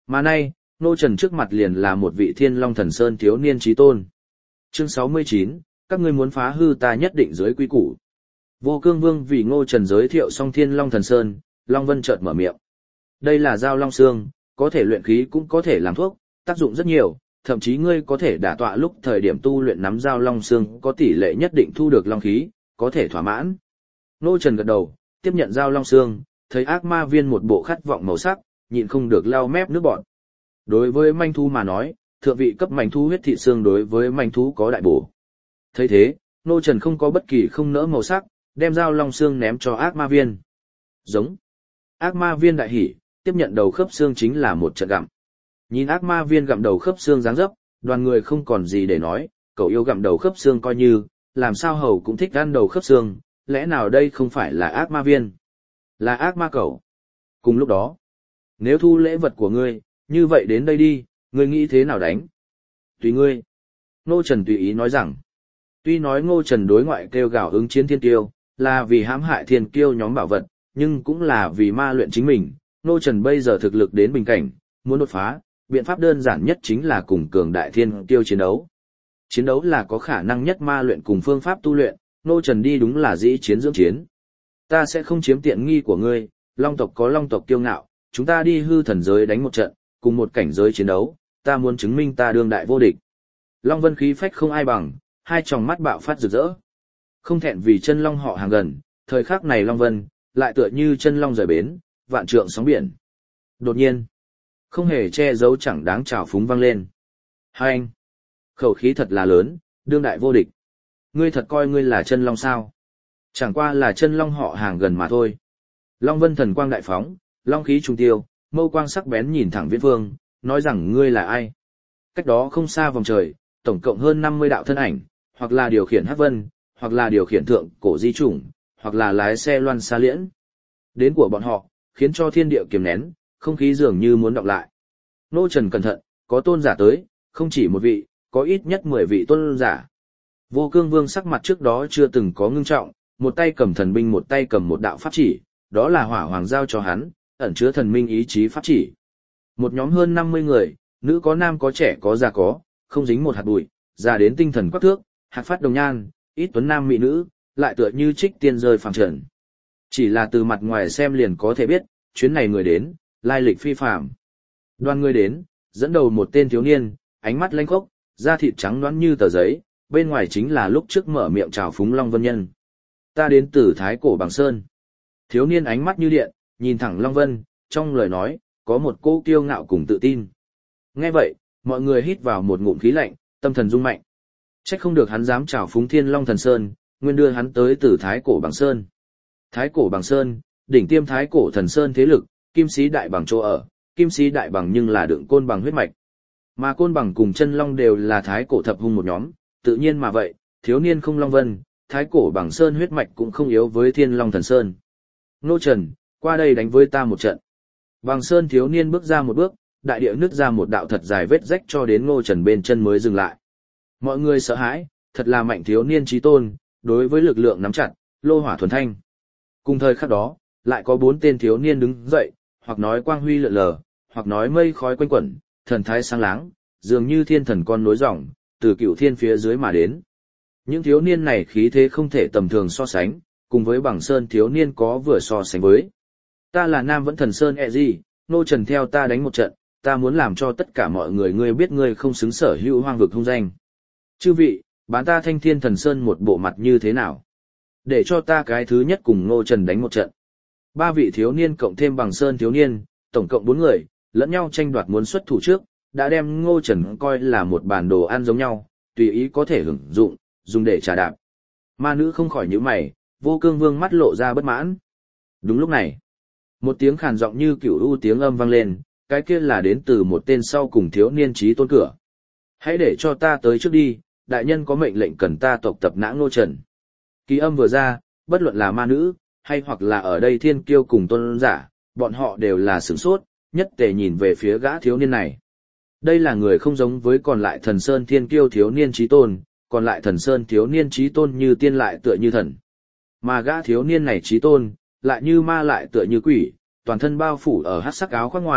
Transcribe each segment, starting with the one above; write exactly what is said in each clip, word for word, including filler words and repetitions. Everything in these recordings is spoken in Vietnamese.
Mà nay, Ngô Trần trước mặt liền là một vị Thiên Long Thần Sơn thiếu niên chí tôn. Chương sáu mươi chín, các ngươi muốn phá hư ta nhất định dưới quy củ. Vô Cương Vương vì Ngô Trần giới thiệu xong Thiên Long Thần Sơn, Long Vân chợt mở miệng. Đây là dao long xương, có thể luyện khí cũng có thể làm thuốc, tác dụng rất nhiều, thậm chí ngươi có thể đả tọa lúc thời điểm tu luyện nắm dao long xương có tỷ lệ nhất định thu được long khí, có thể thỏa mãn. Ngô Trần gật đầu, tiếp nhận dao long xương, thấy ác ma viên một bộ khát vọng màu sắc, nhịn không được lau mép nước bọt. Đối với manh thú mà nói, thượng vị cấp manh thú huyết thị xương đối với manh thú có đại bổ. Thấy thế, Ngô Trần không có bất kỳ không nỡ màu sắc, đem dao long xương ném cho ác ma viên. Giống. Ác ma viên đại hỉ, tiếp nhận đầu khớp xương chính là một trận gặm. Nhìn ác ma viên gặm đầu khớp xương dáng dấp, đoàn người không còn gì để nói, cậu yêu gặm đầu khớp xương coi như, làm sao hầu cũng thích ăn đầu khớp xương, lẽ nào đây không phải là ác ma viên, là ác ma cậu. Cùng lúc đó, nếu thu lễ vật của ngươi, như vậy đến đây đi, ngươi nghĩ thế nào đánh? Tùy ngươi. Ngô Trần tùy ý nói rằng, tuy nói Ngô Trần đối ngoại kêu gào ứng chiến thiên kiêu, là vì hãm hại thiên kiêu nhóm bảo vật, nhưng cũng là vì ma luyện chính mình. Ngô Trần bây giờ thực lực đến bình cảnh, muốn đột phá, biện pháp đơn giản nhất chính là cùng cường đại thiên kiêu chiến đấu. Chiến đấu là có khả năng nhất ma luyện cùng phương pháp tu luyện, Ngô Trần đi đúng là dĩ chiến dưỡng chiến. Ta sẽ không chiếm tiện nghi của ngươi, long tộc có long tộc kiêu ngạo, chúng ta đi hư thần giới đánh một trận, cùng một cảnh giới chiến đấu, ta muốn chứng minh ta đương đại vô địch. Long Vân khí phách không ai bằng, hai tròng mắt bạo phát rực rỡ. Không thẹn vì chân long họ hàng gần, thời khắc này Long Vân, lại tựa như chân long rời bến, vạn trượng sóng biển. Đột nhiên, không hề che giấu chẳng đáng trào phúng vang lên. Hai anh, khẩu khí thật là lớn, đương đại vô địch. Ngươi thật coi ngươi là chân long sao? Chẳng qua là chân long họ hàng gần mà thôi. Long Vân thần quang đại phóng, long khí trùng tiêu, mâu quang sắc bén nhìn thẳng Viễn Phương, nói rằng ngươi là ai? Cách đó không xa vòng trời, tổng cộng hơn năm mươi đạo thân ảnh, hoặc là điều khiển hắc vân, hoặc là điều khiển thượng cổ di chủng, hoặc là lái xe loan xa liễn. Đến của bọn họ, khiến cho thiên địa kiềm nén, không khí dường như muốn đọng lại. Ngô Trần cẩn thận, có tôn giả tới, không chỉ một vị, có ít nhất mười vị tôn giả. Vô Cương Vương sắc mặt trước đó chưa từng có ngưng trọng, một tay cầm thần binh một tay cầm một đạo pháp chỉ, đó là hỏa hoàng giao cho hắn, ẩn chứa thần minh ý chí pháp chỉ. Một nhóm hơn năm mươi người, nữ có nam có trẻ có già có, không dính một hạt bụi, già đến tinh thần quắc thước, hạt phát đồng nhan, ít tuấn nam mỹ nữ, lại tựa như trích tiên rơi phàm trần. Chỉ là từ mặt ngoài xem liền có thể biết, chuyến này người đến, lai lịch phi phàm. Đoàn người đến, dẫn đầu một tên thiếu niên, ánh mắt lanh khốc, da thịt trắng nõn như tờ giấy, bên ngoài chính là lúc trước mở miệng chào phúng Long Vân Nhân. Ta đến từ Thái Cổ Bằng Sơn. Thiếu niên ánh mắt như điện, nhìn thẳng Long Vân, trong lời nói, có một cô kiêu ngạo cùng tự tin. Nghe vậy, mọi người hít vào một ngụm khí lạnh, tâm thần rung mạnh. Trách không được hắn dám chào phúng Thiên Long Thần Sơn, nguyên đưa hắn tới từ Thái Cổ Bằng Sơn. Thái Cổ Bằng Sơn, đỉnh tiêm Thái Cổ Thần Sơn thế lực, Kim Sĩ Đại Bằng chỗ ở, Kim Sĩ Đại Bằng nhưng là đựng côn bằng huyết mạch. Mà côn bằng cùng chân long đều là Thái Cổ thập hung một nhóm, tự nhiên mà vậy, thiếu niên không Long Vân, Thái Cổ Bằng Sơn huyết mạch cũng không yếu với Thiên Long Thần Sơn. Ngô Trần, qua đây đánh với ta một trận. Bằng Sơn thiếu niên bước ra một bước, đại địa nứt ra một đạo thật dài vết rách cho đến Ngô Trần bên chân mới dừng lại. Mọi người sợ hãi, thật là mạnh thiếu niên chí tôn, đối với lực lượng nắm chặt, lô hỏa thuần thanh. Cùng thời khắc đó, lại có bốn tên thiếu niên đứng dậy, hoặc nói quang huy lượn lờ, hoặc nói mây khói quanh quẩn, thần thái sáng láng, dường như thiên thần con nối dòng, từ cựu thiên phía dưới mà đến. Những thiếu niên này khí thế không thể tầm thường so sánh, cùng với Bằng Sơn thiếu niên có vừa so sánh với. Ta là Nam Vẫn Thần Sơn e gì, Ngô Trần theo ta đánh một trận, ta muốn làm cho tất cả mọi người ngươi biết ngươi không xứng sở hữu hoang vực hung danh. Chư vị, bán ta Thanh Thiên Thần Sơn một bộ mặt như thế nào? Để cho ta cái thứ nhất cùng Ngô Trần đánh một trận. Ba vị thiếu niên cộng thêm Bằng Sơn thiếu niên, tổng cộng bốn người, lẫn nhau tranh đoạt muốn xuất thủ trước, đã đem Ngô Trần coi là một bản đồ ăn giống nhau, tùy ý có thể hưởng dụng, dùng để trả đạp. Ma nữ không khỏi nhíu mày, Vô Cương Vương mắt lộ ra bất mãn. Đúng lúc này, một tiếng khàn giọng như cửu u tiếng âm vang lên, cái kia là đến từ một tên sau cùng thiếu niên chí tôn cửa. Hãy để cho ta tới trước đi, đại nhân có mệnh lệnh cần ta tộc tập nã Ngô Trần. Kỳ âm vừa ra, bất luận là ma nữ, hay hoặc là ở đây thiên kiêu cùng tôn giả, bọn họ đều là sửng sốt, nhất tề nhìn về phía gã thiếu niên này. Đây là người không giống với còn lại thần sơn thiên kiêu thiếu niên chí tôn, còn lại thần sơn thiếu niên chí tôn như tiên lại tựa như thần. Mà gã thiếu niên này chí tôn, lại như ma lại tựa như quỷ, toàn thân bao phủ ở hắc sắc áo khoác ngoài,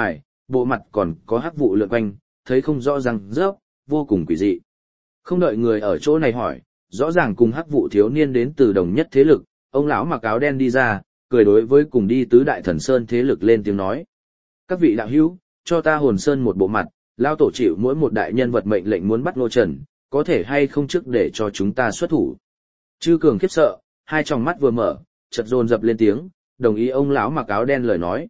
bộ mặt còn có hắc vụ lượn quanh, thấy không rõ ràng rớp, vô cùng quỷ dị. Không đợi người ở chỗ này hỏi, rõ ràng cùng hắc vụ thiếu niên đến từ đồng nhất thế lực, ông lão mặc áo đen đi ra, cười đối với cùng đi tứ đại thần sơn thế lực lên tiếng nói. Các vị đạo hữu, cho ta hồn sơn một bộ mặt, lao tổ chịu mỗi một đại nhân vật mệnh lệnh muốn bắt Ngô Trần, có thể hay không trước để cho chúng ta xuất thủ. Chư Cường khiếp sợ, hai tròng mắt vừa mở, chợt dồn dập lên tiếng, đồng ý ông lão mặc áo đen lời nói.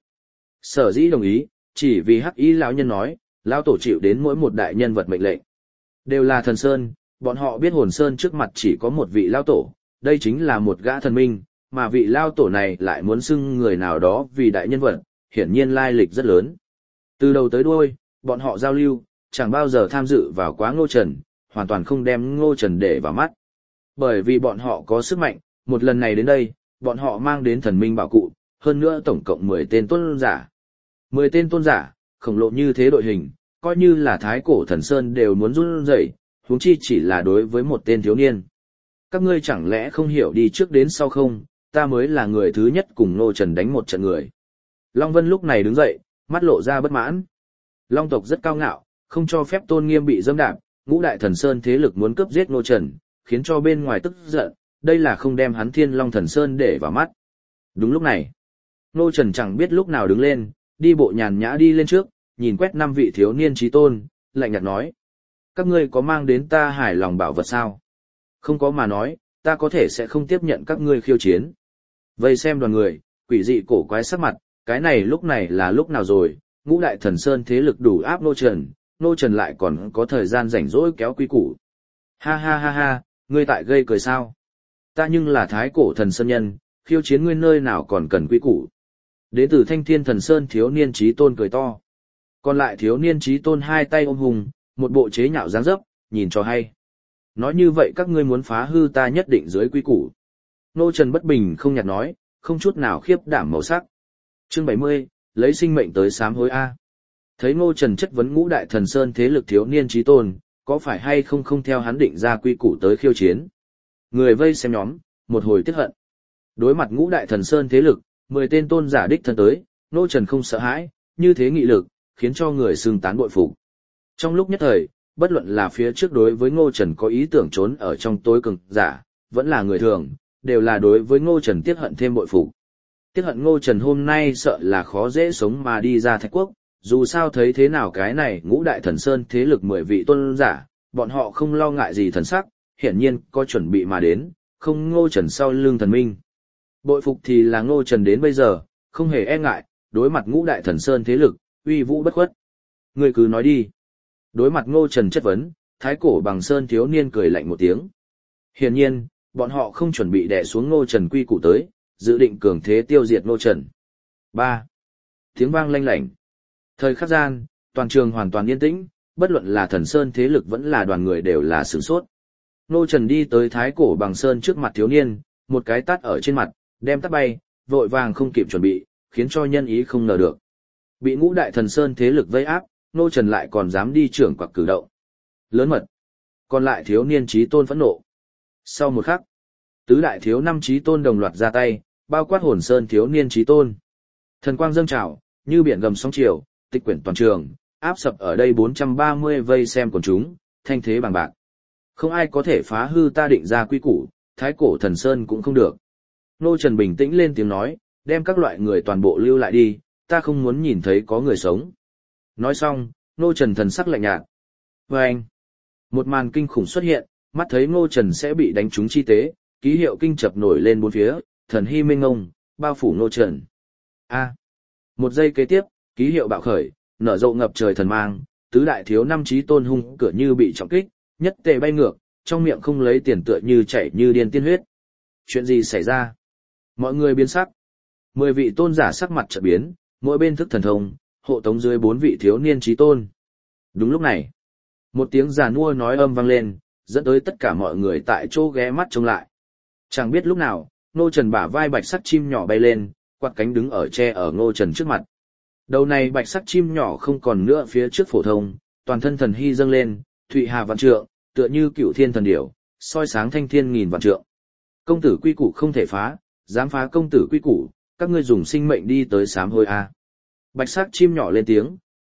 Sở dĩ đồng ý, chỉ vì hắc ý lão nhân nói, lão tổ chịu đến mỗi một đại nhân vật mệnh lệnh. Đều là thần sơn, bọn họ biết hồn sơn trước mặt chỉ có một vị lão tổ, đây chính là một gã thần minh, mà vị lão tổ này lại muốn xưng người nào đó vì đại nhân vật, hiển nhiên lai lịch rất lớn. Từ đầu tới đuôi, bọn họ giao lưu, chẳng bao giờ tham dự vào quá Ngô Trần, hoàn toàn không đem Ngô Trần để vào mắt. Bởi vì bọn họ có sức mạnh, một lần này đến đây, bọn họ mang đến thần minh bảo cụ, hơn nữa tổng cộng mười tên tôn giả. mười tên tôn giả, khổng lồ như thế đội hình, coi như là thái cổ thần sơn đều muốn run rẩy, huống chi chỉ là đối với một tên thiếu niên. Các ngươi chẳng lẽ không hiểu đi trước đến sau không, ta mới là người thứ nhất cùng Ngô Trần đánh một trận người. Long Vân lúc này đứng dậy, mắt lộ ra bất mãn. Long tộc rất cao ngạo, không cho phép tôn nghiêm bị dẫm đạp, ngũ đại thần sơn thế lực muốn cướp giết Ngô Trần, khiến cho bên ngoài tức giận, đây là không đem hắn Thiên Long thần sơn để vào mắt. Đúng lúc này, Ngô Trần chẳng biết lúc nào đứng lên, đi bộ nhàn nhã đi lên trước, nhìn quét năm vị thiếu niên chí tôn, lạnh nhạt nói. Các ngươi có mang đến ta hài lòng bảo vật sao? Không có mà nói, ta có thể sẽ không tiếp nhận các ngươi khiêu chiến. Vây xem đoàn người, quỷ dị cổ quái sắc mặt, cái này lúc này là lúc nào rồi, ngũ đại thần sơn thế lực đủ áp Ngô Trần, Ngô Trần lại còn có thời gian rảnh rỗi kéo quý củ. Ha ha ha ha, ngươi tại gây cười sao? Ta nhưng là thái cổ thần sơn nhân, khiêu chiến ngươi nơi nào còn cần quý củ. Đến từ Thanh Thiên thần sơn thiếu niên chí tôn cười to. Còn lại thiếu niên chí tôn hai tay ôm hùng, một bộ chế nhạo dáng dấp, nhìn cho hay. Nói như vậy các ngươi muốn phá hư ta nhất định dưới quý củ. Ngô Trần bất bình không nhạt nói, không chút nào khiếp đảm màu sắc. Chương bảy mươi, lấy sinh mệnh tới sám hối A. Thấy Ngô Trần chất vấn ngũ đại thần sơn thế lực thiếu niên chí tôn, có phải hay không không theo hắn định ra quy củ tới khiêu chiến. Người vây xem nhóm, một hồi tiếc hận. Đối mặt ngũ đại thần sơn thế lực, mười tên tôn giả đích thân tới, Ngô Trần không sợ hãi, như thế nghị lực, khiến cho người xưng tán bội phục. Trong lúc nhất thời, bất luận là phía trước đối với Ngô Trần có ý tưởng trốn ở trong tối cường giả, vẫn là người thường, đều là đối với Ngô Trần tiếc hận thêm bội phục. Tiếc hận Ngô Trần hôm nay sợ là khó dễ sống mà đi ra Thạch Quốc, dù sao thấy thế nào cái này ngũ đại thần sơn thế lực mười vị tôn giả, bọn họ không lo ngại gì thần sắc, hiển nhiên có chuẩn bị mà đến, không Ngô Trần sau lưng thần minh. Bội phục thì là Ngô Trần đến bây giờ, không hề e ngại, đối mặt ngũ đại thần sơn thế lực, uy vũ bất khuất. Người cứ nói đi. Đối mặt Ngô Trần chất vấn, thái cổ bằng sơn thiếu niên cười lạnh một tiếng. Hiển nhiên, bọn họ không chuẩn bị đè xuống Ngô Trần quy củ tới, dự định cường thế tiêu diệt Ngô Trần. ba. Tiếng vang lanh lảnh. Thời khắc gian, toàn trường hoàn toàn yên tĩnh, bất luận là thần sơn thế lực vẫn là đoàn người đều là sửng sốt. Ngô Trần đi tới thái cổ bằng sơn trước mặt thiếu niên, một cái tát ở trên mặt, đem tát bay, vội vàng không kịp chuẩn bị, khiến cho nhân ý không ngờ được. Bị ngũ đại thần sơn thế lực vây áp, Ngô Trần lại còn dám đi trưởng quặc cử động. Lớn mật. Còn lại thiếu niên chí tôn phẫn nộ. Sau một khắc, tứ đại thiếu năm chí tôn đồng loạt ra tay, bao quát hồn sơn thiếu niên chí tôn. Thần quang dâng trào, như biển gầm sóng chiều, tịch quyển toàn trường, áp sập ở đây bốn trăm ba mươi vây xem quần chúng, thanh thế bằng bạc. Không ai có thể phá hư ta định ra quy củ, thái cổ thần sơn cũng không được. Ngô Trần bình tĩnh lên tiếng nói, đem các loại người toàn bộ lưu lại đi, ta không muốn nhìn thấy có người sống. Nói xong, Ngô Trần thần sắc lạnh nhạt. Và anh, một màn kinh khủng xuất hiện, mắt thấy Ngô Trần sẽ bị đánh trúng chi tế, ký hiệu kinh chập nổi lên bốn phía, thần hy minh ngông, bao phủ Ngô Trần. A. Một giây kế tiếp, ký hiệu bạo khởi, nở rộ ngập trời thần mang, tứ đại thiếu năm chí tôn hung cửa như bị trọng kích, nhất tề bay ngược, trong miệng không lấy tiền tựa như chảy như điên tiên huyết. Chuyện gì xảy ra? Mọi người biến sắc. Mười vị tôn giả sắc mặt chợt biến, mỗi bên thức thần thông, hộ tống dưới bốn vị thiếu niên chí tôn. Đúng lúc này, một tiếng giàn mua nói âm vang lên, dẫn tới tất cả mọi người tại chỗ ghé mắt trông lại. Chẳng biết lúc nào, Ngô Trần bả vai bạch sắc chim nhỏ bay lên, quạt cánh đứng ở che ở Ngô Trần trước mặt. Đầu này bạch sắc chim nhỏ không còn nữa phía trước phổ thông, toàn thân thần hy dâng lên, thụy hà vạn trượng, tựa như cửu thiên thần điểu, soi sáng thanh thiên nghìn vạn trượng. Công tử quy củ không thể phá, dám phá công tử quy củ, các ngươi dùng sinh mệnh đi tới sám hối a. Bạch sắc chim nhỏ lên tiếng,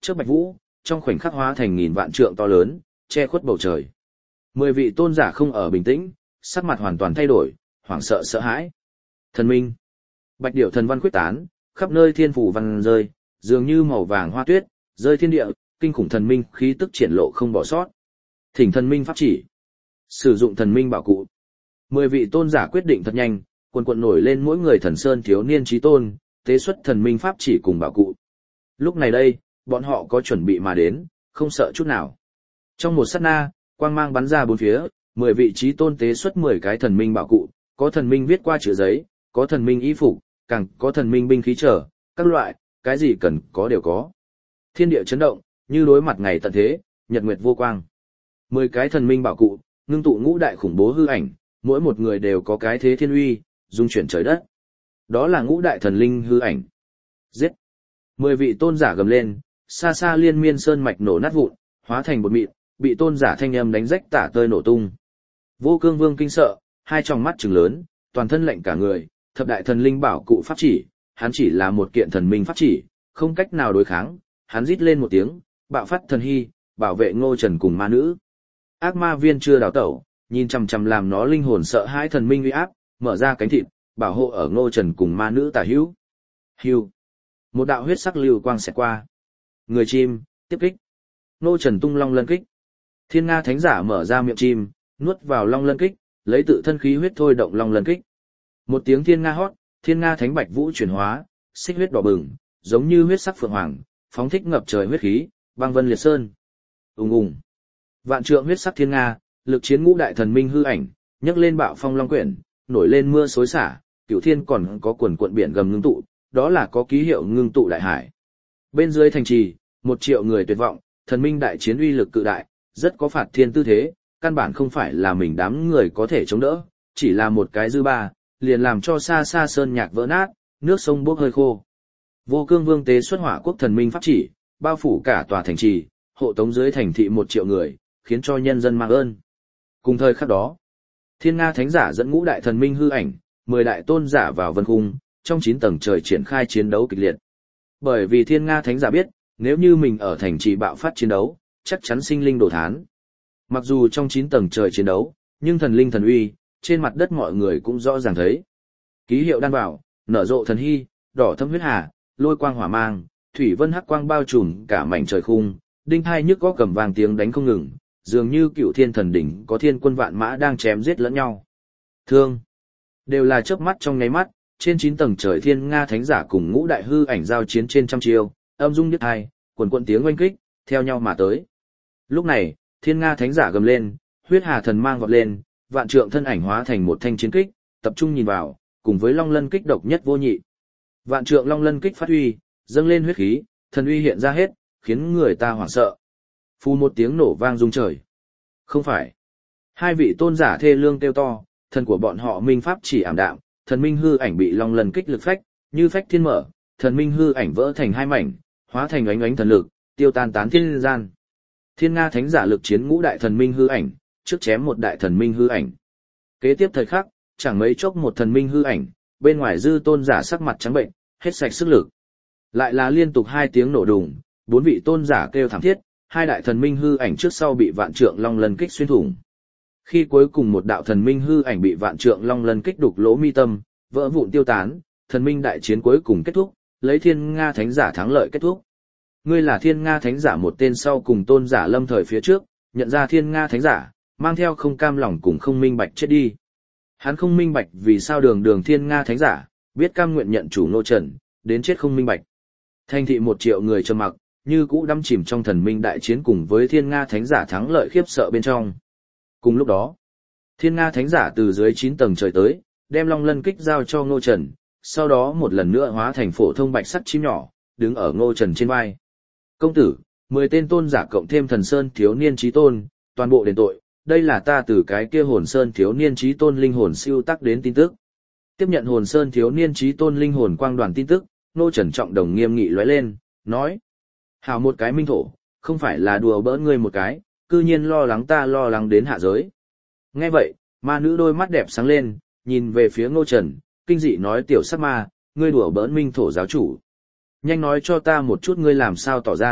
trước bạch vũ, trong khoảnh khắc hóa thành nghìn vạn trượng to lớn, che khuất bầu trời. Mười vị tôn giả không ở bình tĩnh, sắc mặt hoàn toàn thay đổi, hoảng sợ sợ hãi. Thần minh. Bạch điểu thần văn quyết tán, khắp nơi thiên phủ văn rơi, dường như màu vàng hoa tuyết, rơi thiên địa, kinh khủng thần minh khí tức triển lộ không bỏ sót. Thỉnh thần minh pháp chỉ. Sử dụng thần minh bảo cụ. Mười vị tôn giả quyết định thật nhanh, quần quần nổi lên mỗi người thần sơn thiếu niên chí tôn, tế xuất thần minh pháp chỉ cùng bảo cụ. Lúc này đây, bọn họ có chuẩn bị mà đến, không sợ chút nào. Trong một sát na, quang mang bắn ra bốn phía, mười vị chí tôn tế xuất mười cái thần minh bảo cụ, có thần minh viết qua chữ giấy, có thần minh y phục, càng có thần minh binh khí trở, các loại, cái gì cần có đều có. Thiên địa chấn động, như đối mặt ngày tận thế, nhật nguyệt vô quang. Mười cái thần minh bảo cụ, ngưng tụ ngũ đại khủng bố hư ảnh, mỗi một người đều có cái thế thiên uy, dung chuyển trời đất. Đó là ngũ đại thần linh hư ảnh. Giết! Mười vị tôn giả gầm lên, xa xa liên miên sơn mạch nổ nát vụn, hóa thành bột mịn, bị tôn giả thanh âm đánh rách tả tơi nổ tung. Vô Cương Vương kinh sợ, hai tròng mắt trừng lớn, toàn thân lạnh cả người, thập đại thần linh bảo cụ pháp chỉ, hắn chỉ là một kiện thần minh pháp chỉ, không cách nào đối kháng, hắn rít lên một tiếng, bạo phát thần hy, bảo vệ Ngô Trần cùng ma nữ. Ác ma viên chưa đào tẩu, nhìn chằm chằm làm nó linh hồn sợ hãi thần minh uy áp, mở ra cánh thịt, bảo hộ ở Ngô Trần cùng ma nữ tả hữu. Hưu. Một đạo huyết sắc lưu quang xẹt qua. Người chim, tiếp kích. Ngô Trần tung long lân kích. Thiên Nga Thánh Giả mở ra miệng chim, nuốt vào long lân kích, lấy tự thân khí huyết thôi động long lân kích. Một tiếng thiên nga hót, Thiên Nga Thánh Bạch Vũ chuyển hóa, xích huyết đỏ bừng, giống như huyết sắc phượng hoàng, phóng thích ngập trời huyết khí, băng vân liệt sơn. Ùng ùng. Vạn trượng huyết sắc thiên nga, lực chiến ngũ đại thần minh hư ảnh, nhấc lên bạo phong long quyển, nổi lên mưa xối xả, cửu thiên còn có quần cuộn biển gầm ngưng tụ, đó là có ký hiệu ngưng tụ đại hải. Bên dưới thành trì, một triệu người tuyệt vọng, thần minh đại chiến uy lực cự đại, rất có phạt thiên tư thế, căn bản không phải là mình đám người có thể chống đỡ, chỉ là một cái dư ba, liền làm cho xa xa sơn nhạc vỡ nát, nước sông bốc hơi khô. Vô Cương Vương tế xuất hỏa quốc thần minh pháp chỉ, bao phủ cả tòa thành trì, hộ tống dưới thành thị một triệu người, khiến cho nhân dân mang ơn. Cùng thời khắc đó, Thiên Nga Thánh Giả dẫn ngũ đại thần minh hư ảnh, mười đại tôn giả vào vân cung, trong chín tầng trời triển khai chiến đấu kịch liệt. Bởi vì Thiên Nga Thánh Giả biết, nếu như mình ở thành trì bạo phát chiến đấu, chắc chắn sinh linh đổ thán. Mặc dù trong chín tầng trời chiến đấu, nhưng thần linh thần uy, trên mặt đất mọi người cũng rõ ràng thấy. Ký hiệu đan bảo, nở rộ thần hy, đỏ thâm huyết hà, lôi quang hỏa mang, thủy vân hắc quang bao trùm cả mảnh trời khung, đinh hai nhức gõ cầm vàng tiếng đánh không ngừng, dường như cựu thiên thần đỉnh có thiên quân vạn mã đang chém giết lẫn nhau. Thương, đều là chớp mắt trong nháy mắt, trên chín tầng trời Thiên Nga Thánh Giả cùng ngũ đại hư ảnh giao chiến trên trăm chiêu, âm dung nhất hai, quần quần tiếng oanh kích, theo nhau mà tới. Lúc này, Thiên Nga Thánh Giả gầm lên, huyết hà thần mang vọt lên, vạn trượng thân ảnh hóa thành một thanh chiến kích, tập trung nhìn vào, cùng với long lân kích độc nhất vô nhị. Vạn trượng long lân kích phát huy, dâng lên huyết khí, thần uy hiện ra hết, khiến người ta hoảng sợ. Phù một tiếng nổ vang rung trời. Không phải. Hai vị tôn giả thê lương kêu to, thần của bọn họ minh pháp chỉ ảm đạm, thần minh hư ảnh bị long lân kích lực phách, như phách thiên mở, thần minh hư ảnh vỡ thành hai mảnh, hóa thành ánh ánh thần lực, tiêu tan tán thiên gian. Thiên Nga Thánh Giả lực chiến ngũ đại thần minh hư ảnh, trước chém một đại thần minh hư ảnh. Kế tiếp thời khắc, chẳng mấy chốc một thần minh hư ảnh, bên ngoài dư tôn giả sắc mặt trắng bệnh, hết sạch sức lực. Lại là liên tục hai tiếng nổ đùng, bốn vị tôn giả kêu thảm thiết, hai đại thần minh hư ảnh trước sau bị vạn trượng long lân kích xuyên thủng. Khi cuối cùng một đạo thần minh hư ảnh bị vạn trượng long lân kích đục lỗ mi tâm, vỡ vụn tiêu tán, thần minh đại chiến cuối cùng kết thúc, lấy Thiên Nga Thánh Giả thắng lợi kết thúc. Ngươi là Thiên Nga Thánh Giả một tên sau cùng tôn giả lâm thời phía trước, nhận ra Thiên Nga Thánh Giả, mang theo không cam lòng cùng không minh bạch chết đi. Hắn không minh bạch vì sao đường đường Thiên Nga Thánh Giả, biết cam nguyện nhận chủ Ngô Trần, đến chết không minh bạch. Thành thị một triệu người trầm mặc, như cũ đắm chìm trong thần minh đại chiến cùng với Thiên Nga Thánh Giả thắng lợi khiếp sợ bên trong. Cùng lúc đó, Thiên Nga Thánh Giả từ dưới chín tầng trời tới, đem long lân kích giao cho Ngô Trần, sau đó một lần nữa hóa thành phổ thông bạch sắt chim nhỏ, đứng ở Ngô Trần trên vai. Công tử, mười tên tôn giả cộng thêm thần sơn thiếu niên chí tôn, toàn bộ đền tội, đây là ta từ cái kia hồn sơn thiếu niên chí tôn linh hồn siêu tác đến tin tức. Tiếp nhận hồn sơn thiếu niên chí tôn linh hồn quang đoàn tin tức, Ngô Trần trọng đồng nghiêm nghị lóe lên, nói: hào một cái minh thổ, không phải là đùa bỡn ngươi một cái, cư nhiên lo lắng ta lo lắng đến hạ giới. Nghe vậy, ma nữ đôi mắt đẹp sáng lên, nhìn về phía Ngô Trần, kinh dị nói: tiểu sắc ma, ngươi đùa bỡn minh thổ giáo chủ. Nhanh nói cho ta một chút ngươi làm sao tỏ ra,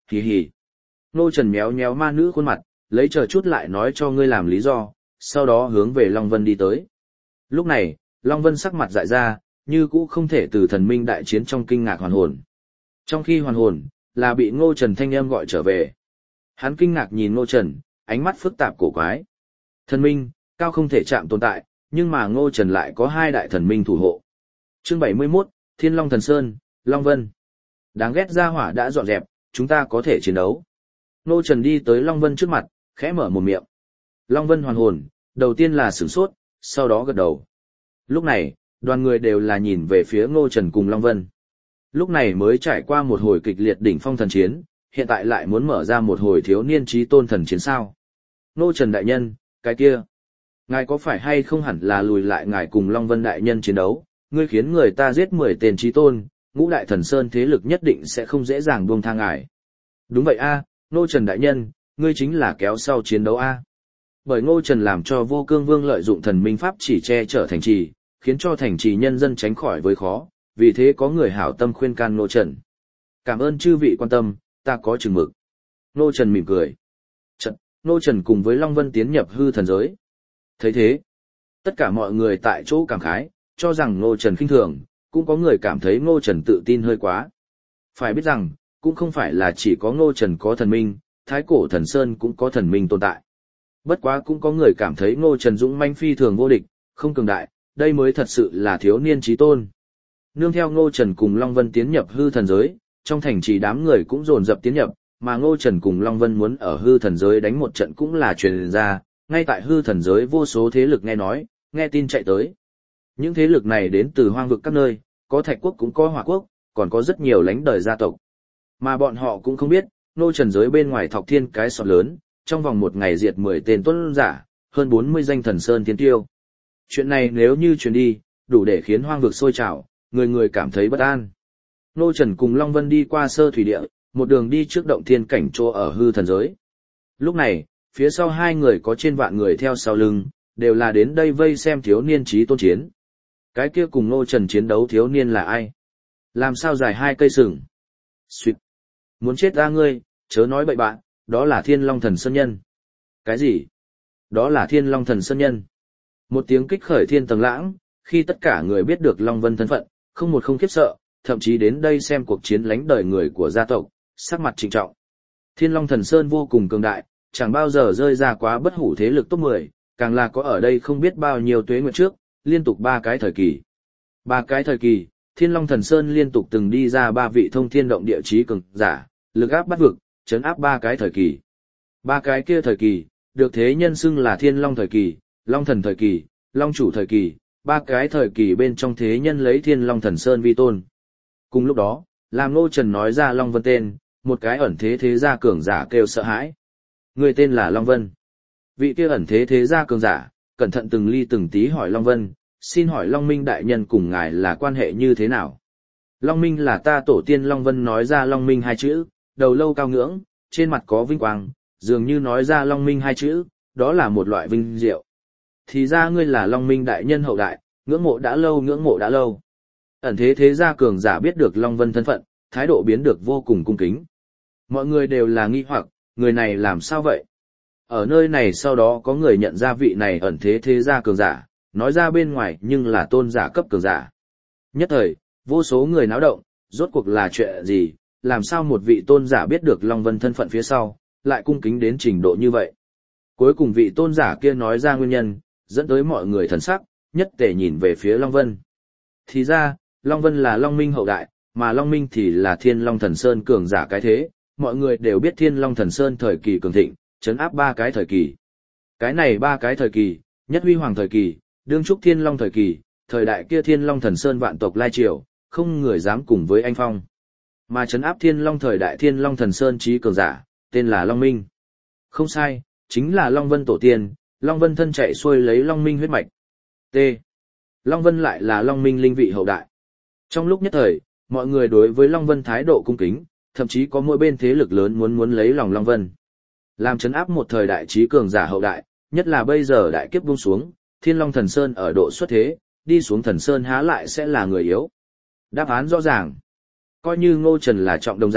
hì hì. Ngô Trần méo méo ma nữ khuôn mặt, lấy chờ chút lại nói cho ngươi làm lý do, sau đó hướng về Long Vân đi tới. Lúc này, Long Vân sắc mặt dại ra, như cũ không thể từ thần minh đại chiến trong kinh ngạc hoàn hồn. Trong khi hoàn hồn, là bị Ngô Trần thanh âm gọi trở về. Hắn kinh ngạc nhìn Ngô Trần, ánh mắt phức tạp cổ quái. Thần minh, cao không thể chạm tồn tại, nhưng mà Ngô Trần lại có hai đại thần minh thủ hộ. Chương bảy mươi mốt, Thiên Long Thần Sơn, Long Vân. Đáng ghét ra hỏa đã dọn dẹp, chúng ta có thể chiến đấu. Ngô Trần đi tới Long Vân trước mặt, khẽ mở một miệng. Long Vân hoàn hồn, đầu tiên là sửng sốt, sau đó gật đầu. Lúc này, đoàn người đều là nhìn về phía Ngô Trần cùng Long Vân. Lúc này mới trải qua một hồi kịch liệt đỉnh phong thần chiến, hiện tại lại muốn mở ra một hồi thiếu niên chí tôn thần chiến sao. Ngô Trần đại nhân, cái kia. Ngài có phải hay không hẳn là lùi lại ngài cùng Long Vân đại nhân chiến đấu, ngươi khiến người ta giết mười tên chí tôn, ngũ đại thần sơn thế lực nhất định sẽ không dễ dàng buông tha ngài. Đúng vậy a, Ngô Trần đại nhân, ngươi chính là kéo sau chiến đấu a. Bởi Ngô Trần làm cho Vô Cương Vương lợi dụng thần minh pháp chỉ che chở thành trì, khiến cho thành trì nhân dân tránh khỏi với khó, vì thế có người hảo tâm khuyên can Ngô Trần. Cảm ơn chư vị quan tâm, ta có chừng mực. Ngô Trần mỉm cười. Trận, Ngô Trần cùng với Long Vân tiến nhập hư thần giới. Thấy thế, tất cả mọi người tại chỗ cảm khái, cho rằng Ngô Trần khinh thường, cũng có người cảm thấy Ngô Trần tự tin hơi quá. Phải biết rằng, cũng không phải là chỉ có Ngô Trần có thần minh, Thái Cổ Thần Sơn cũng có thần minh tồn tại. Bất quá cũng có người cảm thấy Ngô Trần dũng manh phi thường vô địch, không cường đại, đây mới thật sự là thiếu niên chí tôn. Nương theo Ngô Trần cùng Long Vân tiến nhập hư thần giới, trong thành trì đám người cũng dồn dập tiến nhập, mà Ngô Trần cùng Long Vân muốn ở hư thần giới đánh một trận cũng là truyền ra, ngay tại hư thần giới vô số thế lực nghe nói, nghe tin chạy tới. Những thế lực này đến từ hoang vực các nơi, có Thạch Quốc cũng có Hỏa Quốc, còn có rất nhiều lãnh đời gia tộc. Mà bọn họ cũng không biết, Ngô Trần giới bên ngoài Thọc Thiên cái sọt lớn, trong vòng một ngày diệt mười tên tuấn giả, hơn bốn mươi danh thần sơn thiên tiêu. Chuyện này nếu như truyền đi, đủ để khiến hoang vực sôi trào, người người cảm thấy bất an. Ngô Trần cùng Long Vân đi qua sơ thủy địa, một đường đi trước động thiên cảnh chỗ ở hư thần giới. Lúc này, phía sau hai người có trên vạn người theo sau lưng, đều là đến đây vây xem thiếu niên chí tôn chiến. Cái kia cùng Ngô Trần chiến đấu thiếu niên là ai? Làm sao dài hai cây sừng? Xuyệt! Muốn chết ra ngươi, chớ nói bậy bạn, đó là Thiên Long Thần Sơn Nhân. Cái gì? Đó là Thiên Long Thần Sơn Nhân. Một tiếng kích khởi thiên tầng lãng, khi tất cả người biết được Long Vân thân phận, không một không khiếp sợ, thậm chí đến đây xem cuộc chiến lánh đời người của gia tộc, sắc mặt trịnh trọng. Thiên Long Thần Sơn vô cùng cường đại, chẳng bao giờ rơi ra quá bất hủ thế lực top mười, càng là có ở đây không biết bao nhiêu tuế nguyệt trước, liên tục ba cái thời kỳ. Ba cái thời kỳ, Thiên Long Thần Sơn liên tục từng đi ra ba vị thông thiên động địa chí cường giả, lực áp bắt vực, chấn áp ba cái thời kỳ. Ba cái kia thời kỳ, được thế nhân xưng là Thiên Long thời kỳ, Long Thần thời kỳ, Long Chủ thời kỳ, ba cái thời kỳ bên trong thế nhân lấy Thiên Long Thần Sơn vi tôn. Cùng lúc đó, làm Ngô Trần nói ra Long Vân tên, một cái ẩn thế thế gia cường giả kêu sợ hãi. Người tên là Long Vân. Vị kia ẩn thế thế gia cường giả, cẩn thận từng ly từng tí hỏi Long Vân, xin hỏi Long Minh đại nhân cùng ngài là quan hệ như thế nào? Long Minh là ta tổ tiên. Long Vân nói ra Long Minh hai chữ, đầu lâu cao ngưỡng, trên mặt có vinh quang, dường như nói ra Long Minh hai chữ, đó là một loại vinh diệu. Thì ra ngươi là Long Minh đại nhân hậu đại, ngưỡng mộ đã lâu ngưỡng mộ đã lâu. Ẩn thế thế gia cường giả biết được Long Vân thân phận, thái độ biến được vô cùng cung kính. Mọi người đều là nghi hoặc, người này làm sao vậy? Ở nơi này sau đó có người nhận ra vị này ẩn thế thế gia cường giả, nói ra bên ngoài nhưng là tôn giả cấp cường giả. Nhất thời, vô số người náo động, rốt cuộc là chuyện gì, làm sao một vị tôn giả biết được Long Vân thân phận phía sau, lại cung kính đến trình độ như vậy. Cuối cùng vị tôn giả kia nói ra nguyên nhân, dẫn tới mọi người thần sắc, nhất tề nhìn về phía Long Vân. Thì ra, Long Vân là Long Minh hậu đại, mà Long Minh thì là Thiên Long Thần Sơn cường giả cái thế, mọi người đều biết Thiên Long Thần Sơn thời kỳ cường thịnh, trấn áp ba cái thời kỳ. Cái này ba cái thời kỳ, nhất huy hoàng thời kỳ, đương trúc Thiên Long thời kỳ, thời đại kia Thiên Long Thần Sơn vạn tộc lai triều, không người dám cùng với anh phong. Mà trấn áp Thiên Long thời đại Thiên Long Thần Sơn trí cường giả, tên là Long Minh. Không sai, chính là Long Vân tổ tiên, Long Vân thân chạy xuôi lấy Long Minh huyết mạch. T. Long Vân lại là Long Minh linh vị hậu đại. Trong lúc nhất thời, mọi người đối với Long Vân thái độ cung kính, thậm chí có mỗi bên thế lực lớn muốn muốn lấy lòng Long Vân. Làm trấn áp một thời đại trí cường giả hậu đại, nhất là bây giờ đại kiếp buông xuống, Thiên Long Thần Sơn ở độ xuất thế, đi xuống Thần Sơn há lại sẽ là người yếu. Đáp án rõ ràng. Coi như Ngô Trần là trọng đồng giả,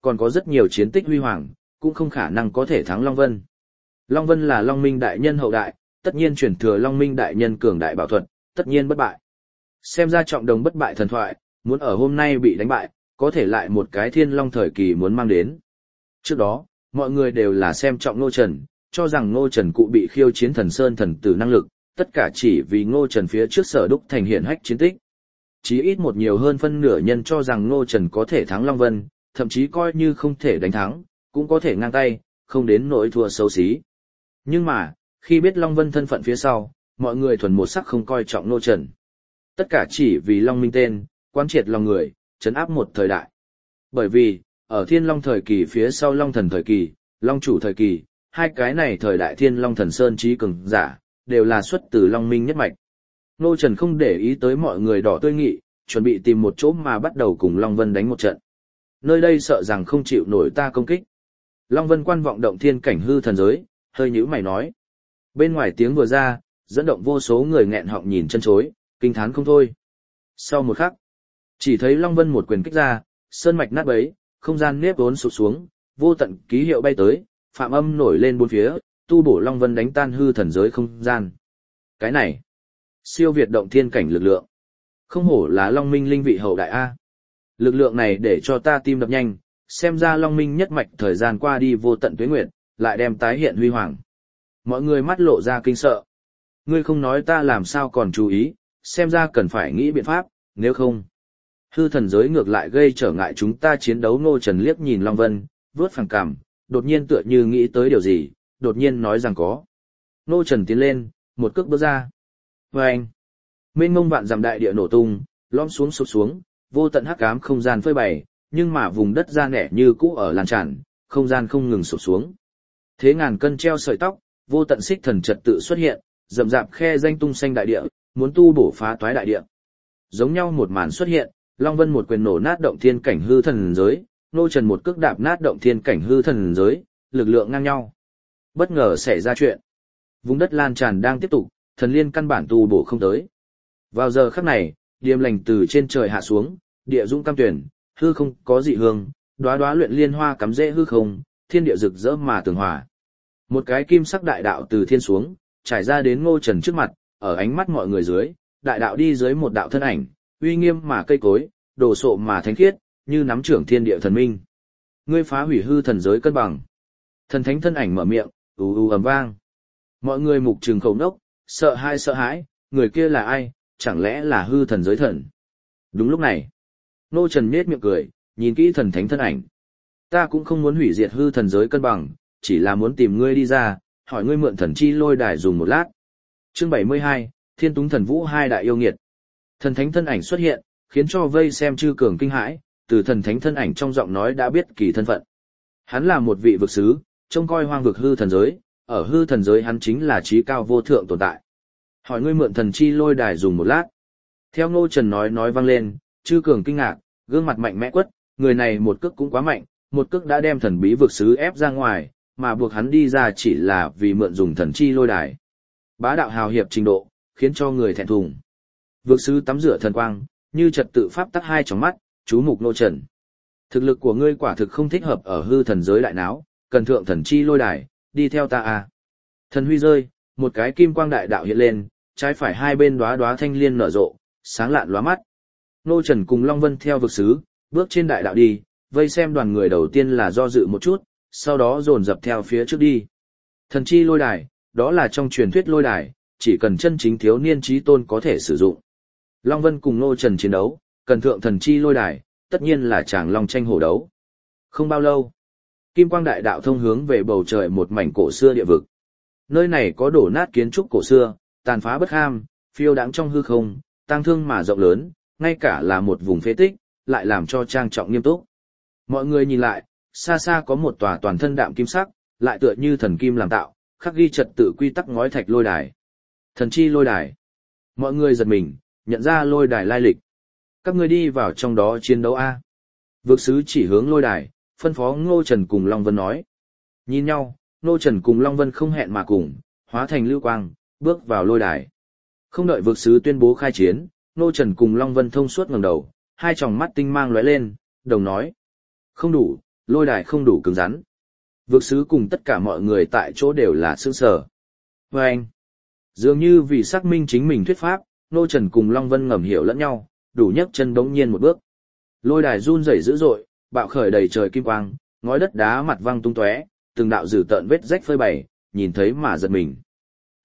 còn có rất nhiều chiến tích huy hoàng, cũng không khả năng có thể thắng Long Vân. Long Vân là Long Minh đại nhân hậu đại, tất nhiên truyền thừa Long Minh đại nhân cường đại bảo thuật, tất nhiên bất bại. Xem ra trọng đồng bất bại thần thoại, muốn ở hôm nay bị đánh bại, có thể lại một cái thiên long thời kỳ muốn mang đến. Trước đó, mọi người đều là xem trọng Ngô Trần, cho rằng Ngô Trần cụ bị khiêu chiến thần sơn thần tử năng lực, tất cả chỉ vì Ngô Trần phía trước sở đúc thành hiển hách chiến tích. Chí ít một nhiều hơn phân nửa nhân cho rằng Ngô Trần có thể thắng Long Vân, thậm chí coi như không thể đánh thắng, cũng có thể ngang tay, không đến nỗi thua xấu xí. Nhưng mà, khi biết Long Vân thân phận phía sau, mọi người thuần một sắc không coi trọng Ngô Trần. Tất cả chỉ vì Long Minh tên, quán triệt lòng người, trấn áp một thời đại. Bởi vì, ở Thiên Long thời kỳ phía sau Long Thần thời kỳ, Long Chủ thời kỳ, hai cái này thời đại Thiên Long Thần Sơn trí cường giả, đều là xuất từ Long Minh nhất mạch. Ngô Trần không để ý tới mọi người đỏ tươi nghị, chuẩn bị tìm một chỗ mà bắt đầu cùng Long Vân đánh một trận. Nơi đây sợ rằng không chịu nổi ta công kích. Long Vân quan vọng động thiên cảnh hư thần giới, hơi nhíu mày nói. Bên ngoài tiếng vừa ra, dẫn động vô số người nghẹn họng nhìn chân chối, kinh thán không thôi. Sau một khắc, chỉ thấy Long Vân một quyền kích ra, sơn mạch nát bấy, không gian nếp vốn sụp xuống, vô tận ký hiệu bay tới, phạm âm nổi lên bốn phía, tu bổ Long Vân đánh tan hư thần giới không gian. Cái này, siêu việt động thiên cảnh lực lượng. Không hổ là Long Minh linh vị hậu đại A. Lực lượng này để cho ta tim đập nhanh, xem ra Long Minh nhất mạch thời gian qua đi vô tận tuế nguyệt, lại đem tái hiện huy hoàng. Mọi người mắt lộ ra kinh sợ. Ngươi không nói ta làm sao còn chú ý, xem ra cần phải nghĩ biện pháp, nếu không. Hư thần giới ngược lại gây trở ngại chúng ta chiến đấu. Ngô Trần liếc nhìn Long Vân, vuốt phẳng cằm, đột nhiên tựa như nghĩ tới điều gì, đột nhiên nói rằng có. Ngô Trần tiến lên, một cước bước ra. Và anh, mênh mông vạn dặm đại địa nổ tung, lõm xuống sụp xuống, vô tận hắc ám không gian phơi bày, nhưng mà vùng đất ra nẻ như cũ ở lan tràn, không gian không ngừng sụp xuống. Thế ngàn cân treo sợi tóc, vô tận xích thần trật tự xuất hiện, rậm rạp khe danh tung xanh đại địa, muốn tu bổ phá toái đại địa. Giống nhau một màn xuất hiện, Long Vân một quyền nổ nát động thiên cảnh hư thần giới, Ngô Trần một cước đạp nát động thiên cảnh hư thần giới, lực lượng ngang nhau. Bất ngờ xảy ra chuyện. Vùng đất lan tràn đang tiếp tục, thần liên căn bản tu bổ không tới. Vào giờ khắc này, điềm lành từ trên trời hạ xuống, địa dũng cam tuyển, hư không có dị hương, đóa đóa luyện liên hoa cắm rễ hư không, thiên địa rực rỡ mà tường hòa. Một cái kim sắc đại đạo từ thiên xuống, trải ra đến Ngô Trần trước mặt, ở ánh mắt mọi người dưới, đại đạo đi dưới một đạo thân ảnh, uy nghiêm mà cây cối, đồ sộ mà thánh khiết, như nắm trưởng thiên địa thần minh. Ngươi phá hủy hư thần giới cân bằng. Thần thánh thân ảnh mở miệng, ù ù ầm vang. Mọi người mục trừng khẩu nốc, sợ hai sợ hãi, người kia là ai, chẳng lẽ là hư thần giới thần. Đúng lúc này, Ngô Trần nhếch miệng cười, nhìn kỹ thần thánh thân ảnh. Ta cũng không muốn hủy diệt hư thần giới cân bằng, chỉ là muốn tìm ngươi đi ra, hỏi ngươi mượn thần chi lôi đài dùng một lát. Chương bảy mươi hai, Thiên Túng Thần Vũ hai đại yêu nghiệt. Thần thánh thân ảnh xuất hiện, khiến cho vây xem chư cường kinh hãi, từ thần thánh thân ảnh trong giọng nói đã biết kỳ thân phận. Hắn là một vị vực sứ, trông coi hoang vực hư thần giới, ở hư thần giới hắn chính là trí cao vô thượng tồn tại. Hỏi ngươi mượn thần chi lôi đài dùng một lát. Theo Ngô Trần nói nói vang lên, chư cường kinh ngạc, gương mặt mạnh mẽ quất, người này một cước cũng quá mạnh, một cước đã đem thần bí vực sứ ép ra ngoài, mà buộc hắn đi ra chỉ là vì mượn dùng thần chi lôi đài. Bá đạo hào hiệp trình độ, khiến cho người thẹn thùng. Vực sứ tắm rửa thần quang, như trật tự pháp tắc hai trong mắt, chú mục Ngô Trần. Thực lực của ngươi quả thực không thích hợp ở hư thần giới đại náo, cần thượng thần chi lôi đài, đi theo ta à. Thần huy rơi, một cái kim quang đại đạo hiện lên, trái phải hai bên đóa đóa thanh liên nở rộ, sáng lạn lóa mắt. Ngô Trần cùng Long Vân theo vực sứ, bước trên đại đạo đi, vây xem đoàn người đầu tiên là do dự một chút, sau đó dồn dập theo phía trước đi. Thần chi lôi đài, đó là trong truyền thuyết lôi đài, chỉ cần chân chính thiếu niên trí tôn có thể sử dụng. Long Vân cùng Ngô Trần chiến đấu, cần thượng thần chi lôi đài, tất nhiên là chàng long tranh hổ đấu. Không bao lâu, kim quang đại đạo thông hướng về bầu trời một mảnh cổ xưa địa vực. Nơi này có đổ nát kiến trúc cổ xưa, tàn phá bất ham, phiêu đãng trong hư không, tang thương mà rộng lớn, ngay cả là một vùng phế tích, lại làm cho trang trọng nghiêm túc. Mọi người nhìn lại, xa xa có một tòa toàn thân đạm kim sắc, lại tựa như thần kim làm tạo, khắc ghi trật tự quy tắc ngói thạch lôi đài. Thần chi lôi đài. Mọi người giật mình, nhận ra lôi đài lai lịch. Các ngươi đi vào trong đó chiến đấu a. Vực sứ chỉ hướng lôi đài, phân phó Ngô Trần cùng Long Vân nói. Nhìn nhau, Ngô Trần cùng Long Vân không hẹn mà cùng, hóa thành lưu quang, bước vào lôi đài. Không đợi vực sứ tuyên bố khai chiến, Ngô Trần cùng Long Vân thông suốt ngẩng đầu, hai tròng mắt tinh mang lóe lên, đồng nói. Không đủ, lôi đài không đủ cứng rắn. Vực sứ cùng tất cả mọi người tại chỗ đều là sững sờ. Và anh, dường như vì xác minh chính mình thuyết pháp, Ngô Trần cùng Long Vân ngầm hiểu lẫn nhau, đủ nhấc chân bỗng nhiên một bước. Lôi đài run rẩy dữ dội, bạo khởi đầy trời kim quang, ngói đất đá mặt văng tung tóe, từng đạo dữ tợn vết rách phơi bày, nhìn thấy mà giật mình. T.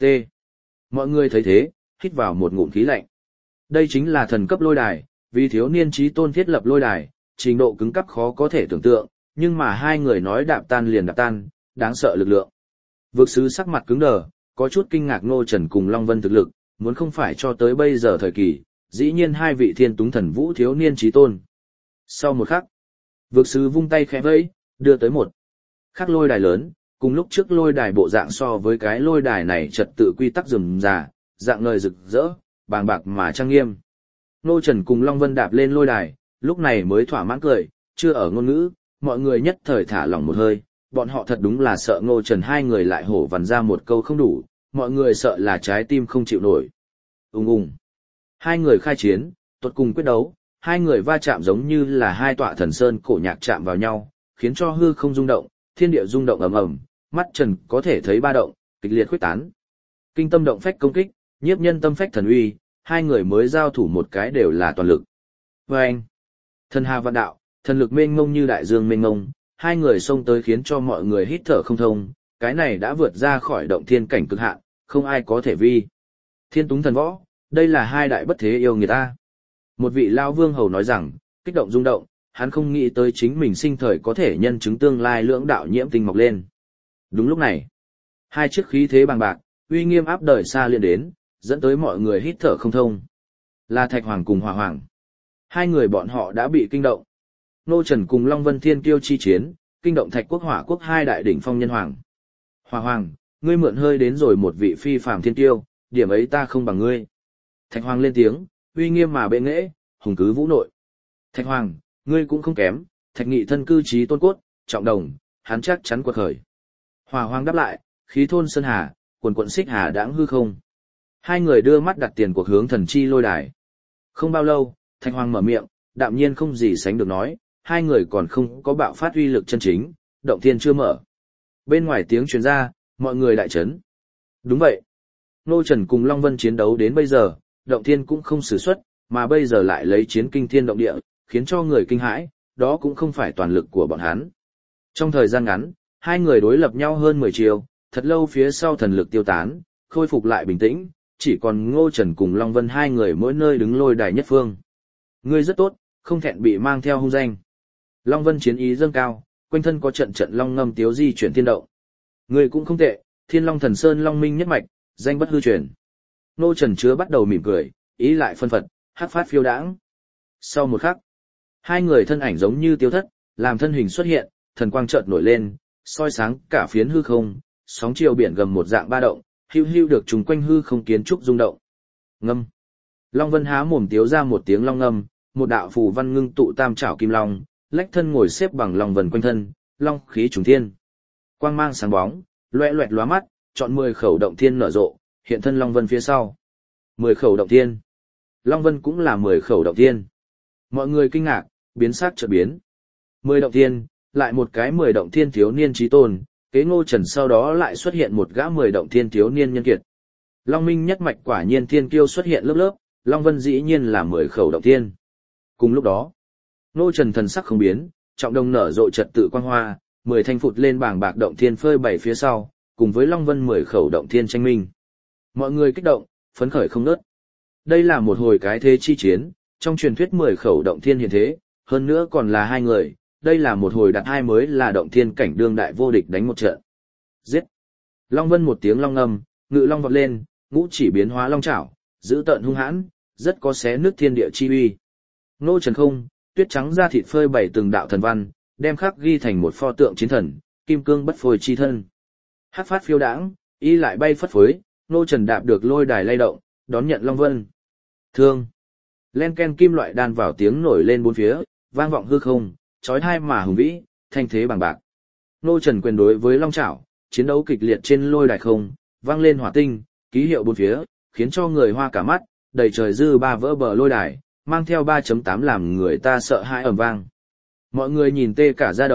Mọi người thấy thế, hít vào một ngụm khí lạnh. Đây chính là thần cấp lôi đài, vì thiếu niên chí tôn thiết lập lôi đài, trình độ cứng cáp khó có thể tưởng tượng, nhưng mà hai người nói đạp tan liền đạp tan, đáng sợ lực lượng. Vực sứ sắc mặt cứng đờ, có chút kinh ngạc Ngô Trần cùng Long Vân thực lực, muốn không phải cho tới bây giờ thời kỳ, dĩ nhiên hai vị thiên túng thần vũ thiếu niên chí tôn. Sau một khắc, vực sứ vung tay khẽ vẫy, đưa tới một khắc lôi đài lớn, cùng lúc trước lôi đài bộ dạng so với cái lôi đài này trật tự quy tắc rườm rà, dạng ngời rực rỡ, bàng bạc mà trang nghiêm. Ngô Trần cùng Long Vân đạp lên lôi đài, lúc này mới thỏa mãn cười, chưa ở ngôn ngữ, mọi người nhất thời thả lỏng một hơi, bọn họ thật đúng là sợ Ngô Trần hai người lại hổ vằn ra một câu không đủ, mọi người sợ là trái tim không chịu nổi. Ùng ùng. Hai người khai chiến, tuột cùng quyết đấu, hai người va chạm giống như là hai tọa thần sơn cổ nhạc chạm vào nhau, khiến cho hư không rung động, thiên địa rung động ầm ầm, mắt Trần có thể thấy ba động, kịch liệt khuếch tán. Kinh tâm động phách công kích, nhiếp nhân tâm phách thần uy, hai người mới giao thủ một cái đều là toàn lực. Và anh, thần hà vạn đạo, thần lực mênh mông như đại dương mênh mông, hai người xông tới khiến cho mọi người hít thở không thông, cái này đã vượt ra khỏi động thiên cảnh cực hạn, không ai có thể vi. Thiên túng thần võ, đây là hai đại bất thế yêu người ta. Một vị lao vương hầu nói rằng, kích động rung động, hắn không nghĩ tới chính mình sinh thời có thể nhân chứng tương lai lưỡng đạo nhiễm tinh mọc lên. Đúng lúc này, hai chiếc khí thế bằng bạc, uy nghiêm áp đời xa liên đến, dẫn tới mọi người hít thở không thông. Là Thạch Hoàng cùng Hỏa Hoàng. Hai người bọn họ đã bị kinh động. Ngô Trần cùng Long Vân Thiên Kiêu chi chiến, kinh động Thạch Quốc Hỏa Quốc hai đại đỉnh phong nhân hoàng. Hỏa Hoàng, ngươi mượn hơi đến rồi một vị phi phàm thiên kiêu, điểm ấy ta không bằng ngươi. Thạch Hoàng lên tiếng, uy nghiêm mà bệ nghệ, hùng cứ vũ nội. Thạch Hoàng, ngươi cũng không kém, Thạch Nghị thân cư trí tôn cốt, trọng đồng, hắn chắc chắn quật khởi. Hỏa Hoàng đáp lại, khí thôn sơn hà, quần quận xích hà đãng hư không. Hai người đưa mắt đặt tiền cuộc hướng thần chi lôi đài. Không bao lâu, Thạch Hoàng mở miệng, đạm nhiên không gì sánh được nói, hai người còn không có bạo phát uy lực chân chính, động thiên chưa mở. Bên ngoài tiếng truyền ra, mọi người đại chấn. Đúng vậy. Ngô Trần cùng Long Vân chiến đấu đến bây giờ, động thiên cũng không sử xuất, mà bây giờ lại lấy chiến kinh thiên động địa, khiến cho người kinh hãi, đó cũng không phải toàn lực của bọn hắn. Trong thời gian ngắn, hai người đối lập nhau hơn mười chiều, thật lâu phía sau thần lực tiêu tán, khôi phục lại bình tĩnh, chỉ còn Ngô Trần cùng Long Vân hai người mỗi nơi đứng lôi đài nhất phương. Ngươi rất tốt, không thẹn bị mang theo hung danh. Long Vân chiến ý dâng cao, quanh thân có trận trận long ngâm tiếu di chuyển thiên động. Ngươi cũng không tệ, Thiên Long Thần Sơn Long Minh nhất mạch, danh bất hư truyền. Ngô Trần chứa bắt đầu mỉm cười, ý lại phân phật, hắc phát phiêu đãng. Sau một khắc, hai người thân ảnh giống như tiêu thất, làm thân hình xuất hiện, thần quang chợt nổi lên, soi sáng cả phiến hư không, sóng chiều biển gầm một dạng ba động, hưu hưu được trùng quanh hư không kiến trúc rung động. Ngâm. Long Vân há mồm tiếu ra một tiếng long ngâm, một đạo phù văn ngưng tụ tam trảo kim long, lách thân ngồi xếp bằng long vần quanh thân, long khí trùng thiên. Quang mang sáng bóng, loẹt loẹt lóa mắt, chọn mười khẩu động thiên nở rộ, hiện thân Long Vân phía sau. mười khẩu động thiên. Long Vân cũng là mười khẩu động thiên. Mọi người kinh ngạc, biến sắc chợt biến. mười động thiên, lại một cái mười động thiên thiếu niên chí tôn, kế Ngô Trần sau đó lại xuất hiện một gã mười động thiên thiếu niên nhân kiệt. Long Minh nhất mạch quả nhiên thiên kiêu xuất hiện lớp lớp, Long Vân dĩ nhiên là mười khẩu động thiên. Cùng lúc đó, Ngô Trần thần sắc không biến, trọng đồng nở rộ trật tự quang hoa, mười thanh phụt lên bảng bạc động thiên phơi bày phía sau, cùng với Long Vân mười khẩu động thiên tranh minh. Mọi người kích động, phấn khởi không ngớt. Đây là một hồi cái thế chi chiến, trong truyền thuyết mười khẩu động thiên hiện thế, hơn nữa còn là hai người, đây là một hồi đặt hai mới là động thiên cảnh đương đại vô địch đánh một trận. Giết! Long Vân một tiếng long ngâm, ngự long vọt lên, ngũ chỉ biến hóa long chảo, giữ tợn hung hãn, rất có xé nước thiên địa chi uy. Ngô Trần không, tuyết trắng da thịt phơi bày từng đạo thần văn, đem khắc ghi thành một pho tượng chiến thần, kim cương bất phôi chi thân. Hắc phát phiêu đãng, y lại bay phất phới, Ngô Trần đạp được lôi đài lay động, đón nhận Long Vân. Thương. Len ken kim loại đan vào tiếng nổi lên bốn phía, vang vọng hư không, chói tai mà hùng vĩ, thanh thế bằng bạc. Ngô Trần quyền đối với Long Chảo, chiến đấu kịch liệt trên lôi đài không, vang lên hỏa tinh, ký hiệu bốn phía, khiến cho người hoa cả mắt, đầy trời dư ba vỡ bờ lôi đài, mang theo ba chấm tám làm người ta sợ hãi ầm vang. Mọi người nhìn tê cả da đầu,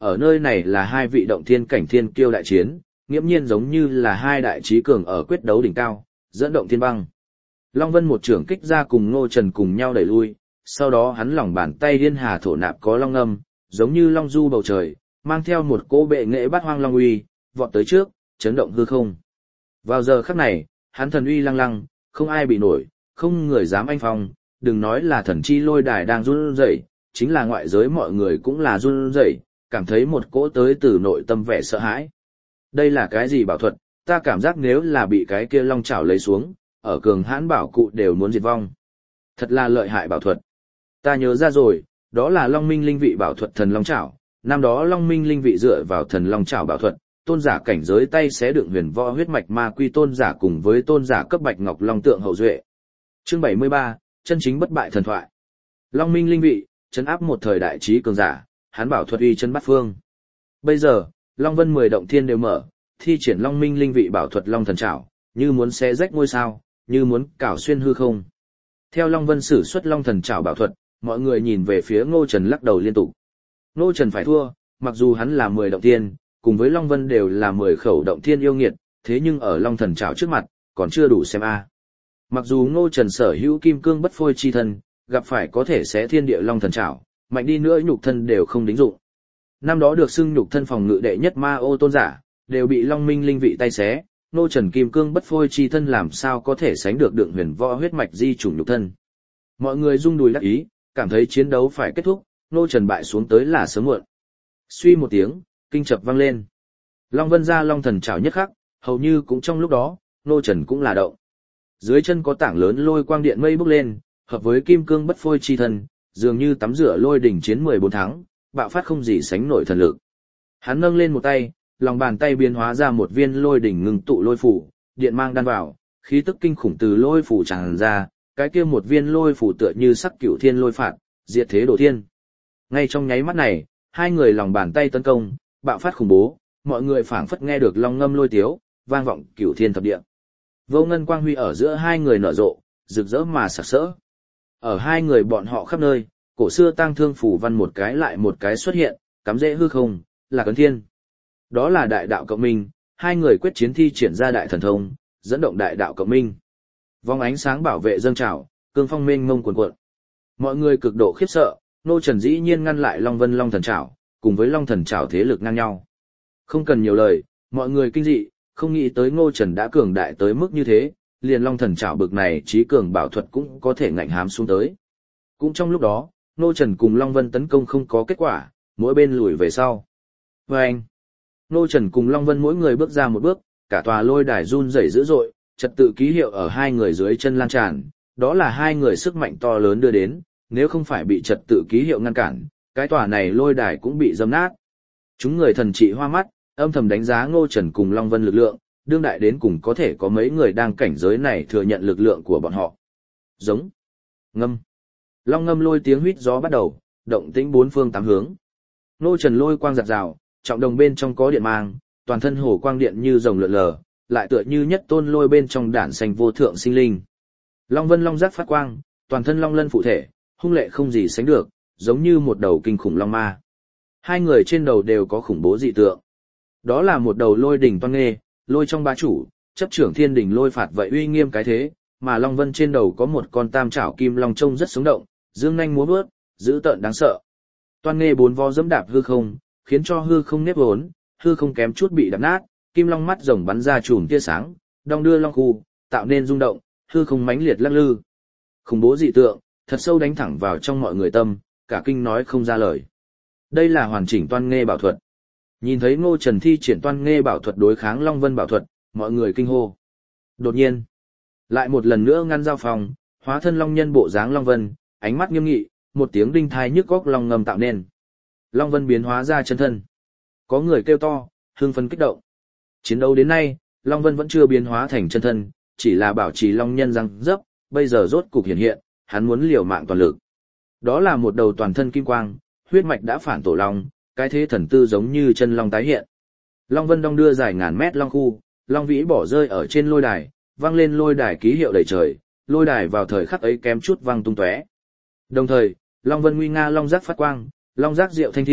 ở nơi này là hai vị động thiên cảnh thiên kiêu đại chiến, nghiễm nhiên giống như là hai đại trí cường ở quyết đấu đỉnh cao, dẫn động thiên băng. Long Vân một trưởng kích ra cùng Ngô Trần cùng nhau đẩy lui, sau đó hắn lòng bàn tay liên hà thổ nạp có long âm, giống như long du bầu trời, mang theo một cỗ bệ nghệ bát hoang long uy, vọt tới trước, chấn động hư không. Vào giờ khắc này, hắn thần uy lăng lăng, không ai bị nổi, không người dám anh phong, đừng nói là thần chi lôi đài đang run rẩy, chính là ngoại giới mọi người cũng là run rẩy, cảm thấy một cỗ tới từ nội tâm vẻ sợ hãi. Đây là cái gì bảo thuật, ta cảm giác nếu là bị cái kia long chảo lấy xuống, ở cường hãn bảo cụ đều muốn diệt vong. Thật là lợi hại bảo thuật. Ta nhớ ra rồi, đó là Long Minh linh vị bảo thuật thần long chảo, năm đó Long Minh linh vị dựa vào thần long chảo bảo thuật, tôn giả cảnh giới tay xé đựng huyền võ huyết mạch ma quy tôn giả cùng với tôn giả cấp bạch ngọc long tượng hậu duệ. Chương bảy mươi ba, chân chính bất bại thần thoại. Long Minh linh vị, trấn áp một thời đại trí cường giả, hắn bảo thuật uy chân bát phương. Bây giờ, Long Vân mười động thiên đều mở, thi triển Long Minh linh vị bảo thuật long thần trảo, như muốn xé rách ngôi sao, như muốn cào xuyên hư không. Theo Long Vân sử xuất long thần trảo bảo thuật, mọi người nhìn về phía Ngô Trần lắc đầu liên tục. Ngô Trần phải thua, mặc dù hắn là mười động thiên, cùng với Long Vân đều là mười khẩu động thiên yêu nghiệt, thế nhưng ở long thần trảo trước mặt, còn chưa đủ xem a. Mặc dù Ngô Trần sở hữu kim cương bất phôi chi thân, gặp phải có thể xé thiên địa long thần trảo, mạnh đi nữa nhục thân đều không đính dụng. Năm đó được xưng nhục thân phòng ngự đệ nhất ma ô tôn giả, đều bị Long Minh linh vị tay xé, Ngô Trần kim cương bất phôi chi thân làm sao có thể sánh được đựng huyền võ huyết mạch di chủng nhục thân. Mọi người rung đùi đắc ý, cảm thấy chiến đấu phải kết thúc, Ngô Trần bại xuống tới là sớm muộn. Suy một tiếng, kinh chập vang lên. Long Vân ra long thần trảo nhất khắc, hầu như cũng trong lúc đó, Ngô Trần cũng là động. Dưới chân có tảng lớn lôi quang điện mây bốc lên, hợp với kim cương bất phôi chi thân, dường như tắm rửa lôi đỉnh chiến mười bốn tháng, bạo phát không gì sánh nổi thần lực. Hắn nâng lên một tay, lòng bàn tay biến hóa ra một viên lôi đỉnh ngưng tụ lôi phủ, điện mang đan vào, khí tức kinh khủng từ lôi phủ tràn ra, cái kia một viên lôi phủ tựa như sắc cửu thiên lôi phạt, diệt thế đổ thiên. Ngay trong nháy mắt này, hai người lòng bàn tay tấn công, bạo phát khủng bố, mọi người phảng phất nghe được long ngâm lôi tiếu, vang vọng cửu thiên thập địa. Vô ngân quang huy ở giữa hai người nở rộ, rực rỡ mà sặc sỡ. Ở hai người bọn họ khắp nơi, cổ xưa tang thương phủ văn một cái lại một cái xuất hiện, cắm rễ hư không, là cấn thiên. Đó là đại đạo cộng minh, hai người quyết chiến thi triển ra đại thần thông, dẫn động đại đạo cộng minh. Vòng ánh sáng bảo vệ dâng trào, cương phong mênh mông cuồn cuộn. Mọi người cực độ khiếp sợ, Ngô Trần dĩ nhiên ngăn lại Long Vân long thần trảo, cùng với long thần trảo thế lực ngang nhau. Không cần nhiều lời, mọi người kinh dị, không nghĩ tới Ngô Trần đã cường đại tới mức như thế, liền long thần trảo bực này trí cường bảo thuật cũng có thể ngạnh hám xuống tới. Cũng trong lúc đó, Ngô Trần cùng Long Vân tấn công không có kết quả, mỗi bên lùi về sau. Và anh, Ngô Trần cùng Long Vân mỗi người bước ra một bước, cả tòa lôi đài run rẩy dữ dội, trật tự ký hiệu ở hai người dưới chân lan tràn, đó là hai người sức mạnh to lớn đưa đến, nếu không phải bị trật tự ký hiệu ngăn cản, cái tòa này lôi đài cũng bị dâm nát. Chúng người thần trị hoa mắt, âm thầm đánh giá Ngô Trần cùng Long Vân lực lượng, đương đại đến cùng có thể có mấy người đang cảnh giới này thừa nhận lực lượng của bọn họ. Giống, ngâm, long ngâm lôi tiếng huýt gió bắt đầu, động tĩnh bốn phương tám hướng. Ngô Trần lôi quang giật rào, trọng đồng bên trong có điện mang, toàn thân hồ quang điện như rồng lượn lờ, lại tựa như nhất tôn lôi bên trong đản xanh vô thượng sinh linh. Long Vân long giác phát quang, toàn thân long lân phụ thể, hung lệ không gì sánh được, giống như một đầu kinh khủng long ma. Hai người trên đầu đều có khủng bố dị tượng. Đó là một đầu lôi đỉnh toan nghê, lôi trong bá chủ, chấp trưởng thiên đỉnh lôi phạt vậy uy nghiêm cái thế, mà Long Vân trên đầu có một con tam trảo kim long trông rất sống động, dương nhanh múa vớt, dữ tợn đáng sợ. Toan nghê bốn vó dẫm đạp hư không, khiến cho hư không nếp vốn, hư không kém chút bị đập nát, kim long mắt rồng bắn ra chùm tia sáng, đong đưa long khu, tạo nên rung động, hư không mãnh liệt lắc lư. Khủng bố dị tượng, thật sâu đánh thẳng vào trong mọi người tâm, cả kinh nói không ra lời. Đây là hoàn chỉnh toan nghê bảo thuật. Nhìn thấy Ngô Trần thi triển toan nghê bảo thuật đối kháng Long Vân bảo thuật, mọi người kinh hô. Đột nhiên, lại một lần nữa ngăn giao phòng, hóa thân long nhân bộ dáng Long Vân, ánh mắt nghiêm nghị, một tiếng đinh thai nhức góc long ngầm tạo nên. Long Vân biến hóa ra chân thân. Có người kêu to, hưng phấn kích động. Chiến đấu đến nay, Long Vân vẫn chưa biến hóa thành chân thân, chỉ là bảo trì long nhân răng dấp, bây giờ rốt cục hiện hiện, hắn muốn liều mạng toàn lực. Đó là một đầu toàn thân kim quang, huyết mạch đã phản tổ long, cái thế thần tư giống như chân long tái hiện. Long Vân đong đưa dài ngàn mét long khu, long vĩ bỏ rơi ở trên lôi đài, vang lên lôi đài ký hiệu đầy trời, lôi đài vào thời khắc ấy kém chút vang tung tóe. Đồng thời, Long Vân nguy nga long giác phát quang, long giác diệu thanh thiên,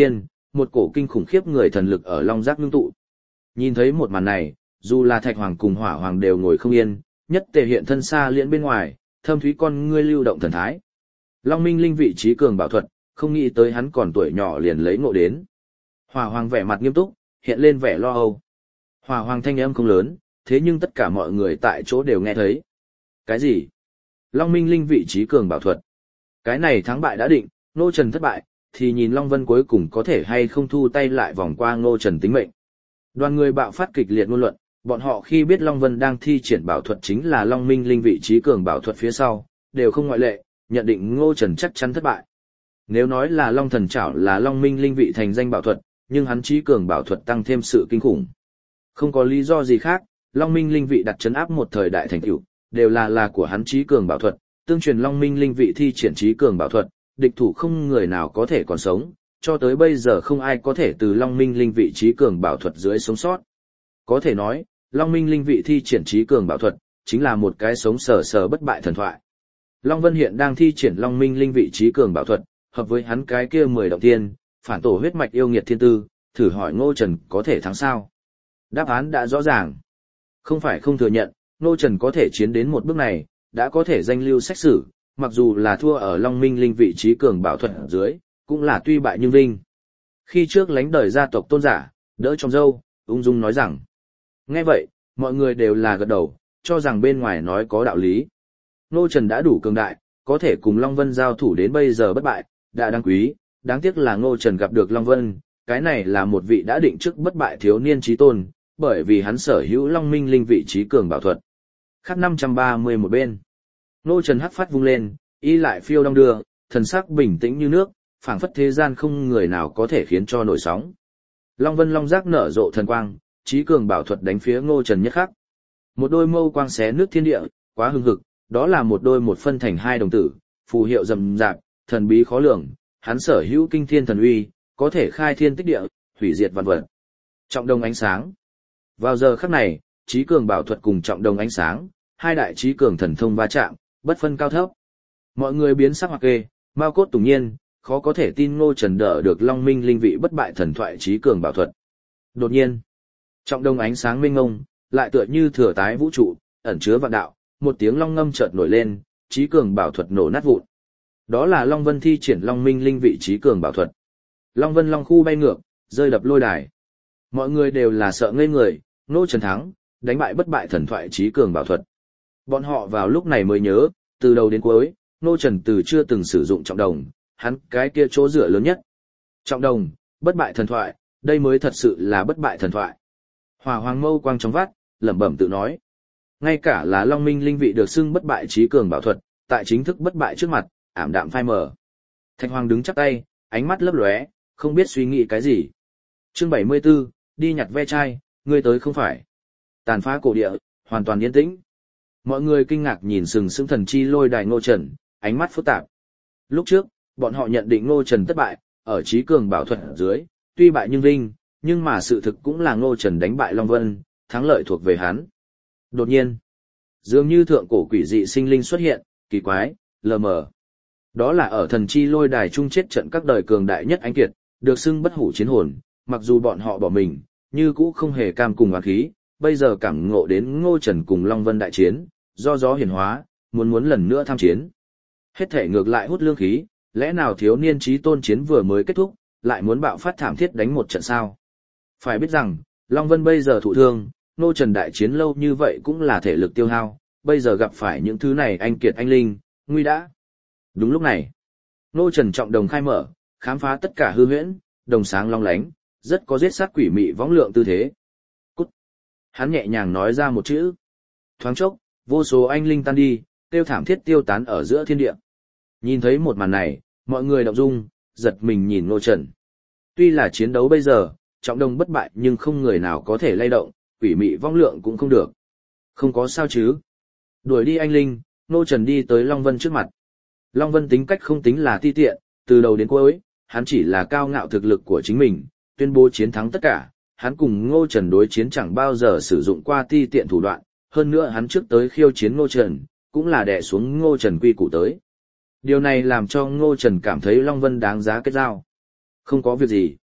một cổ kinh khủng khiếp người thần lực ở long giác ngưng tụ. Nhìn thấy một màn này, dù là Thạch Hoàng cùng Hỏa Hoàng đều ngồi không yên, nhất tề hiện thân xa liễn bên ngoài, thâm thúy con ngươi lưu động thần thái. Long Minh Linh vị trí cường bảo thuật, không nghĩ tới hắn còn tuổi nhỏ liền lấy ngộ đến. Hỏa Hoàng vẻ mặt nghiêm túc, hiện lên vẻ lo âu. Hỏa Hoàng thanh âm không lớn, thế nhưng tất cả mọi người tại chỗ đều nghe thấy. Cái gì? Long Minh Linh vị trí cường bảo thuật. Cái này thắng bại đã định, Ngô Trần thất bại, thì nhìn Long Vân cuối cùng có thể hay không thu tay lại vòng qua Ngô Trần tính mệnh. Đoàn người bạo phát kịch liệt ngôn luận, bọn họ khi biết Long Vân đang thi triển bảo thuật chính là Long Minh Linh vị trí cường bảo thuật phía sau, đều không ngoại lệ, nhận định Ngô Trần chắc chắn thất bại. Nếu nói là Long Thần Trảo là Long Minh Linh vị thành danh bảo thuật, nhưng hắn trí cường bảo thuật tăng thêm sự kinh khủng. Không có lý do gì khác, Long Minh Linh vị đặt chấn áp một thời đại thành tựu, đều là là của hắn trí cường bảo thuật, tương truyền Long Minh Linh vị thi triển trí cường bảo thuật, địch thủ không người nào có thể còn sống, cho tới bây giờ không ai có thể từ Long Minh Linh vị trí cường bảo thuật dưới sống sót. Có thể nói, Long Minh Linh vị thi triển trí cường bảo thuật, chính là một cái sống sờ sờ bất bại thần thoại. Long Vân hiện đang thi triển Long Minh Linh vị trí cường bảo thuật, hợp với hắn cái kia mười động tiên, phản tổ huyết mạch yêu nghiệt thiên tư, thử hỏi Ngô Trần có thể thắng sao? Đáp án đã rõ ràng. Không phải không thừa nhận, Ngô Trần có thể chiến đến một bước này, đã có thể danh lưu sách sử, mặc dù là thua ở Long Minh Linh vị trí cường bảo thuật ở dưới, cũng là tuy bại nhưng vinh. Khi trước lánh đời gia tộc tôn giả, đỡ trong dâu, ung dung nói rằng. Nghe vậy, mọi người đều là gật đầu, cho rằng bên ngoài nói có đạo lý. Ngô Trần đã đủ cường đại, có thể cùng Long Vân giao thủ đến bây giờ bất bại, đã đáng quý, đáng tiếc là Ngô Trần gặp được Long Vân, cái này là một vị đã định trước bất bại thiếu niên chí tôn, bởi vì hắn sở hữu Long Minh Linh vị trí cường bảo thuật. Khắc năm trăm ba mươi một bên. Ngô Trần hắc phát vung lên, y lại phiêu đong đưa, thần sắc bình tĩnh như nước, phảng phất thế gian không người nào có thể khiến cho nổi sóng. Long Vân long giác nở rộ thần quang, trí cường bảo thuật đánh phía Ngô Trần nhất khắc. Một đôi mâu quang xé nước thiên địa, quá hưng hực, đó là một đôi một phân thành hai đồng tử, phù hiệu rầm rạp, thần bí khó lường, hắn sở hữu kinh thiên thần uy, có thể khai thiên tích địa, hủy diệt vạn vật. Trọng đồng ánh sáng. Vào giờ khắc này, trí cường bảo thuật cùng trọng đồng ánh sáng, hai đại trí cường thần thông va chạm, bất phân cao thấp. Mọi người biến sắc hoặc kê, mao cốt tủng nhiên, khó có thể tin Ngô Trần đỡ được Long Minh Linh vị bất bại thần thoại trí cường bảo thuật. Đột nhiên, trọng đồng ánh sáng mênh mông, lại tựa như thừa tái vũ trụ, ẩn chứa vạn đạo, một tiếng long ngâm chợt nổi lên, trí cường bảo thuật nổ nát vụn. Đó là Long Vân thi triển Long Minh Linh vị trí cường bảo thuật. Long Vân long khu bay ngược, rơi đập lôi đài. Mọi người đều là sợ ngây người, Ngô Trần thắng, đánh bại bất bại thần thoại trí cường bảo thuật. Bọn họ vào lúc này mới nhớ, từ đầu đến cuối, Ngô Trần từ chưa từng sử dụng trọng đồng, hắn cái kia chỗ dựa lớn nhất. Trọng đồng, bất bại thần thoại, đây mới thật sự là bất bại thần thoại. Hỏa Hoàng mâu quang trong vắt, lẩm bẩm tự nói. Ngay cả là Long Minh Linh vị được xưng bất bại trí cường bảo thuật, tại chính thức bất bại trước mặt, ảm đạm phai mờ. Thạch Hoàng đứng chắp tay, ánh mắt lấp lóe, không biết suy nghĩ cái gì. Chương bảy mươi 74, đi nhặt ve chai, ngươi tới không phải. Tàn phá cổ địa, hoàn toàn yên tĩnh. Mọi người kinh ngạc nhìn sừng sững thần chi lôi đài Ngô Trần, ánh mắt phức tạp. Lúc trước, bọn họ nhận định Ngô Trần thất bại, ở trí cường bảo thuật dưới, tuy bại nhưng vinh, nhưng mà sự thực cũng là Ngô Trần đánh bại Long Vân, thắng lợi thuộc về hắn. Đột nhiên, dường như thượng cổ quỷ dị sinh linh xuất hiện, kỳ quái, lờ mờ. Đó là ở thần chi lôi đài chung chết trận các đời cường đại nhất anh kiệt, được xưng bất hủ chiến hồn, mặc dù bọn họ bỏ mình, như cũ không hề cam cùng oán khí, bây giờ cảm ngộ đến Ngô Trần cùng Long Vân đại chiến, do gió hiển hóa, muốn muốn lần nữa tham chiến. Hết thể ngược lại hút lương khí, lẽ nào thiếu niên chí tôn chiến vừa mới kết thúc, lại muốn bạo phát thảm thiết đánh một trận sao? Phải biết rằng, Long Vân bây giờ thụ thương, Ngô Trần đại chiến lâu như vậy cũng là thể lực tiêu hao, bây giờ gặp phải những thứ này anh kiệt anh linh, nguy đã. Đúng lúc này, Ngô Trần trọng đồng khai mở, khám phá tất cả hư huyễn, đồng sáng long lánh, rất có giết sát quỷ mị võng lượng tư thế. Cút. Hắn nhẹ nhàng nói ra một chữ. Thoáng chốc, vô số anh linh tan đi, tiêu thảm thiết tiêu tán ở giữa thiên địa. Nhìn thấy một màn này, mọi người động dung, giật mình nhìn Ngô Trần. Tuy là chiến đấu bây giờ, trọng đồng bất bại nhưng không người nào có thể lay động, quỷ mị vong lượng cũng không được. Không có sao chứ. Đuổi đi anh linh, Ngô Trần đi tới Long Vân trước mặt. Long Vân tính cách không tính là ti tiện, từ đầu đến cuối, hắn chỉ là cao ngạo thực lực của chính mình, tuyên bố chiến thắng tất cả. Hắn cùng Ngô Trần đối chiến chẳng bao giờ sử dụng qua ti tiện thủ đoạn, hơn nữa hắn trước tới khiêu chiến Ngô Trần, cũng là đè xuống Ngô Trần quy củ tới. Điều này làm cho Ngô Trần cảm thấy Long Vân đáng giá kết giao. Không có việc gì.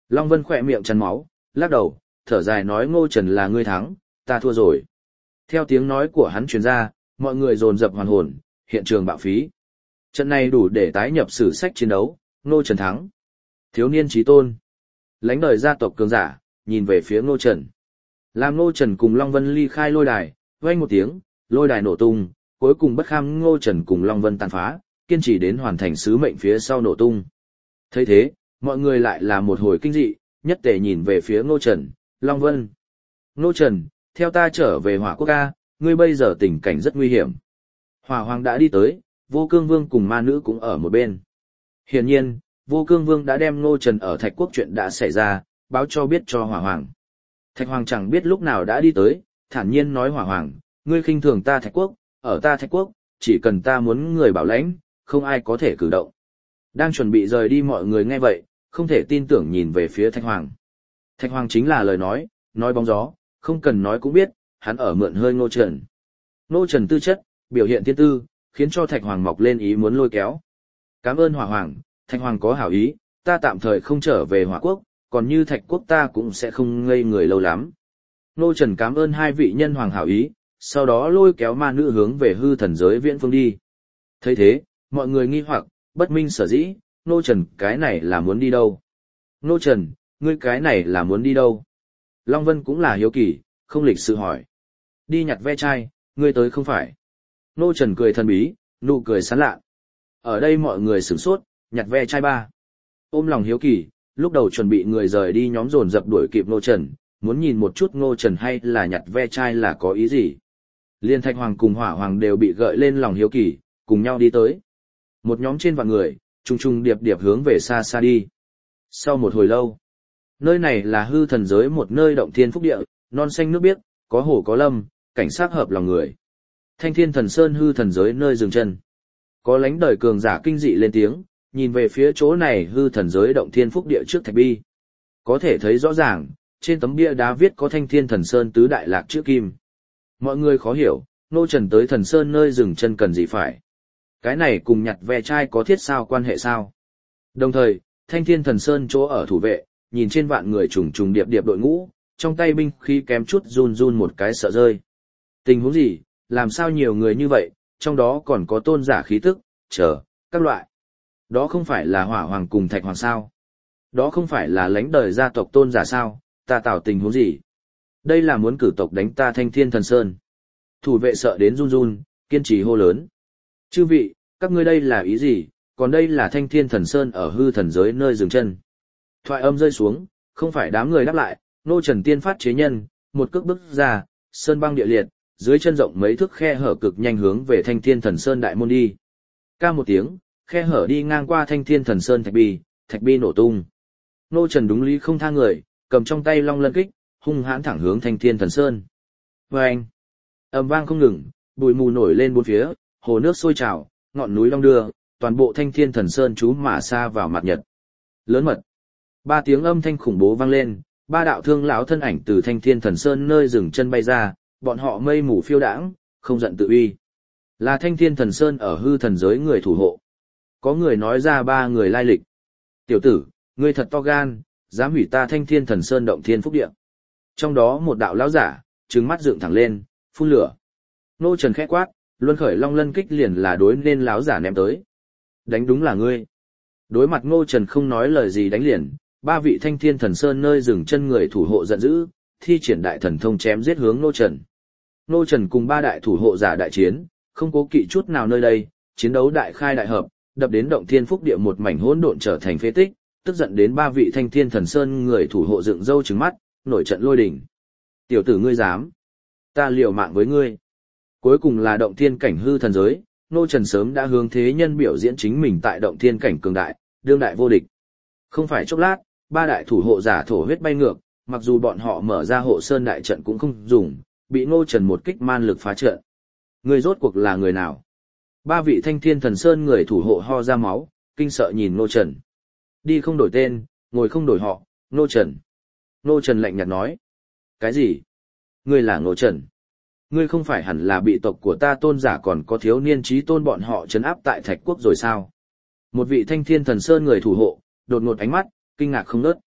Long Vân khỏe miệng chắn máu, lắc đầu, thở dài nói Ngô Trần là ngươi thắng, ta thua rồi. Theo tiếng nói của hắn truyền ra, mọi người dồn dập hoàn hồn, hiện trường bạo phí. Trận này đủ để tái nhập sử sách chiến đấu, Ngô Trần thắng. Thiếu niên chí tôn. Lãnh đời gia tộc cường giả, nhìn về phía Ngô Trần. Làm Ngô Trần cùng Long Vân ly khai lôi đài, vang một tiếng, lôi đài nổ tung, cuối cùng bất kham Ngô Trần cùng Long Vân tàn phá, kiên trì đến hoàn thành sứ mệnh phía sau nổ tung. Thấy thế, mọi người lại là một hồi kinh dị, nhất tề nhìn về phía Ngô Trần, Long Vân. Ngô Trần, theo ta trở về Hỏa Quốc ca, ngươi bây giờ tình cảnh rất nguy hiểm. Hỏa Hoàng đã đi tới, Vô Cương Vương cùng ma nữ cũng ở một bên. Hiển nhiên, Vô Cương Vương đã đem Ngô Trần ở Thạch Quốc chuyện đã xảy ra, báo cho biết cho Hỏa Hoàng. Thạch Hoàng chẳng biết lúc nào đã đi tới, thản nhiên nói Hỏa Hoàng, ngươi khinh thường ta Thạch Quốc, ở ta Thạch Quốc, chỉ cần ta muốn người bảo lãnh, không ai có thể cử động. Đang chuẩn bị rời đi mọi người nghe vậy, không thể tin tưởng nhìn về phía Thạch Hoàng. Thạch Hoàng chính là lời nói, nói bóng gió, không cần nói cũng biết, hắn ở mượn hơi Ngô Trần. Ngô Trần tư chất, biểu hiện thiên tư, khiến cho Thạch Hoàng mọc lên ý muốn lôi kéo. Cảm ơn Hỏa Hoàng, Thạch Hoàng có hảo ý, ta tạm thời không trở về Hỏa Quốc, còn như Thạch Quốc ta cũng sẽ không ngây người lâu lắm. Ngô Trần cảm ơn hai vị nhân hoàng hảo ý, sau đó lôi kéo ma nữ hướng về hư thần giới viễn phương đi. Thấy thế, mọi người nghi hoặc, bất minh sở dĩ, Ngô Trần cái này là muốn đi đâu? Ngô Trần, ngươi cái này là muốn đi đâu? Long Vân cũng là hiếu kỳ, không lịch sự hỏi. Đi nhặt ve chai, ngươi tới không phải? Ngô Trần cười thần bí, nụ cười sán lạ. Ở đây mọi người sửng sốt, nhặt ve chai ba. Ôm lòng hiếu kỳ, lúc đầu chuẩn bị người rời đi nhóm dồn dập đuổi kịp Ngô Trần, muốn nhìn một chút Ngô Trần hay là nhặt ve chai là có ý gì. Liên Thạch Hoàng cùng Hỏa Hoàng đều bị gợi lên lòng hiếu kỳ, cùng nhau đi tới. Một nhóm trên vạn người, trung trung điệp điệp hướng về xa xa đi. Sau một hồi lâu, nơi này là hư thần giới một nơi động thiên phúc địa, non xanh nước biếc, có hồ có lâm, cảnh sắc hợp lòng người. Thanh Thiên Thần Sơn hư thần giới nơi dừng chân. Có lãnh đời cường giả kinh dị lên tiếng, nhìn về phía chỗ này hư thần giới động thiên phúc địa trước thạch bi. Có thể thấy rõ ràng, trên tấm bia đá viết có Thanh Thiên Thần Sơn tứ đại lạc chữ kim. Mọi người khó hiểu, Ngô Trần tới thần sơn nơi dừng chân cần gì phải. Cái này cùng nhặt ve chai có thiết sao quan hệ sao? Đồng thời, Thanh Thiên Thần Sơn chỗ ở thủ vệ, nhìn trên vạn người trùng trùng điệp điệp đội ngũ, trong tay binh khí kém chút run run một cái sợ rơi. Tình huống gì, làm sao nhiều người như vậy, trong đó còn có tôn giả khí tức, chờ, các loại. Đó không phải là Hỏa Hoàng cùng Thạch Hoàng sao? Đó không phải là lãnh đời gia tộc tôn giả sao? Ta tạo tình huống gì? Đây là muốn cử tộc đánh ta Thanh Thiên Thần Sơn. Thủ vệ sợ đến run run, kiên trì hô lớn. Chư vị, các ngươi đây là ý gì, còn đây là Thanh Thiên Thần Sơn ở hư thần giới nơi dừng chân. Thoại âm rơi xuống, không phải đám người đáp lại, Ngô Trần tiên phát chế nhân, một cước bước ra, sơn băng địa liệt, dưới chân rộng mấy thước khe hở cực nhanh hướng về Thanh Thiên Thần Sơn đại môn đi. Ca một tiếng, khe hở đi ngang qua Thanh Thiên Thần Sơn thạch bi, thạch bi nổ tung. Ngô Trần đúng lý không tha người, cầm trong tay long lân kích, hung hãn thẳng hướng Thanh Thiên Thần Sơn. Vâng! Ầm vang không ngừng, bụi mù nổi lên bốn phía, hồ nước sôi trào, ngọn núi long đưa, toàn bộ Thanh Thiên Thần Sơn chú mà xa vào mặt nhật. Lớn mật. Ba tiếng âm thanh khủng bố vang lên, ba đạo thương lão thân ảnh từ Thanh Thiên Thần Sơn nơi dừng chân bay ra, bọn họ mây mù phiêu đãng, không giận tự uy. Là Thanh Thiên Thần Sơn ở hư thần giới người thủ hộ. Có người nói ra ba người lai lịch. Tiểu tử, ngươi thật to gan, dám hủy ta Thanh Thiên Thần Sơn động thiên phúc địa. Trong đó một đạo lão giả, trừng mắt dựng thẳng lên, phun lửa. Ngô Trần khẽ quát, luân khởi long lân kích liền là đối nên lão giả ném tới. Đánh đúng là ngươi. Đối mặt Ngô Trần không nói lời gì đánh liền, ba vị Thanh Thiên Thần Sơn nơi dừng chân người thủ hộ giận dữ, thi triển đại thần thông chém giết hướng Ngô Trần. Ngô Trần cùng ba đại thủ hộ giả đại chiến, không cố kỵ chút nào nơi đây, chiến đấu đại khai đại hợp, đập đến động thiên phúc địa một mảnh hỗn độn trở thành phế tích, tức giận đến ba vị Thanh Thiên Thần Sơn người thủ hộ dựng râu trừng mắt, nổi trận lôi đình. Tiểu tử ngươi dám? Ta liều mạng với ngươi. Cuối cùng là động thiên cảnh hư thần giới, Ngô Trần sớm đã hướng thế nhân biểu diễn chính mình tại động thiên cảnh cường đại, đương đại vô địch. Không phải chốc lát, ba đại thủ hộ giả thổ huyết bay ngược, mặc dù bọn họ mở ra hộ sơn đại trận cũng không dùng, bị Ngô Trần một kích man lực phá trận. Người rốt cuộc là người nào? Ba vị Thanh Thiên Thần Sơn người thủ hộ ho ra máu, kinh sợ nhìn Ngô Trần. Đi không đổi tên, ngồi không đổi họ, Ngô Trần. Ngô Trần lạnh nhạt nói. Cái gì? Ngươi là Ngô Trần? Ngươi không phải hẳn là bị tộc của ta tôn giả còn có thiếu niên trí tôn bọn họ trấn áp tại Thạch Quốc rồi sao? Một vị Thanh Thiên Thần Sơn người thủ hộ, đột ngột ánh mắt, kinh ngạc không ngớt.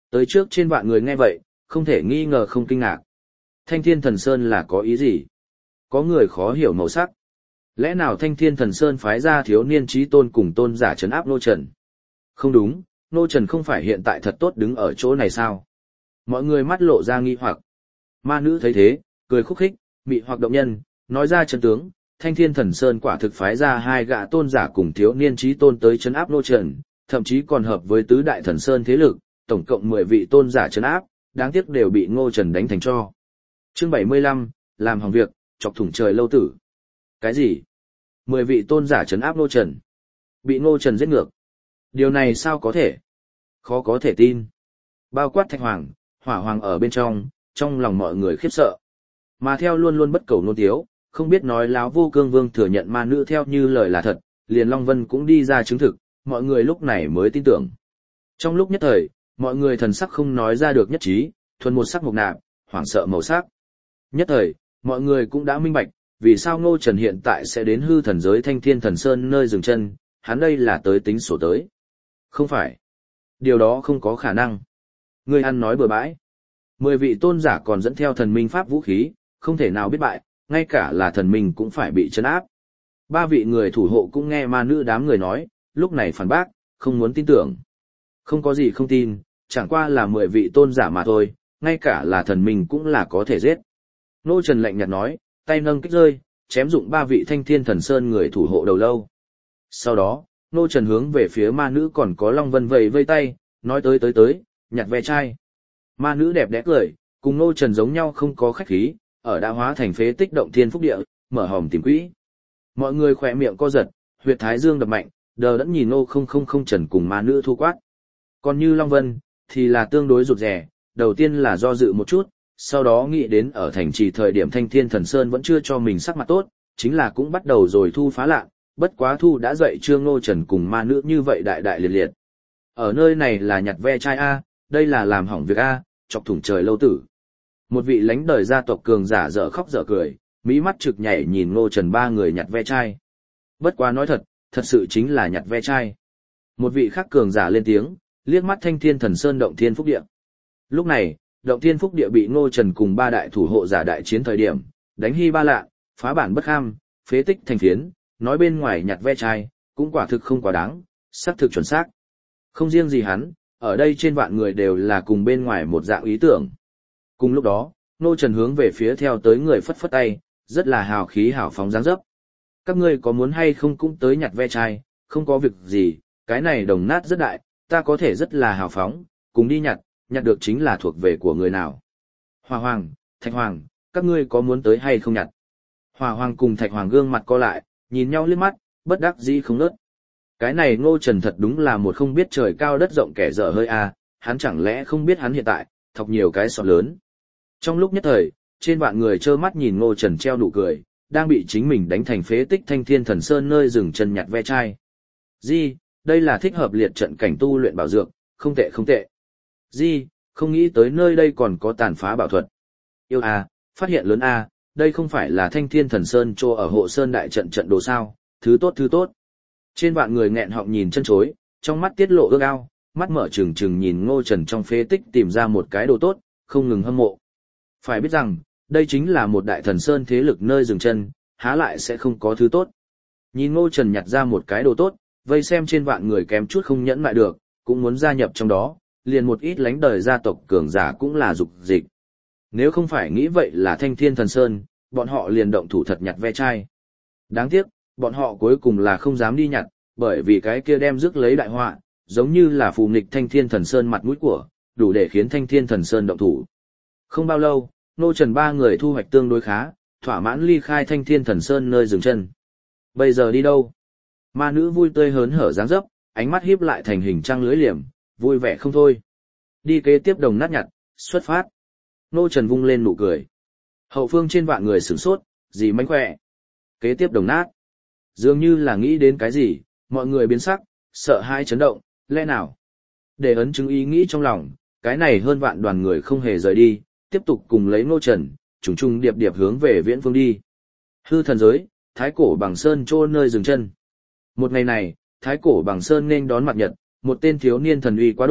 Tới trước trên vạn người nghe vậy, không thể nghi ngờ không kinh ngạc. Thanh Thiên Thần Sơn là có ý gì? Có người khó hiểu màu sắc. Lẽ nào Thanh Thiên Thần Sơn phái ra thiếu niên chí tôn cùng tôn giả trấn áp Nô Trần? Không đúng, Nô Trần không phải hiện tại thật tốt đứng ở chỗ này sao? Mọi người mắt lộ ra nghi hoặc. Ma nữ thấy thế, cười khúc khích, mị hoặc động nhân, nói ra chân tướng, Thanh Thiên Thần Sơn quả thực phái ra hai gã tôn giả cùng thiếu niên chí tôn tới trấn áp Nô Trần, thậm chí còn hợp với tứ đại thần sơn thế lực, tổng cộng mười vị tôn giả trấn áp, đáng tiếc đều bị Ngô Trần đánh thành tro. Chương bảy mươi lăm, làm hỏng việc, chọc thủng trời lâu tử. Cái gì? Mười vị tôn giả trấn áp Ngô Trần. Bị Ngô Trần giết ngược. Điều này sao có thể? Khó có thể tin. Bao quát Thạch Hoàng, Hỏa Hoàng ở bên trong, trong lòng mọi người khiếp sợ. Mà theo luôn luôn bất cầu nôn tiếu, không biết nói láo Vô Cương Vương thừa nhận ma nữ theo như lời là thật, liền Long Vân cũng đi ra chứng thực, mọi người lúc này mới tin tưởng. Trong lúc nhất thời, mọi người thần sắc không nói ra được nhất trí, thuần một sắc mục nạp, hoảng sợ màu sắc. Nhất thời, mọi người cũng đã minh bạch, vì sao Ngô Trần hiện tại sẽ đến hư thần giới Thanh Thiên Thần Sơn nơi dừng chân, hắn đây là tới tính sổ tới. Không phải. Điều đó không có khả năng. Người ăn nói bừa bãi. Mười vị tôn giả còn dẫn theo thần minh pháp vũ khí, không thể nào biết bại, ngay cả là thần minh cũng phải bị trấn áp. Ba vị người thủ hộ cũng nghe ma nữ đám người nói, lúc này phản bác, không muốn tin tưởng. Không có gì không tin, chẳng qua là mười vị tôn giả mà thôi, ngay cả là thần minh cũng là có thể giết. Nô Trần lạnh nhạt nói, tay nâng kích rơi, chém dụng ba vị Thanh Thiên Thần Sơn người thủ hộ đầu lâu. Sau đó, Nô Trần hướng về phía ma nữ còn có Long Vân vầy vây tay, nói tới tới tới, nhặt ve chai. Ma nữ đẹp đẽ cười, cùng Nô Trần giống nhau không có khách khí, ở đã hóa thành phế tích động thiên phúc địa, mở hòm tìm quỹ. Mọi người khỏe miệng co giật, huyệt thái dương đập mạnh, đờ đẫn nhìn Nô không không không Trần cùng ma nữ thu quát. Còn như Long Vân, thì là tương đối rụt rè, đầu tiên là do dự một chút, sau đó nghĩ đến ở thành trì thời điểm Thanh Thiên Thần Sơn vẫn chưa cho mình sắc mặt tốt, chính là cũng bắt đầu rồi thu phá lạ, bất quá thu đã dậy Trương Ngô Trần cùng ma nữ như vậy đại đại liệt liệt. Ở nơi này là nhặt ve chai A, đây là làm hỏng việc A, chọc thủng trời lâu tử. Một vị lãnh đời gia tộc cường giả dở khóc dở cười, mỹ mắt trực nhảy nhìn Ngô Trần ba người nhặt ve chai. Bất quá nói thật, thật sự chính là nhặt ve chai. Một vị khác cường giả lên tiếng, liếc mắt Thanh Thiên Thần Sơn động thiên phúc địa. Lúc này, động thiên phúc địa bị Ngô Trần cùng ba đại thủ hộ giả đại chiến thời điểm, đánh hy ba lạ, phá bản bất kham, phế tích thành phiến, nói bên ngoài nhặt ve chai, cũng quả thực không quá đáng, xác thực chuẩn xác. Không riêng gì hắn, ở đây trên vạn người đều là cùng bên ngoài một dạng ý tưởng. Cùng lúc đó, Ngô Trần hướng về phía theo tới người phất phất tay, rất là hào khí hào phóng dáng dấp. Các ngươi có muốn hay không cũng tới nhặt ve chai, không có việc gì, cái này đồng nát rất đại, ta có thể rất là hào phóng, cùng đi nhặt, nhặt được chính là thuộc về của người nào. Hỏa Hoàng, Thạch Hoàng, các ngươi có muốn tới hay không nhặt? Hỏa Hoàng cùng Thạch Hoàng gương mặt co lại, nhìn nhau liếc mắt, bất đắc dĩ không nớt. Cái này Ngô Trần thật đúng là một không biết trời cao đất rộng kẻ dở hơi a, hắn chẳng lẽ không biết hắn hiện tại, thọc nhiều cái sọt lớn. Trong lúc nhất thời, trên vạn người trơ mắt nhìn Ngô Trần treo nụ cười, đang bị chính mình đánh thành phế tích Thanh Thiên Thần Sơn nơi dừng chân nhặt ve chai. Di, đây là thích hợp liệt trận cảnh tu luyện bảo dược, không tệ không tệ. Di, không nghĩ tới nơi đây còn có tàn phá bảo thuật. Yêu a, phát hiện lớn a, đây không phải là Thanh Thiên Thần Sơn trô ở hộ sơn đại trận trận đồ sao, thứ tốt thứ tốt. Trên vạn người nghẹn họng nhìn chân chối, trong mắt tiết lộ ước ao, mắt mở trừng trừng nhìn Ngô Trần trong phế tích tìm ra một cái đồ tốt, không ngừng hâm mộ. Phải biết rằng, đây chính là một đại thần sơn thế lực nơi dừng chân, há lại sẽ không có thứ tốt. Nhìn Ngô Trần nhặt ra một cái đồ tốt, vây xem trên vạn người kém chút không nhẫn lại được, cũng muốn gia nhập trong đó, liền một ít lánh đời gia tộc cường giả cũng là dục dịch. Nếu không phải nghĩ vậy là Thanh Thiên Thần Sơn, bọn họ liền động thủ thật nhặt ve chai. Đáng tiếc, bọn họ cuối cùng là không dám đi nhặt, bởi vì cái kia đem rước lấy đại họa, giống như là phù nghịch Thanh Thiên Thần Sơn mặt mũi của, đủ để khiến Thanh Thiên Thần Sơn động thủ. Không bao lâu, Ngô Trần ba người thu hoạch tương đối khá, thỏa mãn ly khai Thanh Thiên Thần Sơn nơi dừng chân. Bây giờ đi đâu? Ma nữ vui tươi hớn hở dáng dấp, ánh mắt híp lại thành hình trăng lưới liềm, vui vẻ không thôi. Đi kế tiếp đồng nát nhặt, xuất phát. Ngô Trần vung lên nụ cười. Hậu phương trên vạn người sửng sốt, gì mánh khỏe. Kế tiếp đồng nát. Dường như là nghĩ đến cái gì, mọi người biến sắc, sợ hãi chấn động, lẽ nào? Để ấn chứng ý nghĩ trong lòng, cái này hơn vạn đoàn người không hề rời đi, tiếp tục cùng lấy Ngô Trần, trùng trùng điệp điệp hướng về viễn phương đi. Hư thần giới, thái cổ bằng sơn trô nơi dừng chân. Một ngày này, thái cổ bằng sơn nên đón mặt nhật, một tên thiếu niên thần uy quá độ,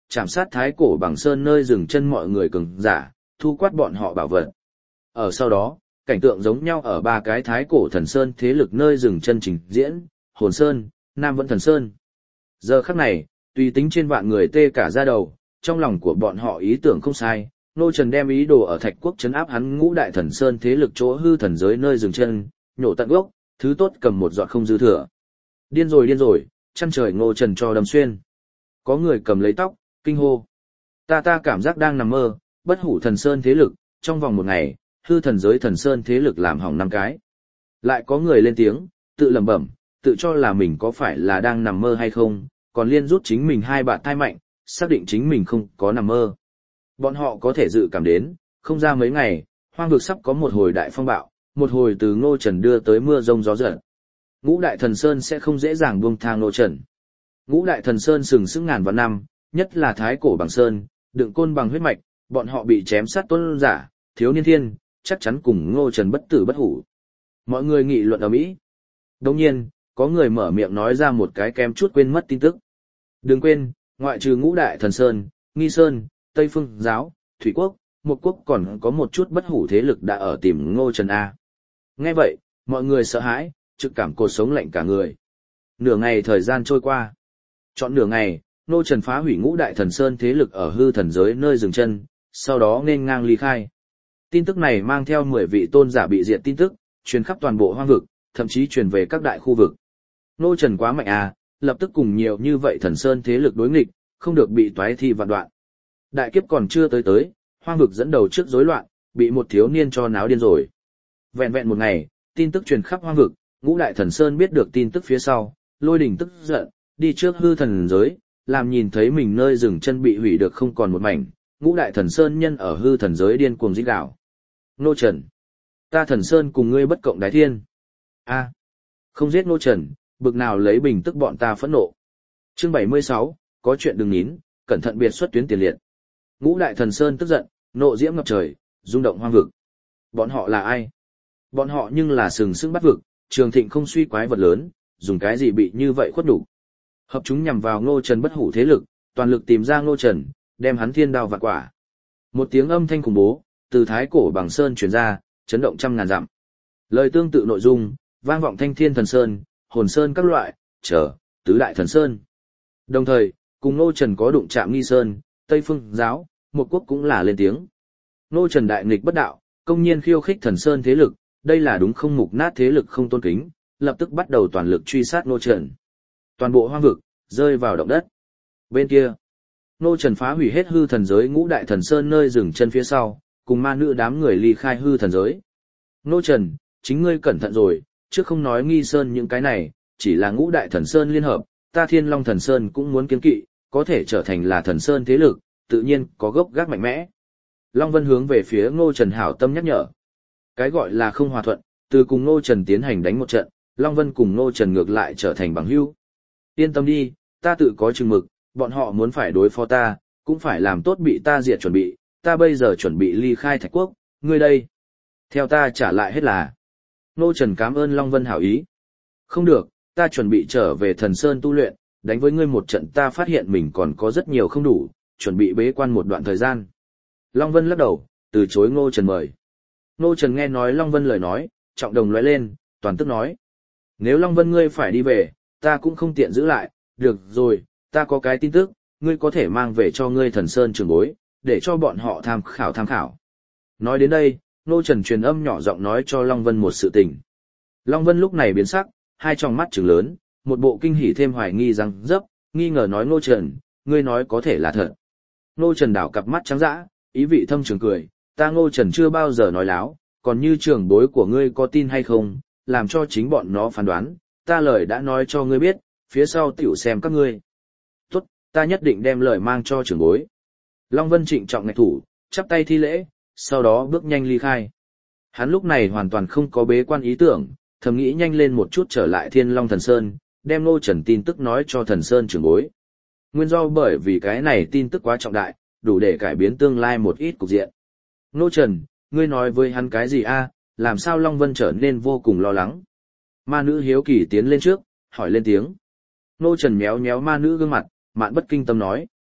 chạm sát thái cổ bằng sơn nơi dừng chân mọi người cường giả, thu quát bọn họ bảo vật. Ở sau đó, cảnh tượng giống nhau ở ba cái thái cổ thần sơn thế lực nơi dừng chân trình diễn, Hồn Sơn, Nam Vẫn Thần Sơn. Giờ khắc này, tùy tính trên vạn người tê cả da đầu, trong lòng của bọn họ ý tưởng không sai, Ngô Trần đem ý đồ ở Thạch Quốc trấn áp hắn ngũ đại thần sơn thế lực chỗ hư thần giới nơi dừng chân, nhổ tận gốc, thứ tốt cầm một giọt không dư thừa. Điên rồi điên rồi, chăn trời Ngô Trần cho đâm xuyên. Có người cầm lấy tóc, kinh hô. Ta ta cảm giác đang nằm mơ, bất hủ thần sơn thế lực, trong vòng một ngày, hư thần giới thần sơn thế lực làm hỏng năm cái. Lại có người lên tiếng, tự lẩm bẩm, tự cho là mình có phải là đang nằm mơ hay không, còn liên rút chính mình hai bạn thai mạnh, xác định chính mình không có nằm mơ. Bọn họ có thể dự cảm đến, không ra mấy ngày, hoang vực sắp có một hồi đại phong bạo, một hồi từ Ngô Trần đưa tới mưa rông gió giật. Ngũ đại thần sơn sẽ không dễ dàng buông thang Ngô Trần. Ngũ đại thần sơn sừng sững ngàn vạn năm, nhất là thái cổ bằng sơn, đựng côn bằng huyết mạch, bọn họ bị chém sát tuân giả, thiếu niên thiên, chắc chắn cùng Ngô Trần bất tử bất hủ. Mọi người nghị luận ầm ĩ. Đồng nhiên, có người mở miệng nói ra một cái kém chút quên mất tin tức. Đừng quên, ngoại trừ ngũ đại thần sơn, Nghi Sơn, Tây Phương Giáo, Thủy Quốc, Mộc Quốc còn có một chút bất hủ thế lực đã ở tìm Ngô Trần A. Nghe vậy, mọi người sợ hãi, trực cảm cột sống lạnh cả người. Nửa ngày thời gian trôi qua. Chọn nửa ngày, Ngô Trần phá hủy ngũ đại thần sơn thế lực ở hư thần giới nơi dừng chân, sau đó nên ngang ly khai. Tin tức này mang theo mười vị tôn giả bị diệt tin tức, truyền khắp toàn bộ hoang vực, thậm chí truyền về các đại khu vực. Ngô Trần quá mạnh à, lập tức cùng nhiều như vậy thần sơn thế lực đối nghịch, không được bị toái thi vạn đoạn. Đại kiếp còn chưa tới tới, hoang vực dẫn đầu trước rối loạn, bị một thiếu niên cho náo điên rồi. Vẹn vẹn một ngày, tin tức truyền khắp hoang vực, ngũ đại thần sơn biết được tin tức phía sau, Lôi Đình tức giận, đi trước hư thần giới, làm nhìn thấy mình nơi dừng chân bị hủy được không còn một mảnh, ngũ đại thần sơn nhân ở hư thần giới điên cuồng rít gào. Ngô Trần, ta thần sơn cùng ngươi bất cộng đái thiên. A, không giết Ngô Trần, bực nào lấy bình tức bọn ta phẫn nộ. Chương bảy mươi sáu, có chuyện đừng nín, cẩn thận biệt xuất tuyến tiền liệt. Ngũ đại thần sơn tức giận, nộ diễm ngập trời, rung động hoang vực. Bọn họ là ai? Bọn họ nhưng là sừng sững bắt vực, trường thịnh không suy quái vật lớn, dùng cái gì bị như vậy khuất đủ. Hợp chúng nhằm vào Ngô Trần bất hủ thế lực, toàn lực tìm ra Ngô Trần, đem hắn thiên đao vạn quả. Một tiếng âm thanh khủng bố, từ thái cổ bằng sơn truyền ra, chấn động trăm ngàn dặm. Lời tương tự nội dung, vang vọng thanh thiên thần sơn, hồn sơn các loại, chờ, tứ đại thần sơn. Đồng thời, cùng Ngô Trần có đụng chạm Nghi Sơn, Tây Phương Giáo, Mộc Quốc cũng là lên tiếng. Ngô Trần đại nghịch bất đạo, công nhiên khiêu khích thần sơn thế lực, đây là đúng không mục nát thế lực không tôn kính, lập tức bắt đầu toàn lực truy sát Ngô Trần. Toàn bộ hoang vực, rơi vào động đất. Bên kia, Ngô Trần phá hủy hết hư thần giới ngũ đại thần sơn nơi dừng chân phía sau, cùng ma nữ đám người ly khai hư thần giới. Ngô Trần, chính ngươi cẩn thận rồi, trước không nói Nghi Sơn những cái này, chỉ là ngũ đại thần sơn liên hợp, ta Thiên Long thần sơn cũng muốn kiêng kỵ, có thể trở thành là thần sơn thế lực, tự nhiên có gốc gác mạnh mẽ. Long Vân hướng về phía Ngô Trần hảo tâm nhắc nhở. Cái gọi là không hòa thuận, từ cùng Ngô Trần tiến hành đánh một trận, Long Vân cùng Ngô Trần ngược lại trở thành bằng hữu. Yên tâm đi, ta tự có chừng mực, bọn họ muốn phải đối phó ta, cũng phải làm tốt bị ta diệt chuẩn bị, ta bây giờ chuẩn bị ly khai Thạch Quốc, ngươi đây. Theo ta trả lại hết là. Ngô Trần cảm ơn Long Vân hảo ý. Không được, ta chuẩn bị trở về thần sơn tu luyện, đánh với ngươi một trận ta phát hiện mình còn có rất nhiều không đủ, chuẩn bị bế quan một đoạn thời gian. Long Vân lắc đầu, từ chối Ngô Trần mời. Ngô Trần nghe nói Long Vân lời nói, trọng đồng lóe lên, toàn tức nói. Nếu Long Vân ngươi phải đi về, ta cũng không tiện giữ lại, được rồi, ta có cái tin tức, ngươi có thể mang về cho ngươi thần sơn trường bối, để cho bọn họ tham khảo tham khảo. Nói đến đây, Ngô Trần truyền âm nhỏ giọng nói cho Long Vân một sự tình. Long Vân lúc này biến sắc, hai tròng mắt trừng lớn, một bộ kinh hỉ thêm hoài nghi răng dấp, nghi ngờ nói Ngô Trần, ngươi nói có thể là thật. Ngô Trần đảo cặp mắt trắng dã, ý vị thâm trường cười, ta Ngô Trần chưa bao giờ nói láo, còn như trưởng bối của ngươi có tin hay không, làm cho chính bọn nó phán đoán, ta lời đã nói cho ngươi biết, phía sau tiểu xem các ngươi. Tốt, ta nhất định đem lời mang cho trưởng bối. Long Vân trịnh trọng ngạch thủ, chắp tay thi lễ, sau đó bước nhanh ly khai. Hắn lúc này hoàn toàn không có bế quan ý tưởng, thầm nghĩ nhanh lên một chút trở lại Thiên Long Thần Sơn, đem Ngô Trần tin tức nói cho Thần Sơn trưởng bối. Nguyên do bởi vì cái này tin tức quá trọng đại, đủ để cải biến tương lai một ít cục diện. Ngô Trần, ngươi nói với hắn cái gì a? Làm sao Long Vân trở nên vô cùng lo lắng? Ma nữ hiếu kỳ tiến lên trước, hỏi lên tiếng. Ngô Trần méo méo ma nữ gương mặt, mạn bất kinh tâm nói.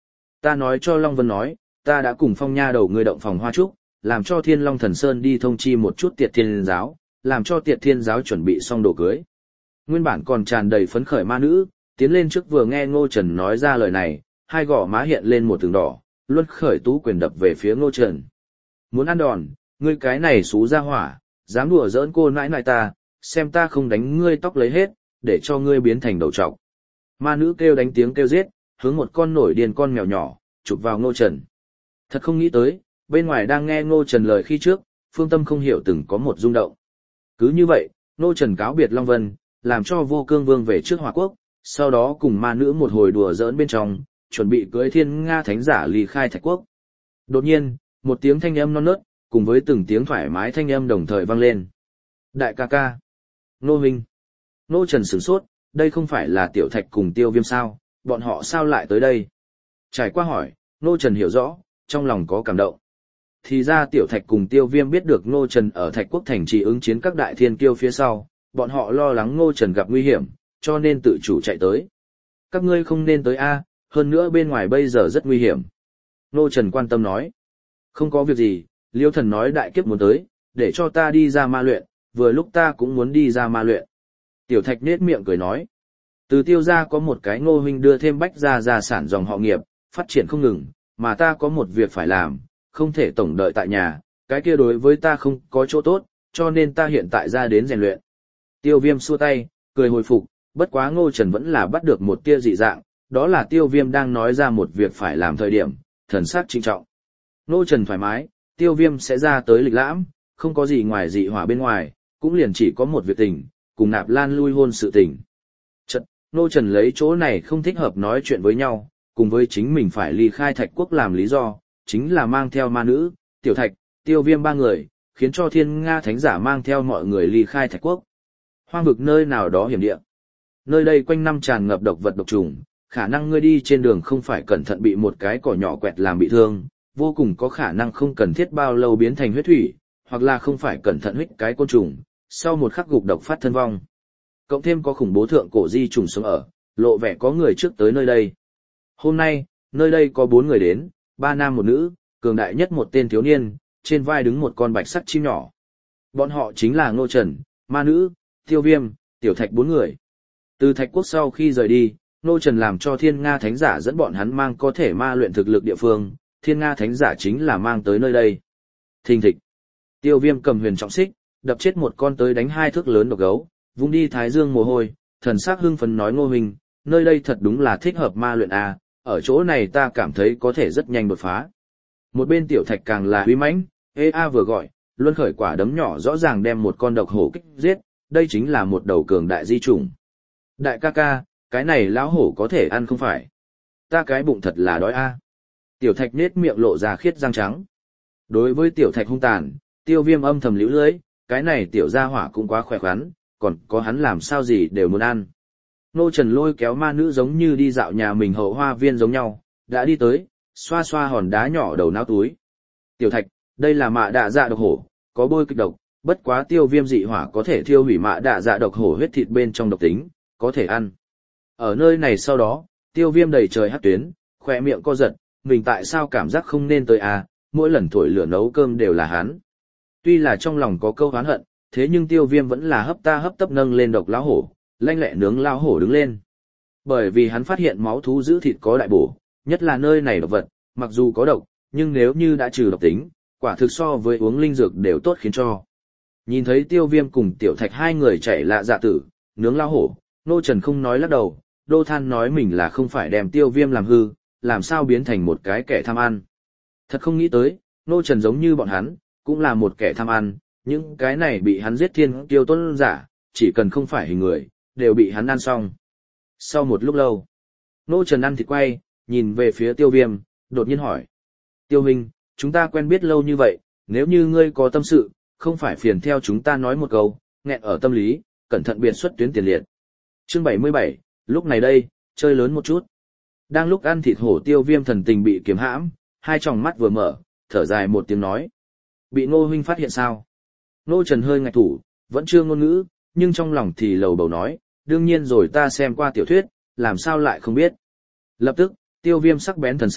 Ta nói cho Long Vân nói, ta đã cùng Phong Nha đầu ngươi động phòng hoa trúc, làm cho Thiên Long Thần Sơn đi thông chi một chút Tiệt Thiên giáo, làm cho Tiệt Thiên giáo chuẩn bị xong đồ cưới. Nguyên bản còn tràn đầy phấn khởi ma nữ, tiến lên trước vừa nghe Ngô Trần nói ra lời này, hai gò má hiện lên một tường đỏ, luân khởi tú quyền đập về phía Ngô Trần. Muốn ăn đòn, ngươi cái này xú ra hỏa, dám đùa giỡn cô nãi nãi ta, xem ta không đánh ngươi tóc lấy hết, để cho ngươi biến thành đầu trọc. Ma nữ kêu đánh tiếng kêu giết, hướng một con nổi điên con mèo nhỏ, chụp vào Ngô Trần. Thật không nghĩ tới, bên ngoài đang nghe Ngô Trần lời khi trước, phương tâm không hiểu từng có một rung động. Cứ như vậy, Ngô Trần cáo biệt Long Vân, làm cho Vô Cương Vương về trước Hòa Quốc, sau đó cùng ma nữ một hồi đùa giỡn bên trong, chuẩn bị cưới Thiên Nga Thánh giả ly khai Thạch Quốc. Đột nhiên, một tiếng thanh âm non nớt, cùng với từng tiếng thoải mái thanh âm đồng thời vang lên. Đại ca ca. Ngô huynh. Ngô Trần sửng sốt, đây không phải là Tiểu Thạch cùng Tiêu Viêm sao, bọn họ sao lại tới đây? Trải qua hỏi, Ngô Trần hiểu rõ, trong lòng có cảm động. Thì ra Tiểu Thạch cùng Tiêu Viêm biết được Ngô Trần ở Thạch Quốc thành trì ứng chiến các đại thiên kiêu phía sau, bọn họ lo lắng Ngô Trần gặp nguy hiểm, cho nên tự chủ chạy tới. Các ngươi không nên tới a, hơn nữa bên ngoài bây giờ rất nguy hiểm. Ngô Trần quan tâm nói. Không có việc gì, Liêu Thần nói đại kiếp muốn tới, để cho ta đi ra ma luyện, vừa lúc ta cũng muốn đi ra ma luyện. Tiểu Thạch nết miệng cười nói. Từ Tiêu gia có một cái Ngô huynh đưa thêm Bách gia gia sản dòng họ nghiệp, phát triển không ngừng, mà ta có một việc phải làm, không thể tổng đợi tại nhà, cái kia đối với ta không có chỗ tốt, cho nên ta hiện tại ra đến rèn luyện. Tiêu Viêm xua tay, cười hồi phục, bất quá Ngô Trần vẫn là bắt được một tia dị dạng, đó là Tiêu Viêm đang nói ra một việc phải làm thời điểm, thần sắc trinh trọng. Ngô Trần thoải mái, Tiêu Viêm sẽ ra tới lịch lãm, không có gì ngoài dị hỏa bên ngoài, cũng liền chỉ có một việc tình, cùng Nạp Lan lui hôn sự tình. Chật, Ngô Trần lấy chỗ này không thích hợp nói chuyện với nhau, cùng với chính mình phải ly khai Thạch Quốc làm lý do, chính là mang theo ma nữ, Tiểu Thạch, Tiêu Viêm ba người, khiến cho Thiên Nga Thánh giả mang theo mọi người ly khai Thạch Quốc. Hoang vực nơi nào đó hiểm địa. Nơi đây quanh năm tràn ngập độc vật độc trùng, khả năng ngươi đi trên đường không phải cẩn thận bị một cái cỏ nhỏ quẹt làm bị thương, vô cùng có khả năng không cần thiết bao lâu biến thành huyết thủy, hoặc là không phải cẩn thận huých cái côn trùng, sau một khắc gục độc phát thân vong. Cộng thêm có khủng bố thượng cổ di trùng sống ở, lộ vẻ có người trước tới nơi đây. Hôm nay, nơi đây có bốn người đến, ba nam một nữ, cường đại nhất một tên thiếu niên, trên vai đứng một con bạch sắt chim nhỏ. Bọn họ chính là Ngô Trần, ma nữ, Tiêu Viêm, Tiểu Thạch bốn người. Từ Thạch Quốc sau khi rời đi, Ngô Trần làm cho Thiên Nga Thánh giả dẫn bọn hắn mang có thể ma luyện thực lực địa phương, Thiên Nga Thánh giả chính là mang tới nơi đây. Thình thịch. Tiêu Viêm cầm huyền trọng xích, đập chết một con tới đánh hai thước lớn độc gấu, vung đi thái dương mồ hôi, thần sắc hưng phấn nói Ngô huynh, nơi đây thật đúng là thích hợp ma luyện a, ở chỗ này ta cảm thấy có thể rất nhanh đột phá. Một bên Tiểu Thạch càng là uy mãnh, ê a vừa gọi, luân khởi quả đấm nhỏ rõ ràng đem một con độc hổ kích giết, đây chính là một đầu cường đại di chủng. Đại ca ca, cái này lão hổ có thể ăn không phải? Ta cái bụng thật là đói a. Tiểu Thạch nết miệng lộ ra khiết răng trắng. Đối với Tiểu Thạch hung tàn, Tiêu Viêm âm thầm liễu lưới, cái này tiểu gia hỏa cũng quá khỏe khoắn, còn có hắn làm sao gì đều muốn ăn. Ngô Trần lôi kéo ma nữ giống như đi dạo nhà mình hậu hoa viên giống nhau, đã đi tới, xoa xoa hòn đá nhỏ đầu não túi. Tiểu Thạch, đây là mạ đạ dạ độc hổ, có bôi kịch độc, bất quá Tiêu Viêm dị hỏa có thể thiêu hủy mạ đạ dạ độc hổ huyết thịt bên trong độc tính, có thể ăn. Ở nơi này sau đó, Tiêu Viêm đầy trời hắt tuyến, khỏe miệng co giật, mình tại sao cảm giác không nên tới à, mỗi lần thổi lửa nấu cơm đều là hắn. Tuy là trong lòng có câu oán hận, thế nhưng Tiêu Viêm vẫn là hấp ta hấp tấp nâng lên độc lão hổ, lanh lẹ nướng lão hổ đứng lên. Bởi vì hắn phát hiện máu thú giữ thịt có đại bổ, nhất là nơi này độc vật, mặc dù có độc, nhưng nếu như đã trừ độc tính, quả thực so với uống linh dược đều tốt khiến cho. Nhìn thấy Tiêu Viêm cùng Tiểu Thạch hai người chạy lạ dạ tử, nướng lão hổ, Ngô Trần không nói lắc đầu, đô than nói mình là không phải đem Tiêu Viêm làm hư, làm sao biến thành một cái kẻ tham ăn. Thật không nghĩ tới, Ngô Trần giống như bọn hắn, cũng là một kẻ tham ăn, những cái này bị hắn giết thiên tiêu tôn giả, chỉ cần không phải hình người, đều bị hắn ăn xong. Sau một lúc lâu, Ngô Trần ăn thịt quay, nhìn về phía Tiêu Viêm, đột nhiên hỏi. Tiêu huynh, chúng ta quen biết lâu như vậy, nếu như ngươi có tâm sự, không phải phiền theo chúng ta nói một câu, nghẹn ở tâm lý, cẩn thận biệt xuất tuyến tiền liệt. Chương bảy mươi bảy, lúc này đây, chơi lớn một chút. Đang lúc ăn thịt hổ Tiêu Viêm thần tình bị kiềm hãm, hai tròng mắt vừa mở, thở dài một tiếng nói. Bị Ngô huynh phát hiện sao? Ngô Trần hơi ngạch thủ, vẫn chưa ngôn ngữ, nhưng trong lòng thì lầu bầu nói, đương nhiên rồi ta xem qua tiểu thuyết, làm sao lại không biết. Lập tức, Tiêu Viêm sắc bén thần sắc,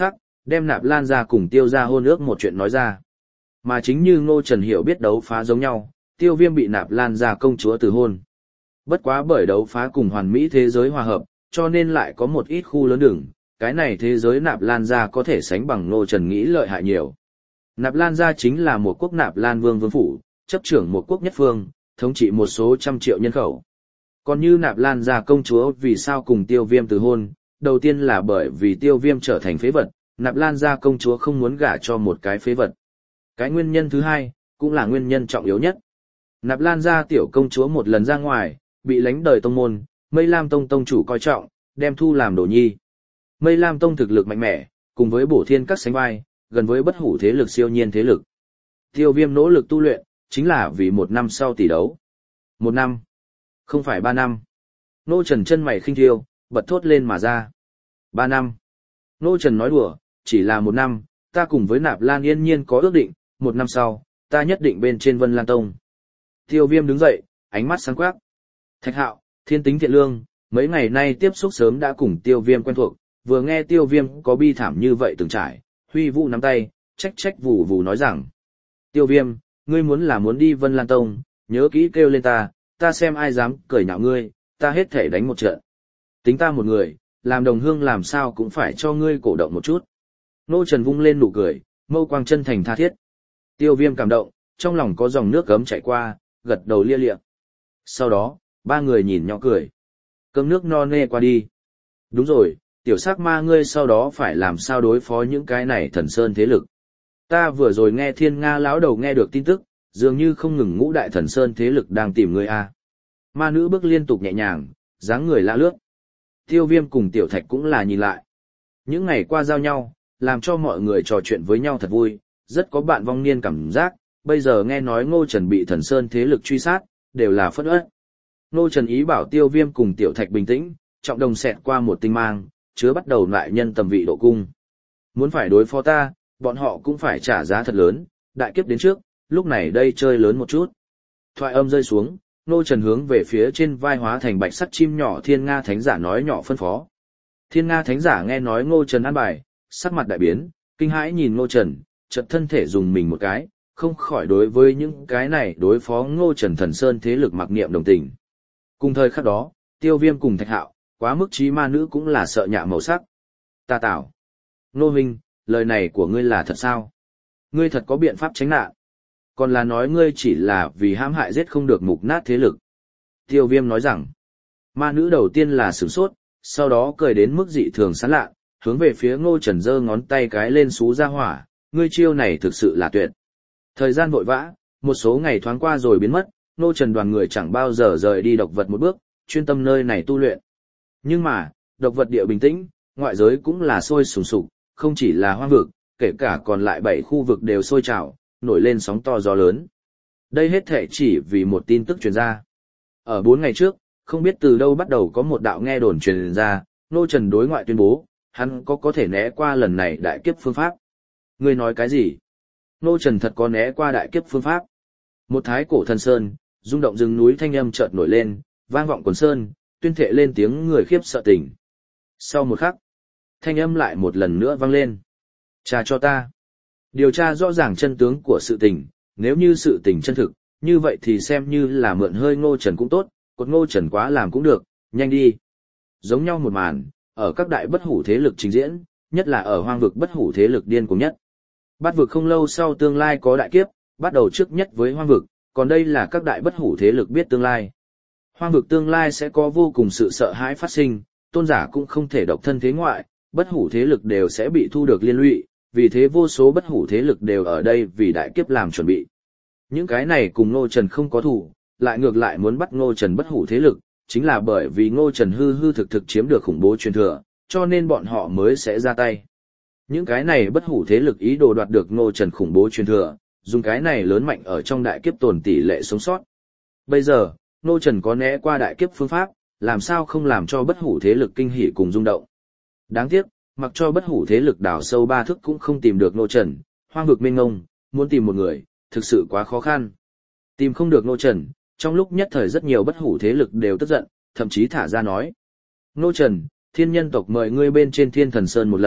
đem Nạp Lan gia cùng Tiêu gia hôn ước một chuyện nói ra. Mà chính như Ngô Trần hiểu biết đấu phá giống nhau, Tiêu Viêm bị Nạp Lan gia công chúa từ hôn. Bất quá bởi đấu phá cùng hoàn mỹ thế giới hòa hợp, cho nên lại có một ít khu lớn đường, cái này thế giới Nạp Lan gia có thể sánh bằng Ngô Trần nghĩ lợi hại nhiều. Nạp Lan gia chính là một quốc Nạp Lan Vương vương phủ, chấp trưởng một quốc nhất phương, thống trị một số trăm triệu nhân khẩu. Còn như Nạp Lan gia công chúa vì sao cùng Tiêu Viêm từ hôn, đầu tiên là bởi vì Tiêu Viêm trở thành phế vật, Nạp Lan gia công chúa không muốn gả cho một cái phế vật. Cái nguyên nhân thứ hai, cũng là nguyên nhân trọng yếu nhất. Nạp Lan gia tiểu công chúa một lần ra ngoài, bị lánh đời tông môn, Mây Lam Tông tông chủ coi trọng, đem thu làm đồ nhi. Mây Lam Tông thực lực mạnh mẽ, cùng với bổ thiên các sánh vai, gần với bất hủ thế lực siêu nhiên thế lực. Tiêu Viêm nỗ lực tu luyện, chính là vì một năm sau tỷ đấu. Một năm, không phải ba năm. Nô Trần chân mày khinh thiêu, bật thốt lên mà ra. Ba năm. Nô Trần nói đùa, chỉ là một năm, ta cùng với Nạp Lan Yên Nhiên có ước định, một năm sau, ta nhất định bên trên Vân Lan Tông. Tiêu Viêm đứng dậy, ánh mắt sáng quắc. Thạch Hạo, thiên tính thiện lương, mấy ngày nay tiếp xúc sớm đã cùng Tiêu Viêm quen thuộc, vừa nghe Tiêu Viêm có bi thảm như vậy từng trải, huy vũ nắm tay, trách trách vù vù nói rằng. Tiêu Viêm, ngươi muốn là muốn đi Vân Lan Tông, nhớ kỹ kêu lên ta, ta xem ai dám cười nhạo ngươi, ta hết thể đánh một trận. Tính ta một người, làm đồng hương làm sao cũng phải cho ngươi cổ động một chút. Nô Trần vung lên nụ cười, mâu quang chân thành tha thiết. Tiêu Viêm cảm động, trong lòng có dòng nước gấm chảy qua, gật đầu lia lịa. Sau đó, ba người nhìn nhỏ cười. Cơm nước no nê qua đi. Đúng rồi, tiểu sắc ma ngươi sau đó phải làm sao đối phó những cái này thần sơn thế lực. Ta vừa rồi nghe Thiên Nga lão đầu nghe được tin tức, dường như không ngừng ngũ đại thần sơn thế lực đang tìm ngươi a. Ma nữ bước liên tục nhẹ nhàng, dáng người lạ lướt. Tiêu Viêm cùng Tiểu Thạch cũng là nhìn lại. Những ngày qua giao nhau, làm cho mọi người trò chuyện với nhau thật vui, rất có bạn vong niên cảm giác, bây giờ nghe nói Ngô Trần bị thần sơn thế lực truy sát, đều là phẫn uất. Ngô Trần ý bảo Tiêu Viêm cùng Tiểu Thạch bình tĩnh, trọng đồng xẹt qua một tinh mang, chứa bắt đầu lại nhân tầm vị độ cung. Muốn phải đối phó ta, bọn họ cũng phải trả giá thật lớn, đại kiếp đến trước, lúc này đây chơi lớn một chút. Thoại âm rơi xuống, Ngô Trần hướng về phía trên vai hóa thành bạch sắt chim nhỏ Thiên Nga Thánh Giả nói nhỏ phân phó. Thiên Nga Thánh Giả nghe nói Ngô Trần an bài, sắc mặt đại biến, kinh hãi nhìn Ngô Trần, chợt thân thể dùng mình một cái, không khỏi đối với những cái này đối phó Ngô Trần thần sơn thế lực mặc niệm đồng tình. Cùng thời khắc đó, Tiêu Viêm cùng Thạch Hạo, quá mức trí ma nữ cũng là sợ nhạ màu sắc. Ta tảo. Ngô huynh, lời này của ngươi là thật sao? Ngươi thật có biện pháp tránh nạn? Còn là nói ngươi chỉ là vì hãm hại giết không được mục nát thế lực. Tiêu Viêm nói rằng, ma nữ đầu tiên là sửng sốt, sau đó cười đến mức dị thường sán lạ, hướng về phía Ngô Trần giơ ngón tay cái lên xú ra hỏa, ngươi chiêu này thực sự là tuyệt. Thời gian vội vã, một số ngày thoáng qua rồi biến mất, Ngô Trần đoàn người chẳng bao giờ rời đi độc vật một bước, chuyên tâm nơi này tu luyện. Nhưng mà, độc vật địa bình tĩnh, ngoại giới cũng là sôi sùng sục, không chỉ là hoang vực, kể cả còn lại bảy khu vực đều sôi trào, nổi lên sóng to gió lớn. Đây hết thể chỉ vì một tin tức truyền ra. Ở bốn ngày trước, không biết từ đâu bắt đầu có một đạo nghe đồn truyền ra, Ngô Trần đối ngoại tuyên bố, hắn có có thể né qua lần này đại kiếp phương pháp. Ngươi nói cái gì? Ngô Trần thật có né qua đại kiếp phương pháp. Một thái cổ thần sơn, rung động rừng núi thanh âm chợt nổi lên, vang vọng quần sơn, tuyên thệ lên tiếng người khiếp sợ tỉnh. Sau một khắc, thanh âm lại một lần nữa vang lên. Tra cho ta. Điều tra rõ ràng chân tướng của sự tình, nếu như sự tình chân thực, như vậy thì xem như là mượn hơi Ngô Trần cũng tốt, cột Ngô Trần quá làm cũng được, nhanh đi. Giống nhau một màn, ở các đại bất hủ thế lực trình diễn, nhất là ở hoang vực bất hủ thế lực điên cuồng nhất. Bát vực không lâu sau tương lai có đại kiếp, bắt đầu trước nhất với hoang vực, còn đây là các đại bất hủ thế lực biết tương lai. Hoang vực tương lai sẽ có vô cùng sự sợ hãi phát sinh, tôn giả cũng không thể độc thân thế ngoại, bất hủ thế lực đều sẽ bị thu được liên lụy, vì thế vô số bất hủ thế lực đều ở đây vì đại kiếp làm chuẩn bị. Những cái này cùng Ngô Trần không có thủ, lại ngược lại muốn bắt Ngô Trần bất hủ thế lực, chính là bởi vì Ngô Trần hư hư thực thực chiếm được khủng bố truyền thừa, cho nên bọn họ mới sẽ ra tay. Những cái này bất hủ thế lực ý đồ đoạt được Ngô Trần khủng bố truyền thừa, dùng cái này lớn mạnh ở trong đại kiếp tồn tỷ lệ sống sót. Bây giờ, Ngô Trần có né qua đại kiếp phương pháp, làm sao không làm cho bất hủ thế lực kinh hỉ cùng rung động. Đáng tiếc, mặc cho bất hủ thế lực đào sâu ba thước cũng không tìm được Ngô Trần, hoang vực mênh mông, muốn tìm một người, thực sự quá khó khăn. Tìm không được Ngô Trần, trong lúc nhất thời rất nhiều bất hủ thế lực đều tức giận, thậm chí thả ra nói. Ngô Trần, thiên nhân tộc mời ngươi bên trên thiên thần sơn một lần,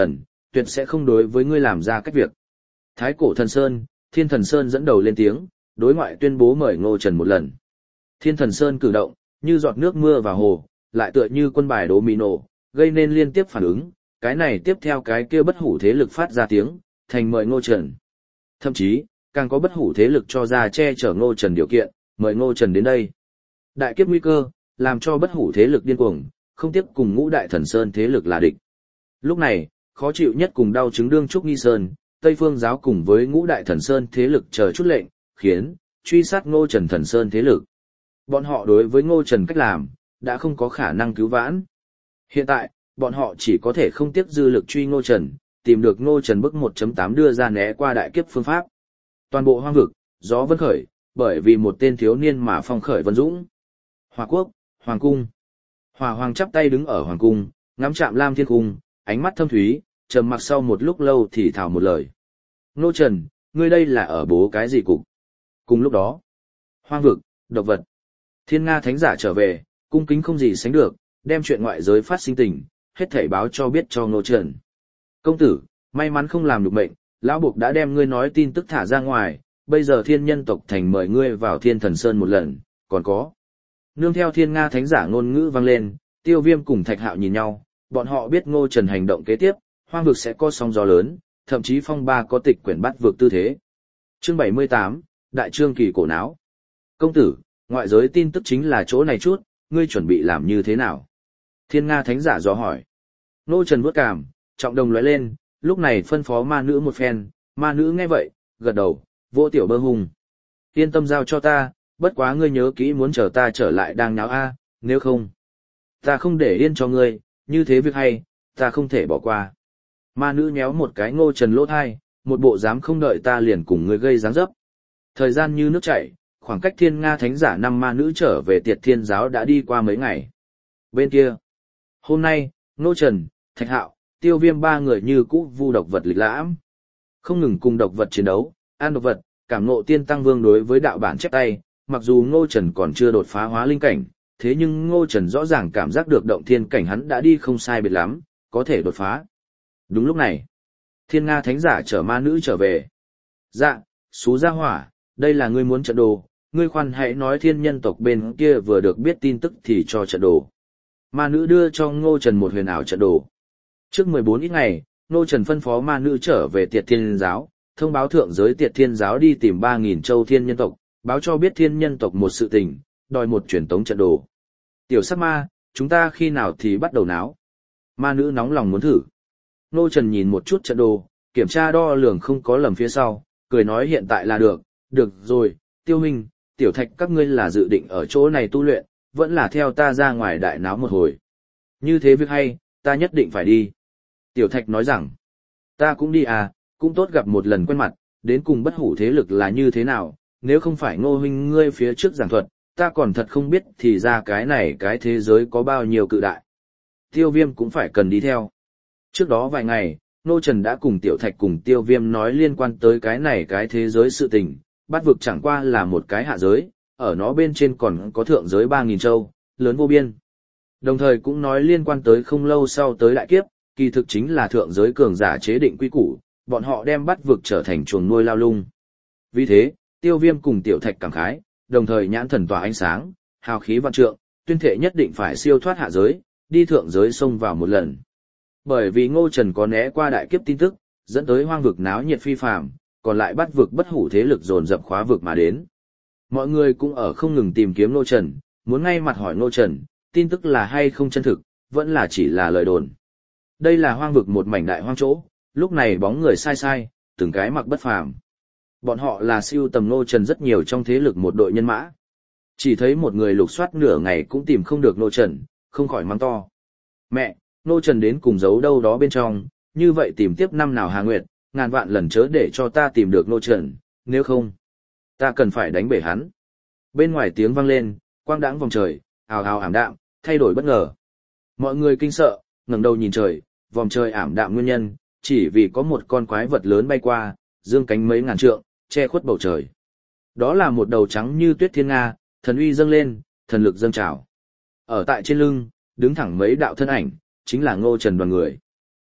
tuyệt sẽ không đối với ngươi làm ra cách việc. Thái cổ thần Sơn, Thiên Thần Sơn dẫn đầu lên tiếng, đối ngoại tuyên bố mời Ngô Trần một lần. Thiên Thần Sơn cử động, như giọt nước mưa vào hồ, lại tựa như quân bài đố mì nổ, gây nên liên tiếp phản ứng, cái này tiếp theo cái kia bất hủ thế lực phát ra tiếng, thành mời Ngô Trần. Thậm chí, càng có bất hủ thế lực cho ra che chở Ngô Trần điều kiện, mời Ngô Trần đến đây. Đại kiếp nguy cơ, làm cho bất hủ thế lực điên cuồng, không tiếp cùng ngũ đại thần sơn thế lực là địch. Lúc này, khó chịu nhất cùng đau chứng đương trúc nghi sơn, Tây Phương giáo cùng với ngũ đại thần sơn thế lực chờ chút lệnh, khiến truy sát Ngô Trần thần sơn thế lực. Bọn họ đối với Ngô Trần cách làm, đã không có khả năng cứu vãn. Hiện tại, bọn họ chỉ có thể không tiếc dư lực truy Ngô Trần, tìm được Ngô Trần bức một chấm tám đưa ra né qua đại kiếp phương pháp. Toàn bộ hoang vực, gió vân khởi, bởi vì một tên thiếu niên mà phong khởi vân dũng. Hòa quốc, Hoàng cung. Hòa Hoàng chắp tay đứng ở Hoàng cung, ngắm chạm lam thiên cung, ánh mắt thâm thúy, trầm mặc sau một lúc lâu thì thào một lời. Ngô Trần, ngươi đây là ở bố cái gì cục? Cùng lúc đó, hoang vực, độc vật. Thiên Nga Thánh Giả trở về, cung kính không gì sánh được, đem chuyện ngoại giới phát sinh tình, hết thảy báo cho biết cho Ngô Trần. Công tử, may mắn không làm được mệnh, lão buộc đã đem ngươi nói tin tức thả ra ngoài, bây giờ thiên nhân tộc thành mời ngươi vào Thiên Thần Sơn một lần, còn có. Nương theo Thiên Nga Thánh Giả ngôn ngữ vang lên, Tiêu Viêm cùng Thạch Hạo nhìn nhau, bọn họ biết Ngô Trần hành động kế tiếp, hoang vực sẽ có sóng gió lớn, thậm chí phong ba có tịch quyển bắt vực tư thế. Chương bảy mươi tám, Đại Trương Kỳ cổ náo. Công tử, ngoại giới tin tức chính là chỗ này chút, ngươi chuẩn bị làm như thế nào? Thiên Nga Thánh Giả dò hỏi. Ngô Trần vuốt cằm, trọng đồng lóe lên, lúc này phân phó ma nữ một phen, ma nữ nghe vậy, gật đầu, vỗ tiểu bơ hùng. Yên tâm giao cho ta, bất quá ngươi nhớ kỹ muốn chờ ta trở lại đang náo a, nếu không, ta không để yên cho ngươi, như thế việc hay, ta không thể bỏ qua. Ma nữ nhéo một cái Ngô Trần lỗ thai, một bộ dám không đợi ta liền cùng ngươi gây dáng dấp. Thời gian như nước chảy, khoảng cách Thiên Nga Thánh Giả năm ma nữ trở về Tiệt Thiên giáo đã đi qua mấy ngày. Bên kia, hôm nay, Ngô Trần, Thạch Hạo, Tiêu Viêm ba người như cũ vu độc vật lịch lãm. Không ngừng cùng độc vật chiến đấu, ăn độc vật, cảm ngộ tiên tăng vương đối với đạo bản chép tay, mặc dù Ngô Trần còn chưa đột phá hóa linh cảnh, thế nhưng Ngô Trần rõ ràng cảm giác được động thiên cảnh hắn đã đi không sai biệt lắm, có thể đột phá. Đúng lúc này, Thiên Nga Thánh Giả chở ma nữ trở về. Dạ, xú gia hỏa, đây là ngươi muốn trận đồ, ngươi khoan hãy nói thiên nhân tộc bên kia vừa được biết tin tức thì cho trận đồ. Ma nữ đưa cho Ngô Trần một huyền ảo trận đồ. Trước mười bốn ít ngày, Ngô Trần phân phó ma nữ trở về Tiệt Thiên giáo, thông báo thượng giới Tiệt Thiên giáo đi tìm ba nghìn châu thiên nhân tộc, báo cho biết thiên nhân tộc một sự tình, đòi một truyền tống trận đồ. Tiểu sắc ma, chúng ta khi nào thì bắt đầu náo? Ma nữ nóng lòng muốn thử. Ngô Trần nhìn một chút trận đồ, kiểm tra đo lường không có lầm phía sau, cười nói hiện tại là được, được rồi, Tiêu Minh, Tiểu Thạch các ngươi là dự định ở chỗ này tu luyện, vẫn là theo ta ra ngoài đại náo một hồi. Như thế việc hay, ta nhất định phải đi. Tiểu Thạch nói rằng, ta cũng đi à, cũng tốt gặp một lần quen mặt, đến cùng bất hủ thế lực là như thế nào, nếu không phải Ngô huynh ngươi phía trước giảng thuật, ta còn thật không biết thì ra cái này cái thế giới có bao nhiêu cự đại. Tiêu Viêm cũng phải cần đi theo. Trước đó vài ngày, Ngô Trần đã cùng Tiểu Thạch cùng Tiêu Viêm nói liên quan tới cái này cái thế giới sự tình, bát vực chẳng qua là một cái hạ giới, ở nó bên trên còn có thượng giới ba nghìn châu, lớn vô biên. Đồng thời cũng nói liên quan tới không lâu sau tới đại kiếp, kỳ thực chính là thượng giới cường giả chế định quy củ, bọn họ đem bát vực trở thành chuồng nuôi lao lung. Vì thế, Tiêu Viêm cùng Tiểu Thạch cảm khái, đồng thời nhãn thần tỏa ánh sáng, hào khí vạn trượng, tuyên thệ nhất định phải siêu thoát hạ giới, đi thượng giới xông vào một lần. Bởi vì Ngô Trần có né qua đại kiếp tin tức, dẫn tới hoang vực náo nhiệt phi phàm, còn lại bắt vực bất hủ thế lực dồn dập khóa vực mà đến. Mọi người cũng ở không ngừng tìm kiếm Ngô Trần, muốn ngay mặt hỏi Ngô Trần, tin tức là hay không chân thực, vẫn là chỉ là lời đồn. Đây là hoang vực một mảnh đại hoang chỗ, lúc này bóng người sai sai, từng cái mặc bất phàm. Bọn họ là siêu tầm Ngô Trần rất nhiều trong thế lực một đội nhân mã. Chỉ thấy một người lục soát nửa ngày cũng tìm không được Ngô Trần, không khỏi mắng to. Mẹ, Ngô Trần đến cùng giấu đâu đó bên trong, như vậy tìm tiếp năm nào Hà Nguyệt, ngàn vạn lần chớ để cho ta tìm được Ngô Trần, nếu không, ta cần phải đánh bể hắn. Bên ngoài tiếng vang lên, quang đãng vòng trời, ào ào ảm đạm, thay đổi bất ngờ. Mọi người kinh sợ, ngẩng đầu nhìn trời, vòng trời ảm đạm nguyên nhân, chỉ vì có một con quái vật lớn bay qua, dương cánh mấy ngàn trượng, che khuất bầu trời. Đó là một đầu trắng như tuyết thiên nga, thần uy dâng lên, thần lực dâng trào. Ở tại trên lưng, đứng thẳng mấy đạo thân ảnh, chính là Ngô Trần đoàn người.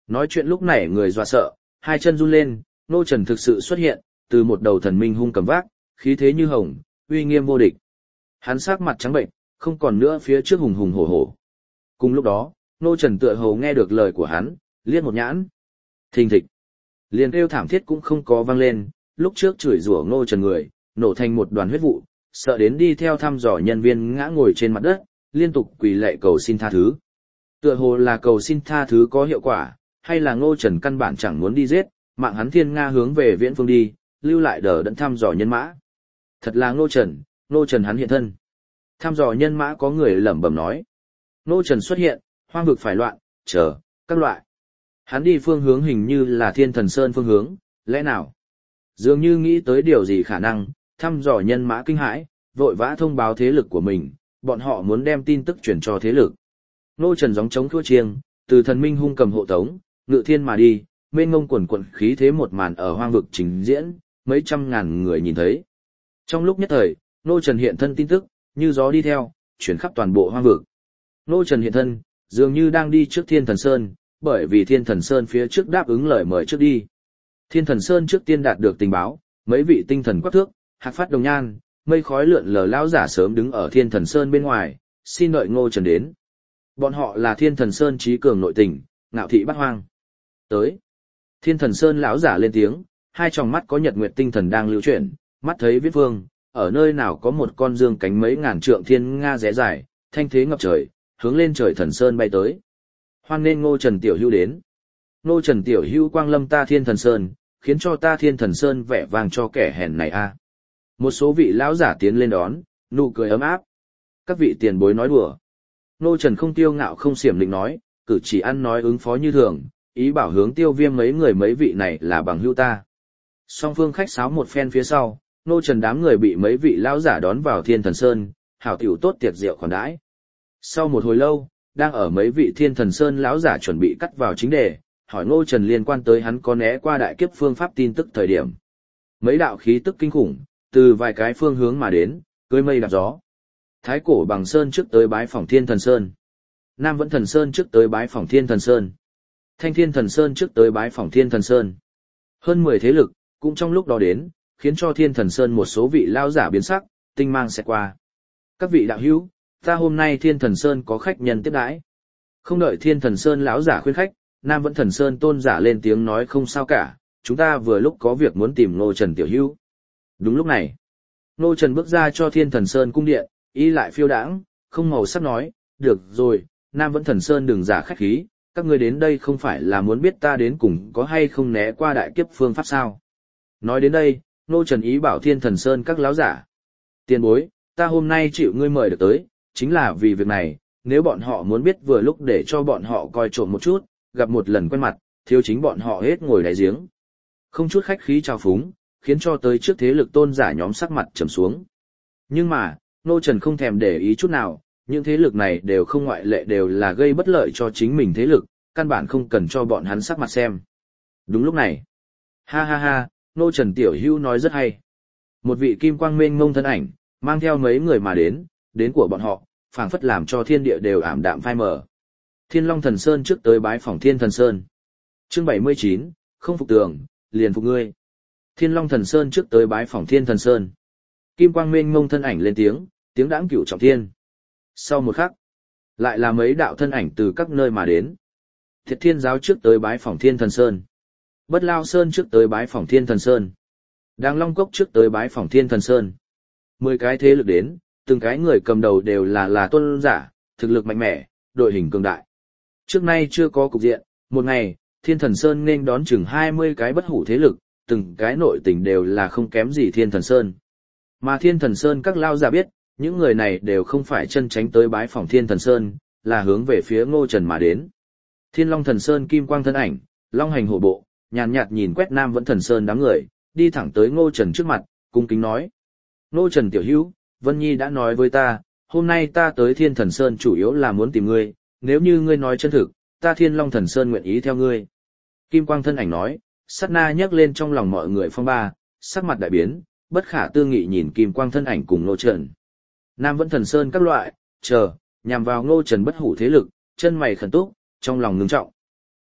Nói chuyện lúc này người dọa sợ, hai chân run lên, Ngô Trần thực sự xuất hiện, từ một đầu thần minh hung cầm vác, khí thế như hồng, uy nghiêm vô địch. Hắn sắc mặt trắng bệnh, không còn nữa phía trước hùng hùng hổ hổ. Cùng lúc đó, Ngô Trần tựa hồ nghe được lời của hắn, liếc một nhãn. Thình thịch. Liền kêu thảm thiết cũng không có vang lên, lúc trước chửi rủa Ngô Trần người, nổ thành một đoàn huyết vụ, sợ đến đi theo thăm dò nhân viên ngã ngồi trên mặt đất, liên tục quỳ lạy cầu xin tha thứ. Tựa hồ là cầu xin tha thứ có hiệu quả, hay là Ngô Trần căn bản chẳng muốn đi giết, mạng hắn thiên nga hướng về viễn phương đi, lưu lại đờ đẫn thăm dò nhân mã. Thật là Ngô Trần, Ngô Trần hắn hiện thân. Thăm dò nhân mã có người lẩm bẩm nói. Ngô Trần xuất hiện, hoang vực phải loạn, chờ, các loại. Hắn đi phương hướng hình như là Thiên Thần Sơn phương hướng, lẽ nào? Dường như nghĩ tới điều gì khả năng, thăm dò nhân mã kinh hãi, vội vã thông báo thế lực của mình, bọn họ muốn đem tin tức chuyển cho thế lực. Ngô Trần gióng trống thua chiêng, từ thần minh hung cầm hộ tống, ngự thiên mà đi, mênh ngông quần quận khí thế một màn ở hoang vực trình diễn, mấy trăm ngàn người nhìn thấy. Trong lúc nhất thời, Ngô Trần hiện thân tin tức, như gió đi theo, chuyển khắp toàn bộ hoang vực. Ngô Trần hiện thân, dường như đang đi trước Thiên Thần Sơn, bởi vì Thiên Thần Sơn phía trước đáp ứng lời mời trước đi. Thiên Thần Sơn trước tiên đạt được tình báo, mấy vị tinh thần quắc thước, hạc phát đồng nhan, mây khói lượn lờ lão giả sớm đứng ở Thiên Thần Sơn bên ngoài, xin đợi Ngô Trần đến. Bọn họ là Thiên Thần Sơn trí cường nội tình, ngạo thị bát hoang. Tới. Thiên Thần Sơn lão giả lên tiếng, hai tròng mắt có nhật nguyệt tinh thần đang lưu chuyển, mắt thấy viết vương, ở nơi nào có một con dương cánh mấy ngàn trượng thiên nga rẽ dài, thanh thế ngập trời, hướng lên trời Thần Sơn bay tới. Hoan nên Ngô Trần Tiểu Hữu đến. Ngô Trần Tiểu Hữu quang lâm ta Thiên Thần Sơn, khiến cho ta Thiên Thần Sơn vẻ vang cho kẻ hèn này a. Một số vị lão giả tiến lên đón, nụ cười ấm áp. Các vị tiền bối nói đùa. Ngô Trần không tiêu ngạo không xiểm định nói, cử chỉ ăn nói ứng phó như thường, ý bảo hướng Tiêu Viêm mấy người mấy vị này là bằng hữu ta. Song phương khách sáo một phen phía sau, Ngô Trần đám người bị mấy vị lão giả đón vào Thiên Thần Sơn, hảo tiểu tốt tiệc rượu khoản đãi. Sau một hồi lâu, đang ở mấy vị Thiên Thần Sơn lão giả chuẩn bị cắt vào chính đề, hỏi Ngô Trần liên quan tới hắn có né qua đại kiếp phương pháp tin tức thời điểm. Mấy đạo khí tức kinh khủng, từ vài cái phương hướng mà đến, cưỡi mây đạp gió. Thái cổ bằng sơn trước tới bái phỏng Thiên Thần Sơn. Nam Vẫn Thần Sơn trước tới bái phỏng Thiên Thần Sơn. Thanh Thiên Thần Sơn trước tới bái phỏng Thiên Thần Sơn. Hơn mười thế lực, cũng trong lúc đó đến, khiến cho Thiên Thần Sơn một số vị lao giả biến sắc, tinh mang sẽ qua. Các vị đạo hữu, ta hôm nay Thiên Thần Sơn có khách nhân tiếp đãi. Không đợi Thiên Thần Sơn lão giả khuyên khách, Nam Vẫn Thần Sơn tôn giả lên tiếng nói không sao cả, chúng ta vừa lúc có việc muốn tìm Ngô Trần tiểu hữu. Đúng lúc này, Ngô Trần bước ra cho Thiên Thần Sơn cung điện, y lại phiêu đãng, không màu sắc nói, được rồi, Nam Vẫn Thần Sơn đừng giả khách khí, các ngươi đến đây không phải là muốn biết ta đến cùng có hay không né qua đại kiếp phương pháp sao. Nói đến đây, Ngô Trần ý bảo Thiên Thần Sơn các lão giả. Tiền bối, ta hôm nay chịu ngươi mời được tới, chính là vì việc này, nếu bọn họ muốn biết vừa lúc để cho bọn họ coi trộm một chút, gặp một lần quen mặt, thiếu chính bọn họ hết ngồi đáy giếng. Không chút khách khí trao phúng, khiến cho tới trước thế lực tôn giả nhóm sắc mặt trầm xuống. Nhưng mà, Ngô Trần không thèm để ý chút nào, những thế lực này đều không ngoại lệ đều là gây bất lợi cho chính mình thế lực, căn bản không cần cho bọn hắn sắc mặt xem. Đúng lúc này, ha ha ha, Ngô Trần tiểu hữu nói rất hay. Một vị kim quang mênh mông thân ảnh, mang theo mấy người mà đến, đến của bọn họ, phảng phất làm cho thiên địa đều ảm đạm phai mờ. Thiên Long Thần Sơn trước tới bái phỏng Thiên Thần Sơn. Chương bảy mươi chín, không phục tường, liền phục ngươi. Thiên Long Thần Sơn trước tới bái phỏng Thiên Thần Sơn. Kim quang mênh mông thân ảnh lên tiếng, tiếng đãng cửu trọng thiên. Sau một khắc, lại là mấy đạo thân ảnh từ các nơi mà đến. Thiệt Thiên Giáo trước tới bái phỏng Thiên Thần Sơn. Bất Lao Sơn trước tới bái phỏng Thiên Thần Sơn. Đàng Long Cốc trước tới bái phỏng Thiên Thần Sơn. Mười cái thế lực đến, từng cái người cầm đầu đều là là tôn giả, thực lực mạnh mẽ, đội hình cường đại. Trước nay chưa có cục diện, một ngày, Thiên Thần Sơn nên đón chừng hai mươi cái bất hủ thế lực, từng cái nội tình đều là không kém gì Thiên Thần Sơn. Mà Thiên Thần Sơn các lao giả biết, những người này đều không phải chân tránh tới bái phỏng Thiên Thần Sơn, là hướng về phía Ngô Trần mà đến. Thiên Long Thần Sơn kim quang thân ảnh, long hành hổ bộ, nhàn nhạt nhìn quét Nam Vẫn Thần Sơn đám người, đi thẳng tới Ngô Trần trước mặt, cung kính nói: "Ngô Trần tiểu hữu, Vân Nhi đã nói với ta, hôm nay ta tới Thiên Thần Sơn chủ yếu là muốn tìm ngươi, nếu như ngươi nói chân thực, ta Thiên Long Thần Sơn nguyện ý theo ngươi." Kim quang thân ảnh nói, sát na nhấc lên trong lòng mọi người phong ba, sắc mặt đại biến, bất khả tư nghị nhìn Kim quang thân ảnh cùng Ngô Trần. Nam Vẫn Thần Sơn các loại, chờ, nhằm vào Ngô Trần bất hủ thế lực, chân mày khẩn túc, trong lòng ngưng trọng.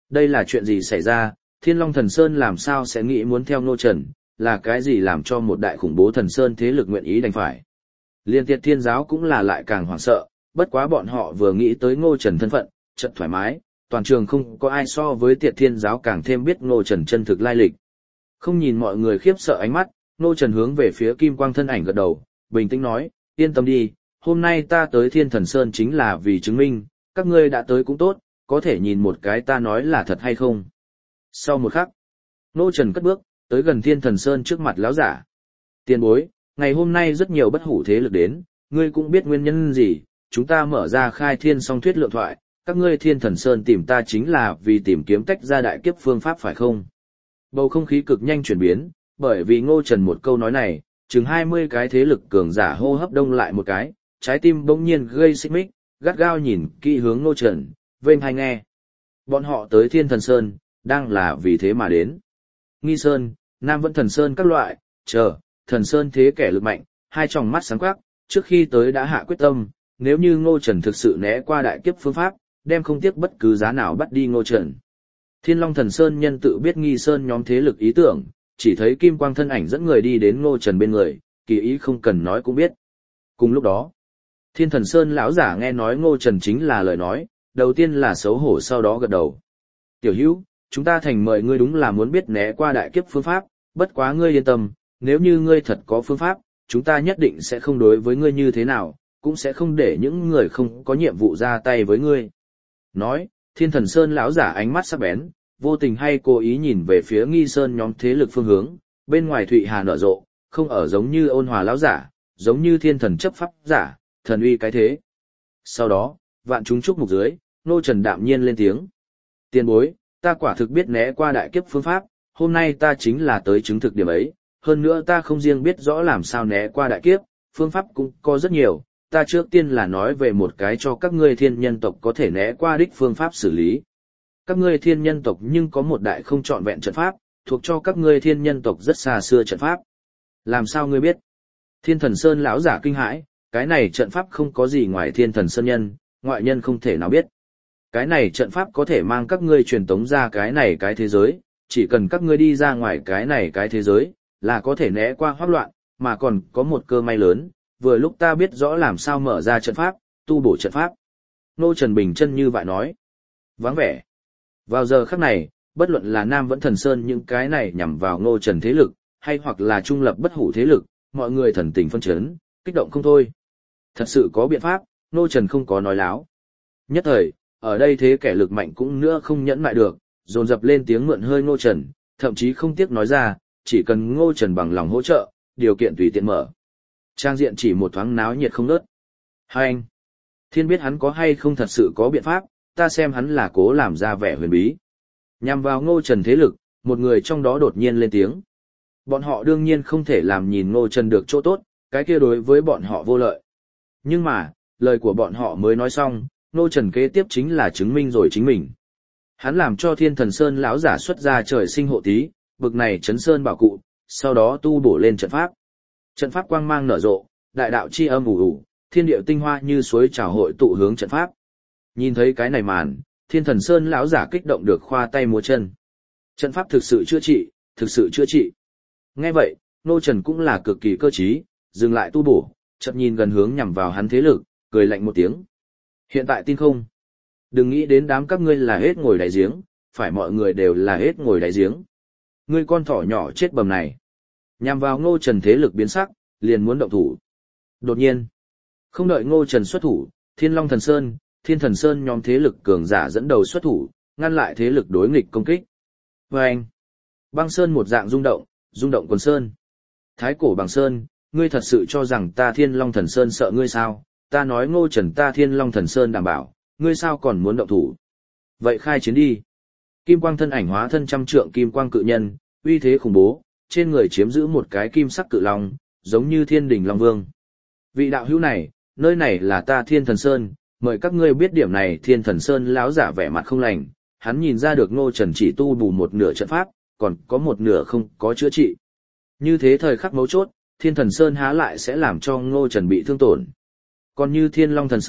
Đây là chuyện gì xảy ra, Thiên Long Thần Sơn làm sao sẽ nghĩ muốn theo Ngô Trần, là cái gì làm cho một đại khủng bố thần Sơn thế lực nguyện ý đành phải. Liên Tiệt Thiên Giáo cũng là lại càng hoảng sợ, bất quá bọn họ vừa nghĩ tới Ngô Trần thân phận, chợt thoải mái, toàn trường không có ai so với Tiệt Thiên Giáo càng thêm biết Ngô Trần chân thực lai lịch. Không nhìn mọi người khiếp sợ ánh mắt, Ngô Trần hướng về phía Kim Quang thân ảnh gật đầu, bình tĩnh nói, yên tâm đi, hôm nay ta tới Thiên Thần Sơn chính là vì chứng minh, các ngươi đã tới cũng tốt, có thể nhìn một cái ta nói là thật hay không. Sau một khắc, Ngô Trần cất bước, tới gần Thiên Thần Sơn trước mặt lão giả. Tiền bối, ngày hôm nay rất nhiều bất hủ thế lực đến, ngươi cũng biết nguyên nhân gì, chúng ta mở ra khai thiên song thuyết lượng thoại, các ngươi Thiên Thần Sơn tìm ta chính là vì tìm kiếm tách ra đại kiếp phương pháp phải không? Bầu không khí cực nhanh chuyển biến, bởi vì Ngô Trần một câu nói này, chừng hai mươi cái thế lực cường giả hô hấp đông lại một cái, trái tim bỗng nhiên gây xích mích, gắt gao nhìn kỹ hướng Ngô Trần, vênh hay nghe. Bọn họ tới Thiên Thần Sơn, đang là vì thế mà đến. Nghi Sơn, Nam Vẫn Thần Sơn các loại, chờ, Thần Sơn thế kẻ lực mạnh, hai tròng mắt sáng quắc, trước khi tới đã hạ quyết tâm, nếu như Ngô Trần thực sự né qua đại kiếp phương pháp, đem không tiếc bất cứ giá nào bắt đi Ngô Trần. Thiên Long Thần Sơn nhân tự biết Nghi Sơn nhóm thế lực ý tưởng, chỉ thấy kim quang thân ảnh dẫn người đi đến Ngô Trần bên người, kỳ ý không cần nói cũng biết. Cùng lúc đó, Thiên Thần Sơn lão giả nghe nói Ngô Trần chính là lời nói, đầu tiên là xấu hổ sau đó gật đầu. Tiểu hữu, chúng ta thành mời ngươi đúng là muốn biết né qua đại kiếp phương pháp, bất quá ngươi yên tâm, nếu như ngươi thật có phương pháp, chúng ta nhất định sẽ không đối với ngươi như thế nào, cũng sẽ không để những người không có nhiệm vụ ra tay với ngươi. Nói, Thiên Thần Sơn lão giả ánh mắt sắc bén, vô tình hay cố ý nhìn về phía Nghi Sơn nhóm thế lực phương hướng, bên ngoài Thụy Hà nở rộ, không ở giống như ôn hòa lão giả, giống như thiên thần chấp pháp giả, thần uy cái thế. Sau đó, vạn chúng chúc mục dưới, Ngô Trần đạm nhiên lên tiếng. Tiền bối, ta quả thực biết né qua đại kiếp phương pháp, hôm nay ta chính là tới chứng thực điểm ấy, hơn nữa ta không riêng biết rõ làm sao né qua đại kiếp, phương pháp cũng có rất nhiều, ta trước tiên là nói về một cái cho các ngươi thiên nhân tộc có thể né qua đích phương pháp xử lý. Các ngươi thiên nhân tộc nhưng có một đại không trọn vẹn trận pháp, thuộc cho các ngươi thiên nhân tộc rất xa xưa trận pháp. Làm sao ngươi biết? Thiên Thần Sơn lão giả kinh hãi, cái này trận pháp không có gì ngoài Thiên Thần Sơn nhân, ngoại nhân không thể nào biết. Cái này trận pháp có thể mang các ngươi truyền tống ra cái này cái thế giới, chỉ cần các ngươi đi ra ngoài cái này cái thế giới, là có thể né qua hoắc loạn, mà còn có một cơ may lớn, vừa lúc ta biết rõ làm sao mở ra trận pháp, tu bổ trận pháp. Ngô Trần bình chân như vậy nói. Vắng vẻ. Vào giờ khắc này, bất luận là Nam Vẫn Thần Sơn những cái này nhằm vào Ngô Trần thế lực, hay hoặc là trung lập bất hủ thế lực, mọi người thần tình phân chấn, kích động không thôi. Thật sự có biện pháp, Ngô Trần không có nói láo. Nhất thời, ở đây thế kẻ lực mạnh cũng nữa không nhẫn mại được, dồn dập lên tiếng mượn hơi Ngô Trần, thậm chí không tiếc nói ra, chỉ cần Ngô Trần bằng lòng hỗ trợ, điều kiện tùy tiện mở. Trang diện chỉ một thoáng náo nhiệt không nớt. Hai anh, thiên biết hắn có hay không thật sự có biện pháp, ta xem hắn là cố làm ra vẻ huyền bí. Nhằm vào Ngô Trần thế lực, một người trong đó đột nhiên lên tiếng. Bọn họ đương nhiên không thể làm nhìn Ngô Trần được chỗ tốt, cái kia đối với bọn họ vô lợi. Nhưng mà, lời của bọn họ mới nói xong, Ngô Trần kế tiếp chính là chứng minh rồi chính mình. Hắn làm cho Thiên Thần Sơn lão giả xuất ra trời sinh hộ tí, bực này chấn sơn bảo cụ, sau đó tu bổ lên trận pháp. Trận pháp quang mang nở rộ, đại đạo chi âm ù ù, thiên địa tinh hoa như suối trào hội tụ hướng trận pháp. Nhìn thấy cái này màn, Thiên Thần Sơn lão giả kích động được khoa tay múa chân. Trận pháp thực sự chữa trị, thực sự chữa trị. Nghe vậy, Ngô Trần cũng là cực kỳ cơ trí, dừng lại tu bổ, chợt nhìn gần hướng nhằm vào hắn thế lực, cười lạnh một tiếng. Hiện tại tin không? Đừng nghĩ đến đám các ngươi là hết ngồi đáy giếng, phải mọi người đều là hết ngồi đáy giếng. Ngươi con thỏ nhỏ chết bầm này. Nhằm vào Ngô Trần thế lực biến sắc, liền muốn động thủ. Đột nhiên, không đợi Ngô Trần xuất thủ, Thiên Long Thần Sơn, Thiên Thần Sơn nhóm thế lực cường giả dẫn đầu xuất thủ, ngăn lại thế lực đối nghịch công kích. Và anh, băng sơn một dạng rung động, rung động quần sơn. Thái cổ bằng sơn, ngươi thật sự cho rằng ta Thiên Long Thần Sơn sợ ngươi sao? Ta nói Ngô Trần ta Thiên Long Thần Sơn đảm bảo, ngươi sao còn muốn động thủ? Vậy khai chiến đi. Kim quang thân ảnh hóa thân trăm trượng kim quang cự nhân, uy thế khủng bố, trên người chiếm giữ một cái kim sắc cự long, giống như thiên đình long vương. Vị đạo hữu này, nơi này là ta Thiên Thần Sơn, mời các ngươi biết điểm này. Thiên Thần Sơn lão giả vẻ mặt không lành, hắn nhìn ra được Ngô Trần chỉ tu bù một nửa trận pháp, còn có một nửa không có chữa trị. Như thế thời khắc mấu chốt, Thiên Thần Sơn há lại sẽ làm cho Ngô Trần bị thương tổn. Còn như Thiên Long Thần Sơn,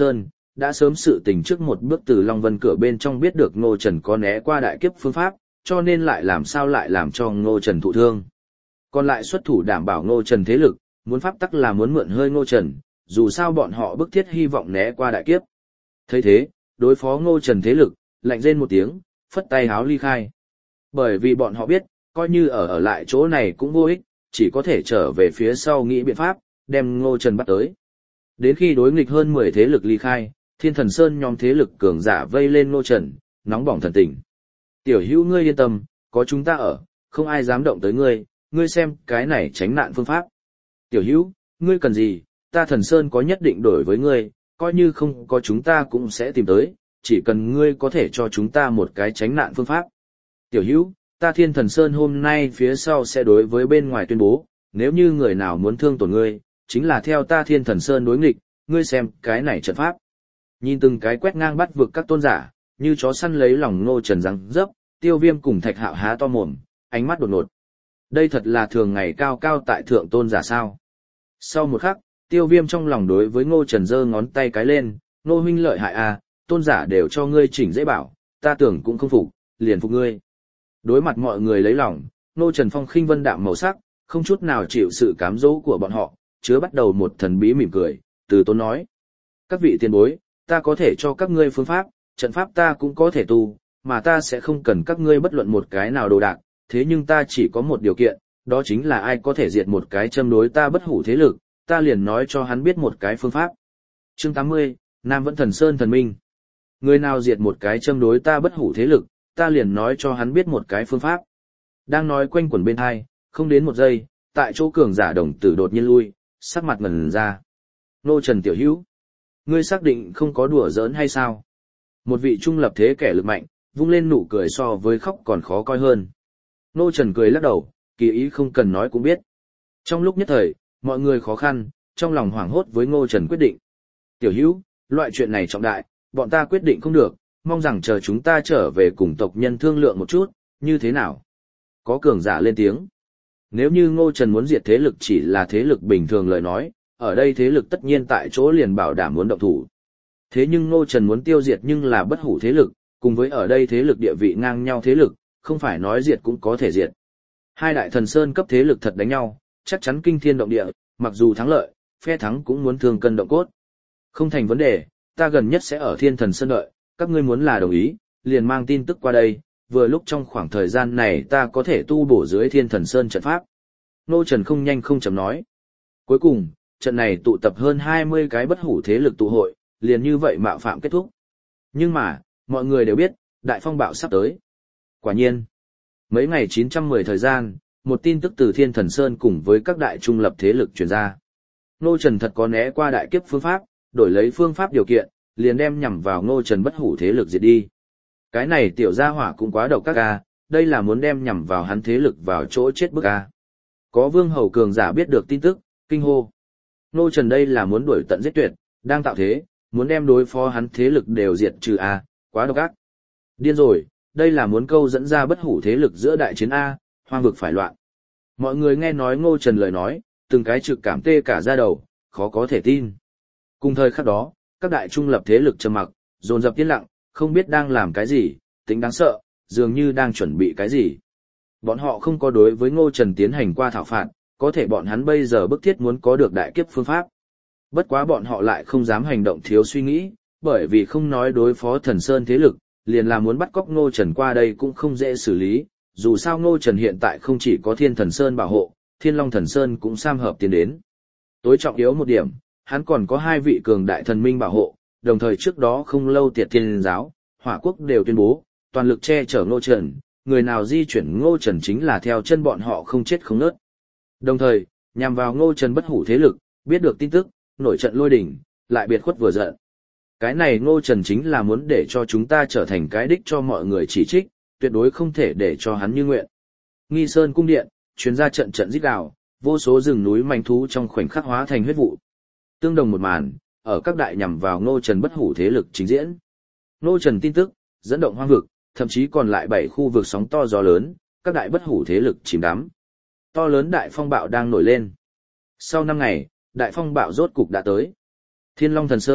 đã sớm sự tình trước một bước từ Long Vân cửa bên trong biết được Ngô Trần có né qua đại kiếp phương pháp, cho nên lại làm sao lại làm cho Ngô Trần thụ thương. Còn lại xuất thủ đảm bảo Ngô Trần thế lực, muốn pháp tắc là muốn mượn hơi Ngô Trần, dù sao bọn họ bức thiết hy vọng né qua đại kiếp. Thấy thế, đối phó Ngô Trần thế lực, lạnh rên một tiếng, phất tay háo ly khai. Bởi vì bọn họ biết, coi như ở ở lại chỗ này cũng vô ích, chỉ có thể trở về phía sau nghĩ biện pháp, đem Ngô Trần bắt tới. Đến khi đối nghịch hơn mười thế lực ly khai, Thiên Thần Sơn nhóm thế lực cường giả vây lên Ngô Trần, nóng bỏng thần tình. Tiểu hữu ngươi yên tâm, có chúng ta ở, không ai dám động tới ngươi, ngươi xem cái này tránh nạn phương pháp. Tiểu hữu, ngươi cần gì, ta Thần Sơn có nhất định đổi với ngươi, coi như không có chúng ta cũng sẽ tìm tới, chỉ cần ngươi có thể cho chúng ta một cái tránh nạn phương pháp. Tiểu hữu, ta Thiên Thần Sơn hôm nay phía sau sẽ đối với bên ngoài tuyên bố, nếu như người nào muốn thương tổn ngươi, chính là theo ta Thiên Thần Sơn đối nghịch, ngươi xem cái này trận pháp. Nhìn từng cái quét ngang bắt vực các tôn giả, như chó săn lấy lòng Ngô Trần răng dấp, Tiêu Viêm cùng Thạch Hạo há to mồm, ánh mắt đột ngột. Đây thật là thường ngày cao cao tại thượng tôn giả sao? Sau một khắc, Tiêu Viêm trong lòng đối với Ngô Trần giơ ngón tay cái lên, Ngô huynh lợi hại à, tôn giả đều cho ngươi chỉnh dễ bảo, ta tưởng cũng không phục, liền phục ngươi. Đối mặt mọi người lấy lòng, Ngô Trần phong khinh vân đạm màu sắc, không chút nào chịu sự cám dỗ của bọn họ, chứa bắt đầu một thần bí mỉm cười, từ tốn nói. Các vị tiền bối, ta có thể cho các ngươi phương pháp, trận pháp ta cũng có thể tu, mà ta sẽ không cần các ngươi bất luận một cái nào đồ đạc, thế nhưng ta chỉ có một điều kiện, đó chính là ai có thể diệt một cái châm đối ta bất hủ thế lực, ta liền nói cho hắn biết một cái phương pháp. Chương tám mươi, Nam Vẫn Thần Sơn Thần Minh. Người nào diệt một cái châm đối ta bất hủ thế lực, ta liền nói cho hắn biết một cái phương pháp. Đang nói quanh quẩn bên hai, không đến một giây, tại chỗ cường giả đồng tử đột nhiên lui, sắc mặt ngần ra. Ngô Trần tiểu hữu, ngươi xác định không có đùa giỡn hay sao? Một vị trung lập thế kẻ lực mạnh, vung lên nụ cười so với khóc còn khó coi hơn. Ngô Trần cười lắc đầu, kỳ ý không cần nói cũng biết. Trong lúc nhất thời, mọi người khó khăn, trong lòng hoảng hốt với Ngô Trần quyết định. Tiểu hữu, loại chuyện này trọng đại, bọn ta quyết định không được, mong rằng chờ chúng ta trở về cùng tộc nhân thương lượng một chút, như thế nào? Có cường giả lên tiếng. Nếu như Ngô Trần muốn diệt thế lực chỉ là thế lực bình thường lời nói, ở đây thế lực tất nhiên tại chỗ liền bảo đảm muốn động thủ. Thế nhưng Ngô Trần muốn tiêu diệt nhưng là bất hủ thế lực, cùng với ở đây thế lực địa vị ngang nhau thế lực, không phải nói diệt cũng có thể diệt. Hai đại thần sơn cấp thế lực thật đánh nhau, chắc chắn kinh thiên động địa, mặc dù thắng lợi, phe thắng cũng muốn thương cân động cốt. Không thành vấn đề, ta gần nhất sẽ ở Thiên Thần Sơn đợi, các ngươi muốn là đồng ý, liền mang tin tức qua đây, vừa lúc trong khoảng thời gian này ta có thể tu bổ dưới Thiên Thần Sơn trận pháp. Ngô Trần không nhanh không chậm nói. Cuối cùng, trận này tụ tập hơn hai mươi cái bất hủ thế lực tụ hội, liền như vậy mạo phạm kết thúc. Nhưng mà, mọi người đều biết, đại phong bạo sắp tới. Quả nhiên, mấy ngày chín trăm mười thời gian, một tin tức từ Thiên Thần Sơn cùng với các đại trung lập thế lực truyền ra. Ngô Trần thật có né qua đại kiếp phương pháp, đổi lấy phương pháp điều kiện, liền đem nhằm vào Ngô Trần bất hủ thế lực diệt đi. Cái này tiểu gia hỏa cũng quá độc các ca, đây là muốn đem nhằm vào hắn thế lực vào chỗ chết bức ca. Có vương hầu cường giả biết được tin tức, kinh hô. Ngô Trần đây là muốn đuổi tận giết tuyệt, đang tạo thế, muốn đem đối phó hắn thế lực đều diệt trừ a, quá độc ác. Điên rồi, đây là muốn câu dẫn ra bất hủ thế lực giữa đại chiến a, hoang vực phải loạn. Mọi người nghe nói Ngô Trần lời nói, từng cái trực cảm tê cả da đầu, khó có thể tin. Cùng thời khắc đó, các đại trung lập thế lực trầm mặc, dồn dập yên lặng, không biết đang làm cái gì, tính đáng sợ, dường như đang chuẩn bị cái gì. Bọn họ không có đối với Ngô Trần tiến hành qua thảo phạt, có thể bọn hắn bây giờ bức thiết muốn có được đại kiếp phương pháp. Bất quá bọn họ lại không dám hành động thiếu suy nghĩ, bởi vì không nói đối phó Thần Sơn thế lực, liền là muốn bắt cóc Ngô Trần qua đây cũng không dễ xử lý, dù sao Ngô Trần hiện tại không chỉ có Thiên Thần Sơn bảo hộ, Thiên Long Thần Sơn cũng sam hợp tiến đến. Tối trọng yếu một điểm, hắn còn có hai vị cường đại thần minh bảo hộ, đồng thời trước đó không lâu Tiệt Thiên giáo, Hỏa Quốc đều tuyên bố, toàn lực che chở Ngô Trần, người nào di chuyển Ngô Trần chính là theo chân bọn họ không chết không nớt. Đồng thời, nhằm vào Ngô Trần bất hủ thế lực, biết được tin tức, nổi trận lôi đỉnh, lại biệt khuất vừa giận. Cái này Ngô Trần chính là muốn để cho chúng ta trở thành cái đích cho mọi người chỉ trích, tuyệt đối không thể để cho hắn như nguyện. Nghi Sơn cung điện, truyền ra trận trận rít gào, vô số rừng núi manh thú trong khoảnh khắc hóa thành huyết vụ. Tương đồng một màn, ở các đại nhằm vào Ngô Trần bất hủ thế lực trình diễn. Ngô Trần tin tức, dẫn động hoang vực, thậm chí còn lại bảy khu vực sóng to gió lớn, các đại bất hủ thế lực chìm đắm. To lớn đại phong bạo đang nổi lên. Sau năm ngày, đại phong bạo rốt cục đã tới. Thiên Long Thần Sơn,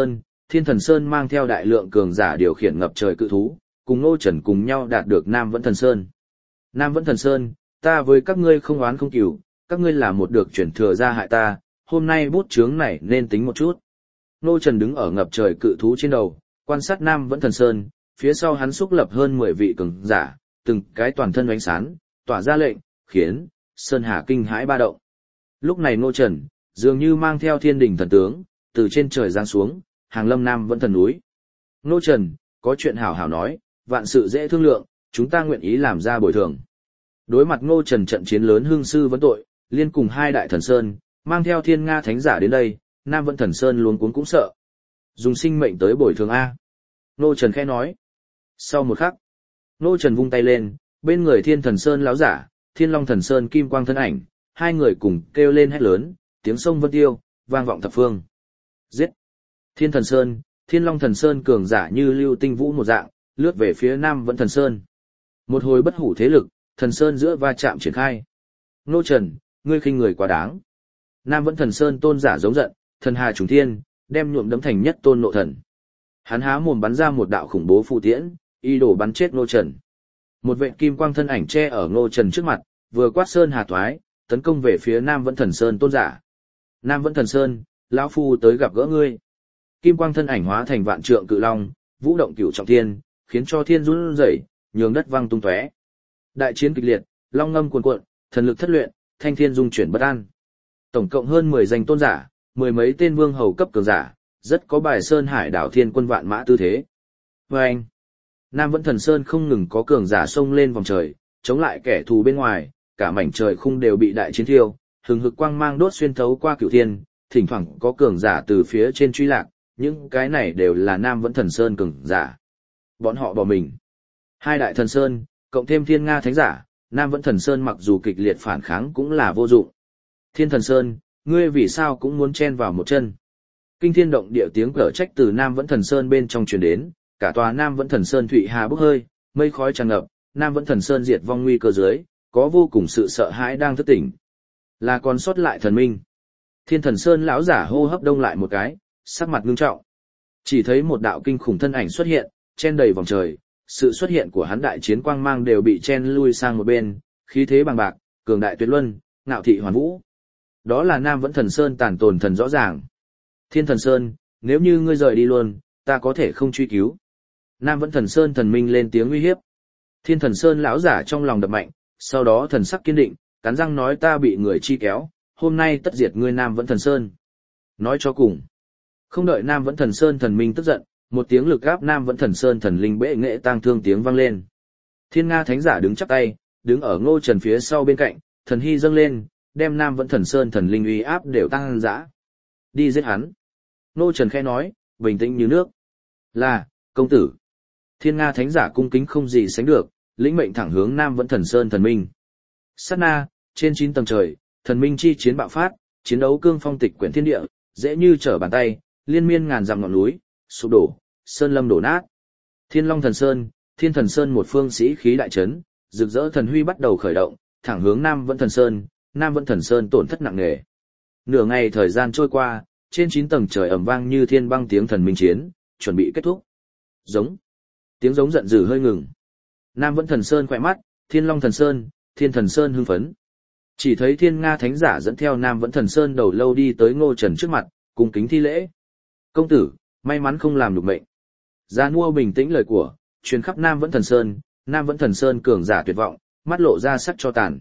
Thiên Thần Sơn mang theo đại lượng cường giả điều khiển ngập trời cự thú, cùng Ngô Trần cùng nhau đạt được Nam Vẫn Thần Sơn. Nam Vẫn Thần Sơn, ta với các ngươi không oán không cừu, các ngươi là một được chuyển thừa ra hại ta, hôm nay bút chướng này nên tính một chút. Ngô Trần đứng ở ngập trời cự thú trên đầu, quan sát Nam Vẫn Thần Sơn, phía sau hắn xúc lập hơn mười vị cường giả, từng cái toàn thân ánh sáng, tỏa ra lệnh, khiến Sơn Hà kinh hãi ba động. Lúc này Ngô Trần, dường như mang theo thiên đình thần tướng, từ trên trời giáng xuống, hàng lâm Nam Vẫn Thần núi. Ngô Trần, có chuyện hảo hảo nói, vạn sự dễ thương lượng, chúng ta nguyện ý làm ra bồi thường. Đối mặt Ngô Trần trận chiến lớn hương sư vấn tội, liên cùng hai đại thần sơn, mang theo thiên nga thánh giả đến đây, Nam Vẫn Thần Sơn luống cuống cũng sợ. Dùng sinh mệnh tới bồi thường A. Ngô Trần khẽ nói. Sau một khắc, Ngô Trần vung tay lên, bên người Thiên Thần Sơn lão giả, Thiên Long Thần Sơn kim quang thân ảnh, hai người cùng kêu lên hét lớn, tiếng sông vân tiêu, vang vọng thập phương. Giết! Thiên Thần Sơn, Thiên Long Thần Sơn cường giả như lưu tinh vũ một dạng, lướt về phía Nam Vẫn Thần Sơn. Một hồi bất hủ thế lực, Thần Sơn giữa va chạm triển khai. Ngô Trần, ngươi khinh người quá đáng. Nam Vẫn Thần Sơn tôn giả giống giận, thần hà trùng thiên, đem nhuộm đấm thành nhất tôn nộ thần. Hắn há mồm bắn ra một đạo khủng bố phù tiễn, y đổ bắn chết Ngô Trần. Một vệt kim quang thân ảnh che ở Ngô Trần trước mặt, vừa quát sơn hà thoái, tấn công về phía Nam Vẫn Thần Sơn tôn giả. Nam Vẫn Thần Sơn, lão phu tới gặp gỡ ngươi. Kim quang thân ảnh hóa thành vạn trượng cự long, vũ động cửu trọng thiên, khiến cho thiên run rẩy, nhường đất văng tung tóe. Đại chiến kịch liệt, long ngâm cuồn cuộn, thần lực thất luyện, thanh thiên dung chuyển bất an. Tổng cộng hơn mười danh tôn giả, mười mấy tên vương hầu cấp cường giả, rất có bài sơn hải đảo thiên quân vạn mã tư thế. Và anh, Nam Vẫn Thần Sơn không ngừng có cường giả xông lên vòng trời, chống lại kẻ thù bên ngoài, cả mảnh trời khung đều bị đại chiến thiêu, hừng hực quang mang đốt xuyên thấu qua cửu thiên, thỉnh thoảng có cường giả từ phía trên truy lạc, những cái này đều là Nam Vẫn Thần Sơn cường giả. Bọn họ bỏ mình. Hai đại thần sơn, cộng thêm Thiên Nga thánh giả, Nam Vẫn Thần Sơn mặc dù kịch liệt phản kháng cũng là vô dụng. Thiên Thần Sơn, ngươi vì sao cũng muốn chen vào một chân? Kinh thiên động địa tiếng cở trách từ Nam Vẫn Thần Sơn bên trong truyền đến, cả tòa Nam Vẫn Thần Sơn thụy hà bốc hơi, mây khói tràn ngập, Nam Vẫn Thần Sơn diệt vong nguy cơ dưới, có vô cùng sự sợ hãi đang thức tỉnh. Là còn sót lại thần minh. Thiên Thần Sơn lão giả hô hấp đông lại một cái, sắc mặt ngưng trọng. Chỉ thấy một đạo kinh khủng thân ảnh xuất hiện, chen đầy vòng trời, sự xuất hiện của hắn đại chiến quang mang đều bị chen lui sang một bên, khí thế bằng bạc, cường đại tuyệt luân, ngạo thị hoàn vũ. Đó là Nam Vẫn Thần Sơn tàn tồn thần rõ ràng. Thiên Thần Sơn, nếu như ngươi rời đi luôn, ta có thể không truy cứu. Nam Vẫn Thần Sơn thần minh lên tiếng uy hiếp. Thiên Thần Sơn lão giả trong lòng đập mạnh, sau đó thần sắc kiên định, cắn răng nói ta bị người chi kéo, hôm nay tất diệt ngươi Nam Vẫn Thần Sơn. Nói cho cùng. Không đợi Nam Vẫn Thần Sơn thần minh tức giận, một tiếng lực gáp Nam Vẫn Thần Sơn thần linh bệ nghệ tang thương tiếng vang lên. Thiên Nga thánh giả đứng chắp tay, đứng ở Ngô Trần phía sau bên cạnh, thần hy dâng lên, đem Nam Vẫn Thần Sơn thần linh uy áp đều tăng dã. Đi giết hắn. Ngô Trần khẽ nói, bình tĩnh như nước. Là, công tử. Thiên Nga thánh giả cung kính không gì sánh được, lĩnh mệnh thẳng hướng Nam Vẫn Thần Sơn thần minh. Sát na, trên chín tầng trời, thần minh chi chiến bạo phát, chiến đấu cương phong tịch quyển thiên địa, dễ như trở bàn tay, liên miên ngàn dặm ngọn núi, sụp đổ, sơn lâm đổ nát. Thiên Long Thần Sơn, Thiên Thần Sơn một phương sĩ khí đại chấn, rực rỡ thần huy bắt đầu khởi động, thẳng hướng Nam Vẫn Thần Sơn, Nam Vẫn Thần Sơn tổn thất nặng nề. Nửa ngày thời gian trôi qua, trên chín tầng trời ầm vang như thiên băng tiếng thần minh chiến, chuẩn bị kết thúc. Giống. Tiếng giống giận dữ hơi ngừng. Nam Vẫn Thần Sơn khỏe mắt, Thiên Long Thần Sơn, Thiên Thần Sơn hưng phấn. Chỉ thấy Thiên Nga thánh giả dẫn theo Nam Vẫn Thần Sơn đầu lâu đi tới Ngô Trần trước mặt, cung kính thi lễ. Công tử, may mắn không làm nhục mệnh. Gia Nua bình tĩnh lời của, truyền khắp Nam Vẫn Thần Sơn, Nam Vẫn Thần Sơn cường giả tuyệt vọng, mắt lộ ra sắc cho tàn.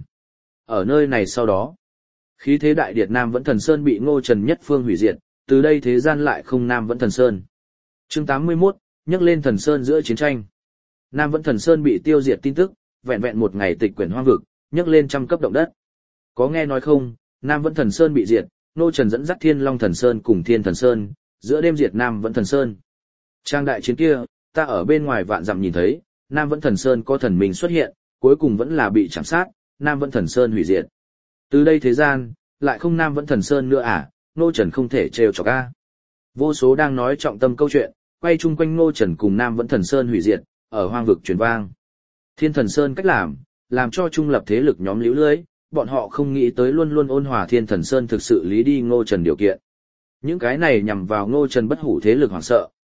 Ở nơi này sau đó, khí thế đại điệt Nam Vẫn Thần Sơn bị Ngô Trần nhất phương hủy diệt, từ đây thế gian lại không Nam Vẫn Thần Sơn. Chương tám mươi mốt, nhắc lên Thần Sơn giữa chiến tranh. Nam Vẫn Thần Sơn bị tiêu diệt tin tức, vẹn vẹn một ngày tịch quyển hoang vực, nhắc lên trăm cấp động đất. Có nghe nói không, Nam Vẫn Thần Sơn bị diệt, Ngô Trần dẫn dắt Thiên Long Thần Sơn cùng Thiên Thần Sơn, giữa đêm diệt Nam Vẫn Thần Sơn. Trang đại chiến kia, ta ở bên ngoài vạn dặm nhìn thấy, Nam Vẫn Thần Sơn có thần minh xuất hiện, cuối cùng vẫn là bị chạm sát, Nam Vẫn Thần Sơn hủy diệt. Từ đây thế gian, lại không Nam Vẫn Thần Sơn nữa à, Ngô Trần không thể trêu chọc a. Vô số đang nói trọng tâm câu chuyện, quay chung quanh Ngô Trần cùng Nam Vẫn Thần Sơn hủy diệt, ở hoang vực truyền vang. Thiên Thần Sơn cách làm, làm cho trung lập thế lực nhóm liễu lưới, bọn họ không nghĩ tới luôn luôn ôn hòa Thiên Thần Sơn thực sự lý đi Ngô Trần điều kiện. Những cái này nhằm vào Ngô Trần bất hủ thế lực hoảng sợ,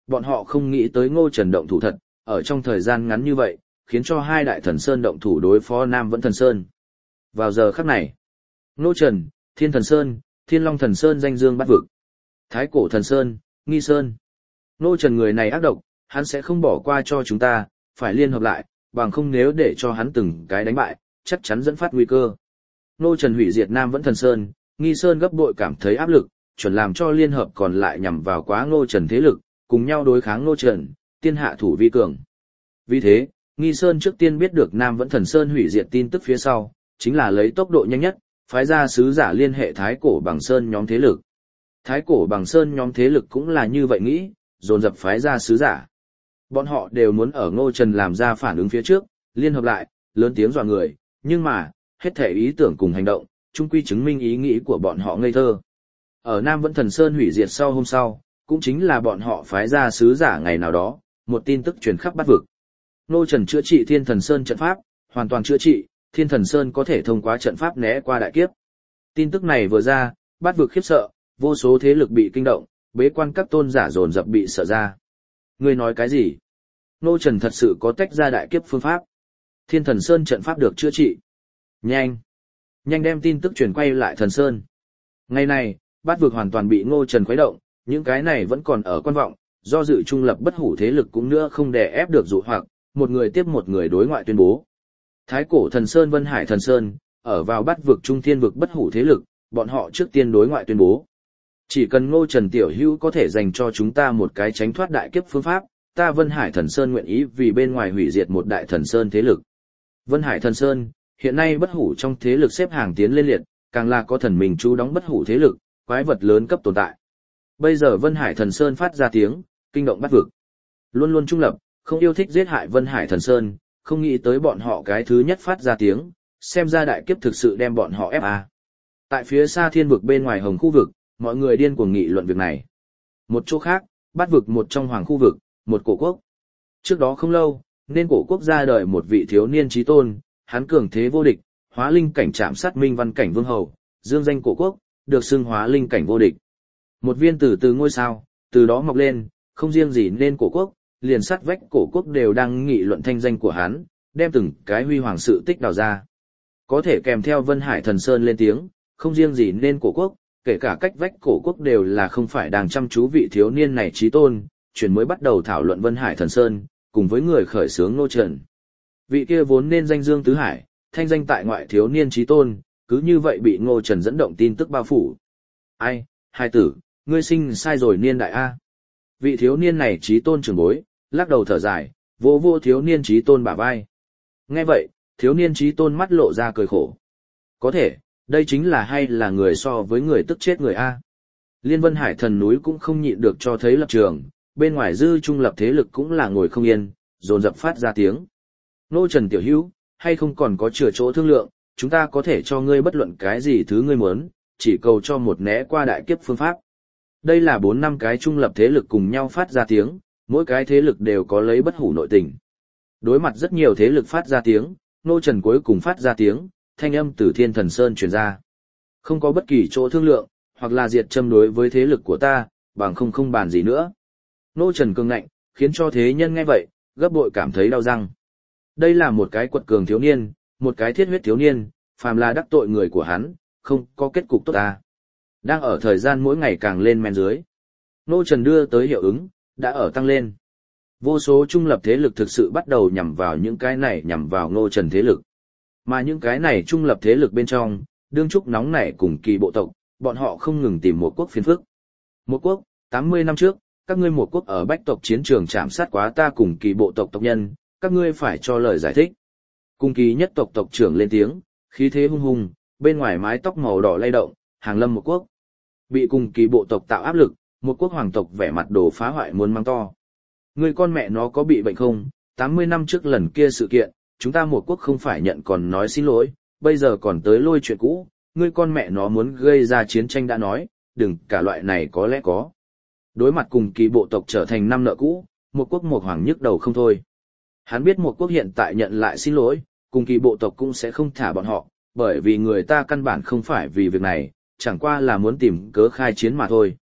bọn họ không nghĩ tới Ngô Trần động thủ thật, ở trong thời gian ngắn như vậy, khiến cho hai đại thần sơn động thủ đối phó Nam Vẫn Thần Sơn. Vào giờ khắc này, Ngô Trần, Thiên Thần Sơn, Thiên Long Thần Sơn danh dương bát vực. Thái Cổ Thần Sơn, Nghi Sơn. Ngô Trần người này ác độc, hắn sẽ không bỏ qua cho chúng ta, phải liên hợp lại, bằng không nếu để cho hắn từng cái đánh bại, chắc chắn dẫn phát nguy cơ. Ngô Trần hủy diệt Nam Vẫn Thần Sơn, Nghi Sơn gấp bội cảm thấy áp lực, chuẩn làm cho liên hợp còn lại nhằm vào quá Ngô Trần thế lực, cùng nhau đối kháng Ngô Trần, tiên hạ thủ vi cường. Vì thế, Nghi Sơn trước tiên biết được Nam Vẫn Thần Sơn hủy diệt tin tức phía sau, chính là lấy tốc độ nhanh nhất, phái ra sứ giả liên hệ Thái Cổ Bằng Sơn nhóm thế lực. Thái Cổ Bằng Sơn nhóm thế lực cũng là như vậy nghĩ, dồn dập phái ra sứ giả. Bọn họ đều muốn ở Ngô Trần làm ra phản ứng phía trước, liên hợp lại, lớn tiếng dọa người, nhưng mà, hết thể ý tưởng cùng hành động, chung quy chứng minh ý nghĩ của bọn họ ngây thơ. Ở Nam Vẫn Thần Sơn hủy diệt sau hôm sau, cũng chính là bọn họ phái ra sứ giả ngày nào đó, một tin tức truyền khắp bát vực. Ngô Trần chữa trị Thiên Thần Sơn trận pháp, hoàn toàn chữa trị, Thiên Thần Sơn có thể thông qua trận pháp né qua đại kiếp. Tin tức này vừa ra, bát vực khiếp sợ, vô số thế lực bị kinh động, bế quan các tôn giả dồn dập bị sợ ra. Ngươi nói cái gì? Ngô Trần thật sự có tách ra đại kiếp phương pháp. Thiên Thần Sơn trận pháp được chữa trị. Nhanh! Nhanh đem tin tức truyền quay lại Thần Sơn. Ngày này, bát vực hoàn toàn bị Ngô Trần khuấy động, những cái này vẫn còn ở quan vọng, do dự trung lập bất hủ thế lực cũng nữa không đè ép được dụ hoặc, một người tiếp một người đối ngoại tuyên bố. Thái Cổ Thần Sơn, Vân Hải Thần Sơn, ở vào bát vực trung thiên vực bất hủ thế lực, bọn họ trước tiên đối ngoại tuyên bố. Chỉ cần Ngô Trần tiểu hữu có thể dành cho chúng ta một cái tránh thoát đại kiếp phương pháp, ta Vân Hải Thần Sơn nguyện ý vì bên ngoài hủy diệt một đại thần sơn thế lực. Vân Hải Thần Sơn, hiện nay bất hủ trong thế lực xếp hàng tiến lên liệt, càng là có thần mình chú đóng bất hủ thế lực, quái vật lớn cấp tồn tại. Bây giờ Vân Hải Thần Sơn phát ra tiếng, kinh động bát vực. Luôn luôn trung lập, không yêu thích giết hại Vân Hải Thần Sơn, không nghĩ tới bọn họ cái thứ nhất phát ra tiếng, xem ra đại kiếp thực sự đem bọn họ ép à. Tại phía xa thiên vực bên ngoài hồng khu vực, mọi người điên cuồng nghị luận việc này. Một chỗ khác, bát vực một trong hoàng khu vực, một cổ quốc. Trước đó không lâu, nên cổ quốc ra đời một vị thiếu niên chí tôn, hắn cường thế vô địch, hóa linh cảnh chạm sát minh văn cảnh vương hầu, dương danh cổ quốc, được xưng hóa linh cảnh vô địch. Một viên từ từ ngôi sao, từ đó mọc lên, không riêng gì nên cổ quốc, liền sát vách cổ quốc đều đang nghị luận thanh danh của hắn, đem từng cái huy hoàng sự tích đào ra. Có thể kèm theo Vân Hải Thần Sơn lên tiếng, không riêng gì nên cổ quốc, kể cả cách vách cổ quốc đều là không phải đang chăm chú vị thiếu niên này chí tôn, chuyển mới bắt đầu thảo luận Vân Hải Thần Sơn, cùng với người khởi xướng Ngô Trần. Vị kia vốn nên danh dương tứ hải, thanh danh tại ngoại thiếu niên chí tôn, cứ như vậy bị Ngô Trần dẫn động tin tức bao phủ. Ai, hai tử, ngươi sinh sai rồi niên đại A. Vị thiếu niên này chí tôn trưởng bối, lắc đầu thở dài, vô vô thiếu niên chí tôn bả vai. Nghe vậy, thiếu niên chí tôn mắt lộ ra cười khổ. Có thể, đây chính là hay là người so với người tức chết người A. Liên Vân Hải thần núi cũng không nhịn được cho thấy lập trường, bên ngoài dư trung lập thế lực cũng là ngồi không yên, dồn dập phát ra tiếng. Ngô Trần tiểu hữu, hay không còn có chừa chỗ thương lượng, chúng ta có thể cho ngươi bất luận cái gì thứ ngươi muốn, chỉ cầu cho một né qua đại kiếp phương pháp. Đây là bốn năm cái trung lập thế lực cùng nhau phát ra tiếng, mỗi cái thế lực đều có lấy bất hủ nội tình. Đối mặt rất nhiều thế lực phát ra tiếng, Ngô Trần cuối cùng phát ra tiếng, thanh âm từ Thiên Thần Sơn truyền ra. Không có bất kỳ chỗ thương lượng, hoặc là diệt châm đối với thế lực của ta, bằng không không bàn gì nữa. Ngô Trần cường ngạnh, khiến cho thế nhân nghe vậy, gấp bội cảm thấy đau răng. Đây là một cái quật cường thiếu niên, một cái thiết huyết thiếu niên, phàm là đắc tội người của hắn, không có kết cục tốt ta. Đang ở thời gian mỗi ngày càng lên men dưới. Ngô Trần đưa tới hiệu ứng, đã ở tăng lên. Vô số trung lập thế lực thực sự bắt đầu nhằm vào những cái này nhằm vào Ngô Trần thế lực. Mà những cái này trung lập thế lực bên trong, đương trúc nóng nảy cùng kỳ bộ tộc, bọn họ không ngừng tìm một quốc phiền phức. Một quốc, tám mươi năm trước, các ngươi một quốc ở bách tộc chiến trường chạm sát quá ta cùng kỳ bộ tộc tộc nhân, các ngươi phải cho lời giải thích. Cùng kỳ nhất tộc tộc trưởng lên tiếng, khí thế hung hùng, bên ngoài mái tóc màu đỏ lay động, hàng lâm một quốc. Bị cùng kỳ bộ tộc tạo áp lực, một quốc hoàng tộc vẻ mặt đồ phá hoại muốn mang to. Người con mẹ nó có bị bệnh không? tám mươi năm trước lần kia sự kiện, chúng ta một quốc không phải nhận còn nói xin lỗi, bây giờ còn tới lôi chuyện cũ, ngươi con mẹ nó muốn gây ra chiến tranh đã nói, đừng cả loại này có lẽ có. Đối mặt cùng kỳ bộ tộc trở thành năm nợ cũ, một quốc một hoàng nhức đầu không thôi. Hắn biết một quốc hiện tại nhận lại xin lỗi, cùng kỳ bộ tộc cũng sẽ không thả bọn họ, bởi vì người ta căn bản không phải vì việc này, chẳng qua là muốn tìm cớ khai chiến mà thôi.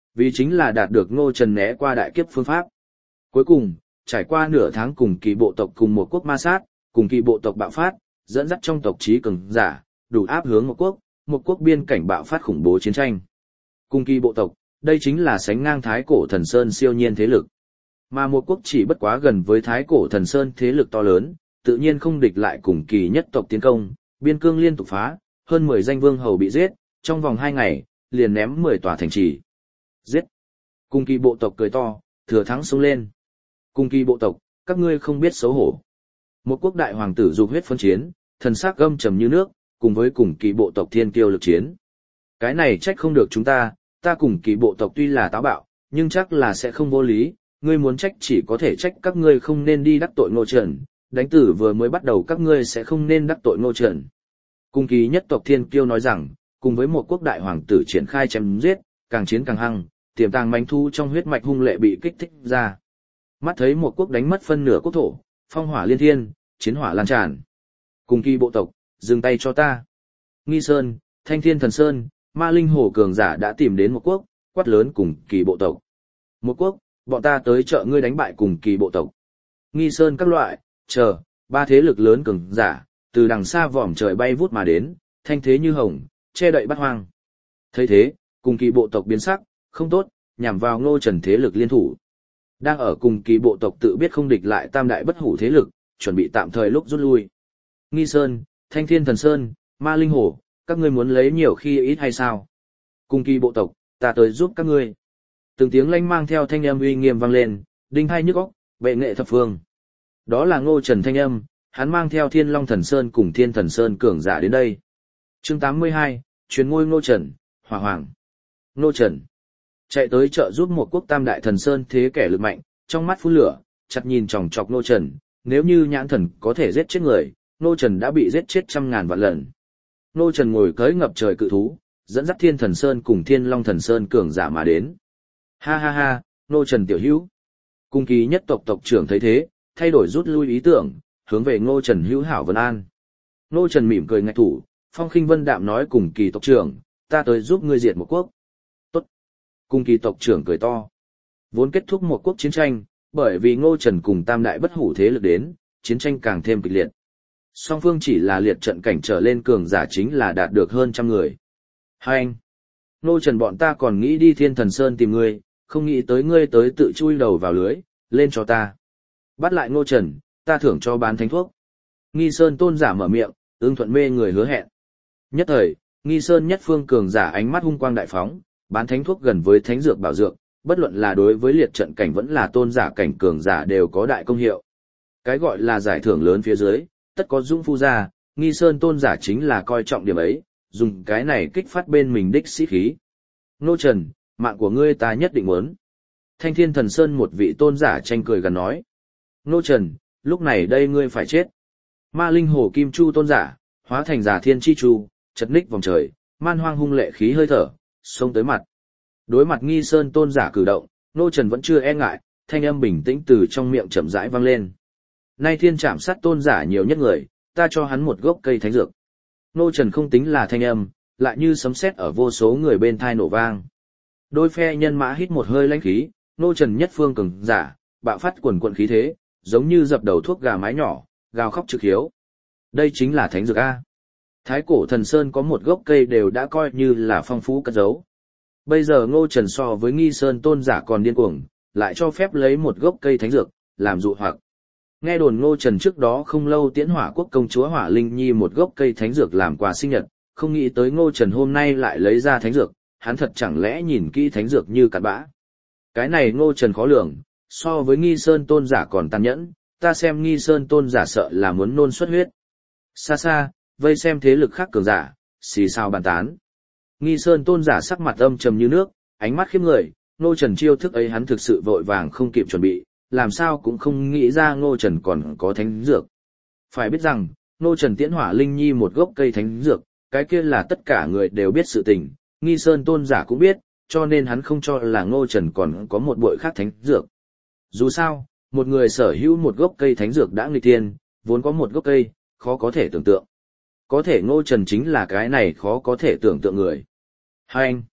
Vì chính là đạt được Ngô Trần né qua đại kiếp phương pháp. Cuối cùng, trải qua nửa tháng cùng kỳ bộ tộc cùng một quốc ma sát, cùng kỳ bộ tộc bạo phát, dẫn dắt trong tộc trí cường giả, đủ áp hướng một quốc, một quốc biên cảnh bạo phát khủng bố chiến tranh. Cùng kỳ bộ tộc, đây chính là sánh ngang Thái Cổ Thần Sơn siêu nhiên thế lực. Mà một quốc chỉ bất quá gần với Thái Cổ Thần Sơn thế lực to lớn, tự nhiên không địch lại cùng kỳ nhất tộc tiến công, biên cương liên tục phá, hơn mười danh vương hầu bị giết, trong vòng hai ngày, liền ném mười tòa thành trì. Giết! Cùng kỳ bộ tộc cười to, thừa thắng xông lên. Cùng kỳ bộ tộc, các ngươi không biết xấu hổ. Một quốc đại hoàng tử dục huyết phân chiến, thần sắc gâm trầm như nước, cùng với cùng kỳ bộ tộc thiên kiêu lực chiến. Cái này trách không được chúng ta, ta cùng kỳ bộ tộc tuy là táo bạo, nhưng chắc là sẽ không vô lý, ngươi muốn trách chỉ có thể trách các ngươi không nên đi đắc tội Ngô Trần, đánh tử vừa mới bắt đầu các ngươi sẽ không nên đắc tội Ngô Trần. Cùng kỳ nhất tộc thiên kiêu nói rằng, cùng với một quốc đại hoàng tử triển khai chém giết, càng chiến càng hăng, tiềm tàng manh thu trong huyết mạch hung lệ bị kích thích ra. Mắt thấy một quốc đánh mất phân nửa quốc thổ, phong hỏa liên thiên, chiến hỏa lan tràn. Cùng kỳ bộ tộc, dừng tay cho ta. Nghi Sơn, Thanh Thiên Thần Sơn, Ma Linh Hổ cường giả đã tìm đến một quốc, quát lớn cùng kỳ bộ tộc. Một quốc, bọn ta tới trợ ngươi đánh bại cùng kỳ bộ tộc. Nghi Sơn các loại, chờ, ba thế lực lớn cường giả, từ đằng xa vòm trời bay vút mà đến, thanh thế như hồng, che đậy bát hoang. Thấy thế, cùng kỳ bộ tộc biến sắc, không tốt, nhằm vào Ngô Trần thế lực liên thủ. Đang ở cùng kỳ bộ tộc tự biết không địch lại tam đại bất hủ thế lực, chuẩn bị tạm thời lúc rút lui. Nghi Sơn, Thanh Thiên Thần Sơn, Ma Linh Hổ, các ngươi muốn lấy nhiều khi ít hay sao? Cùng kỳ bộ tộc, ta tới giúp các ngươi. Từng tiếng lanh mang theo thanh âm uy nghiêm vang lên, đinh hai nhức óc, bệ nghệ thập phương. Đó là Ngô Trần thanh âm, hắn mang theo Thiên Long Thần Sơn cùng Thiên Thần Sơn cường giả đến đây. Chương tám mươi hai, truyền ngôi Ngô Trần, Hỏa Hoàng. Ngô Trần chạy tới trợ giúp một quốc tam đại thần sơn thế kẻ lực mạnh, trong mắt phun lửa, chặt nhìn chòng chọc Ngô Trần, nếu như nhãn thần có thể giết chết người, Ngô Trần đã bị giết chết trăm ngàn vạn lần. Ngô Trần ngồi cưỡi ngập trời cự thú, dẫn dắt Thiên Thần Sơn cùng Thiên Long Thần Sơn cường giả mà đến. Ha ha ha, Ngô Trần tiểu hữu. Cung kỳ nhất tộc tộc trưởng thấy thế, thay đổi rút lui ý tưởng, hướng về Ngô Trần hữu hảo vân an. Ngô Trần mỉm cười ngạch thủ, phong khinh vân đạm nói cùng kỳ tộc trưởng, ta tới giúp ngươi diệt một quốc. Tốt. Cung kỳ tộc trưởng cười to. Vốn kết thúc một quốc chiến tranh, bởi vì Ngô Trần cùng tam đại bất hủ thế lực đến, chiến tranh càng thêm kịch liệt. Song phương chỉ là liệt trận cảnh trở lên cường giả chính là đạt được hơn trăm người. Hai anh. Ngô Trần bọn ta còn nghĩ đi Thiên Thần Sơn tìm ngươi, không nghĩ tới ngươi tới tự chui đầu vào lưới, lên cho ta. Bắt lại Ngô Trần, ta thưởng cho bán thánh thuốc. Nghi Sơn tôn giả mở miệng, ưng thuận mê người hứa hẹn. Nhất thời, Nghi Sơn nhất phương cường giả ánh mắt hung quang đại phóng, bán thánh thuốc gần với thánh dược bảo dược, bất luận là đối với liệt trận cảnh vẫn là tôn giả cảnh cường giả đều có đại công hiệu. Cái gọi là giải thưởng lớn phía dưới, tất có dũng phu gia, Nghi Sơn tôn giả chính là coi trọng điểm ấy, dùng cái này kích phát bên mình đích sĩ khí. Ngô Trần, mạng của ngươi ta nhất định muốn. Thanh Thiên Thần Sơn một vị tôn giả tranh cười gần nói. Ngô Trần, lúc này đây ngươi phải chết. Ma Linh Hồ Kim Chu tôn giả, hóa thành giả thiên chi chu, chật ních vòng trời, man hoang hung lệ khí hơi thở, xông tới mặt. Đối mặt Nghi Sơn tôn giả cử động, Ngô Trần vẫn chưa e ngại, thanh âm bình tĩnh từ trong miệng chậm rãi vang lên. Nay thiên trảm sát tôn giả nhiều nhất người, ta cho hắn một gốc cây thánh dược. Ngô Trần không tính là thanh âm, lại như sấm sét ở vô số người bên thai nổ vang. Đôi phe nhân mã hít một hơi lãnh khí, Ngô Trần nhất phương cường giả, bạo phát quần quần khí thế, giống như dập đầu thuốc gà mái nhỏ, gào khóc trực hiếu. Đây chính là thánh dược A. Thái cổ thần sơn có một gốc cây đều đã coi như là phong phú cất giấu. Bây giờ Ngô Trần so với Nghi Sơn tôn giả còn điên cuồng, lại cho phép lấy một gốc cây thánh dược, làm dụ hoặc. Nghe đồn Ngô Trần trước đó không lâu tiễn Hỏa Quốc công chúa Hỏa Linh Nhi một gốc cây thánh dược làm quà sinh nhật, không nghĩ tới Ngô Trần hôm nay lại lấy ra thánh dược, hắn thật chẳng lẽ nhìn kỹ thánh dược như cặn bã. Cái này Ngô Trần khó lường, so với Nghi Sơn tôn giả còn tàn nhẫn, ta xem Nghi Sơn tôn giả sợ là muốn nôn xuất huyết. Xa xa, vây xem thế lực khác cường giả, xì xào bàn tán. Nghi Sơn tôn giả sắc mặt âm trầm như nước, ánh mắt khiếp người, Ngô Trần chiêu thức ấy hắn thực sự vội vàng không kịp chuẩn bị, làm sao cũng không nghĩ ra Ngô Trần còn có thánh dược. Phải biết rằng, Ngô Trần tiễn Hỏa Linh Nhi một gốc cây thánh dược, cái kia là tất cả người đều biết sự tình, Nghi Sơn tôn giả cũng biết, cho nên hắn không cho là Ngô Trần còn có một bội khác thánh dược. Dù sao, một người sở hữu một gốc cây thánh dược đã nghịch thiên, vốn có một gốc cây, khó có thể tưởng tượng. Có thể Ngô Trần chính là cái này khó có thể tưởng tượng người. Hai anh.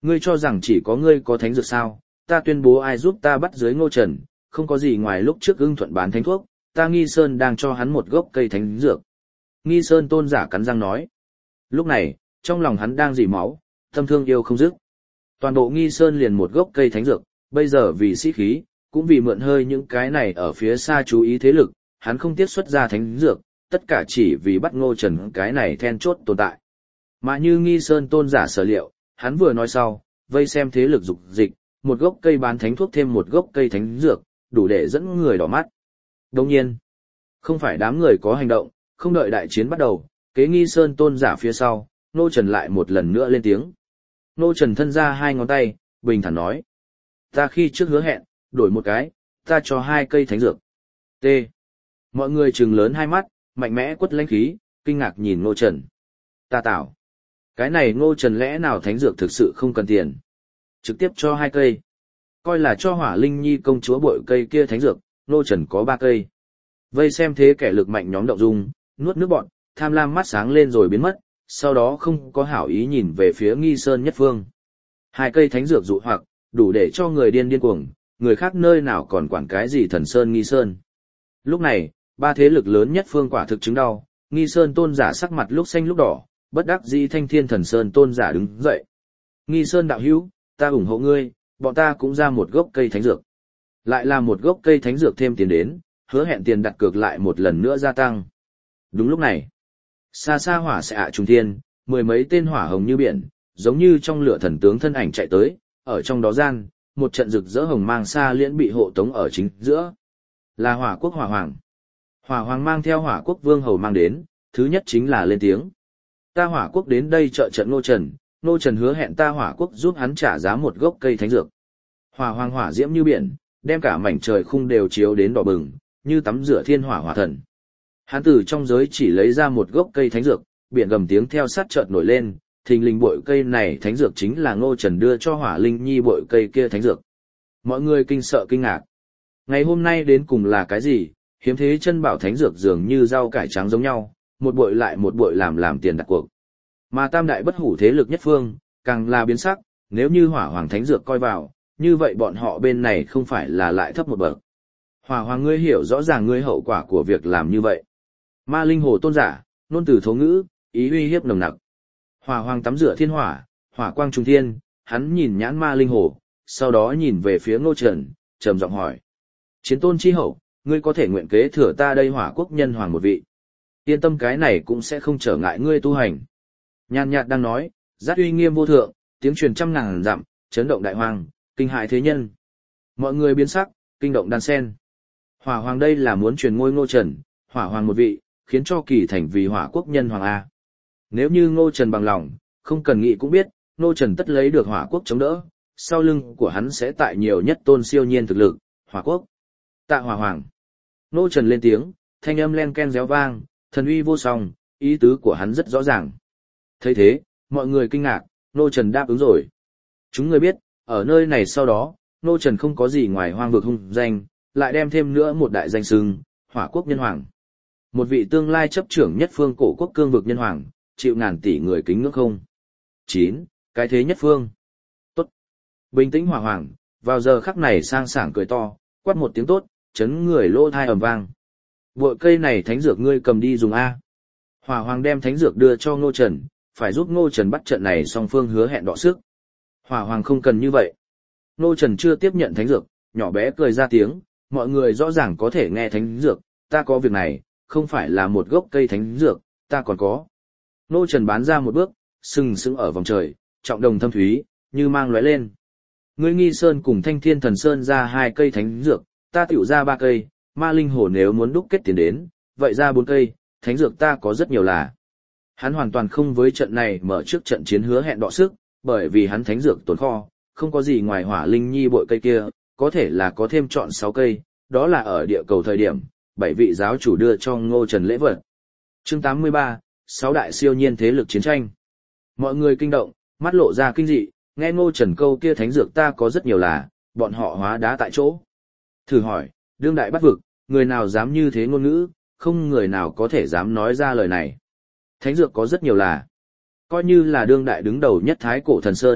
Ngươi cho rằng chỉ có ngươi có thánh dược sao, ta tuyên bố ai giúp ta bắt dưới Ngô Trần, không có gì ngoài lúc trước ưng thuận bán thánh thuốc, ta Nghi Sơn đang cho hắn một gốc cây thánh dược. Nghi Sơn tôn giả cắn răng nói. Lúc này, trong lòng hắn đang dỉ máu, tâm thương yêu không dứt. Toàn bộ Nghi Sơn liền một gốc cây thánh dược, bây giờ vì sĩ khí, cũng vì mượn hơi những cái này ở phía xa chú ý thế lực, hắn không tiếc xuất ra thánh dược, tất cả chỉ vì bắt Ngô Trần cái này then chốt tồn tại. Mà như Nghi Sơn tôn giả sở liệu, hắn vừa nói sau, vây xem thế lực dục dịch, một gốc cây bán thánh thuốc thêm một gốc cây thánh dược, đủ để dẫn người đỏ mắt. Đồng nhiên, không phải đám người có hành động, không đợi đại chiến bắt đầu, kế Nghi Sơn tôn giả phía sau, Ngô Trần lại một lần nữa lên tiếng. Ngô Trần thân ra hai ngón tay, bình thản nói. Ta khi trước hứa hẹn, đổi một cái, ta cho hai cây thánh dược. T. Mọi người trừng lớn hai mắt, mạnh mẽ quất lãnh khí, kinh ngạc nhìn Ngô Trần. Ta tạo. Cái này Ngô Trần lẽ nào thánh dược thực sự không cần tiền. Trực tiếp cho hai cây. Coi là cho Hỏa Linh Nhi công chúa bội cây kia thánh dược, Ngô Trần có ba cây. Vây xem thế kẻ lực mạnh nhóm động dung, nuốt nước bọn, tham lam mắt sáng lên rồi biến mất, sau đó không có hảo ý nhìn về phía Nghi Sơn nhất phương. Hai cây thánh dược dụ hoặc, đủ để cho người điên điên cuồng, người khác nơi nào còn quản cái gì thần Sơn Nghi Sơn. Lúc này, ba thế lực lớn nhất phương quả thực chứng đau, Nghi Sơn tôn giả sắc mặt lúc xanh lúc đỏ, bất đắc dĩ Thanh Thiên Thần Sơn tôn giả đứng dậy. Nghi Sơn đạo hữu, ta ủng hộ ngươi, bọn ta cũng ra một gốc cây thánh dược. Lại là một gốc cây thánh dược thêm tiền đến, hứa hẹn tiền đặt cược lại một lần nữa gia tăng. Đúng lúc này, xa xa hỏa xạ trùng thiên, mười mấy tên hỏa hồng như biển, giống như trong lửa thần tướng thân ảnh chạy tới, ở trong đó gian, một trận rực rỡ hồng mang xa liễn bị hộ tống ở chính giữa. Là hỏa quốc hỏa hoàng. Hỏa hoàng mang theo hỏa quốc vương hầu mang đến, thứ nhất chính là lên tiếng. Ta hỏa quốc đến đây trợ trận Ngô Trần, Ngô Trần hứa hẹn ta hỏa quốc giúp hắn trả giá một gốc cây thánh dược. Hỏa hoàng hỏa diễm như biển, đem cả mảnh trời khung đều chiếu đến đỏ bừng, như tắm rửa thiên hỏa hỏa thần. Hắn từ trong giới chỉ lấy ra một gốc cây thánh dược, biển gầm tiếng theo sát chợt nổi lên, thình lình bội cây này thánh dược chính là Ngô Trần đưa cho Hỏa Linh Nhi bội cây kia thánh dược. Mọi người kinh sợ kinh ngạc. Ngày hôm nay đến cùng là cái gì, hiếm thế chân bảo thánh dược dường như rau cải trắng giống nhau, một bội lại một bội làm làm tiền đặt cuộc. Mà tam đại bất hủ thế lực nhất phương, càng là biến sắc, nếu như Hỏa Hoàng thánh dược coi vào, như vậy bọn họ bên này không phải là lại thấp một bậc. Hỏa Hoàng ngươi hiểu rõ ràng ngươi hậu quả của việc làm như vậy. Ma Linh Hồ tôn giả, nôn từ thố ngữ, ý uy hiếp nồng nặc. Hỏa Hoàng tắm rửa thiên hỏa, hỏa quang trung thiên, hắn nhìn nhãn Ma Linh Hồ, sau đó nhìn về phía Ngô Trần, trầm giọng hỏi: Chiến tôn chi hậu, ngươi có thể nguyện kế thừa ta đây Hỏa quốc nhân hoàng một vị. Yên tâm, cái này cũng sẽ không trở ngại ngươi tu hành. Nhàn nhạt đang nói, giác uy nghiêm vô thượng, tiếng truyền trăm ngàn dặm, chấn động đại hoàng, kinh hại thế nhân. Mọi người biến sắc, kinh động đan sen. Hỏa Hoàng đây là muốn truyền ngôi Ngô Trần, Hỏa Hoàng một vị, khiến cho Kỳ Thành vì Hỏa quốc nhân hoàng a. Nếu như Ngô Trần bằng lòng, không cần nghĩ cũng biết, Ngô Trần tất lấy được Hỏa quốc chống đỡ, sau lưng của hắn sẽ tại nhiều nhất tôn siêu nhiên thực lực, Hỏa quốc. Tạ Hỏa Hoàng. Ngô Trần lên tiếng, thanh âm len ken réo vang, thần uy vô song, ý tứ của hắn rất rõ ràng. Thấy thế, mọi người kinh ngạc, Ngô Trần đáp ứng rồi. Chúng người biết, ở nơi này sau đó, Ngô Trần không có gì ngoài hoang vực hung danh, lại đem thêm nữa một đại danh xưng, Hỏa quốc nhân hoàng. Một vị tương lai chấp trưởng nhất phương cổ quốc cương vực nhân hoàng, chịu ngàn tỷ người kính ngưỡng không. chín. Cái thế nhất phương. Tốt. Bình tĩnh Hỏa Hoàng, vào giờ khắc này sang sảng cười to, quát một tiếng tốt, chấn người lỗ thai ầm vang. Bội cây này thánh dược ngươi cầm đi dùng A. Hỏa Hoàng đem thánh dược đưa cho Ngô Trần, phải giúp Ngô Trần bắt trận này song phương hứa hẹn đọ sức. Hỏa Hoàng không cần như vậy. Ngô Trần chưa tiếp nhận thánh dược, nhỏ bé cười ra tiếng, mọi người rõ ràng có thể nghe thánh dược, ta có việc này, không phải là một gốc cây thánh dược, ta còn có. Ngô Trần bán ra một bước, sừng sững ở vòng trời, trọng đồng thâm thúy, như mang lóe lên. Ngươi Nghi Sơn cùng Thanh Thiên Thần Sơn ra hai cây thánh dược, ta tiểu ra ba cây, Ma Linh Hồ nếu muốn đúc kết tiền đến, vậy ra bốn cây, thánh dược ta có rất nhiều là. Hắn hoàn toàn không với trận này mở trước trận chiến hứa hẹn đọ sức, bởi vì hắn thánh dược tồn kho, không có gì ngoài Hỏa Linh Nhi bội cây kia, có thể là có thêm chọn sáu cây, đó là ở địa cầu thời điểm, bảy vị giáo chủ đưa cho Ngô Trần lễ vật. Chương tám mươi ba, sáu đại siêu nhiên thế lực chiến tranh. Mọi người kinh động, mắt lộ ra kinh dị, nghe Ngô Trần câu kia thánh dược ta có rất nhiều là, bọn họ hóa đá tại chỗ. Thử hỏi, đương đại bắt vực, người nào dám như thế ngôn ngữ, không người nào có thể dám nói ra lời này. Thánh dược có rất nhiều là, coi như là đương đại đứng đầu nhất Thái Cổ Thần Sơn,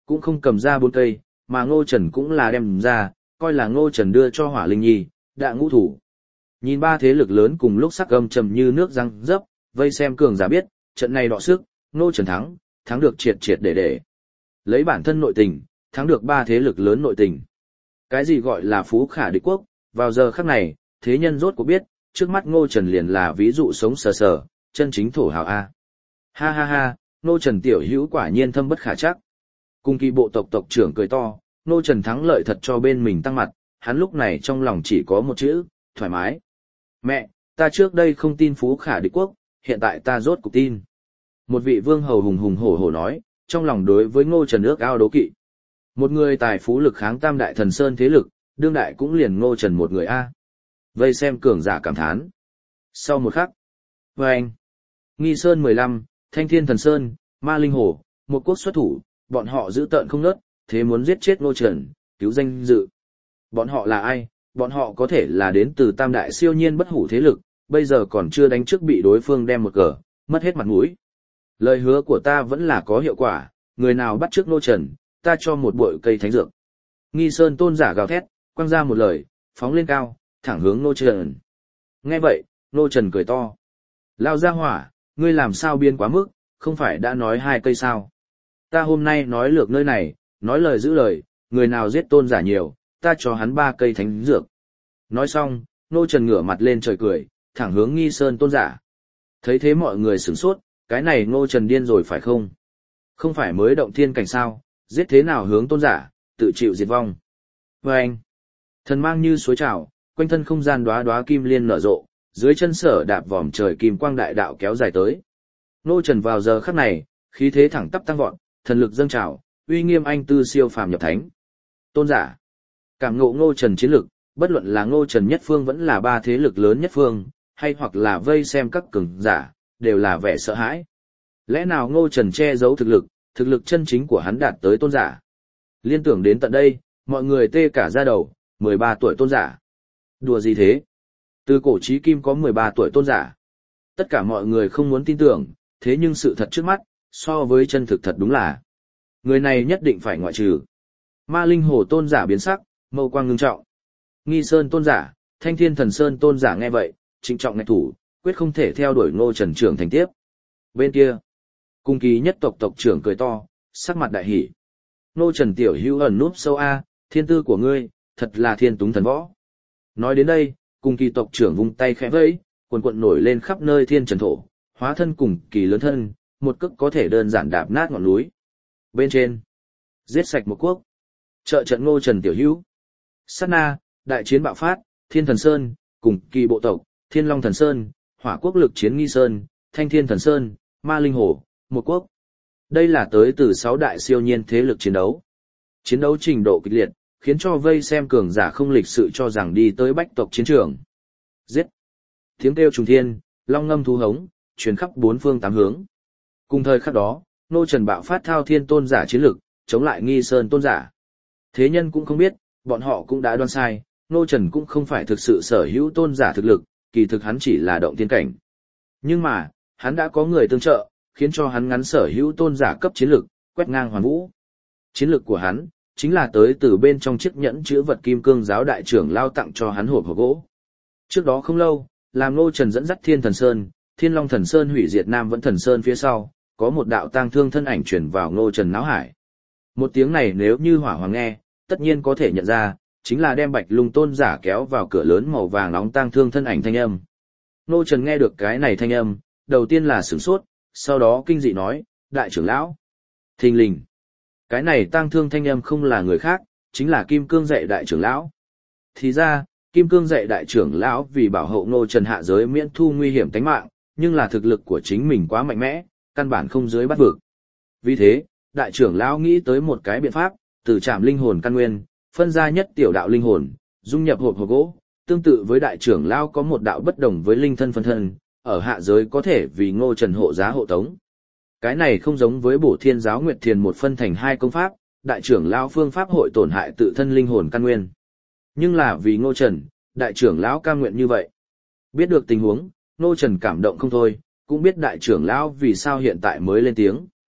cũng không cầm ra bốn cây, mà Ngô Trần cũng là đem ra, coi là Ngô Trần đưa cho Hỏa Linh Nhi, đã ngũ thủ. Nhìn ba thế lực lớn cùng lúc sắc gầm trầm như nước răng dấp, vây xem cường giả biết, trận này đọ sức, Ngô Trần thắng, thắng được triệt triệt để để. Lấy bản thân nội tình, thắng được ba thế lực lớn nội tình. Cái gì gọi là phú khả địch quốc, vào giờ khắc này, thế nhân rốt cuộc biết, trước mắt Ngô Trần liền là ví dụ sống sờ sờ, chân chính thổ hào A. Ha ha ha, Ngô Trần tiểu hữu quả nhiên thâm bất khả chắc. Cùng kỳ bộ tộc tộc trưởng cười to, Ngô Trần thắng lợi thật cho bên mình tăng mặt, hắn lúc này trong lòng chỉ có một chữ, thoải mái. Mẹ, ta trước đây không tin phú khả địch quốc, hiện tại ta rốt cuộc tin. Một vị vương hầu hùng hùng hổ hổ nói, trong lòng đối với Ngô Trần ước ao đố kỵ. Một người tài phú lực kháng tam đại thần sơn thế lực, đương đại cũng liền Ngô Trần một người A. Vây xem cường giả cảm thán. Sau một khắc, và anh, Nghi Sơn mười lăm, Thanh Thiên Thần Sơn, Ma Linh Hồ, một quốc xuất thủ, bọn họ giữ tợn không nớt, thế muốn giết chết Ngô Trần, cứu danh dự. Bọn họ là ai? Bọn họ có thể là đến từ tam đại siêu nhiên bất hủ thế lực, bây giờ còn chưa đánh trước bị đối phương đem một cờ, mất hết mặt mũi. Lời hứa của ta vẫn là có hiệu quả, người nào bắt trước Ngô Trần, ta cho một bội cây thánh dược. Nghi Sơn tôn giả gào thét, quăng ra một lời, phóng lên cao, thẳng hướng Ngô Trần. Nghe vậy, Ngô Trần cười to. Lao ra hỏa, ngươi làm sao biên quá mức, không phải đã nói hai cây sao. Ta hôm nay nói lược nơi này, nói lời giữ lời, người nào giết tôn giả nhiều, ta cho hắn ba cây thánh dược. Nói xong, Ngô Trần ngửa mặt lên trời cười, thẳng hướng Nghi Sơn tôn giả. Thấy thế mọi người sửng sốt, cái này Ngô Trần điên rồi phải không? Không phải mới động thiên cảnh sao, giết thế nào hướng tôn giả, tự chịu diệt vong. Và anh, thần mang như suối trào, quanh thân không gian đóa đóa kim liên nở rộ, dưới chân sở đạp vòm trời kim quang đại đạo kéo dài tới. Ngô Trần vào giờ khắc này, khí thế thẳng tắp tăng vọt, thần lực dâng trào, uy nghiêm anh tư siêu phàm nhập thánh. Tôn giả, cảm ngộ Ngô Trần chiến lực, bất luận là Ngô Trần nhất phương vẫn là ba thế lực lớn nhất phương, hay hoặc là vây xem các cường giả, đều là vẻ sợ hãi. Lẽ nào Ngô Trần che giấu thực lực, thực lực chân chính của hắn đạt tới tôn giả? Liên tưởng đến tận đây, mọi người tê cả da đầu, mười ba tuổi tôn giả. Đùa gì thế? Từ cổ chí kim có mười ba tuổi tôn giả. Tất cả mọi người không muốn tin tưởng, thế nhưng sự thật trước mắt, so với chân thực thật đúng là. Người này nhất định phải ngoại trừ. Ma Linh Hồ tôn giả biến sắc, mâu quang ngưng trọng. Nghi Sơn tôn giả, Thanh Thiên Thần Sơn tôn giả nghe vậy, trịnh trọng ngạch thủ, quyết không thể theo đuổi Ngô Trần trưởng thành tiếp. Bên kia, cung kỳ nhất tộc tộc trưởng cười to, sắc mặt đại hỉ. Ngô Trần tiểu hữu ẩn núp sâu a, thiên tư của ngươi, thật là thiên túng thần võ. Nói đến đây, cung kỳ tộc trưởng vung tay khẽ vẫy, quần quận nổi lên khắp nơi thiên trần thổ, hóa thân cùng kỳ lớn thân, một cước có thể đơn giản đạp nát ngọn núi. Bên trên, giết sạch một quốc. Trợ trận Ngô Trần tiểu hữu. Sát na, đại chiến bạo phát, Thiên Thần Sơn, cùng kỳ bộ tộc, Thiên Long Thần Sơn, Hỏa Quốc lực chiến Nghi Sơn, Thanh Thiên Thần Sơn, Ma Linh Hồ, một quốc. Đây là tới từ sáu đại siêu nhiên thế lực chiến đấu. Chiến đấu trình độ kịch liệt, khiến cho vây xem cường giả không lịch sự cho rằng đi tới bách tộc chiến trường. Giết! Tiếng kêu trùng thiên, long ngâm thú hống, truyền khắp bốn phương tám hướng. Cùng thời khắc đó, Ngô Trần bạo phát thao thiên tôn giả chiến lực, chống lại Nghi Sơn tôn giả. Thế nhân cũng không biết, bọn họ cũng đã đoán sai, Ngô Trần cũng không phải thực sự sở hữu tôn giả thực lực, kỳ thực hắn chỉ là động thiên cảnh. Nhưng mà, hắn đã có người tương trợ, khiến cho hắn ngắn sở hữu tôn giả cấp chiến lực, quét ngang hoàn vũ. Chiến lực của hắn, chính là tới từ bên trong chiếc nhẫn chữ vật kim cương giáo đại trưởng lao tặng cho hắn hộp hộp gỗ. Trước đó không lâu, làm Ngô Trần dẫn dắt Thiên Thần Sơn, Thiên Long Thần Sơn hủy diệt Nam Vẫn Thần Sơn phía sau, có một đạo tang thương thân ảnh truyền vào Ngô Trần náo hải. Một tiếng này nếu như hỏa hoàng nghe, tất nhiên có thể nhận ra, chính là đem Bạch Lung tôn giả kéo vào cửa lớn màu vàng nóng tang thương thân ảnh thanh âm. Ngô Trần nghe được cái này thanh âm, đầu tiên là sửng sốt, sau đó kinh dị nói, đại trưởng lão. Thình lình. Cái này tang thương thanh âm không là người khác, chính là Kim Cương dạy đại trưởng lão. Thì ra, Kim Cương dạy đại trưởng lão vì bảo hộ Ngô Trần hạ giới miễn thu nguy hiểm tính mạng, nhưng là thực lực của chính mình quá mạnh mẽ, căn bản không dưới bắt vực. Vì thế, đại trưởng lão nghĩ tới một cái biện pháp, từ trảm linh hồn căn nguyên, phân ra nhất tiểu đạo linh hồn, dung nhập hộp hộp gỗ, tương tự với đại trưởng lão có một đạo bất đồng với linh thân phân thân, ở hạ giới có thể vì Ngô Trần hộ giá hộ tống. Cái này không giống với Bổ Thiên giáo Nguyệt Thiền một phân thành hai công pháp, đại trưởng lão phương pháp hội tổn hại tự thân linh hồn căn nguyên. Nhưng là vì Ngô Trần, đại trưởng lão cam nguyện như vậy. Biết được tình huống, Ngô Trần cảm động không thôi, cũng biết đại trưởng lão vì sao hiện tại mới lên tiếng.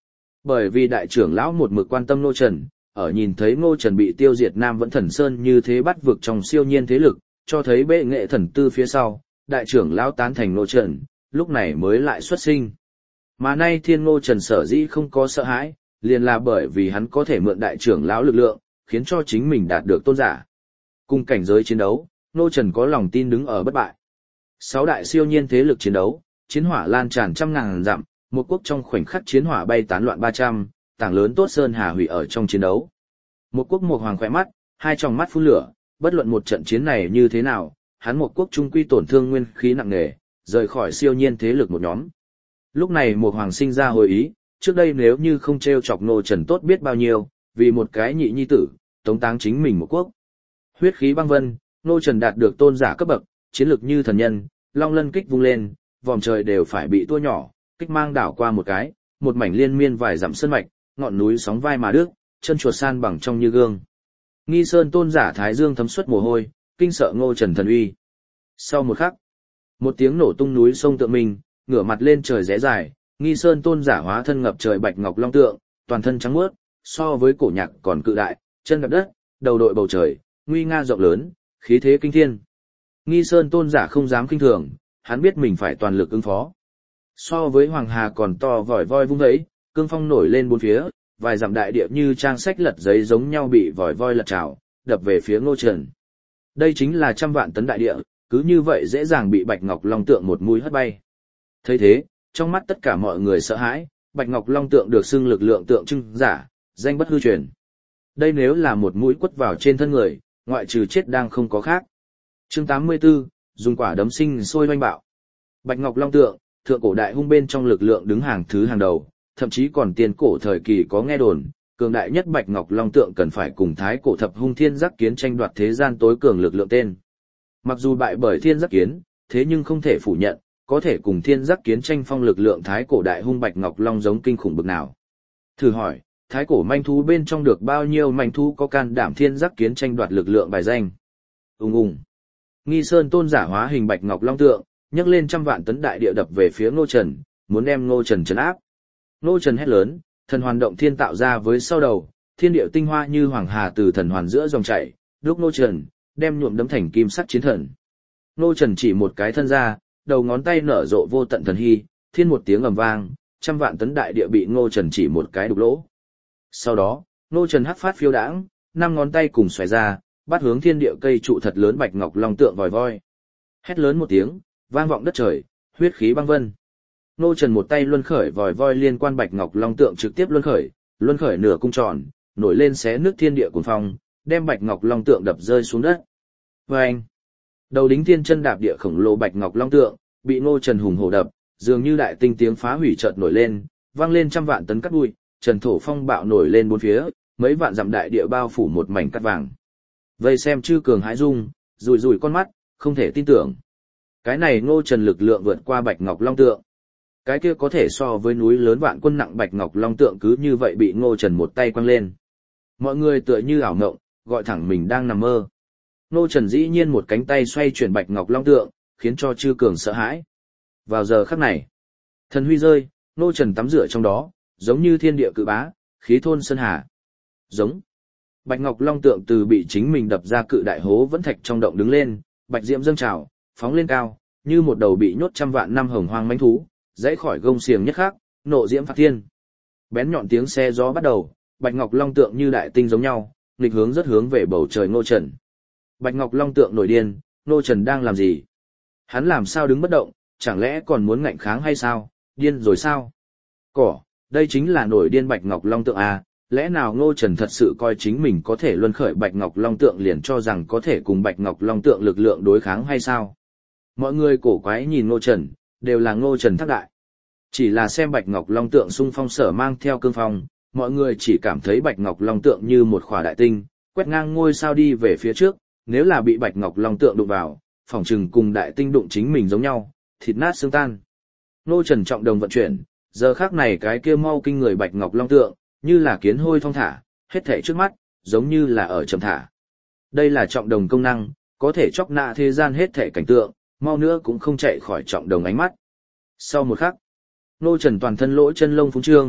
Bởi vì đại trưởng lão một mực quan tâm Ngô Trần, ở nhìn thấy Ngô Trần bị tiêu diệt Nam Vẫn Thần Sơn như thế bắt vực trong siêu nhiên thế lực, cho thấy bệ nghệ thần tư phía sau, đại trưởng lão tán thành Ngô Trần, lúc này mới lại xuất sinh. Mà nay Thiên Ngô Trần sở dĩ không có sợ hãi, liền là bởi vì hắn có thể mượn đại trưởng lão lực lượng, khiến cho chính mình đạt được tôn giả. Cùng cảnh giới chiến đấu, Ngô Trần có lòng tin đứng ở bất bại. Sáu đại siêu nhiên thế lực chiến đấu, chiến hỏa lan tràn trăm ngàn dặm, một quốc trong khoảnh khắc chiến hỏa bay tán loạn ba trăm, tảng lớn tốt sơn hà hủy ở trong chiến đấu. Một quốc một hoàng khỏe mắt, hai tròng mắt phun lửa, bất luận một trận chiến này như thế nào, hắn một quốc trung quy tổn thương nguyên khí nặng nề, rời khỏi siêu nhiên thế lực một nhóm. Lúc này một hoàng sinh ra hồi ý, trước đây nếu như không treo chọc Ngô Trần tốt biết bao nhiêu, vì một cái nhị nhi tử, tống táng chính mình một quốc. Huyết khí băng vân, Ngô Trần đạt được tôn giả cấp bậc, chiến lực như thần nhân, long lân kích vung lên, vòm trời đều phải bị tua nhỏ, kích mang đảo qua một cái, một mảnh liên miên vài dặm sơn mạch, ngọn núi sóng vai mà đứt, chân chuột san bằng trong như gương. Nghi Sơn tôn giả thái dương thấm suất mồ hôi, kinh sợ Ngô Trần thần uy. Sau một khắc, một tiếng nổ tung núi sông tượng mình, ngửa mặt lên trời rẽ dài, Nghi Sơn tôn giả hóa thân ngập trời bạch ngọc long tượng, toàn thân trắng muốt, so với cổ nhạc còn cự đại, chân đạp đất, đầu đội bầu trời, nguy nga rộng lớn, khí thế kinh thiên. Nghi Sơn tôn giả không dám kinh thường, hắn biết mình phải toàn lực ứng phó. So với Hoàng Hà còn to vòi voi vung vẫy, cương phong nổi lên bốn phía, vài dặm đại địa như trang sách lật giấy giống nhau bị vòi voi lật trào, đập về phía Ngô Trần. Đây chính là trăm vạn tấn đại địa, cứ như vậy dễ dàng bị Bạch Ngọc Long tượng một mũi hất bay. Thấy thế, trong mắt tất cả mọi người sợ hãi, Bạch Ngọc Long tượng được xưng lực lượng tượng trưng giả, danh bất hư truyền. Đây nếu là một mũi quất vào trên thân người, ngoại trừ chết đang không có khác. Chương tám mươi tư, dùng quả đấm sinh sôi oanh bạo. Bạch Ngọc Long tượng, thượng cổ đại hung bên trong lực lượng đứng hàng thứ hàng đầu, thậm chí còn tiền cổ thời kỳ có nghe đồn, cường đại nhất Bạch Ngọc Long tượng cần phải cùng thái cổ thập hung thiên giác kiến tranh đoạt thế gian tối cường lực lượng tên. Mặc dù bại bởi thiên giác kiến, thế nhưng không thể phủ nhận, có thể cùng thiên giác kiến tranh phong lực lượng thái cổ đại hung Bạch Ngọc Long giống kinh khủng bực nào. Thử hỏi, thái cổ manh thú bên trong được bao nhiêu manh thú có can đảm thiên giác kiến tranh đoạt lực lượng bài danh? Ùng ùng. Nghi Sơn tôn giả hóa hình Bạch Ngọc Long tượng, nhấc lên trăm vạn tấn đại địa đập về phía Ngô Trần, muốn đem Ngô Trần trấn áp. Ngô Trần hét lớn, thần hoàn động thiên tạo ra với sau đầu, thiên địa tinh hoa như hoàng hà từ thần hoàn giữa dòng chảy, lúc Ngô Trần đem nhuộm đấm thành kim sắc chiến thần. Ngô Trần chỉ một cái thân ra, đầu ngón tay nở rộ vô tận thần hy, thiên một tiếng ầm vang, trăm vạn tấn đại địa bị Ngô Trần chỉ một cái đục lỗ. Sau đó, Ngô Trần hắc phát phiêu đãng, năm ngón tay cùng xoài ra, bắt hướng thiên địa cây trụ thật lớn Bạch Ngọc Long tượng vòi voi. Hét lớn một tiếng, vang vọng đất trời, huyết khí băng vân. Ngô Trần một tay luân khởi vòi voi liên quan Bạch Ngọc Long tượng trực tiếp luân khởi, luân khởi nửa cung tròn, nổi lên xé nước thiên địa cuồng phong, đem Bạch Ngọc Long tượng đập rơi xuống đất. Oeng! Đầu đính thiên chân đạp địa khổng lồ Bạch Ngọc Long tượng, bị Ngô Trần hùng hổ đập, dường như đại tinh tiếng phá hủy chợt nổi lên, vang lên trăm vạn tấn cát bụi, trần thổ phong bạo nổi lên bốn phía, mấy vạn dặm đại địa bao phủ một mảnh cát vàng. Vây xem chư cường hãi dung, rủi rủi con mắt, không thể tin tưởng. Cái này Ngô Trần lực lượng vượt qua Bạch Ngọc Long tượng. Cái kia có thể so với núi lớn vạn quân nặng Bạch Ngọc Long tượng cứ như vậy bị Ngô Trần một tay quăng lên. Mọi người tựa như ảo ngộng, gọi thẳng mình đang nằm mơ. Ngô Trần dĩ nhiên một cánh tay xoay chuyển Bạch Ngọc Long tượng, khiến cho chư cường sợ hãi. Vào giờ khắc này, thần huy rơi, Ngô Trần tắm rửa trong đó, giống như thiên địa cự bá, khí thôn sơn hà. Giống. Bạch Ngọc Long tượng từ bị chính mình đập ra cự đại hố vẫn thạch trong động đứng lên, bạch diễm dâng trào, phóng lên cao, như một đầu bị nhốt trăm vạn năm hồng hoang mãnh thú, dãy khỏi gông xiềng nhất khắc, nộ diễm phạt thiên. Bén nhọn tiếng xe gió bắt đầu, Bạch Ngọc Long tượng như đại tinh giống nhau, nghịch hướng rất hướng về bầu trời Ngô Trần. Bạch Ngọc Long tượng nổi điên, Ngô Trần đang làm gì? Hắn làm sao đứng bất động, chẳng lẽ còn muốn ngạnh kháng hay sao? Điên rồi sao? Cỏ, đây chính là nổi điên Bạch Ngọc Long tượng à? Lẽ nào Ngô Trần thật sự coi chính mình có thể luân khởi Bạch Ngọc Long tượng liền cho rằng có thể cùng Bạch Ngọc Long tượng lực lượng đối kháng hay sao? Mọi người cổ quái nhìn Ngô Trần, đều là Ngô Trần thác đại. Chỉ là xem Bạch Ngọc Long tượng xung phong sở mang theo cương phong, mọi người chỉ cảm thấy Bạch Ngọc Long tượng như một khỏa đại tinh, quét ngang ngôi sao đi về phía trước, nếu là bị Bạch Ngọc Long tượng đụng vào, phỏng chừng cùng đại tinh đụng chính mình giống nhau, thịt nát xương tan. Ngô Trần trọng đồng vận chuyển, giờ khắc này cái kia mau kinh người Bạch Ngọc Long tượng, như là kiến hôi thong thả, hết thảy trước mắt, giống như là ở chậm thả. Đây là trọng đồng công năng, có thể chọc nạ thế gian hết thảy cảnh tượng, mau nữa cũng không chạy khỏi trọng đồng ánh mắt. Sau một khắc, Ngô Trần toàn thân lỗ chân lông phúng trương,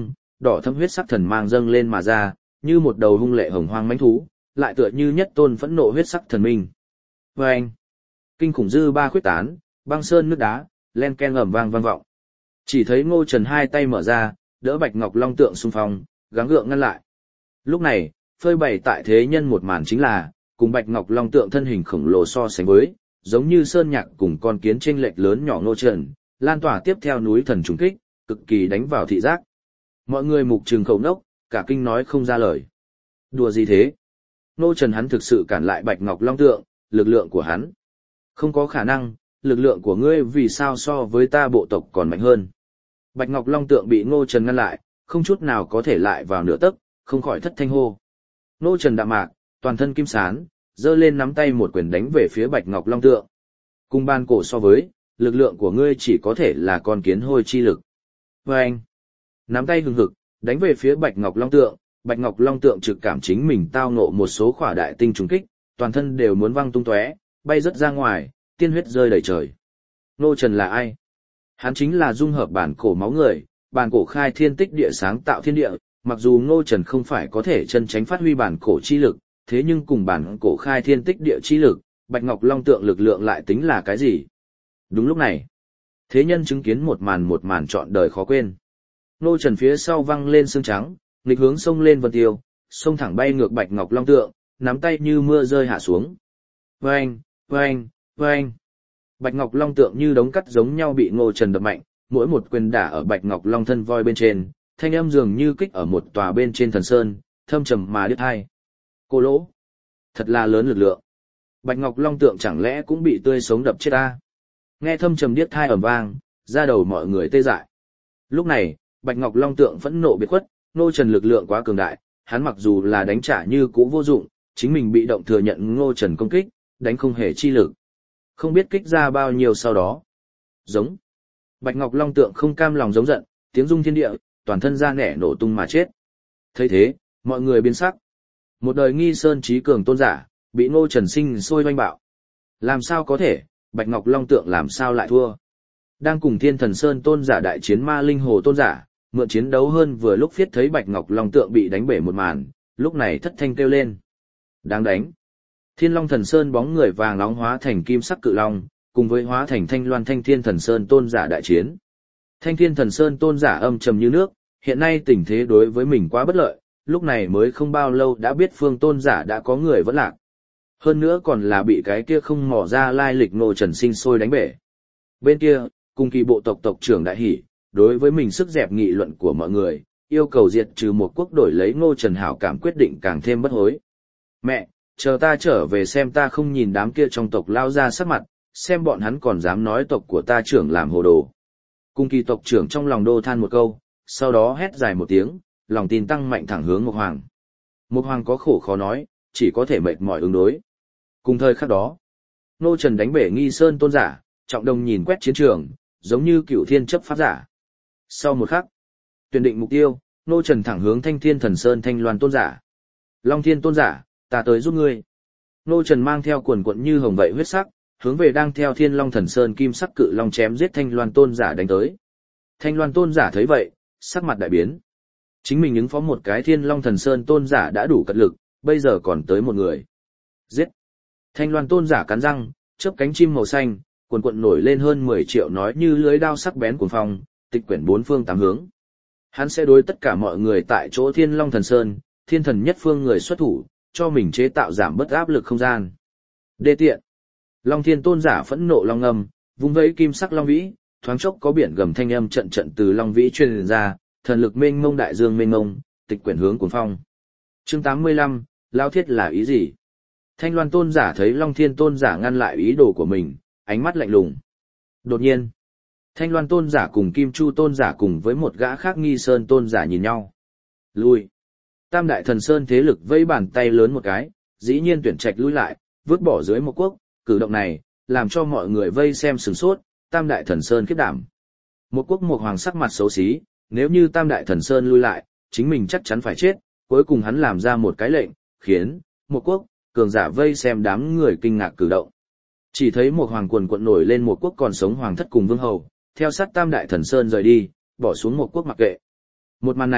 đỏ thâm huyết sắc thần mang dâng lên mà ra, như một đầu hung lệ hồng hoang mãnh thú, lại tựa như nhất tôn phẫn nộ huyết sắc thần minh. Và anh, kinh khủng dư ba khuyết tán, băng sơn nước đá, len ken ầm vang vang vọng. Chỉ thấy Ngô Trần hai tay mở ra, đỡ Bạch Ngọc Long tượng xung phong, gắng gượng ngăn lại. Lúc này, phơi bày tại thế nhân một màn chính là, cùng Bạch Ngọc Long tượng thân hình khổng lồ so sánh với, giống như sơn nhạc cùng con kiến chênh lệch lớn nhỏ Ngô Trần, lan tỏa tiếp theo núi thần trùng kích, cực kỳ đánh vào thị giác. Mọi người mục trừng khẩu nốc, cả kinh nói không ra lời. Đùa gì thế? Ngô Trần hắn thực sự cản lại Bạch Ngọc Long tượng, lực lượng của hắn. Không có khả năng, lực lượng của ngươi vì sao so với ta bộ tộc còn mạnh hơn. Bạch Ngọc Long tượng bị Ngô Trần ngăn lại, không chút nào có thể lại vào nửa tấc, không khỏi thất thanh hô. Ngô Trần đạm mạc, toàn thân kim sán, giơ lên nắm tay một quyền đánh về phía Bạch Ngọc Long tượng. Cùng ban cổ so với, lực lượng của ngươi chỉ có thể là con kiến hôi chi lực. Và anh, nắm tay hừng hực, đánh về phía Bạch Ngọc Long tượng, Bạch Ngọc Long tượng trực cảm chính mình tao ngộ một số khỏa đại tinh trùng kích, toàn thân đều muốn văng tung tóe, bay rất ra ngoài, tiên huyết rơi đầy trời. Ngô Trần là ai? Hắn chính là dung hợp bản cổ máu người, bản cổ khai thiên tích địa sáng tạo thiên địa, mặc dù Ngô Trần không phải có thể chân tránh phát huy bản cổ chi lực, thế nhưng cùng bản cổ khai thiên tích địa chi lực, Bạch Ngọc Long tượng lực lượng lại tính là cái gì? Đúng lúc này, thế nhân chứng kiến một màn một màn trọn đời khó quên. Ngô Trần phía sau văng lên xương trắng, nghịch hướng sông lên vân tiêu, sông thẳng bay ngược Bạch Ngọc Long tượng, nắm tay như mưa rơi hạ xuống. Vâng, vâng, vâng. Bạch Ngọc Long tượng như đống cắt giống nhau bị Ngô Trần đập mạnh, mỗi một quyền đả ở Bạch Ngọc Long thân voi bên trên, thanh âm dường như kích ở một tòa bên trên thần sơn, thâm trầm mà điếc tai. Cô lỗ, thật là lớn lực lượng. Bạch Ngọc Long tượng chẳng lẽ cũng bị tươi sống đập chết ta? Nghe thâm trầm điếc tai ầm vang, ra đầu mọi người tê dại. Lúc này, Bạch Ngọc Long tượng phẫn nộ biệt khuất, Ngô Trần lực lượng quá cường đại, hắn mặc dù là đánh trả như cũ vô dụng, chính mình bị động thừa nhận Ngô Trần công kích, đánh không hề chi lực. Không biết kích ra bao nhiêu sau đó. Giống. Bạch Ngọc Long tượng không cam lòng giống giận, tiếng rung thiên địa, toàn thân da nẻ nổ tung mà chết. Thấy thế, mọi người biến sắc. Một đời nghi sơn trí cường tôn giả, bị Ngô Trần sinh sôi oanh bạo. Làm sao có thể, Bạch Ngọc Long tượng làm sao lại thua? Đang cùng Thiên Thần Sơn tôn giả đại chiến ma linh hồ tôn giả, mượn chiến đấu hơn vừa lúc viết thấy Bạch Ngọc Long tượng bị đánh bể một màn, lúc này thất thanh kêu lên. Đáng đánh. Thiên Long Thần Sơn bóng người vàng nóng hóa thành kim sắc cự long, cùng với hóa thành Thanh Loan Thanh Thiên Thần Sơn tôn giả đại chiến. Thanh Thiên Thần Sơn tôn giả âm trầm như nước, hiện nay tình thế đối với mình quá bất lợi, lúc này mới không bao lâu đã biết phương tôn giả đã có người vẫn lạc. Hơn nữa còn là bị cái kia không mò ra lai lịch Ngô Trần sinh sôi đánh bể. Bên kia, cùng kỳ bộ tộc tộc trưởng đại hỉ, đối với mình sức dẹp nghị luận của mọi người, yêu cầu diệt trừ một quốc đổi lấy Ngô Trần hảo cảm quyết định càng thêm bất hối. Mẹ, chờ ta trở về xem ta không nhìn đám kia trong tộc lao ra sắc mặt, xem bọn hắn còn dám nói tộc của ta trưởng làm hồ đồ. Cung kỳ tộc trưởng trong lòng đô than một câu, sau đó hét dài một tiếng, lòng tin tăng mạnh thẳng hướng Mộc Hoàng. Mộc Hoàng có khổ khó nói, chỉ có thể mệt mỏi ứng đối. Cùng thời khắc đó, Ngô Trần đánh bể nghi sơn tôn giả, trọng đồng nhìn quét chiến trường, giống như cựu thiên chấp pháp giả. Sau một khắc, tuyển định mục tiêu, Ngô Trần thẳng hướng Thanh Thiên Thần Sơn Thanh Loan tôn giả. Long Thiên tôn giả, ta tới giúp ngươi. Ngô Trần mang theo quần quận như hồng vậy huyết sắc, hướng về đang theo Thiên Long Thần Sơn kim sắc cự long chém giết Thanh Loan tôn giả đánh tới. Thanh Loan tôn giả thấy vậy, sắc mặt đại biến. Chính mình ứng phó một cái Thiên Long Thần Sơn tôn giả đã đủ cật lực, bây giờ còn tới một người. Giết. Thanh Loan tôn giả cắn răng, chớp cánh chim màu xanh, quần quận nổi lên hơn mười triệu nói như lưới đao sắc bén cuồng phong, tịch quyển bốn phương tám hướng. Hắn sẽ đối tất cả mọi người tại chỗ Thiên Long Thần Sơn, thiên thần nhất phương người xuất thủ, cho mình chế tạo giảm bất áp lực không gian. Đê tiện. Long Thiên tôn giả phẫn nộ long ngâm, vung vẫy kim sắc long vĩ, thoáng chốc có biển gầm thanh âm trận trận từ long vĩ truyền ra, thần lực mênh mông đại dương mênh mông, tịch quyển hướng cuồng phong. Chương tám mươi lăm, lao thiết là ý gì? Thanh Loan tôn giả thấy Long Thiên tôn giả ngăn lại ý đồ của mình, ánh mắt lạnh lùng. Đột nhiên, Thanh Loan tôn giả cùng Kim Chu tôn giả cùng với một gã khác nghi sơn tôn giả nhìn nhau. Lui. Tam đại thần sơn thế lực vây bàn tay lớn một cái, dĩ nhiên tuyển trạch lui lại, vứt bỏ dưới một quốc, cử động này, làm cho mọi người vây xem sửng sốt, tam đại thần sơn khiếp đảm. Một quốc một hoàng sắc mặt xấu xí, nếu như tam đại thần sơn lui lại, chính mình chắc chắn phải chết, cuối cùng hắn làm ra một cái lệnh, khiến, một quốc, cường giả vây xem đám người kinh ngạc cử động. Chỉ thấy một hoàng quần quận nổi lên một quốc còn sống hoàng thất cùng vương hầu, theo sát tam đại thần sơn rời đi, bỏ xuống một quốc mặc kệ. Một màn này,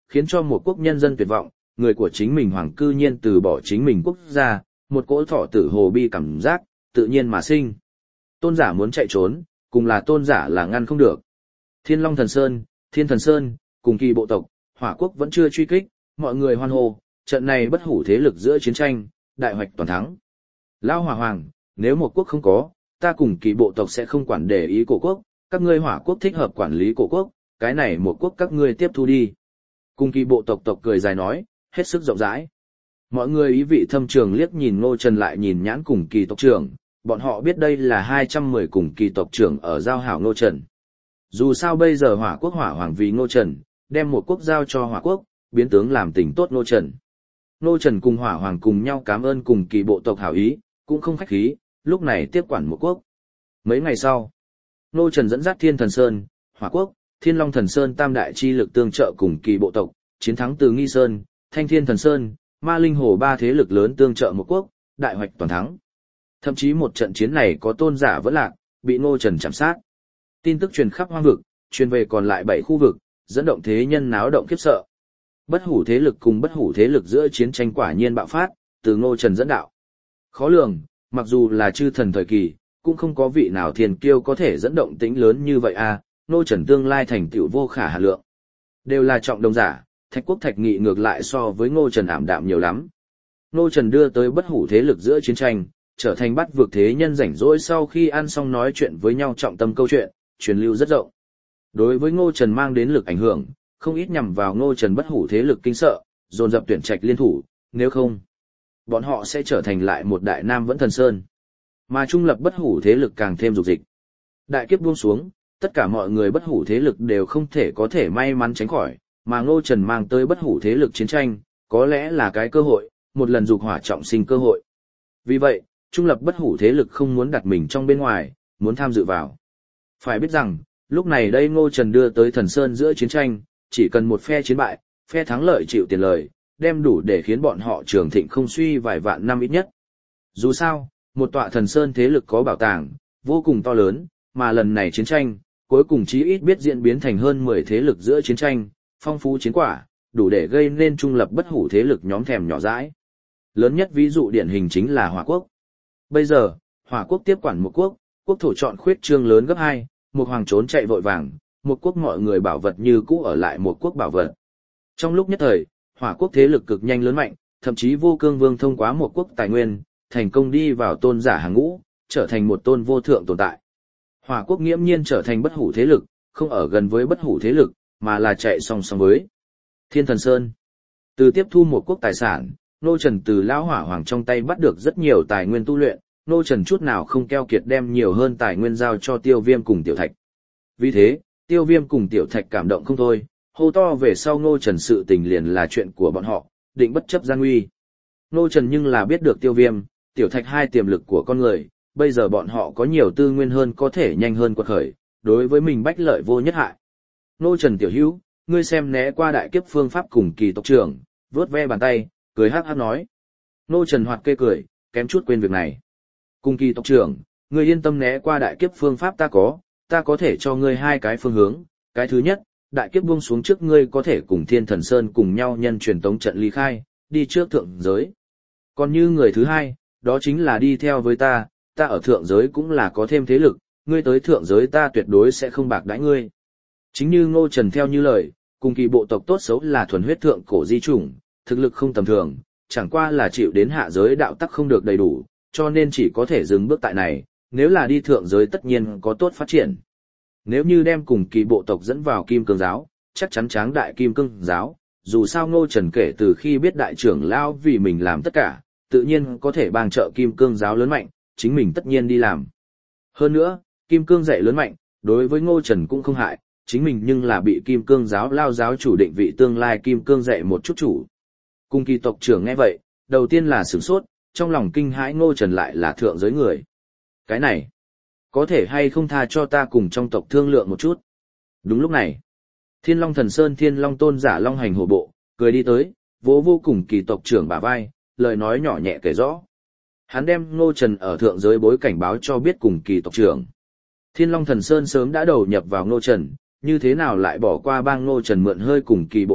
khiến cho một quốc nhân dân tuyệt vọng, người của chính mình hoàng cư nhiên từ bỏ chính mình quốc gia, một cỗ thọ tử hồ bi cảm giác, tự nhiên mà sinh. Tôn giả muốn chạy trốn, cùng là tôn giả là ngăn không được. Thiên Long Thần Sơn, Thiên Thần Sơn, cùng kỳ bộ tộc, Hỏa Quốc vẫn chưa truy kích, mọi người hoan hô, trận này bất hủ thế lực giữa chiến tranh, đại hoạch toàn thắng. Lão Hỏa Hoàng, nếu một quốc không có, ta cùng kỳ bộ tộc sẽ không quản để ý cổ quốc, các ngươi Hỏa Quốc thích hợp quản lý cổ quốc, cái này một quốc các ngươi tiếp thu đi. Cùng kỳ bộ tộc tộc cười dài nói, hết sức rộng rãi. Mọi người ý vị thâm trường liếc nhìn Ngô Trần lại nhìn nhãn cùng kỳ tộc trưởng, bọn họ biết đây là hai trăm mười cùng kỳ tộc trưởng ở giao hảo Ngô Trần. Dù sao bây giờ Hỏa Quốc Hỏa Hoàng vì Ngô Trần, đem một quốc giao cho Hỏa Quốc, biến tướng làm tình tốt Ngô Trần. Ngô Trần cùng Hỏa Hoàng cùng nhau cảm ơn cùng kỳ bộ tộc hảo ý, cũng không khách khí, lúc này tiếp quản một quốc. Mấy ngày sau, Ngô Trần dẫn dắt Thiên Thần Sơn, Hỏa Quốc, Thiên Long Thần Sơn tam đại chi lực tương trợ cùng kỳ bộ tộc, chiến thắng từ Nghi Sơn, Thanh Thiên Thần Sơn, Ma Linh Hồ ba thế lực lớn tương trợ một quốc, đại hoạch toàn thắng. Thậm chí một trận chiến này có tôn giả vẫn lạc, bị Ngô Trần chạm sát. Tin tức truyền khắp hoang vực, truyền về còn lại bảy khu vực, dẫn động thế nhân náo động khiếp sợ. Bất hủ thế lực cùng bất hủ thế lực giữa chiến tranh quả nhiên bạo phát, từ Ngô Trần dẫn đạo. Khó lường, mặc dù là chư thần thời kỳ, cũng không có vị nào thiên kiêu có thể dẫn động tính lớn như vậy à, Ngô Trần tương lai thành tựu vô khả hạn lượng. Đều là trọng đồng giả, Thạch Quốc Thạch Nghị ngược lại so với Ngô Trần ảm đạm nhiều lắm. Ngô Trần đưa tới bất hủ thế lực giữa chiến tranh, trở thành bắt vượt thế nhân rảnh rỗi sau khi ăn xong nói chuyện với nhau trọng tâm câu chuyện, truyền lưu rất rộng. Đối với Ngô Trần mang đến lực ảnh hưởng, không ít nhằm vào Ngô Trần bất hủ thế lực kinh sợ, dồn dập tuyển trạch liên thủ, nếu không, bọn họ sẽ trở thành lại một đại nam vẫn thần sơn. Mà trung lập bất hủ thế lực càng thêm dục dịch. Đại kiếp buông xuống, tất cả mọi người bất hủ thế lực đều không thể có thể may mắn tránh khỏi, mà Ngô Trần mang tới bất hủ thế lực chiến tranh, có lẽ là cái cơ hội, một lần dục hỏa trọng sinh cơ hội. Vì vậy, trung lập bất hủ thế lực không muốn đặt mình trong bên ngoài, muốn tham dự vào. Phải biết rằng, lúc này đây Ngô Trần đưa tới thần sơn giữa chiến tranh, chỉ cần một phe chiến bại, phe thắng lợi chịu tiền lời, đem đủ để khiến bọn họ trường thịnh không suy vài vạn năm ít nhất. Dù sao, một tọa thần sơn thế lực có bảo tàng, vô cùng to lớn, mà lần này chiến tranh, cuối cùng chí ít biết diễn biến thành hơn mười thế lực giữa chiến tranh, phong phú chiến quả, đủ để gây nên trung lập bất hủ thế lực nhóm thèm nhỏ dãi. Lớn nhất ví dụ điển hình chính là Hỏa Quốc. Bây giờ, Hỏa Quốc tiếp quản một quốc, quốc thổ chọn khuyết trương lớn gấp hai, một hoàng trốn chạy vội vàng, một quốc mọi người bảo vật như cũ ở lại một quốc bảo vật. Trong lúc nhất thời, Hỏa Quốc thế lực cực nhanh lớn mạnh, thậm chí Vô Cương Vương thông qua một quốc tài nguyên, thành công đi vào tôn giả hàng ngũ, trở thành một tôn vô thượng tồn tại. Hỏa Quốc nghiễm nhiên trở thành bất hủ thế lực, không ở gần với bất hủ thế lực, mà là chạy song song với Thiên Thần Sơn. Từ tiếp thu một quốc tài sản, Ngô Trần từ lão Hỏa Hoàng trong tay bắt được rất nhiều tài nguyên tu luyện, Ngô Trần chút nào không keo kiệt đem nhiều hơn tài nguyên giao cho Tiêu Viêm cùng Tiểu Thạch. Vì thế, Tiêu Viêm cùng Tiểu Thạch cảm động không thôi, hô to về sau Ngô Trần sự tình liền là chuyện của bọn họ, định bất chấp gian nguy. Ngô Trần nhưng là biết được Tiêu Viêm, Tiểu Thạch hai tiềm lực của con người, bây giờ bọn họ có nhiều tư nguyên hơn có thể nhanh hơn quật khởi, đối với mình bách lợi vô nhất hại. Ngô Trần tiểu hữu, ngươi xem né qua đại kiếp phương pháp cùng kỳ tộc trưởng, vớt ve bàn tay, cười hát hát nói. Ngô Trần hoạt kê cười, kém chút quên việc này. Cùng kỳ tộc trưởng, ngươi yên tâm né qua đại kiếp phương pháp ta có, ta có thể cho ngươi hai cái phương hướng. Cái thứ nhất, đại kiếp buông xuống trước ngươi có thể cùng Thiên Thần Sơn cùng nhau nhân truyền tống trận ly khai, đi trước thượng giới. Còn như người thứ hai, đó chính là đi theo với ta, ta ở thượng giới cũng là có thêm thế lực, ngươi tới thượng giới ta tuyệt đối sẽ không bạc đãi ngươi. Chính như Ngô Trần theo như lời, cùng kỳ bộ tộc tốt xấu là thuần huyết thượng cổ di chủng, thực lực không tầm thường, chẳng qua là chịu đến hạ giới đạo tắc không được đầy đủ, cho nên chỉ có thể dừng bước tại này, nếu là đi thượng giới tất nhiên có tốt phát triển. Nếu như đem cùng kỳ bộ tộc dẫn vào Kim Cương giáo, chắc chắn tráng đại Kim Cương giáo, dù sao Ngô Trần kể từ khi biết đại trưởng lão vì mình làm tất cả, tự nhiên có thể bang trợ Kim Cương giáo lớn mạnh, chính mình tất nhiên đi làm. Hơn nữa, Kim Cương dạy lớn mạnh, đối với Ngô Trần cũng không hại, chính mình nhưng là bị Kim Cương giáo lao giáo chủ định vị tương lai Kim Cương dạy một chút chủ. Cùng kỳ tộc trưởng nghe vậy, đầu tiên là sửng sốt, trong lòng kinh hãi Ngô Trần lại là thượng giới người. Cái này, có thể hay không tha cho ta cùng trong tộc thương lượng một chút. Đúng lúc này, Thiên Long Thần Sơn Thiên Long tôn giả Long Hành hổ bộ, cười đi tới, vỗ vô cùng kỳ tộc trưởng bả vai, lời nói nhỏ nhẹ kể rõ. Hắn đem Ngô Trần ở thượng giới bối cảnh báo cho biết cùng kỳ tộc trưởng. Thiên Long Thần Sơn sớm đã đầu nhập vào Ngô Trần, như thế nào lại bỏ qua bang Ngô Trần mượn hơi cùng kỳ bộ tộc,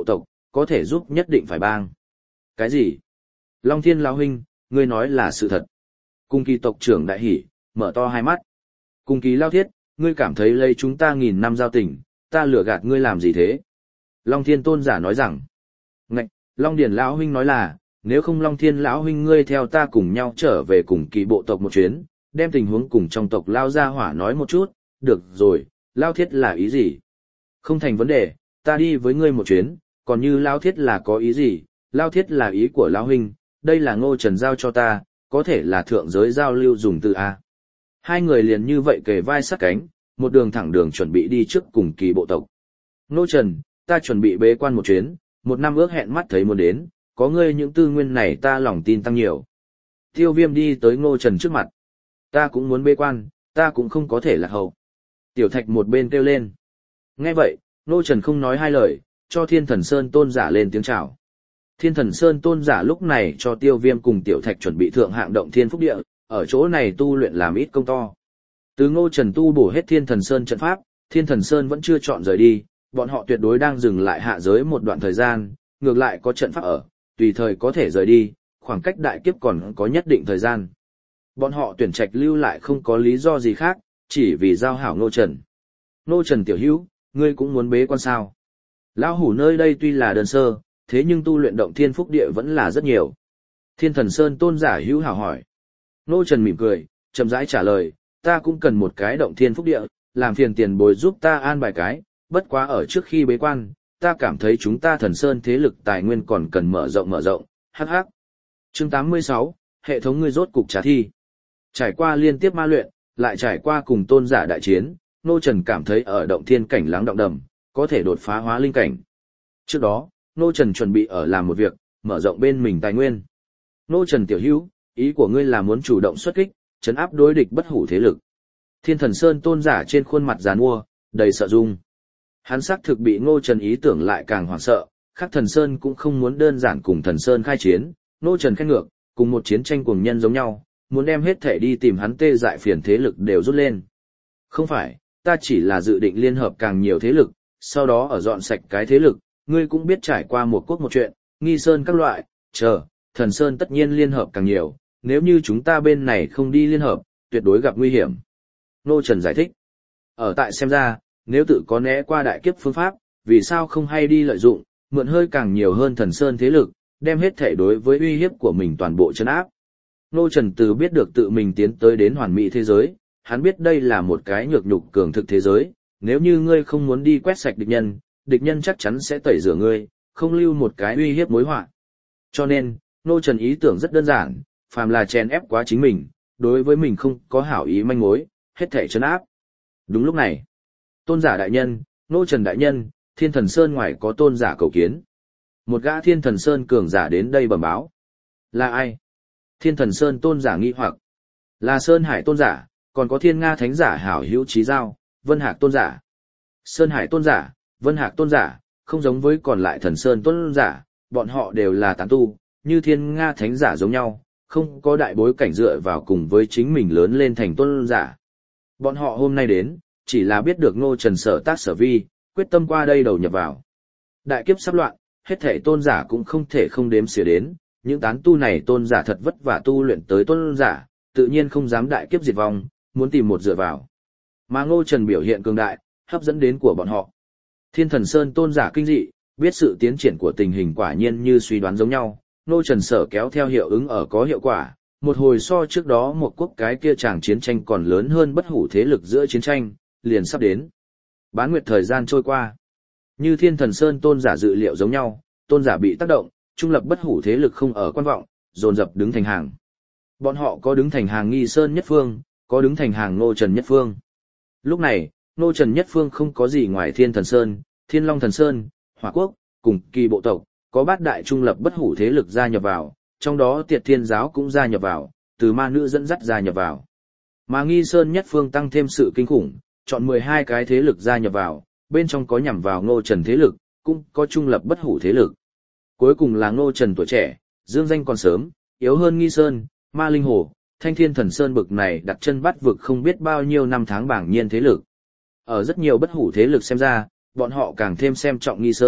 có thể giúp nhất định phải bang. Cái gì? Long Thiên lão huynh, ngươi nói là sự thật. Cung Kỳ tộc trưởng đại hỉ, mở to hai mắt. Cung Kỳ lao thiết, ngươi cảm thấy lấy chúng ta nghìn năm giao tình, ta lừa gạt ngươi làm gì thế? Long Thiên tôn giả nói rằng, ngạch, Long Điền lão huynh nói là, nếu không Long Thiên lão huynh ngươi theo ta cùng nhau trở về cùng Kỳ bộ tộc một chuyến, đem tình huống cùng trong tộc lao ra hỏa nói một chút, được rồi, lao thiết là ý gì? Không thành vấn đề, ta đi với ngươi một chuyến, còn như lao thiết là có ý gì, lao thiết là ý của lão huynh, đây là Ngô Trần giao cho ta, có thể là thượng giới giao lưu dùng từ A. Hai người liền như vậy kề vai sát cánh, một đường thẳng đường chuẩn bị đi trước cùng Kỳ bộ tộc. Ngô Trần, ta chuẩn bị bế quan một chuyến, một năm ước hẹn mắt thấy muốn đến, có ngươi những tư nguyên này ta lòng tin tăng nhiều. Tiêu Viêm đi tới Ngô Trần trước mặt. Ta cũng muốn bế quan, ta cũng không có thể lạc hậu. Tiểu Thạch một bên kêu lên. Nghe vậy, Ngô Trần không nói hai lời, cho Thiên Thần Sơn tôn giả lên tiếng chào. Thiên Thần Sơn tôn giả lúc này cho Tiêu Viêm cùng Tiểu Thạch chuẩn bị thượng hạng động thiên phúc địa, ở chỗ này tu luyện làm ít công to. Từ Ngô Trần tu bổ hết Thiên Thần Sơn trận pháp, Thiên Thần Sơn vẫn chưa chọn rời đi, bọn họ tuyệt đối đang dừng lại hạ giới một đoạn thời gian, ngược lại có trận pháp ở, tùy thời có thể rời đi, khoảng cách đại kiếp còn có nhất định thời gian. Bọn họ tuyển trạch lưu lại không có lý do gì khác, chỉ vì giao hảo Ngô Trần. Ngô Trần tiểu hữu, ngươi cũng muốn bế quan sao? Lão hủ nơi đây tuy là đơn sơ, thế nhưng tu luyện động thiên phúc địa vẫn là rất nhiều. Thiên Thần Sơn tôn giả hữu hảo hỏi. Ngô Trần mỉm cười, chậm rãi trả lời, ta cũng cần một cái động thiên phúc địa, làm phiền tiền bối giúp ta an bài cái, bất quá ở trước khi bế quan, ta cảm thấy chúng ta Thần Sơn thế lực tài nguyên còn cần mở rộng mở rộng, hắc hắc. Chương tám mươi sáu, hệ thống ngươi rốt cục trả thi. Trải qua liên tiếp ma luyện, lại trải qua cùng tôn giả đại chiến, Ngô Trần cảm thấy ở động thiên cảnh lắng động đầm, có thể đột phá hóa linh cảnh. Trước đó, Ngô Trần chuẩn bị ở làm một việc, mở rộng bên mình tài nguyên. Ngô Trần tiểu hữu, ý của ngươi là muốn chủ động xuất kích, trấn áp đối địch bất hủ thế lực. Thiên Thần Sơn tôn giả trên khuôn mặt giàn mua, đầy sợ dung. Hắn xác thực bị Ngô Trần ý tưởng lại càng hoảng sợ, khác Thần Sơn cũng không muốn đơn giản cùng Thần Sơn khai chiến, Ngô Trần khen ngược, cùng một chiến tranh cuồng nhân giống nhau, muốn đem hết thể đi tìm hắn tê dại phiền thế lực đều rút lên. Không phải, ta chỉ là dự định liên hợp càng nhiều thế lực, sau đó ở dọn sạch cái thế lực, ngươi cũng biết trải qua một quốc một chuyện, Nghi Sơn các loại, chờ, Thần Sơn tất nhiên liên hợp càng nhiều, nếu như chúng ta bên này không đi liên hợp, tuyệt đối gặp nguy hiểm. Ngô Trần giải thích. Ở tại xem ra, nếu tự có né qua đại kiếp phương pháp, vì sao không hay đi lợi dụng, mượn hơi càng nhiều hơn Thần Sơn thế lực, đem hết thể đối với uy hiếp của mình toàn bộ trấn áp. Ngô Trần từ biết được tự mình tiến tới đến hoàn mỹ thế giới, hắn biết đây là một cái nhược nhục cường thực thế giới, nếu như ngươi không muốn đi quét sạch địch nhân, địch nhân chắc chắn sẽ tẩy rửa ngươi, không lưu một cái uy hiếp mối họa. Cho nên, Ngô Trần ý tưởng rất đơn giản, phàm là chèn ép quá chính mình, đối với mình không có hảo ý manh mối, hết thể trấn áp. Đúng lúc này, tôn giả đại nhân, Ngô Trần đại nhân, Thiên Thần Sơn ngoài có tôn giả cầu kiến. Một gã Thiên Thần Sơn cường giả đến đây bẩm báo. Là ai? Thiên Thần Sơn tôn giả nghi hoặc. Là Sơn Hải tôn giả, còn có Thiên Nga thánh giả hảo hữu chí giao, Vân Hạc tôn giả. Sơn Hải tôn giả, Vân Hạc tôn giả, không giống với còn lại Thần Sơn tôn giả, bọn họ đều là tán tu, như Thiên Nga thánh giả giống nhau, không có đại bối cảnh dựa vào cùng với chính mình lớn lên thành tôn giả. Bọn họ hôm nay đến, chỉ là biết được Ngô Trần sở tác sở vi, quyết tâm qua đây đầu nhập vào. Đại kiếp sắp loạn, hết thảy tôn giả cũng không thể không đếm xỉa đến, những tán tu này tôn giả thật vất vả tu luyện tới tôn giả, tự nhiên không dám đại kiếp diệt vong, muốn tìm một dựa vào. Mà Ngô Trần biểu hiện cường đại, hấp dẫn đến của bọn họ. Thiên Thần Sơn tôn giả kinh dị, biết sự tiến triển của tình hình quả nhiên như suy đoán giống nhau, Ngô Trần sở kéo theo hiệu ứng ở có hiệu quả, một hồi so trước đó một quốc cái kia chàng chiến tranh còn lớn hơn bất hủ thế lực giữa chiến tranh, liền sắp đến. Bán nguyệt thời gian trôi qua. Như Thiên Thần Sơn tôn giả dự liệu giống nhau, tôn giả bị tác động, trung lập bất hủ thế lực không ở quan vọng, dồn dập đứng thành hàng. Bọn họ có đứng thành hàng Nghi Sơn nhất phương, có đứng thành hàng Ngô Trần nhất phương. Lúc này, Ngô Trần nhất phương không có gì ngoài Thiên Thần Sơn, Thiên Long Thần Sơn, Hỏa Quốc, cùng Kỳ bộ tộc, có bát đại trung lập bất hủ thế lực gia nhập vào, trong đó Tiệt Thiên giáo cũng gia nhập vào, từ ma nữ dẫn dắt gia nhập vào. Mà Nghi Sơn nhất phương tăng thêm sự kinh khủng, chọn mười hai cái thế lực gia nhập vào, bên trong có nhằm vào Ngô Trần thế lực, cũng có trung lập bất hủ thế lực. Cuối cùng là Ngô Trần tuổi trẻ, dương danh còn sớm, yếu hơn Nghi Sơn, Ma Linh Hồ, Thanh Thiên Thần Sơn bực này đặt chân bắt vực không biết bao nhiêu năm tháng bảng nhiên thế lực. Ở rất nhiều bất hủ thế lực xem ra, bọn họ càng thêm xem trọng Nghi Sơn,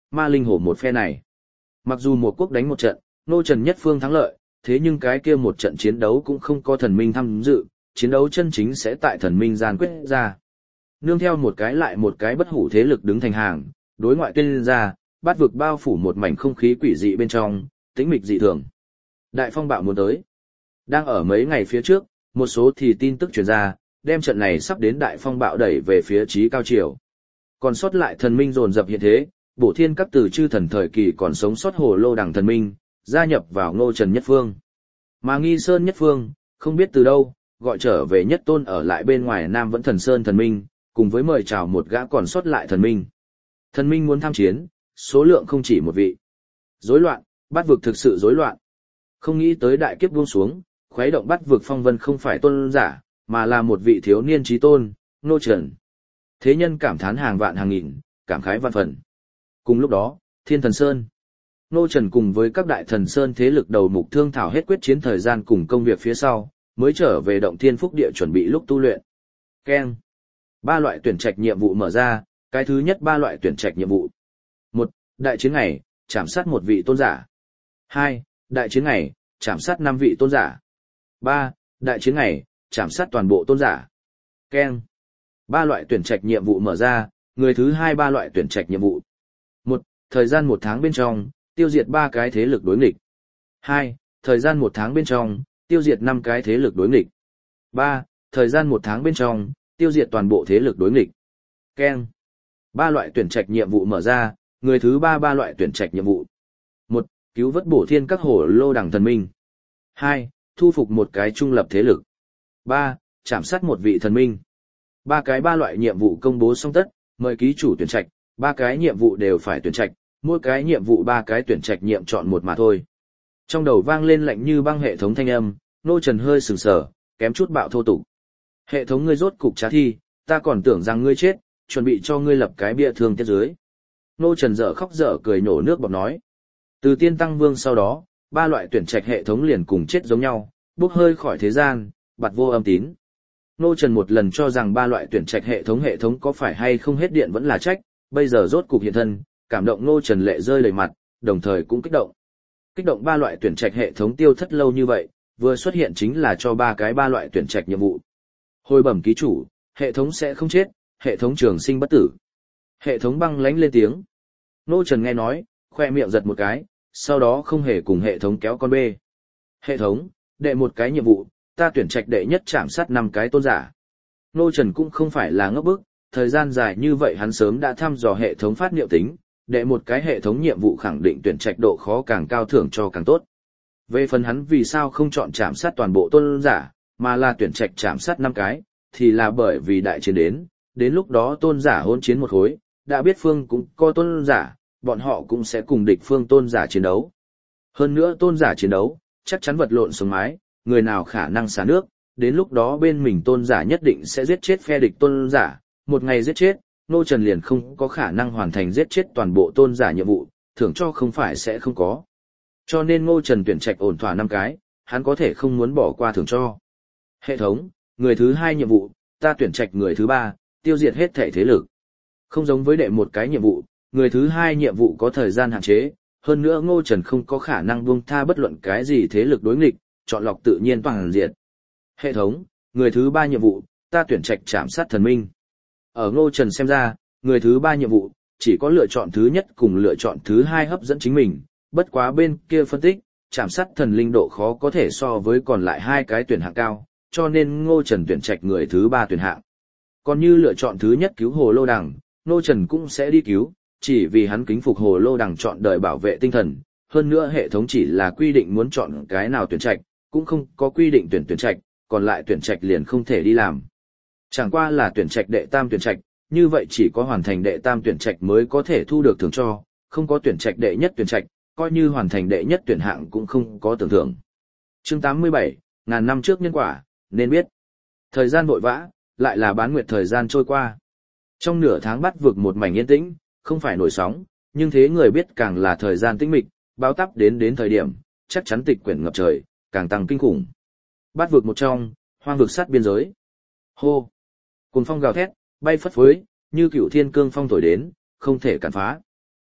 ma linh hổ một phe này. Mặc dù một quốc đánh một trận, Ngô Trần nhất phương thắng lợi, thế nhưng cái kia một trận chiến đấu cũng không có thần minh tham dự, chiến đấu chân chính sẽ tại thần minh gian quyết ra. Nương theo một cái lại một cái bất hủ thế lực đứng thành hàng, đối ngoại tuyên ra, bát vực bao phủ một mảnh không khí quỷ dị bên trong, tĩnh mịch dị thường. Đại phong bạo muốn tới. Đang ở mấy ngày phía trước, một số thì tin tức truyền ra, đem trận này sắp đến đại phong bạo đẩy về phía chí cao triều. Còn sót lại thần minh dồn dập hiện thế, bổ thiên các từ chư thần thời kỳ còn sống sót hồ lô đẳng thần minh, gia nhập vào Ngô Trần nhất phương. Mà Nghi Sơn nhất phương, không biết từ đâu, gọi trở về nhất tôn ở lại bên ngoài Nam Vẫn Thần Sơn thần minh, cùng với mời chào một gã còn sót lại thần minh. Thần minh muốn tham chiến, số lượng không chỉ một vị. Rối loạn, bát vực thực sự rối loạn. Không nghĩ tới đại kiếp buông xuống, khuấy động bát vực phong vân không phải tôn giả, mà là một vị thiếu niên chí tôn, Ngô Trần. Thế nhân cảm thán hàng vạn hàng nghìn, cảm khái vạn phần. Cùng lúc đó, Thiên Thần Sơn. Ngô Trần cùng với các đại thần sơn thế lực đầu mục thương thảo hết quyết chiến thời gian cùng công việc phía sau, mới trở về động thiên phúc địa chuẩn bị lúc tu luyện. Keng. Ba loại tuyển trạch nhiệm vụ mở ra, cái thứ nhất ba loại tuyển trạch nhiệm vụ. Một, đại chiến ngày, chạm sát một vị tôn giả. Hai, đại chiến ngày, chạm sát năm vị tôn giả. Ba, đại chiến ngày, chạm sát toàn bộ tôn giả. Keng. Ba loại tuyển trạch nhiệm vụ mở ra, người thứ hai ba loại tuyển trạch nhiệm vụ. Một, thời gian một tháng bên trong, tiêu diệt ba cái thế lực đối nghịch. Hai, thời gian một tháng bên trong, tiêu diệt năm cái thế lực đối nghịch. Ba, thời gian một tháng bên trong, tiêu diệt toàn bộ thế lực đối nghịch. Keng. Ba loại tuyển trạch nhiệm vụ mở ra, người thứ ba ba loại tuyển trạch nhiệm vụ. Một, cứu vớt bổ thiên các hổ lô đẳng thần minh. Hai, thu phục một cái trung lập thế lực. Ba, chạm sát một vị thần minh. Ba cái ba loại nhiệm vụ công bố xong tất, mời ký chủ tuyển trạch, ba cái nhiệm vụ đều phải tuyển trạch, mỗi cái nhiệm vụ ba cái tuyển trạch nhiệm chọn một mà thôi. Trong đầu vang lên lạnh như băng hệ thống thanh âm, Ngô Trần hơi sừng sờ, kém chút bạo thô tục. Hệ thống ngươi rốt cục trả thi, ta còn tưởng rằng ngươi chết, chuẩn bị cho ngươi lập cái bia thương tiết dưới. Ngô Trần dở khóc dở cười nổ nước bọt nói. Từ tiên tăng vương sau đó, ba loại tuyển trạch hệ thống liền cùng chết giống nhau, bốc hơi khỏi thế gian, bạt vô âm tín. Ngô Trần một lần cho rằng ba loại tuyển trạch hệ thống hệ thống có phải hay không hết điện vẫn là trách, bây giờ rốt cục hiện thân, cảm động Ngô Trần lệ rơi đầy mặt, đồng thời cũng kích động. Kích động ba loại tuyển trạch hệ thống tiêu thất lâu như vậy, vừa xuất hiện chính là cho ba cái ba loại tuyển trạch nhiệm vụ. Hồi bẩm ký chủ, hệ thống sẽ không chết, hệ thống trường sinh bất tử. Hệ thống băng lãnh lên tiếng. Ngô Trần nghe nói, khoe miệng giật một cái, sau đó không hề cùng hệ thống kéo con bê. Hệ thống, đệ một cái nhiệm vụ, ta tuyển trạch đệ nhất chạm sát năm cái tôn giả. Ngô Trần cũng không phải là ngốc bức, thời gian dài như vậy hắn sớm đã thăm dò hệ thống phát niệm tính, đệ một cái hệ thống nhiệm vụ khẳng định tuyển trạch độ khó càng cao thưởng cho càng tốt. Về phần hắn vì sao không chọn chạm sát toàn bộ tôn giả, mà là tuyển trạch chạm sát năm cái, thì là bởi vì đại chiến đến, đến lúc đó tôn giả hôn chiến một khối, đã biết phương cũng có tôn giả, bọn họ cũng sẽ cùng địch phương tôn giả chiến đấu. Hơn nữa tôn giả chiến đấu, chắc chắn vật lộn sống mái, người nào khả năng xả nước, đến lúc đó bên mình tôn giả nhất định sẽ giết chết phe địch tôn giả, một ngày giết chết, Ngô Trần liền không có khả năng hoàn thành giết chết toàn bộ tôn giả nhiệm vụ, thưởng cho không phải sẽ không có. Cho nên Ngô Trần tuyển trạch ổn thỏa năm cái, hắn có thể không muốn bỏ qua thưởng cho. Hệ thống, người thứ hai nhiệm vụ, ta tuyển trạch người thứ ba, tiêu diệt hết thể thế lực. Không giống với đệ một cái nhiệm vụ, người thứ hai nhiệm vụ có thời gian hạn chế, hơn nữa Ngô Trần không có khả năng buông tha bất luận cái gì thế lực đối nghịch, chọn lọc tự nhiên toàn diệt. Hệ thống, người thứ ba nhiệm vụ, ta tuyển trạch chạm sát thần minh. Ở Ngô Trần xem ra, người thứ ba nhiệm vụ, chỉ có lựa chọn thứ nhất cùng lựa chọn thứ hai hấp dẫn chính mình, bất quá bên kia phân tích, chạm sát thần linh độ khó có thể so với còn lại hai cái tuyển hạng cao, cho nên Ngô Trần tuyển trạch người thứ ba tuyển hạng. Còn như lựa chọn thứ nhất cứu Hồ Lô Đằng, Ngô Trần cũng sẽ đi cứu, chỉ vì hắn kính phục Hồ Lô Đằng chọn đời bảo vệ tinh thần, hơn nữa hệ thống chỉ là quy định muốn chọn cái nào tuyển trạch, cũng không có quy định tuyển tuyển trạch, còn lại tuyển trạch liền không thể đi làm. Chẳng qua là tuyển trạch đệ tam tuyển trạch, như vậy chỉ có hoàn thành đệ tam tuyển trạch mới có thể thu được thưởng cho, không có tuyển trạch đệ nhất tuyển trạch, coi như hoàn thành đệ nhất tuyển hạng cũng không có tưởng thưởng. Chương tám mươi bảy, ngàn năm trước nhân quả, nên biết. Thời gian vội vã, lại là bán nguyệt thời gian trôi qua. Trong nửa tháng bắt vực một mảnh yên tĩnh, không phải nổi sóng, nhưng thế người biết càng là thời gian tĩnh mịch, báo táp đến đến thời điểm, chắc chắn tịch quyển ngập trời, càng tăng kinh khủng. Bát vực một trong, hoang vực sát biên giới. Hô! Cuồng phong gào thét, bay phất phới, như cựu thiên cương phong thổi đến, không thể cản phá.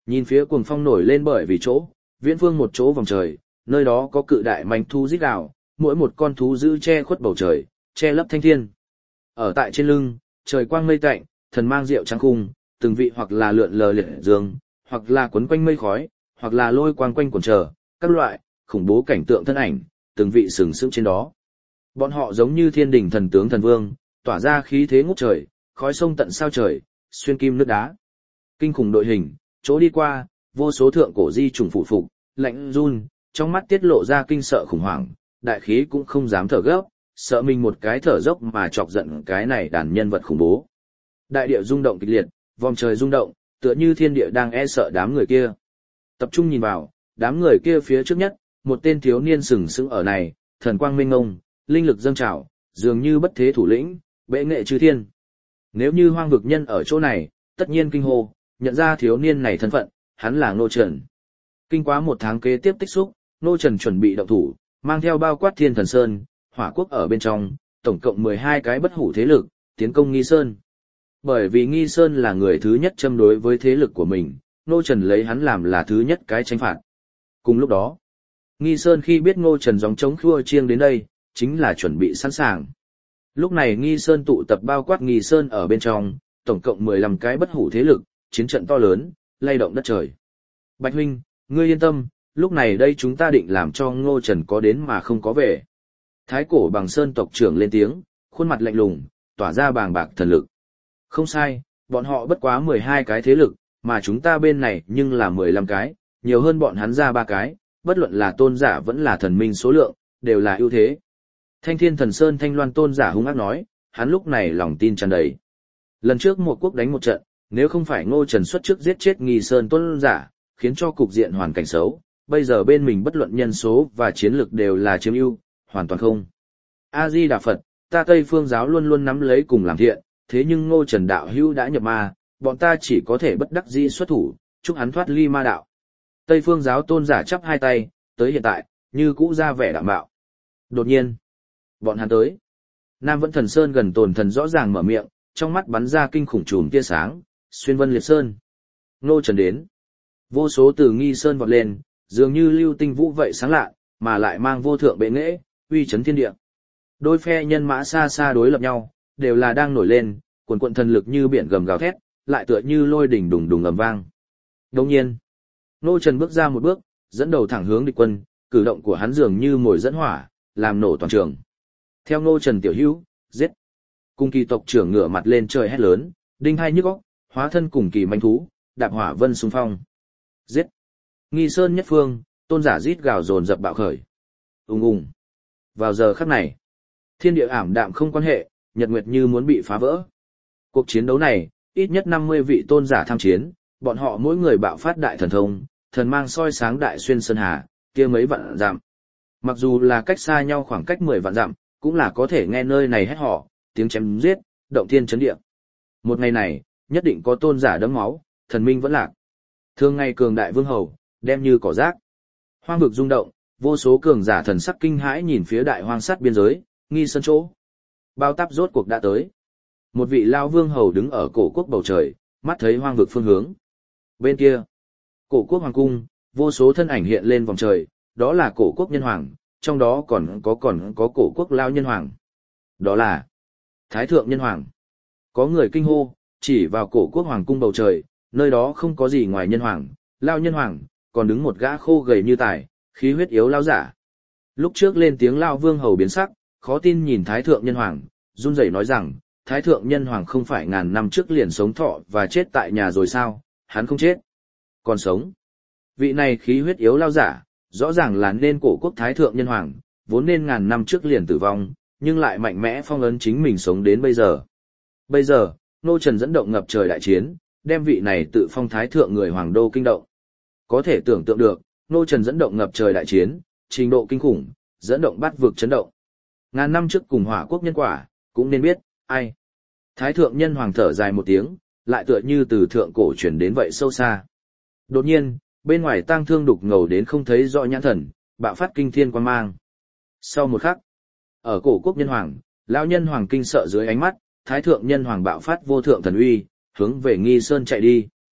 Nhìn phía cuồng phong nổi lên bởi vì chỗ, viễn phương một chỗ vòng trời, nơi đó có cự đại manh thú rít gào, mỗi một con thú giữ che khuất bầu trời, che lấp thanh thiên. Ở tại trên lưng, trời quang mây tạnh, thần mang rượu trắng khung, từng vị hoặc là lượn lờ liệt dương, hoặc là quấn quanh mây khói, hoặc là lôi quang quanh quần trở, các loại khủng bố cảnh tượng thân ảnh, từng vị sừng sững trên đó. Bọn họ giống như thiên đình thần tướng thần vương, tỏa ra khí thế ngút trời, khói sông tận sao trời, xuyên kim nước đá. Kinh khủng đội hình, chỗ đi qua, vô số thượng cổ di trùng phụ phục, lạnh run, trong mắt tiết lộ ra kinh sợ khủng hoảng, đại khí cũng không dám thở gấp, sợ mình một cái thở dốc mà chọc giận cái này đàn nhân vật khủng bố. Đại địa rung động kịch liệt, vòng trời rung động, tựa như thiên địa đang e sợ đám người kia. Tập trung nhìn vào, đám người kia phía trước nhất, một tên thiếu niên sừng sững ở này, thần quang minh ngông, linh lực dâng trào, dường như bất thế thủ lĩnh, bệ nghệ chư thiên. Nếu như hoang vực nhân ở chỗ này, tất nhiên kinh hô, nhận ra thiếu niên này thân phận, hắn là Ngô Trần. Kinh quá một tháng kế tiếp tích xúc, Ngô Trần chuẩn bị động thủ, mang theo bao quát Thiên Thần Sơn, Hỏa Quốc ở bên trong, tổng cộng mười hai cái bất hủ thế lực, tiến công Nghi Sơn. Bởi vì Nghi Sơn là người thứ nhất châm đối với thế lực của mình, Ngô Trần lấy hắn làm là thứ nhất cái tranh phạt. Cùng lúc đó, Nghi Sơn khi biết Ngô Trần gióng trống khua chiêng đến đây, chính là chuẩn bị sẵn sàng. Lúc này Nghi Sơn tụ tập bao quát Nghi Sơn ở bên trong, tổng cộng mười lăm cái bất hủ thế lực, chiến trận to lớn, lay động đất trời. Bạch huynh, ngươi yên tâm, lúc này đây chúng ta định làm cho Ngô Trần có đến mà không có về. Thái cổ bằng sơn tộc trưởng lên tiếng, khuôn mặt lạnh lùng, tỏa ra bàng bạc thần lực. Không sai, bọn họ bất quá mười hai cái thế lực, mà chúng ta bên này nhưng là mười lăm cái, nhiều hơn bọn hắn ra ba cái, bất luận là tôn giả vẫn là thần minh số lượng, đều là ưu thế. Thanh Thiên Thần Sơn Thanh Loan tôn giả hung ác nói, hắn lúc này lòng tin tràn đầy. Lần trước một quốc đánh một trận, nếu không phải Ngô Trần xuất trước giết chết Nghi Sơn tôn giả, khiến cho cục diện hoàn cảnh xấu, bây giờ bên mình bất luận nhân số và chiến lược đều là chiếm ưu, hoàn toàn không. A-di Đà Phật, ta Tây Phương giáo luôn luôn nắm lấy cùng làm thiện, thế nhưng Ngô Trần đạo hữu đã nhập ma, bọn ta chỉ có thể bất đắc dĩ xuất thủ, chúc hắn thoát ly ma đạo. Tây Phương giáo tôn giả chắp hai tay, tới hiện tại, như cũ ra vẻ đạm bạo. Đột nhiên, bọn hắn tới. Nam Vẫn Thần Sơn gần Tồn Thần rõ ràng mở miệng, trong mắt bắn ra kinh khủng chùm tia sáng, xuyên vân liệt sơn. Ngô Trần đến. Vô số từ Nghi Sơn vọt lên, dường như lưu tinh vũ vậy sáng lạ, mà lại mang vô thượng bệ nghệ, uy chấn thiên địa. Đôi phe nhân mã xa xa đối lập nhau, đều là đang nổi lên, cuồn cuộn thần lực như biển gầm gào thét, lại tựa như lôi đỉnh đùng đùng ầm vang. Đồng nhiên, Ngô Trần bước ra một bước, dẫn đầu thẳng hướng địch quân, cử động của hắn dường như mồi dẫn hỏa, làm nổ toàn trường. Theo Ngô Trần tiểu hữu, giết. Cùng kỳ tộc trưởng ngửa mặt lên trời hét lớn, đinh hai nhức óc, hóa thân cùng kỳ manh thú, đạp hỏa vân xung phong. Giết. Nghi Sơn nhất phương, tôn giả rít gào dồn dập bạo khởi. Ùng ùng. Vào giờ khắc này, thiên địa ảm đạm không quan hệ, nhật nguyệt như muốn bị phá vỡ. Cuộc chiến đấu này, ít nhất năm mươi vị tôn giả tham chiến, bọn họ mỗi người bạo phát đại thần thông, thần mang soi sáng đại xuyên sơn hà, kia mấy vạn dặm. Mặc dù là cách xa nhau khoảng cách mười vạn dặm, cũng là có thể nghe nơi này hét họ, tiếng chém giết, động thiên chấn địa. Một ngày này, nhất định có tôn giả đẫm máu, thần minh vẫn lạc. Thường ngày cường đại vương hầu, đem như cỏ rác. Hoang vực rung động, vô số cường giả thần sắc kinh hãi nhìn phía đại hoang sát biên giới, Nghi Sơn chỗ. Bao táp rốt cuộc đã tới. Một vị lao vương hầu đứng ở cổ quốc bầu trời, mắt thấy hoang vực phương hướng. Bên kia, cổ quốc hoàng cung, vô số thân ảnh hiện lên vòng trời, đó là cổ quốc nhân hoàng, trong đó còn có còn có cổ quốc lao nhân hoàng. Đó là Thái thượng nhân hoàng. Có người kinh hô, chỉ vào cổ quốc hoàng cung bầu trời, nơi đó không có gì ngoài nhân hoàng, lao nhân hoàng, còn đứng một gã khô gầy như tài, khí huyết yếu lao giả. Lúc trước lên tiếng lao vương hầu biến sắc, khó tin nhìn Thái thượng nhân hoàng, run rẩy nói rằng, Thái thượng nhân hoàng không phải ngàn năm trước liền sống thọ và chết tại nhà rồi sao, hắn không chết, còn sống. Vị này khí huyết yếu lao giả, rõ ràng là nên cổ quốc Thái thượng nhân hoàng, vốn nên ngàn năm trước liền tử vong, nhưng lại mạnh mẽ phong ấn chính mình sống đến bây giờ. Bây giờ, Ngô Trần dẫn động ngập trời đại chiến, đem vị này tự phong Thái thượng người hoàng đô kinh động. Có thể tưởng tượng được, Ngô Trần dẫn động ngập trời đại chiến, trình độ kinh khủng, dẫn động bát vực chấn động. Ngàn năm trước cùng Hỏa quốc nhân quả, cũng nên biết, ai. Thái thượng nhân hoàng thở dài một tiếng, lại tựa như từ thượng cổ chuyển đến vậy sâu xa. Đột nhiên, bên ngoài tang thương đục ngầu đến không thấy rõ nhãn thần, bạo phát kinh thiên quan mang. Sau một khắc, ở cổ quốc nhân hoàng, lão nhân hoàng kinh sợ dưới ánh mắt, Thái thượng nhân hoàng bạo phát vô thượng thần uy, hướng về Nghi Sơn chạy đi.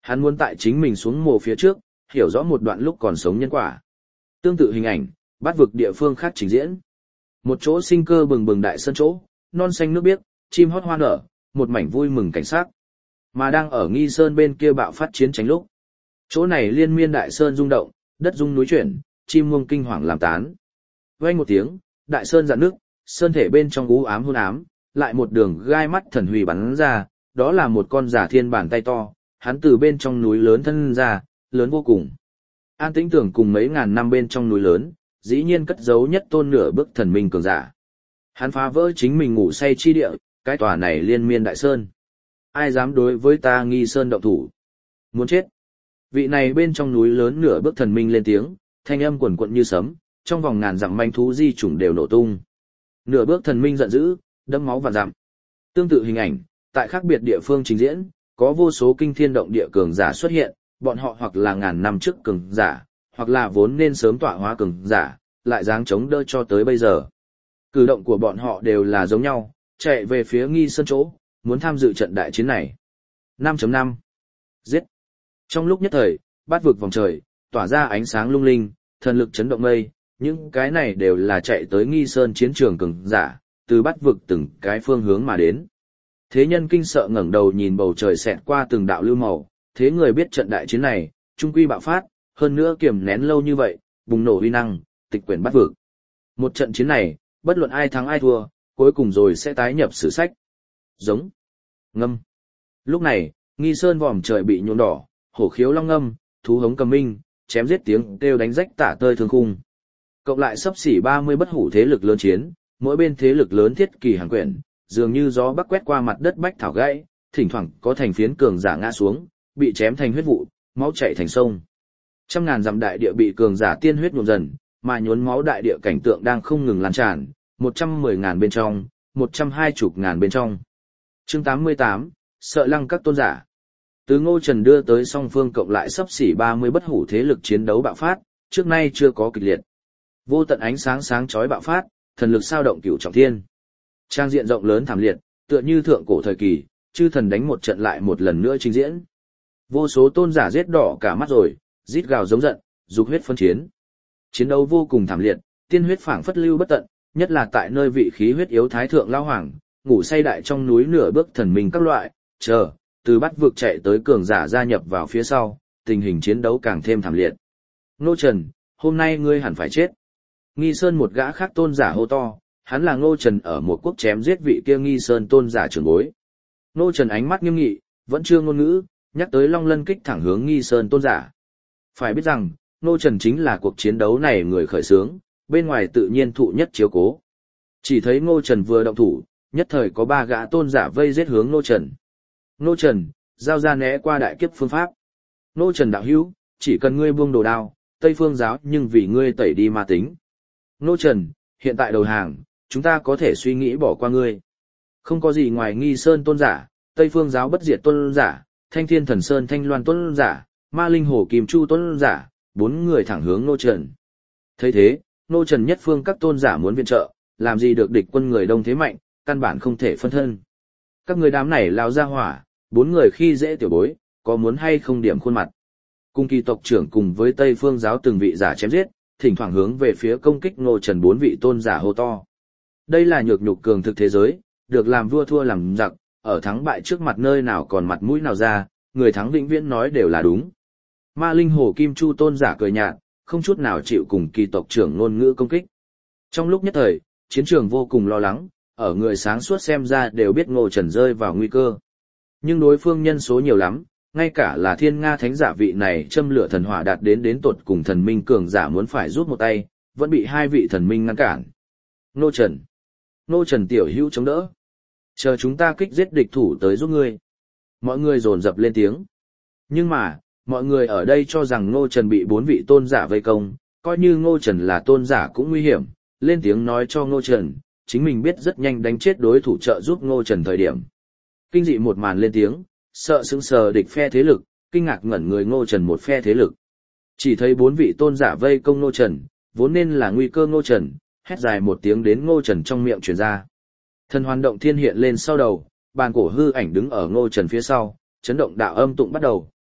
Hắn muốn tại chính mình xuống mồ phía trước, hiểu rõ một đoạn lúc còn sống nhân quả. Tương tự hình ảnh, bát vực địa phương khác trình diễn. Một chỗ sinh cơ bừng bừng đại sân chỗ, non xanh nước biếc, chim hót hoa nở, một mảnh vui mừng cảnh sắc. Mà đang ở Nghi Sơn bên kia bạo phát chiến tranh lúc. Chỗ này liên miên đại sơn rung động, đất rung núi chuyển, chim muông kinh hoàng làm tán. Vang một tiếng, đại sơn dạn nước, sơn thể bên trong u ám hôn ám, lại một đường gai mắt thần huy bắn ra, đó là một con giả thiên bàn tay to, hắn từ bên trong núi lớn thân ra, lớn vô cùng. An Tĩnh tưởng cùng mấy ngàn năm bên trong núi lớn, dĩ nhiên cất giấu nhất tôn nửa bước thần minh cường giả. Hắn phá vỡ chính mình ngủ say chi địa, cái tòa này liên miên đại sơn. Ai dám đối với ta Nghi Sơn động thủ? Muốn chết. Vị này bên trong núi lớn nửa bước thần minh lên tiếng, thanh âm quần quận như sấm, trong vòng ngàn dặm manh thú di chủng đều nổ tung. Nửa bước thần minh giận dữ, đẫm máu vạn dặm. Tương tự hình ảnh, tại khác biệt địa phương trình diễn, có vô số kinh thiên động địa cường giả xuất hiện, bọn họ hoặc là ngàn năm trước cường giả, hoặc là vốn nên sớm tọa hóa cường giả, lại dáng chống đỡ cho tới bây giờ. Cử động của bọn họ đều là giống nhau, chạy về phía Nghi Sơn chỗ, muốn tham dự trận đại chiến này. năm chấm năm Giết. Trong lúc nhất thời, bát vực vòng trời, tỏa ra ánh sáng lung linh, thần lực chấn động mây, những cái này đều là chạy tới Nghi Sơn chiến trường cường giả, từ bát vực từng cái phương hướng mà đến. Thế nhân kinh sợ ngẩng đầu nhìn bầu trời xẹt qua từng đạo lưu màu, thế người biết trận đại chiến này, trung quy bạo phát, hơn nữa kiềm nén lâu như vậy, bùng nổ uy năng, tịch quyển bát vực. Một trận chiến này, bất luận ai thắng ai thua, cuối cùng rồi sẽ tái nhập sử sách. Giống. Ngâm. Lúc này, Nghi Sơn vòm trời bị nhuộm đỏ, hổ khiếu long ngâm, thú hống cầm minh, chém giết tiếng kêu đánh rách tả tơi thương khung. Cộng lại sắp xỉ ba mươi bất hủ thế lực lớn chiến, mỗi bên thế lực lớn thiết kỳ hàng quyển, dường như gió bắc quét qua mặt đất bách thảo gãy, thỉnh thoảng có thành phiến cường giả ngã xuống, bị chém thành huyết vụ, máu chảy thành sông. Trăm ngàn dặm đại địa bị cường giả tiên huyết nhuộm dần, mà nhuốm máu đại địa cảnh tượng đang không ngừng lan tràn, một trăm mười ngàn bên trong, một trăm hai chục ngàn bên trong. Chương tám mươi tám, sợ lăng các tôn giả. Từ Ngô Trần đưa tới song phương cộng lại sắp xỉ ba mươi bất hủ thế lực chiến đấu bạo phát, trước nay chưa có kịch liệt. Vô tận ánh sáng sáng chói bạo phát, thần lực sao động cửu trọng thiên. Trang diện rộng lớn thảm liệt, tựa như thượng cổ thời kỳ, chư thần đánh một trận lại một lần nữa trình diễn. Vô số tôn giả giết đỏ cả mắt rồi, rít gào giống giận, dục huyết phân chiến. Chiến đấu vô cùng thảm liệt, tiên huyết phảng phất lưu bất tận, nhất là tại nơi vị khí huyết yếu thái thượng lao hoàng, ngủ say đại trong núi nửa bước thần minh các loại, chờ, từ bắt vực chạy tới cường giả gia nhập vào phía sau, tình hình chiến đấu càng thêm thảm liệt. Ngô Trần, hôm nay ngươi hẳn phải chết. Nghi Sơn một gã khác tôn giả hô to, hắn là Ngô Trần ở một quốc chém giết vị kia Nghi Sơn tôn giả trưởng bối. Ngô Trần ánh mắt nghiêm nghị, vẫn chưa ngôn ngữ, nhắc tới Long Lân kích thẳng hướng Nghi Sơn tôn giả. Phải biết rằng, Ngô Trần chính là cuộc chiến đấu này người khởi xướng, bên ngoài tự nhiên thụ nhất chiếu cố. Chỉ thấy Ngô Trần vừa động thủ, nhất thời có ba gã tôn giả vây giết hướng Ngô Trần. Ngô Trần, giao ra né qua đại kiếp phương pháp. Ngô Trần đạo hữu, chỉ cần ngươi buông đồ đao, Tây Phương giáo nhưng vì ngươi tẩy đi ma tính. Ngô Trần, hiện tại đầu hàng, chúng ta có thể suy nghĩ bỏ qua ngươi. Không có gì ngoài Nghi Sơn tôn giả, Tây Phương giáo bất diệt tôn giả, Thanh Thiên Thần Sơn Thanh Loan tôn giả, Ma Linh Hồ Kim Chu tôn giả, bốn người thẳng hướng Ngô Trần. Thấy thế, Ngô Trần nhất phương các tôn giả muốn viện trợ, làm gì được địch quân người đông thế mạnh, căn bản không thể phân thân. Các người đám này lao ra hỏa, bốn người khi dễ tiểu bối, có muốn hay không điểm khuôn mặt. Cung kỳ tộc trưởng cùng với Tây Phương giáo từng vị giả chém giết, thỉnh thoảng hướng về phía công kích Ngô Trần bốn vị tôn giả hô to. Đây là nhược nhục cường thực thế giới, được làm vua thua làm giặc, ở thắng bại trước mặt nơi nào còn mặt mũi nào ra, người thắng vĩnh viễn nói đều là đúng. Ma Linh Hồ Kim Chu tôn giả cười nhạt, không chút nào chịu cùng kỳ tộc trưởng ngôn ngữ công kích. Trong lúc nhất thời, chiến trường vô cùng lo lắng, ở người sáng suốt xem ra đều biết Ngô Trần rơi vào nguy cơ. Nhưng đối phương nhân số nhiều lắm, ngay cả là Thiên Nga Thánh giả vị này châm lửa thần hỏa đạt đến đến tột cùng thần minh cường giả muốn phải rút một tay, vẫn bị hai vị thần minh ngăn cản. Ngô Trần, Ngô Trần tiểu hữu chống đỡ. Chờ chúng ta kích giết địch thủ tới giúp ngươi. Mọi người dồn dập lên tiếng. Nhưng mà, mọi người ở đây cho rằng Ngô Trần bị bốn vị tôn giả vây công, coi như Ngô Trần là tôn giả cũng nguy hiểm, lên tiếng nói cho Ngô Trần, chính mình biết rất nhanh đánh chết đối thủ trợ giúp Ngô Trần thời điểm. Kinh dị một màn lên tiếng, sợ sững sờ địch phe thế lực, kinh ngạc ngẩn người Ngô Trần một phe thế lực. Chỉ thấy bốn vị tôn giả vây công Ngô Trần, vốn nên là nguy cơ Ngô Trần, hét dài một tiếng đến Ngô Trần trong miệng truyền ra. Thần hoàn động thiên hiện lên sau đầu, bàn cổ hư ảnh đứng ở Ngô Trần phía sau, chấn động đạo âm tụng bắt đầu,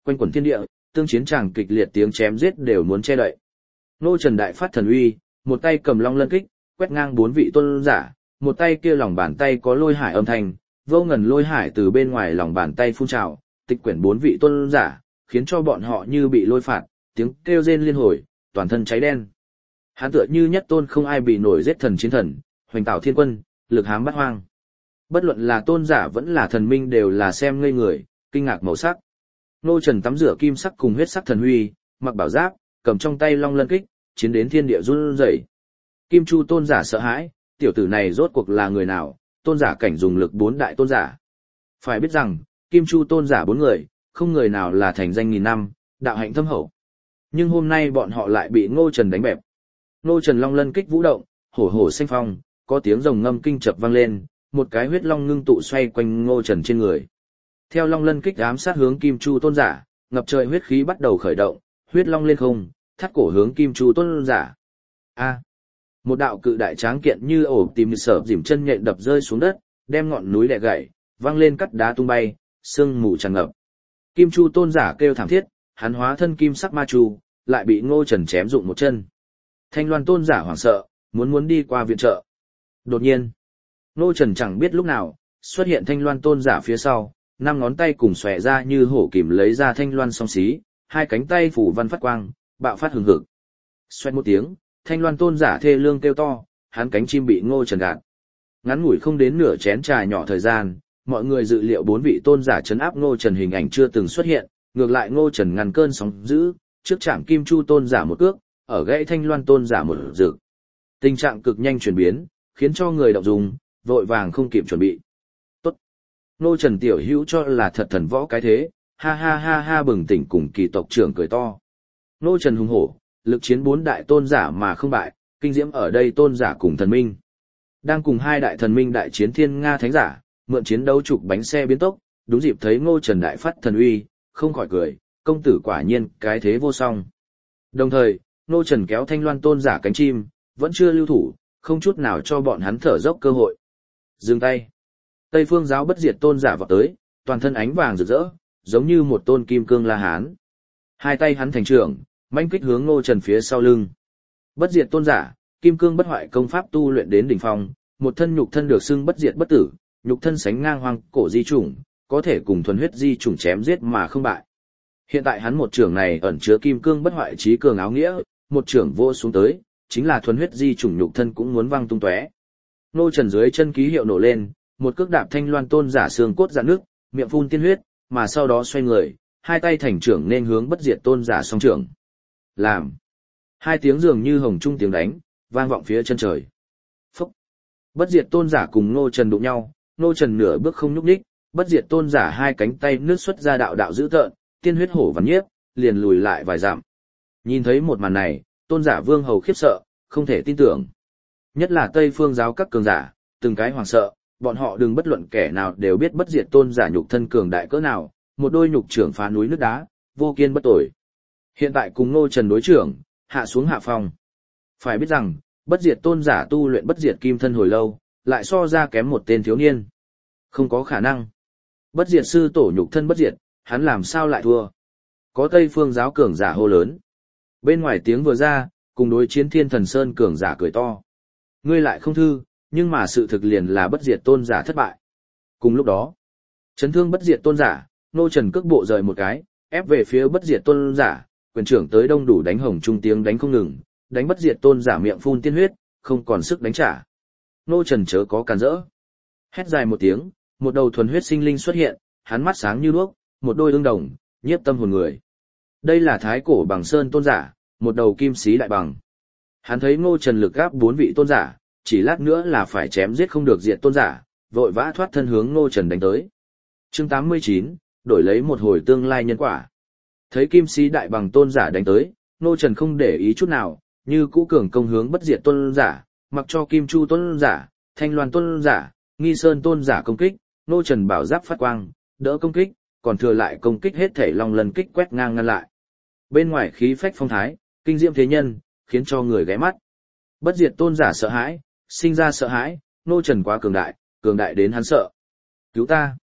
quanh quẩn thiên địa, tương chiến tràng kịch liệt tiếng chém giết đều muốn che đậy. Ngô Trần đại phát thần uy, một tay cầm long lân kích, quét ngang bốn vị tôn giả, một tay kia lòng bàn tay có lôi hải âm thanh, vô ngần lôi hải từ bên ngoài lòng bàn tay phun trào, tịch quyển bốn vị tôn giả, khiến cho bọn họ như bị lôi phạt, tiếng kêu rên liên hồi, toàn thân cháy đen. Hắn tựa như nhất tôn không ai bị nổi giết thần chiến thần, hoành tạo thiên quân, lực hám bát hoang. Bất luận là tôn giả vẫn là thần minh đều là xem ngây người, kinh ngạc màu sắc. Ngô Trần tắm rửa kim sắc cùng huyết sắc thần huy, mặc bảo giáp, cầm trong tay long lân kích, chiến đến thiên địa run rẩy. Kim Chu tôn giả sợ hãi, tiểu tử này rốt cuộc là người nào, tôn giả cảnh dùng lực bốn đại tôn giả. Phải biết rằng, Kim Chu tôn giả bốn người, không người nào là thành danh nghìn năm, đạo hạnh thâm hậu. Nhưng hôm nay bọn họ lại bị Ngô Trần đánh bẹp. Ngô Trần long lân kích vũ động, hổ hổ xanh phong, có tiếng rồng ngâm kinh chập vang lên, một cái huyết long ngưng tụ xoay quanh Ngô Trần trên người. Theo long lân kích ám sát hướng Kim Chu tôn giả, ngập trời huyết khí bắt đầu khởi động, huyết long lên không, thắt cổ hướng Kim Chu tôn giả. A. Một đạo cự đại tráng kiện như ổ tìm sở dìm chân nhện đập rơi xuống đất, đem ngọn núi đè gãy, vang lên cắt đá tung bay, sương mù tràn ngập. Kim Chu tôn giả kêu thảm thiết, hắn hóa thân kim sắc ma chu, lại bị Ngô Trần chém dụng một chân. Thanh Loan tôn giả hoảng sợ, muốn muốn đi qua viện trợ. Đột nhiên, Ngô Trần chẳng biết lúc nào, xuất hiện Thanh Loan tôn giả phía sau, năm ngón tay cùng xòe ra như hổ kìm lấy ra Thanh Loan song xí, hai cánh tay phủ văn phát quang, bạo phát hừng hực. Xoẹt một tiếng, Thanh Loan tôn giả thê lương kêu to, hắn cánh chim bị Ngô Trần gạt. Ngắn ngủi không đến nửa chén trà nhỏ thời gian, mọi người dự liệu bốn vị tôn giả trấn áp Ngô Trần hình ảnh chưa từng xuất hiện, ngược lại Ngô Trần ngăn cơn sóng dữ, trước chạm Kim Chu tôn giả một cước, ở gãy Thanh Loan tôn giả một rực. Tình trạng cực nhanh chuyển biến, khiến cho người động dung, vội vàng không kịp chuẩn bị. Tốt. Ngô Trần tiểu hữu cho là thật thần võ cái thế, ha ha ha ha bừng tỉnh cùng kỳ tộc trưởng cười to. Ngô Trần hùng hổ, lực chiến bốn đại tôn giả mà không bại, kinh diễm ở đây tôn giả cùng thần minh. Đang cùng hai đại thần minh đại chiến thiên Nga thánh giả, mượn chiến đấu trục bánh xe biến tốc, đúng dịp thấy Ngô Trần đại phát thần uy, không khỏi cười, công tử quả nhiên cái thế vô song. Đồng thời, Ngô Trần kéo Thanh Loan tôn giả cánh chim, vẫn chưa lưu thủ, không chút nào cho bọn hắn thở dốc cơ hội. Dừng tay. Tây Phương giáo bất diệt tôn giả vọt tới, toàn thân ánh vàng rực rỡ, giống như một tôn kim cương La Hán. Hai tay hắn thành trưởng, mãnh kích hướng Ngô Trần phía sau lưng. Bất diệt tôn giả, kim cương bất hoại công pháp tu luyện đến đỉnh phong, một thân nhục thân được xưng bất diệt bất tử, nhục thân sánh ngang hoang cổ di chủng, có thể cùng thuần huyết di chủng chém giết mà không bại. Hiện tại hắn một trưởng này ẩn chứa kim cương bất hoại trí cường áo nghĩa, một trưởng vô xuống tới, chính là thuần huyết di chủng nhục thân cũng muốn văng tung tóe. Ngô Trần dưới chân ký hiệu nổ lên, một cước đạp Thanh Loan tôn giả xương cốt rạn nước, miệng phun tiên huyết, mà sau đó xoay người, hai tay thành trưởng nên hướng bất diệt tôn giả song trưởng. Làm. Hai tiếng dường như hồng trung tiếng đánh, vang vọng phía chân trời. Phúc. Bất diệt tôn giả cùng Ngô Trần đụng nhau, Ngô Trần nửa bước không nhúc nhích, bất diệt tôn giả hai cánh tay nước xuất ra đạo đạo dữ tợn, tiên huyết hổ vằn nhiếp, liền lùi lại vài dặm. Nhìn thấy một màn này, tôn giả vương hầu khiếp sợ, không thể tin tưởng. Nhất là Tây Phương giáo các cường giả, từng cái hoảng sợ, bọn họ đừng bất luận kẻ nào đều biết bất diệt tôn giả nhục thân cường đại cỡ nào, một đôi nhục trưởng phá núi nước đá, vô kiên bất tồi. Hiện tại cùng Ngô Trần đối trưởng, hạ xuống hạ phòng. Phải biết rằng, bất diệt tôn giả tu luyện bất diệt kim thân hồi lâu, lại so ra kém một tên thiếu niên. Không có khả năng. Bất diệt sư tổ nhục thân bất diệt, hắn làm sao lại thua? Có Tây Phương giáo cường giả hô lớn. Bên ngoài tiếng vừa ra, cùng đối chiến Thiên Thần Sơn cường giả cười to. Ngươi lại không thư, nhưng mà sự thực liền là bất diệt tôn giả thất bại. Cùng lúc đó, chấn thương bất diệt tôn giả, Ngô Trần cước bộ rời một cái, ép về phía bất diệt tôn giả, quyền trưởng tới đông đủ đánh hồng trung tiếng đánh không ngừng, đánh bất diệt tôn giả miệng phun tiên huyết, không còn sức đánh trả. Ngô Trần chớ có cản rỡ. Hét dài một tiếng, một đầu thuần huyết sinh linh xuất hiện, hắn mắt sáng như đuốc, một đôi ương đồng, nhiếp tâm hồn người. Đây là thái cổ bằng sơn tôn giả, một đầu kim sĩ đại bằng. Hắn thấy Ngô Trần lực gáp bốn vị tôn giả, chỉ lát nữa là phải chém giết không được diệt tôn giả, vội vã thoát thân hướng Ngô Trần đánh tới. Chương tám mươi chín, đổi lấy một hồi tương lai nhân quả. Thấy kim sĩ đại bằng tôn giả đánh tới, Ngô Trần không để ý chút nào, như cũ cường công hướng bất diệt tôn giả, mặc cho Kim Chu tôn giả, Thanh Loan tôn giả, Nghi Sơn tôn giả công kích, Ngô Trần bảo giáp phát quang, đỡ công kích, còn thừa lại công kích hết thể long lần kích quét ngang ngăn lại. Bên ngoài khí phách phong thái, kinh diễm thế nhân, khiến cho người ghé mắt. Bất diệt tôn giả sợ hãi, sinh ra sợ hãi, Ngô Trần quá cường đại, cường đại đến hắn sợ. Cứu ta!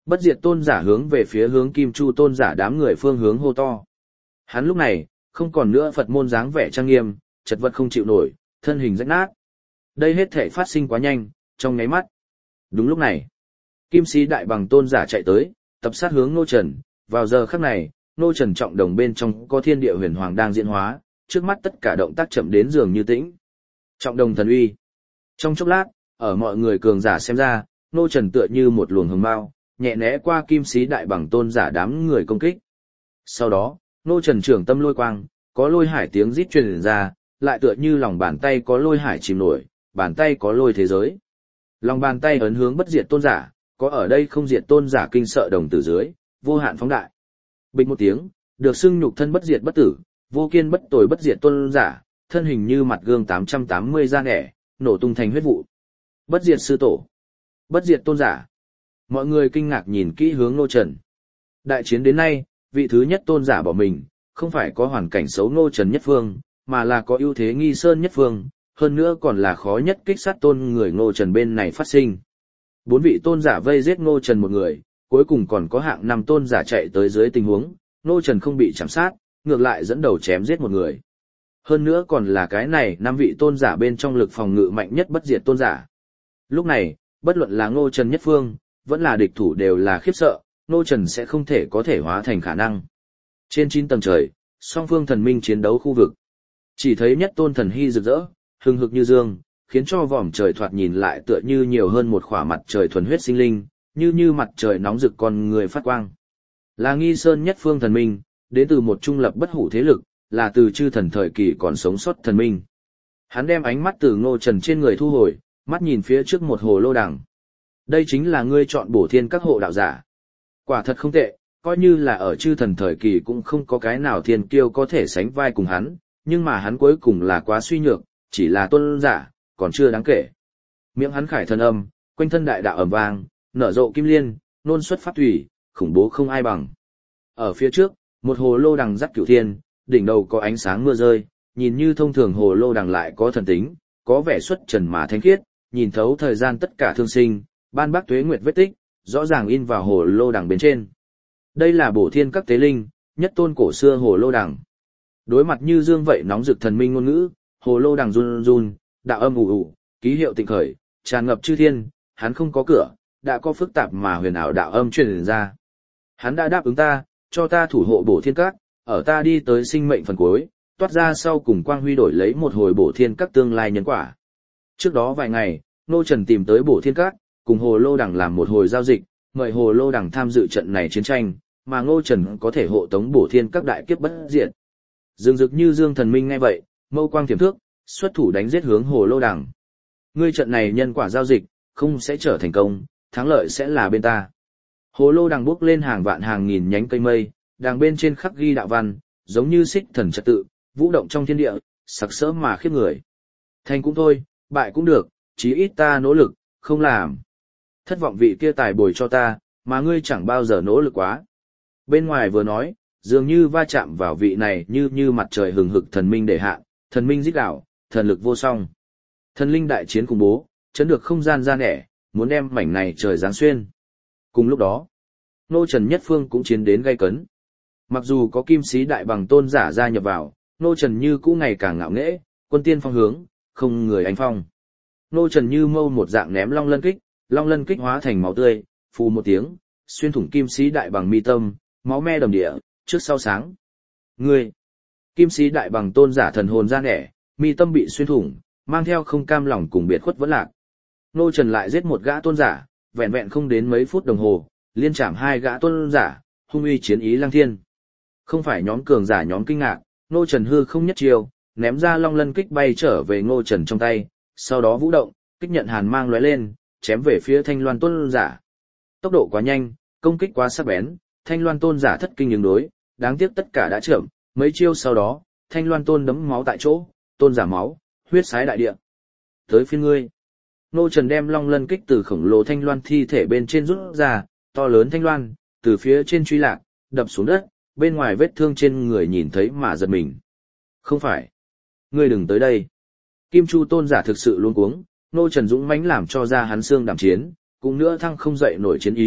Bất diệt tôn giả hướng về phía hướng Kim Chu tôn giả đám người phương hướng hô to. Hắn lúc này, không còn nữa Phật môn dáng vẻ trang nghiêm, chật vật không chịu nổi, thân hình rách nát. Đây hết thể phát sinh quá nhanh, trong nháy mắt. Đúng lúc này, Kim Sĩ Đại Bằng tôn giả chạy tới, tập sát hướng Ngô Trần, vào giờ khắc này, Ngô Trần trọng đồng bên trong có thiên địa huyền hoàng đang diễn hóa, trước mắt tất cả động tác chậm đến dường như tĩnh. Trọng đồng thần uy. Trong chốc lát, ở mọi người cường giả xem ra, Ngô Trần tựa như một luồng hồng mao, nhẹ né qua Kim Sĩ Đại Bằng tôn giả đám người công kích. Sau đó, Ngô Trần trưởng tâm lôi quang, có lôi hải tiếng rít truyền ra, lại tựa như lòng bàn tay có lôi hải chìm nổi, bàn tay có lôi thế giới. Lòng bàn tay ấn hướng bất diệt tôn giả, có ở đây không diệt tôn giả kinh sợ đồng tử dưới, vô hạn phóng đại. Bình một tiếng, được xưng nhục thân bất diệt bất tử, vô kiên bất tồi bất diệt tôn giả, thân hình như mặt gương tám trăm tám mươi da nẻ, nổ tung thành huyết vụ. Bất diệt sư tổ, bất diệt tôn giả. Mọi người kinh ngạc nhìn kỹ hướng Ngô Trần. Đại chiến đến nay, vị thứ nhất tôn giả bỏ mình, không phải có hoàn cảnh xấu Ngô Trần nhất phương, mà là có ưu thế Nghi Sơn nhất phương, hơn nữa còn là khó nhất kích sát tôn người Ngô Trần bên này phát sinh. Bốn vị tôn giả vây giết Ngô Trần một người, cuối cùng còn có hạng năm tôn giả chạy tới dưới tình huống, Ngô Trần không bị chạm sát, ngược lại dẫn đầu chém giết một người. Hơn nữa còn là cái này năm vị tôn giả bên trong lực phòng ngự mạnh nhất bất diệt tôn giả. Lúc này, bất luận là Ngô Trần nhất phương, vẫn là địch thủ đều là khiếp sợ, Ngô Trần sẽ không thể có thể hóa thành khả năng. Trên chín tầng trời, song phương thần minh chiến đấu khu vực. Chỉ thấy nhất tôn thần hy rực rỡ, hừng hực như dương, khiến cho vòm trời thoạt nhìn lại tựa như nhiều hơn một khỏa mặt trời thuần huyết sinh linh, như như mặt trời nóng rực con người phát quang. Là Nghi Sơn nhất phương thần minh, đến từ một trung lập bất hủ thế lực, là từ chư thần thời kỳ còn sống sót thần minh. Hắn đem ánh mắt từ Ngô Trần trên người thu hồi, mắt nhìn phía trước một hồ lô đằng. Đây chính là ngươi chọn bổ thiên các hộ đạo giả. Quả thật không tệ, coi như là ở chư thần thời kỳ cũng không có cái nào thiên kiêu có thể sánh vai cùng hắn, nhưng mà hắn cuối cùng là quá suy nhược, chỉ là tôn giả, còn chưa đáng kể. Miệng hắn khải thần âm, quanh thân đại đạo ầm vang, nở rộ kim liên, nôn xuất pháp thủy, khủng bố không ai bằng. Ở phía trước, một hồ lô đằng dắt cửu thiên, đỉnh đầu có ánh sáng mưa rơi, nhìn như thông thường hồ lô đằng lại có thần tính, có vẻ xuất trần mà thánh khiết, nhìn thấu thời gian tất cả thương sinh, ban bác tuế nguyệt vết tích, rõ ràng in vào hồ lô đằng bên trên. Đây là bổ thiên các tế linh, nhất tôn cổ xưa hồ lô đằng. Đối mặt như dương vậy nóng rực thần minh ngôn ngữ, hồ lô đằng run run, đạo âm ù ù, ký hiệu tịnh khởi, tràn ngập chư thiên, hắn không có cửa, đã có phức tạp mà huyền ảo đạo âm truyền ra. Hắn đã đáp ứng ta, cho ta thủ hộ bổ thiên các, ở ta đi tới sinh mệnh phần cuối, toát ra sau cùng quang huy đổi lấy một hồi bổ thiên các tương lai nhân quả. Trước đó vài ngày, Ngô Trần tìm tới bổ thiên các, cùng hồ lô đằng làm một hồi giao dịch, mời hồ lô đằng tham dự trận này chiến tranh, mà Ngô Trần có thể hộ tống bổ thiên các đại kiếp bất diệt. Dương dực như dương thần minh nghe vậy, mâu quang tiềm thước, xuất thủ đánh giết hướng hồ lô đằng. Ngươi trận này nhân quả giao dịch, không sẽ trở thành công, thắng lợi sẽ là bên ta. Hồ lô đằng bước lên hàng vạn hàng nghìn nhánh cây mây, đằng bên trên khắc ghi đạo văn, giống như xích thần trật tự, vũ động trong thiên địa, sặc sỡ mà khiếp người. Thành cũng thôi, bại cũng được, chí ít ta nỗ lực, không làm. Thất vọng vị kia tài bồi cho ta, mà ngươi chẳng bao giờ nỗ lực quá. Bên ngoài vừa nói, dường như va chạm vào vị này như như mặt trời hừng hực thần minh để hạ, thần minh giết đảo, thần lực vô song. Thần linh đại chiến khủng bố, chấn được không gian ra nẻ, muốn đem mảnh này trời giáng xuyên. Cùng lúc đó, Ngô Trần nhất phương cũng chiến đến gay cấn. Mặc dù có kim sĩ đại bằng tôn giả gia nhập vào, Ngô Trần như cũ ngày càng ngạo nghễ, quân tiên phong hướng, không người anh phong. Ngô Trần như mâu một dạng ném long lân kích, long lân kích hóa thành máu tươi, phù một tiếng, xuyên thủng kim sĩ đại bằng mi tâm, máu me đầm địa, trước sau sáng. Ngươi, kim sĩ đại bằng tôn giả thần hồn ra nẻ, mi tâm bị xuyên thủng, mang theo không cam lòng cùng biệt khuất vẫn lạc. Ngô Trần lại giết một gã tôn giả, vẹn vẹn không đến mấy phút đồng hồ, liên chạm hai gã tôn giả, hung uy chiến ý lang thiên. Không phải nhóm cường giả nhóm kinh ngạc, Ngô Trần hư không nhất chiêu, ném ra long lân kích bay trở về Ngô Trần trong tay, sau đó vũ động, kích nhận hàn mang lóe lên, chém về phía Thanh Loan tôn giả. Tốc độ quá nhanh, công kích quá sắc bén, Thanh Loan tôn giả thất kinh ứng đối, đáng tiếc tất cả đã chậm, mấy chiêu sau đó, Thanh Loan tôn đấm máu tại chỗ, tôn giả máu, huyết sái đại địa. Tới phiên ngươi. Ngô Trần đem long lân kích từ khổng lồ Thanh Loan thi thể bên trên rút ra, to lớn Thanh Loan, từ phía trên truy lạc, đập xuống đất, bên ngoài vết thương trên người nhìn thấy mà giật mình. Không phải. Ngươi đừng tới đây. Kim Chu tôn giả thực sự luống cuống, Ngô Trần dũng mãnh làm cho ra hắn xương đảm chiến, cũng nữa thăng không dậy nổi chiến ý,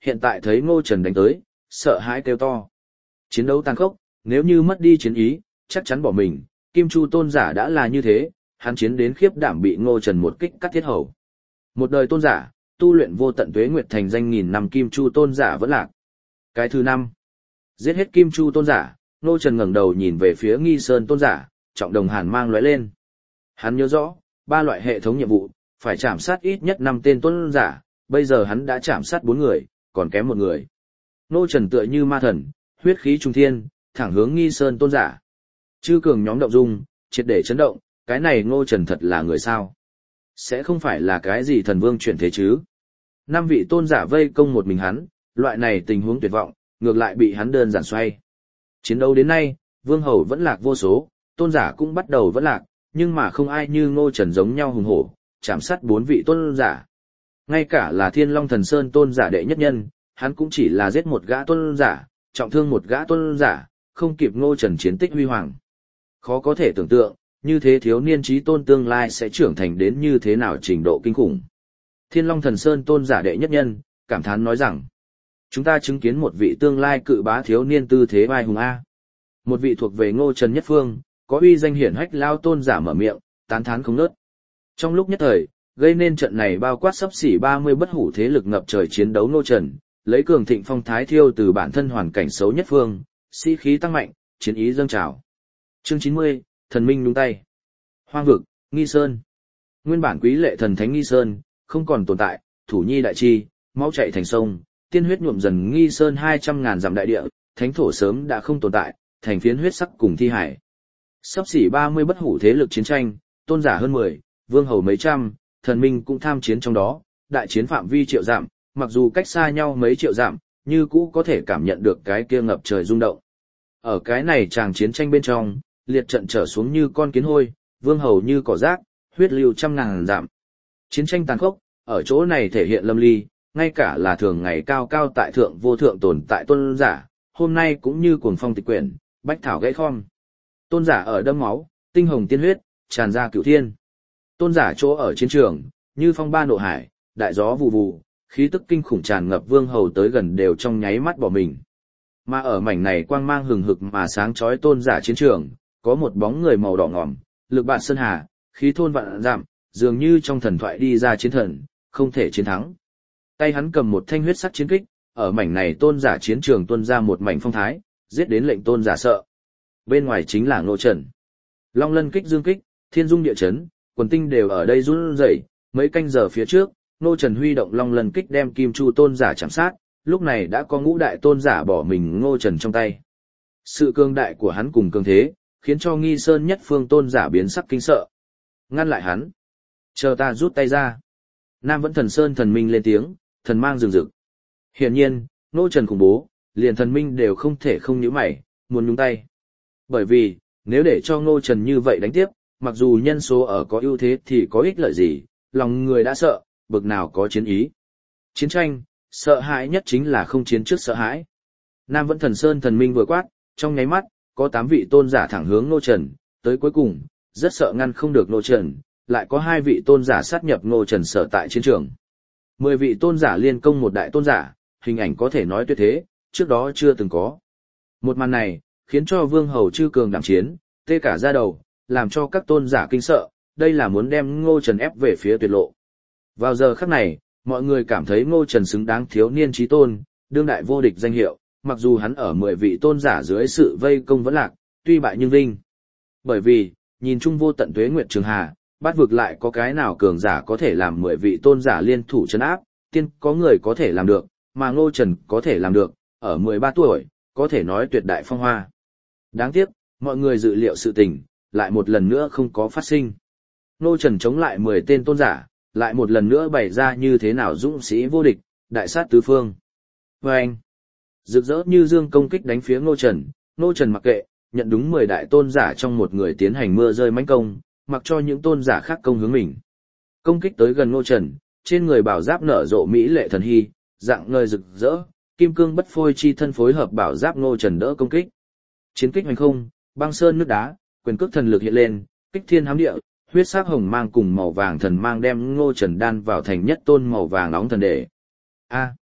hiện tại thấy Ngô Trần đánh tới, sợ hãi kêu to. Chiến đấu tàn khốc, nếu như mất đi chiến ý, chắc chắn bỏ mình, Kim Chu tôn giả đã là như thế, hắn chiến đến khiếp đảm bị Ngô Trần một kích cắt thiết hầu. Một đời tôn giả, tu luyện vô tận tuế nguyệt thành danh nghìn năm Kim Chu tôn giả vẫn lạc. Cái thứ năm, giết hết Kim Chu tôn giả, Ngô Trần ngẩng đầu nhìn về phía Nghi Sơn tôn giả, trọng đồng hàn mang lóe lên. Hắn nhớ rõ, ba loại hệ thống nhiệm vụ, phải chạm sát ít nhất năm tên tôn giả, bây giờ hắn đã chạm sát bốn người, còn kém một người. Ngô Trần tựa như ma thần, huyết khí trung thiên, thẳng hướng Nghi Sơn tôn giả. Chư cường nhóm động dung, triệt để chấn động, cái này Ngô Trần thật là người sao? Sẽ không phải là cái gì thần vương chuyển thế chứ? Năm vị tôn giả vây công một mình hắn, loại này tình huống tuyệt vọng, ngược lại bị hắn đơn giản xoay. Chiến đấu đến nay, vương hầu vẫn lạc vô số, tôn giả cũng bắt đầu vẫn lạc, nhưng mà không ai như Ngô Trần giống nhau hùng hổ, chạm sát bốn vị tôn giả. Ngay cả là Thiên Long Thần Sơn tôn giả đệ nhất nhân, hắn cũng chỉ là giết một gã tôn giả, trọng thương một gã tôn giả, không kịp Ngô Trần chiến tích huy hoàng. Khó có thể tưởng tượng, như thế thiếu niên trí tôn tương lai sẽ trưởng thành đến như thế nào trình độ kinh khủng. Thiên Long Thần Sơn tôn giả đệ nhất nhân, cảm thán nói rằng, chúng ta chứng kiến một vị tương lai cự bá thiếu niên tư thế vai hùng A. Một vị thuộc về Ngô Trần nhất phương, có uy danh hiển hách lao tôn giả mở miệng, tán thán không nớt. Trong lúc nhất thời, gây nên trận này bao quát sấp xỉ ba mươi bất hủ thế lực ngập trời chiến đấu Ngô Trần, lấy cường thịnh phong thái thiêu từ bản thân hoàn cảnh xấu nhất phương, sĩ khí tăng mạnh, chiến ý dâng trào. Chương chín mươi, thần minh nhúng tay. Hoang vực, Nghi Sơn. Nguyên bản quý lệ thần thánh Nghi Sơn, không còn tồn tại, thủ nhi đại chi, máu chảy thành sông, tiên huyết nhuộm dần Nghi Sơn hai trăm ngàn dặm đại địa, thánh thổ sớm đã không tồn tại, thành phiến huyết sắc cùng thi hải. Sắp xỉ ba mươi bất hủ thế lực chiến tranh, tôn giả hơn mười, vương hầu mấy trăm, thần minh cũng tham chiến trong đó, đại chiến phạm vi triệu dặm, mặc dù cách xa nhau mấy triệu dặm, như cũ có thể cảm nhận được cái kia ngập trời rung động. Ở cái này tràng chiến tranh bên trong, liệt trận trở xuống như con kiến hôi, vương hầu như cỏ rác, huyết lưu trăm ngàn dặm. Chiến tranh tàn khốc, ở chỗ này thể hiện lâm ly, ngay cả là thường ngày cao cao tại thượng vô thượng tồn tại tôn giả, hôm nay cũng như cuồng phong tịch quyển, bách thảo gãy khom. Tôn giả ở đâm máu, tinh hồng tiên huyết, tràn ra cửu thiên. Tôn giả chỗ ở chiến trường, như phong ba nộ hải, đại gió vù vù, khí tức kinh khủng tràn ngập vương hầu tới gần đều trong nháy mắt bỏ mình. Mà ở mảnh này quang mang hừng hực mà sáng chói tôn giả chiến trường, có một bóng người màu đỏ ngòm, lực bạt sơn hà, khí thôn vạn dặm, dường như trong thần thoại đi ra chiến thần, không thể chiến thắng. Tay hắn cầm một thanh huyết sắc chiến kích, ở mảnh này tôn giả chiến trường tuôn ra một mảnh phong thái, giết đến lệnh tôn giả sợ. Bên ngoài chính là Ngô Trần. Long lân kích dương kích, thiên dung địa chấn, quần tinh đều ở đây run rẩy. Mấy canh giờ phía trước, Ngô Trần huy động long lân kích đem Kim Chu tôn giả chạm sát, lúc này đã có ngũ đại tôn giả bỏ mình Ngô Trần trong tay. Sự cường đại của hắn cùng cường thế, khiến cho Nghi Sơn nhất phương tôn giả biến sắc kinh sợ. Ngăn lại hắn. Chờ ta rút tay ra. Nam Vẫn Thần Sơn thần minh lên tiếng, thần mang rừng rực. Hiển nhiên, Ngô Trần khủng bố, liền thần minh đều không thể không nhíu mày, muốn nhúng tay. Bởi vì, nếu để cho Ngô Trần như vậy đánh tiếp, mặc dù nhân số ở có ưu thế thì có ích lợi gì, lòng người đã sợ, bực nào có chiến ý. Chiến tranh, sợ hãi nhất chính là không chiến trước sợ hãi. Nam Vẫn Thần Sơn thần minh vừa quát, trong nháy mắt, có tám vị tôn giả thẳng hướng Ngô Trần, tới cuối cùng, rất sợ ngăn không được Ngô Trần, lại có hai vị tôn giả sát nhập Ngô Trần sở tại chiến trường. Mười vị tôn giả liên công một đại tôn giả, hình ảnh có thể nói tuyệt thế, trước đó chưa từng có. Một màn này, khiến cho vương hầu chư cường đảm chiến, tê cả da đầu, làm cho các tôn giả kinh sợ, đây là muốn đem Ngô Trần ép về phía tuyệt lộ. Vào giờ khắc này, mọi người cảm thấy Ngô Trần xứng đáng thiếu niên chí tôn, đương đại vô địch danh hiệu, mặc dù hắn ở mười vị tôn giả dưới sự vây công vẫn lạc, tuy bại nhưng vinh. Bởi vì, nhìn chung vô tận tuế nguyệt trường hà, bát vực lại có cái nào cường giả có thể làm mười vị tôn giả liên thủ trấn áp, tiên có người có thể làm được, mà Ngô Trần có thể làm được, ở mười ba tuổi, có thể nói tuyệt đại phong hoa. Đáng tiếc, mọi người dự liệu sự tình, lại một lần nữa không có phát sinh. Ngô Trần chống lại mười tên tôn giả, lại một lần nữa bày ra như thế nào dũng sĩ vô địch, đại sát tứ phương. Và anh, rực rỡ như dương công kích đánh phía Ngô Trần, Ngô Trần mặc kệ, nhận đúng mười đại tôn giả trong một người tiến hành mưa rơi mãnh công, mặc cho những tôn giả khác công hướng mình. Công kích tới gần Ngô Trần, trên người bảo giáp nở rộ mỹ lệ thần hy, dạng ngời rực rỡ, kim cương bất phôi chi thân phối hợp bảo giáp Ngô Trần đỡ công kích. Chiến kích hoành không, băng sơn nước đá, quyền cước thần lực hiện lên, kích thiên hám địa, huyết sắc hồng mang cùng màu vàng thần mang đem Ngô Trần đan vào thành nhất tôn màu vàng nóng thần đề. A.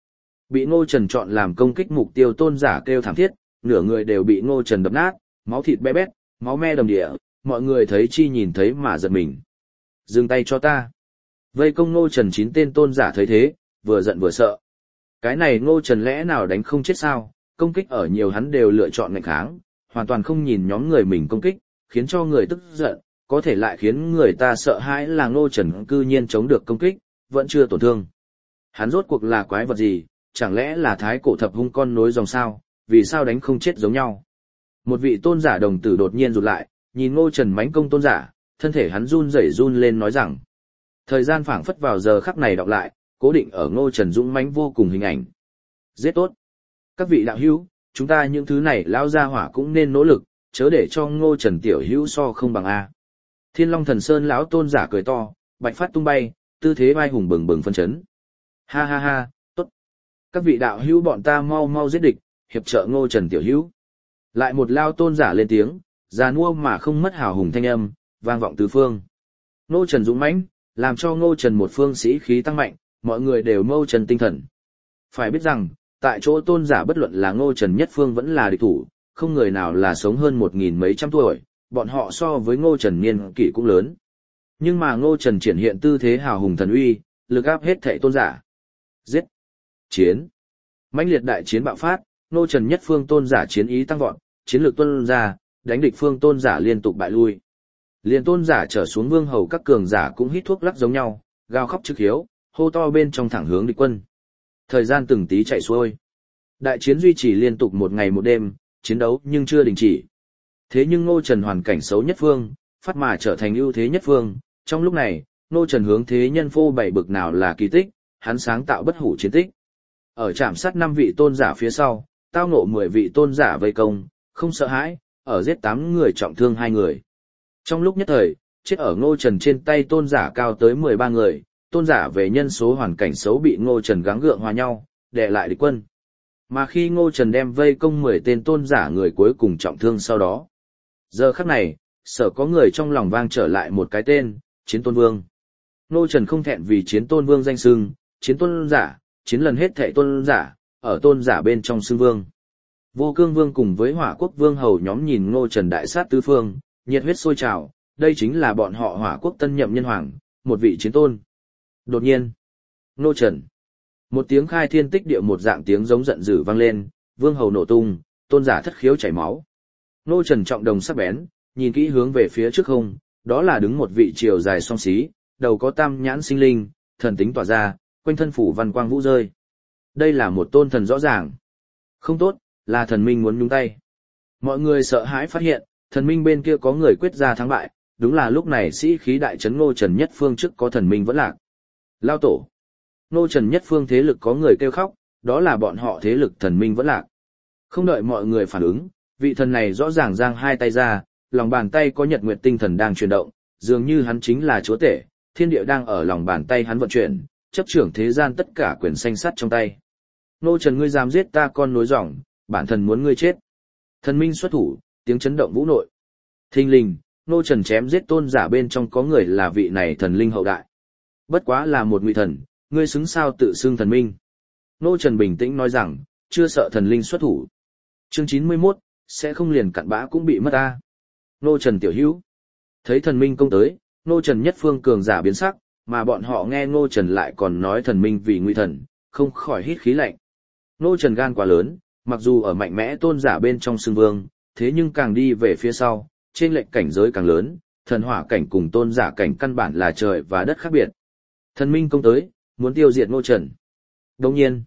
Bị Ngô Trần chọn làm công kích mục tiêu tôn giả kêu thảm thiết, nửa người đều bị Ngô Trần đập nát, máu thịt bé bét, máu me đầm địa, mọi người thấy chi nhìn thấy mà giật mình. Dừng tay cho ta. Vây công Ngô Trần chín tên tôn giả thấy thế, vừa giận vừa sợ. Cái này Ngô Trần lẽ nào đánh không chết sao, công kích ở nhiều hắn đều lựa chọn ngạnh kháng, hoàn toàn không nhìn nhóm người mình công kích, khiến cho người tức giận, có thể lại khiến người ta sợ hãi là Ngô Trần cư nhiên chống được công kích, vẫn chưa tổn thương. Hắn rốt cuộc là quái vật gì, chẳng lẽ là thái cổ thập hung con nối dòng sao, vì sao đánh không chết giống nhau. Một vị tôn giả đồng tử đột nhiên rụt lại, nhìn Ngô Trần mãnh công tôn giả, thân thể hắn run rẩy run lên nói rằng. Thời gian phảng phất vào giờ khắc này đọc lại, cố định ở Ngô Trần dũng mãnh vô cùng hình ảnh. Giết tốt. Các vị đạo hữu, chúng ta những thứ này lao ra hỏa cũng nên nỗ lực, chớ để cho Ngô Trần tiểu hữu so không bằng A. Thiên Long Thần Sơn lão tôn giả cười to, bạch phát tung bay, tư thế vai hùng bừng bừng phân chấn. Ha ha ha, tốt. Các vị đạo hữu bọn ta mau mau giết địch, hiệp trợ Ngô Trần tiểu hữu. Lại một lao tôn giả lên tiếng, già nua mà không mất hào hùng thanh âm, vang vọng tứ phương. Ngô Trần dũng mãnh, làm cho Ngô Trần một phương sĩ khí tăng mạnh, mọi người đều mâu trần tinh thần. Phải biết rằng, tại chỗ tôn giả bất luận là Ngô Trần nhất phương vẫn là địch thủ, không người nào là sống hơn một nghìn mấy trăm tuổi, bọn họ so với Ngô Trần niên kỷ cũng lớn. Nhưng mà Ngô Trần triển hiện tư thế hào hùng thần uy, lực áp hết thảy tôn giả. Giết! Chiến! Mãnh liệt đại chiến bạo phát, Ngô Trần nhất phương tôn giả chiến ý tăng vọt, chiến lược tuân ra, đánh địch phương tôn giả liên tục bại lui. Liền tôn giả trở xuống vương hầu các cường giả cũng hít thuốc lắc giống nhau, gào khóc trực hiếu, hô to bên trong thẳng hướng địch quân. Thời gian từng tí chạy xuôi. Đại chiến duy trì liên tục một ngày một đêm, chiến đấu nhưng chưa đình chỉ. Thế nhưng Ngô Trần hoàn cảnh xấu nhất phương, phát mà trở thành ưu thế nhất phương. Trong lúc này, Ngô Trần hướng thế nhân phô bày bực nào là kỳ tích, hắn sáng tạo bất hủ chiến tích. Ở trạm sát năm vị tôn giả phía sau, tao ngộ mười vị tôn giả vây công, không sợ hãi, ở giết tám người trọng thương hai người. Trong lúc nhất thời, chết ở Ngô Trần trên tay tôn giả cao tới mười ba người, tôn giả về nhân số hoàn cảnh xấu bị Ngô Trần gắng gượng hòa nhau, đè lại địch quân. Mà khi Ngô Trần đem vây công mười tên tôn giả người cuối cùng trọng thương sau đó. Giờ khắc này, sợ có người trong lòng vang trở lại một cái tên, Chiến Tôn Vương. Ngô Trần không thẹn vì Chiến Tôn Vương danh xưng, Chiến Tôn giả, chiến lần hết thệ tôn giả, ở tôn giả bên trong xưng vương. Vô Cương Vương cùng với Hỏa Quốc Vương hầu nhóm nhìn Ngô Trần đại sát tứ phương, nhiệt huyết sôi trào, đây chính là bọn họ Hỏa Quốc tân nhậm nhân hoàng, một vị chiến tôn. Đột nhiên, Ngô Trần. Một tiếng khai thiên tích địa một dạng tiếng giống giận dữ vang lên, vương hầu nổ tung, tôn giả thất khiếu chảy máu. Ngô Trần trọng đồng sắc bén, nhìn kỹ hướng về phía trước không, đó là đứng một vị chiều dài song xí, đầu có tam nhãn sinh linh, thần tính tỏa ra, quanh thân phủ văn quang vũ rơi. Đây là một tôn thần rõ ràng. Không tốt, là thần minh muốn nhúng tay. Mọi người sợ hãi phát hiện, thần minh bên kia có người quyết ra thắng bại, đúng là lúc này sĩ khí đại trấn Ngô Trần nhất phương trước có thần minh vẫn lạc. Lao tổ. Ngô Trần nhất phương thế lực có người kêu khóc, đó là bọn họ thế lực thần minh vẫn lạc. Không đợi mọi người phản ứng, vị thần này rõ ràng giang hai tay ra, lòng bàn tay có nhật nguyệt tinh thần đang chuyển động, dường như hắn chính là chúa tể, thiên địa đang ở lòng bàn tay hắn vận chuyển, chấp trưởng thế gian tất cả quyền xanh sắt trong tay. Ngô Trần ngươi dám giết ta con nối dòng, bản thần muốn ngươi chết. Thần minh xuất thủ, tiếng chấn động vũ nội. Thình lình, Ngô Trần chém giết tôn giả bên trong có người là vị này thần linh hậu đại. Bất quá là một ngụy thần, ngươi xứng sao tự xưng thần minh. Ngô Trần bình tĩnh nói rằng, chưa sợ thần linh xuất thủ. Chương chín mươi mốt, sẽ không liền cặn bã cũng bị mất ta. Ngô Trần tiểu hữu. Thấy thần minh công tới, Ngô Trần nhất phương cường giả biến sắc, mà bọn họ nghe Ngô Trần lại còn nói thần minh vì ngụy thần, không khỏi hít khí lạnh. Ngô Trần gan quá lớn, mặc dù ở mạnh mẽ tôn giả bên trong xưng vương, thế nhưng càng đi về phía sau, trên lệnh cảnh giới càng lớn, thần hỏa cảnh cùng tôn giả cảnh căn bản là trời và đất khác biệt. Thần minh công tới, muốn tiêu diệt Ngô Trần. Đồng nhiên,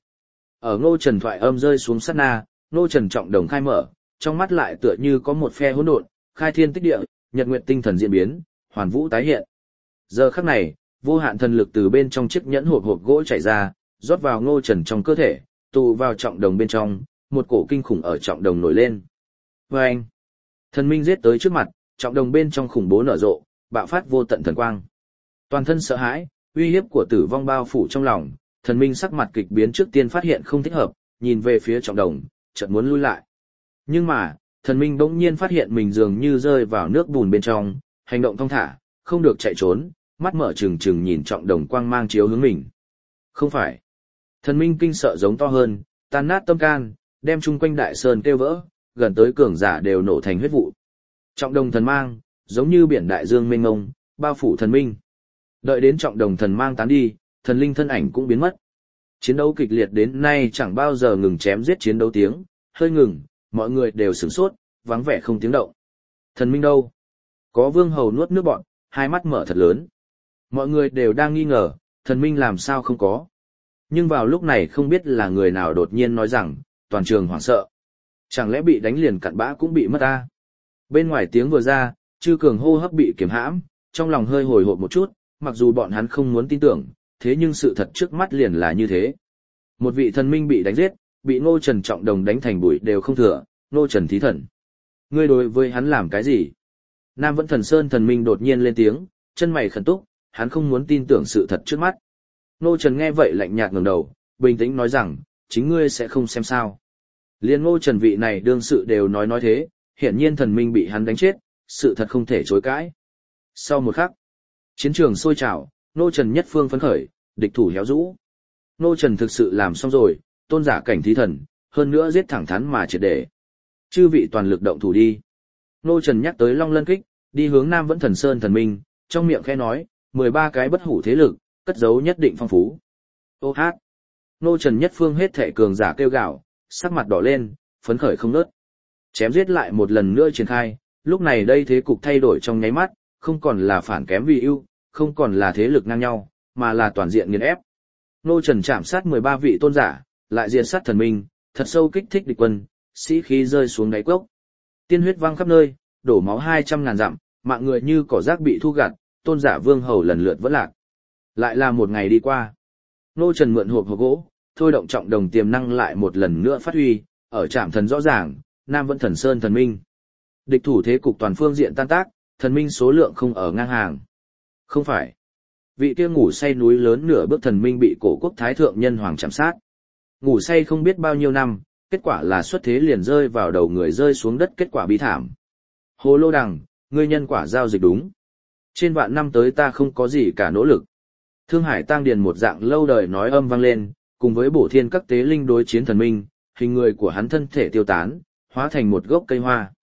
ở Ngô Trần thoại âm rơi xuống sát na, Ngô Trần trọng đồng khai mở, trong mắt lại tựa như có một phe hỗn độn, khai thiên tích địa, nhật nguyệt tinh thần diễn biến, hoàn vũ tái hiện. Giờ khắc này, vô hạn thần lực từ bên trong chiếc nhẫn hộp hộp gỗ chảy ra, rót vào Ngô Trần trong cơ thể, tụ vào trọng đồng bên trong, một cổ kinh khủng ở trọng đồng nổi lên. Và anh, thần minh giết tới trước mặt, trọng đồng bên trong khủng bố nở rộ, bạo phát vô tận thần quang. Toàn thân sợ hãi, uy hiếp của tử vong bao phủ trong lòng, thần minh sắc mặt kịch biến trước tiên phát hiện không thích hợp, nhìn về phía trọng đồng, chợt muốn lui lại. Nhưng mà, thần minh bỗng nhiên phát hiện mình dường như rơi vào nước bùn bên trong, hành động thong thả, không được chạy trốn, mắt mở trừng trừng nhìn trọng đồng quang mang chiếu hướng mình. Không phải. Thần minh kinh sợ giống to hơn, tan nát tâm can, đem chung quanh đại sơn kêu vỡ, gần tới cường giả đều nổ thành huyết vụ. Trọng đồng thần mang, giống như biển đại dương mênh mông, bao phủ thần minh. Đợi đến trọng đồng thần mang tán đi, thần linh thân ảnh cũng biến mất. Chiến đấu kịch liệt đến nay chẳng bao giờ ngừng chém giết chiến đấu tiếng, hơi ngừng, mọi người đều sửng sốt, vắng vẻ không tiếng động. Thần minh đâu? Có vương hầu nuốt nước bọt, hai mắt mở thật lớn. Mọi người đều đang nghi ngờ, thần minh làm sao không có. Nhưng vào lúc này không biết là người nào đột nhiên nói rằng, toàn trường hoảng sợ. Chẳng lẽ bị đánh liền cặn bã cũng bị mất ta? Bên ngoài tiếng vừa ra, Chư Cường hô hấp bị kiềm hãm, trong lòng hơi hồi hộp một chút, mặc dù bọn hắn không muốn tin tưởng, thế nhưng sự thật trước mắt liền là như thế. Một vị thần minh bị đánh giết, bị Ngô Trần trọng đồng đánh thành bụi đều không thừa, Ngô Trần thí thần. Ngươi đối với hắn làm cái gì? Nam Vẫn Thần Sơn thần minh đột nhiên lên tiếng, chân mày khẩn túc, hắn không muốn tin tưởng sự thật trước mắt. Ngô Trần nghe vậy lạnh nhạt ngẩng đầu, bình tĩnh nói rằng, chính ngươi sẽ không xem sao. Liên Ngô Trần vị này đương sự đều nói nói thế, hiển nhiên thần minh bị hắn đánh chết, sự thật không thể chối cãi. Sau một khắc, chiến trường sôi trào, Ngô Trần nhất phương phấn khởi, địch thủ héo rũ. Ngô Trần thực sự làm xong rồi, tôn giả cảnh thí thần, hơn nữa giết thẳng thắn mà triệt để. Chư vị toàn lực động thủ đi. Ngô Trần nhắc tới Long Lân Kích, đi hướng Nam Vẫn Thần Sơn thần minh, trong miệng khẽ nói, mười ba cái bất hủ thế lực, cất giấu nhất định phong phú. Ô hát. Ngô Trần nhất phương hết thể cường giả kêu gào, sắc mặt đỏ lên, phấn khởi không ngớt. Chém giết lại một lần nữa triển khai, lúc này đây thế cục thay đổi trong nháy mắt, không còn là phản kém vì ưu, không còn là thế lực ngang nhau, mà là toàn diện nghiền ép. Ngô Trần chạm sát mười ba vị tôn giả, lại diệt sát thần minh, thật sâu kích thích địch quân, sĩ khí rơi xuống đáy cốc. Tiên huyết văng khắp nơi, đổ máu hai trăm ngàn dặm, mạng người như cỏ rác bị thu gặt, tôn giả vương hầu lần lượt vỡ lạc. Lại là một ngày đi qua. Ngô Trần mượn hộp hộp gỗ, thôi động trọng đồng tiềm năng lại một lần nữa phát huy, ở trạm thần rõ ràng, Nam Vẫn Thần Sơn thần minh. Địch thủ thế cục toàn phương diện tan tác, thần minh số lượng không ở ngang hàng. Không phải. Vị kia ngủ say núi lớn nửa bước thần minh bị cổ quốc thái thượng nhân hoàng chạm sát. Ngủ say không biết bao nhiêu năm, kết quả là xuất thế liền rơi vào đầu người rơi xuống đất, kết quả bi thảm. Hồ Lô Đằng, ngươi nhân quả giao dịch đúng. Trên vạn năm tới ta không có gì cả nỗ lực. Thương Hải Tang Điền một dạng lâu đời nói âm vang lên, cùng với bổ thiên các tế linh đối chiến thần minh, hình người của hắn thân thể tiêu tán, hóa thành một gốc cây hoa.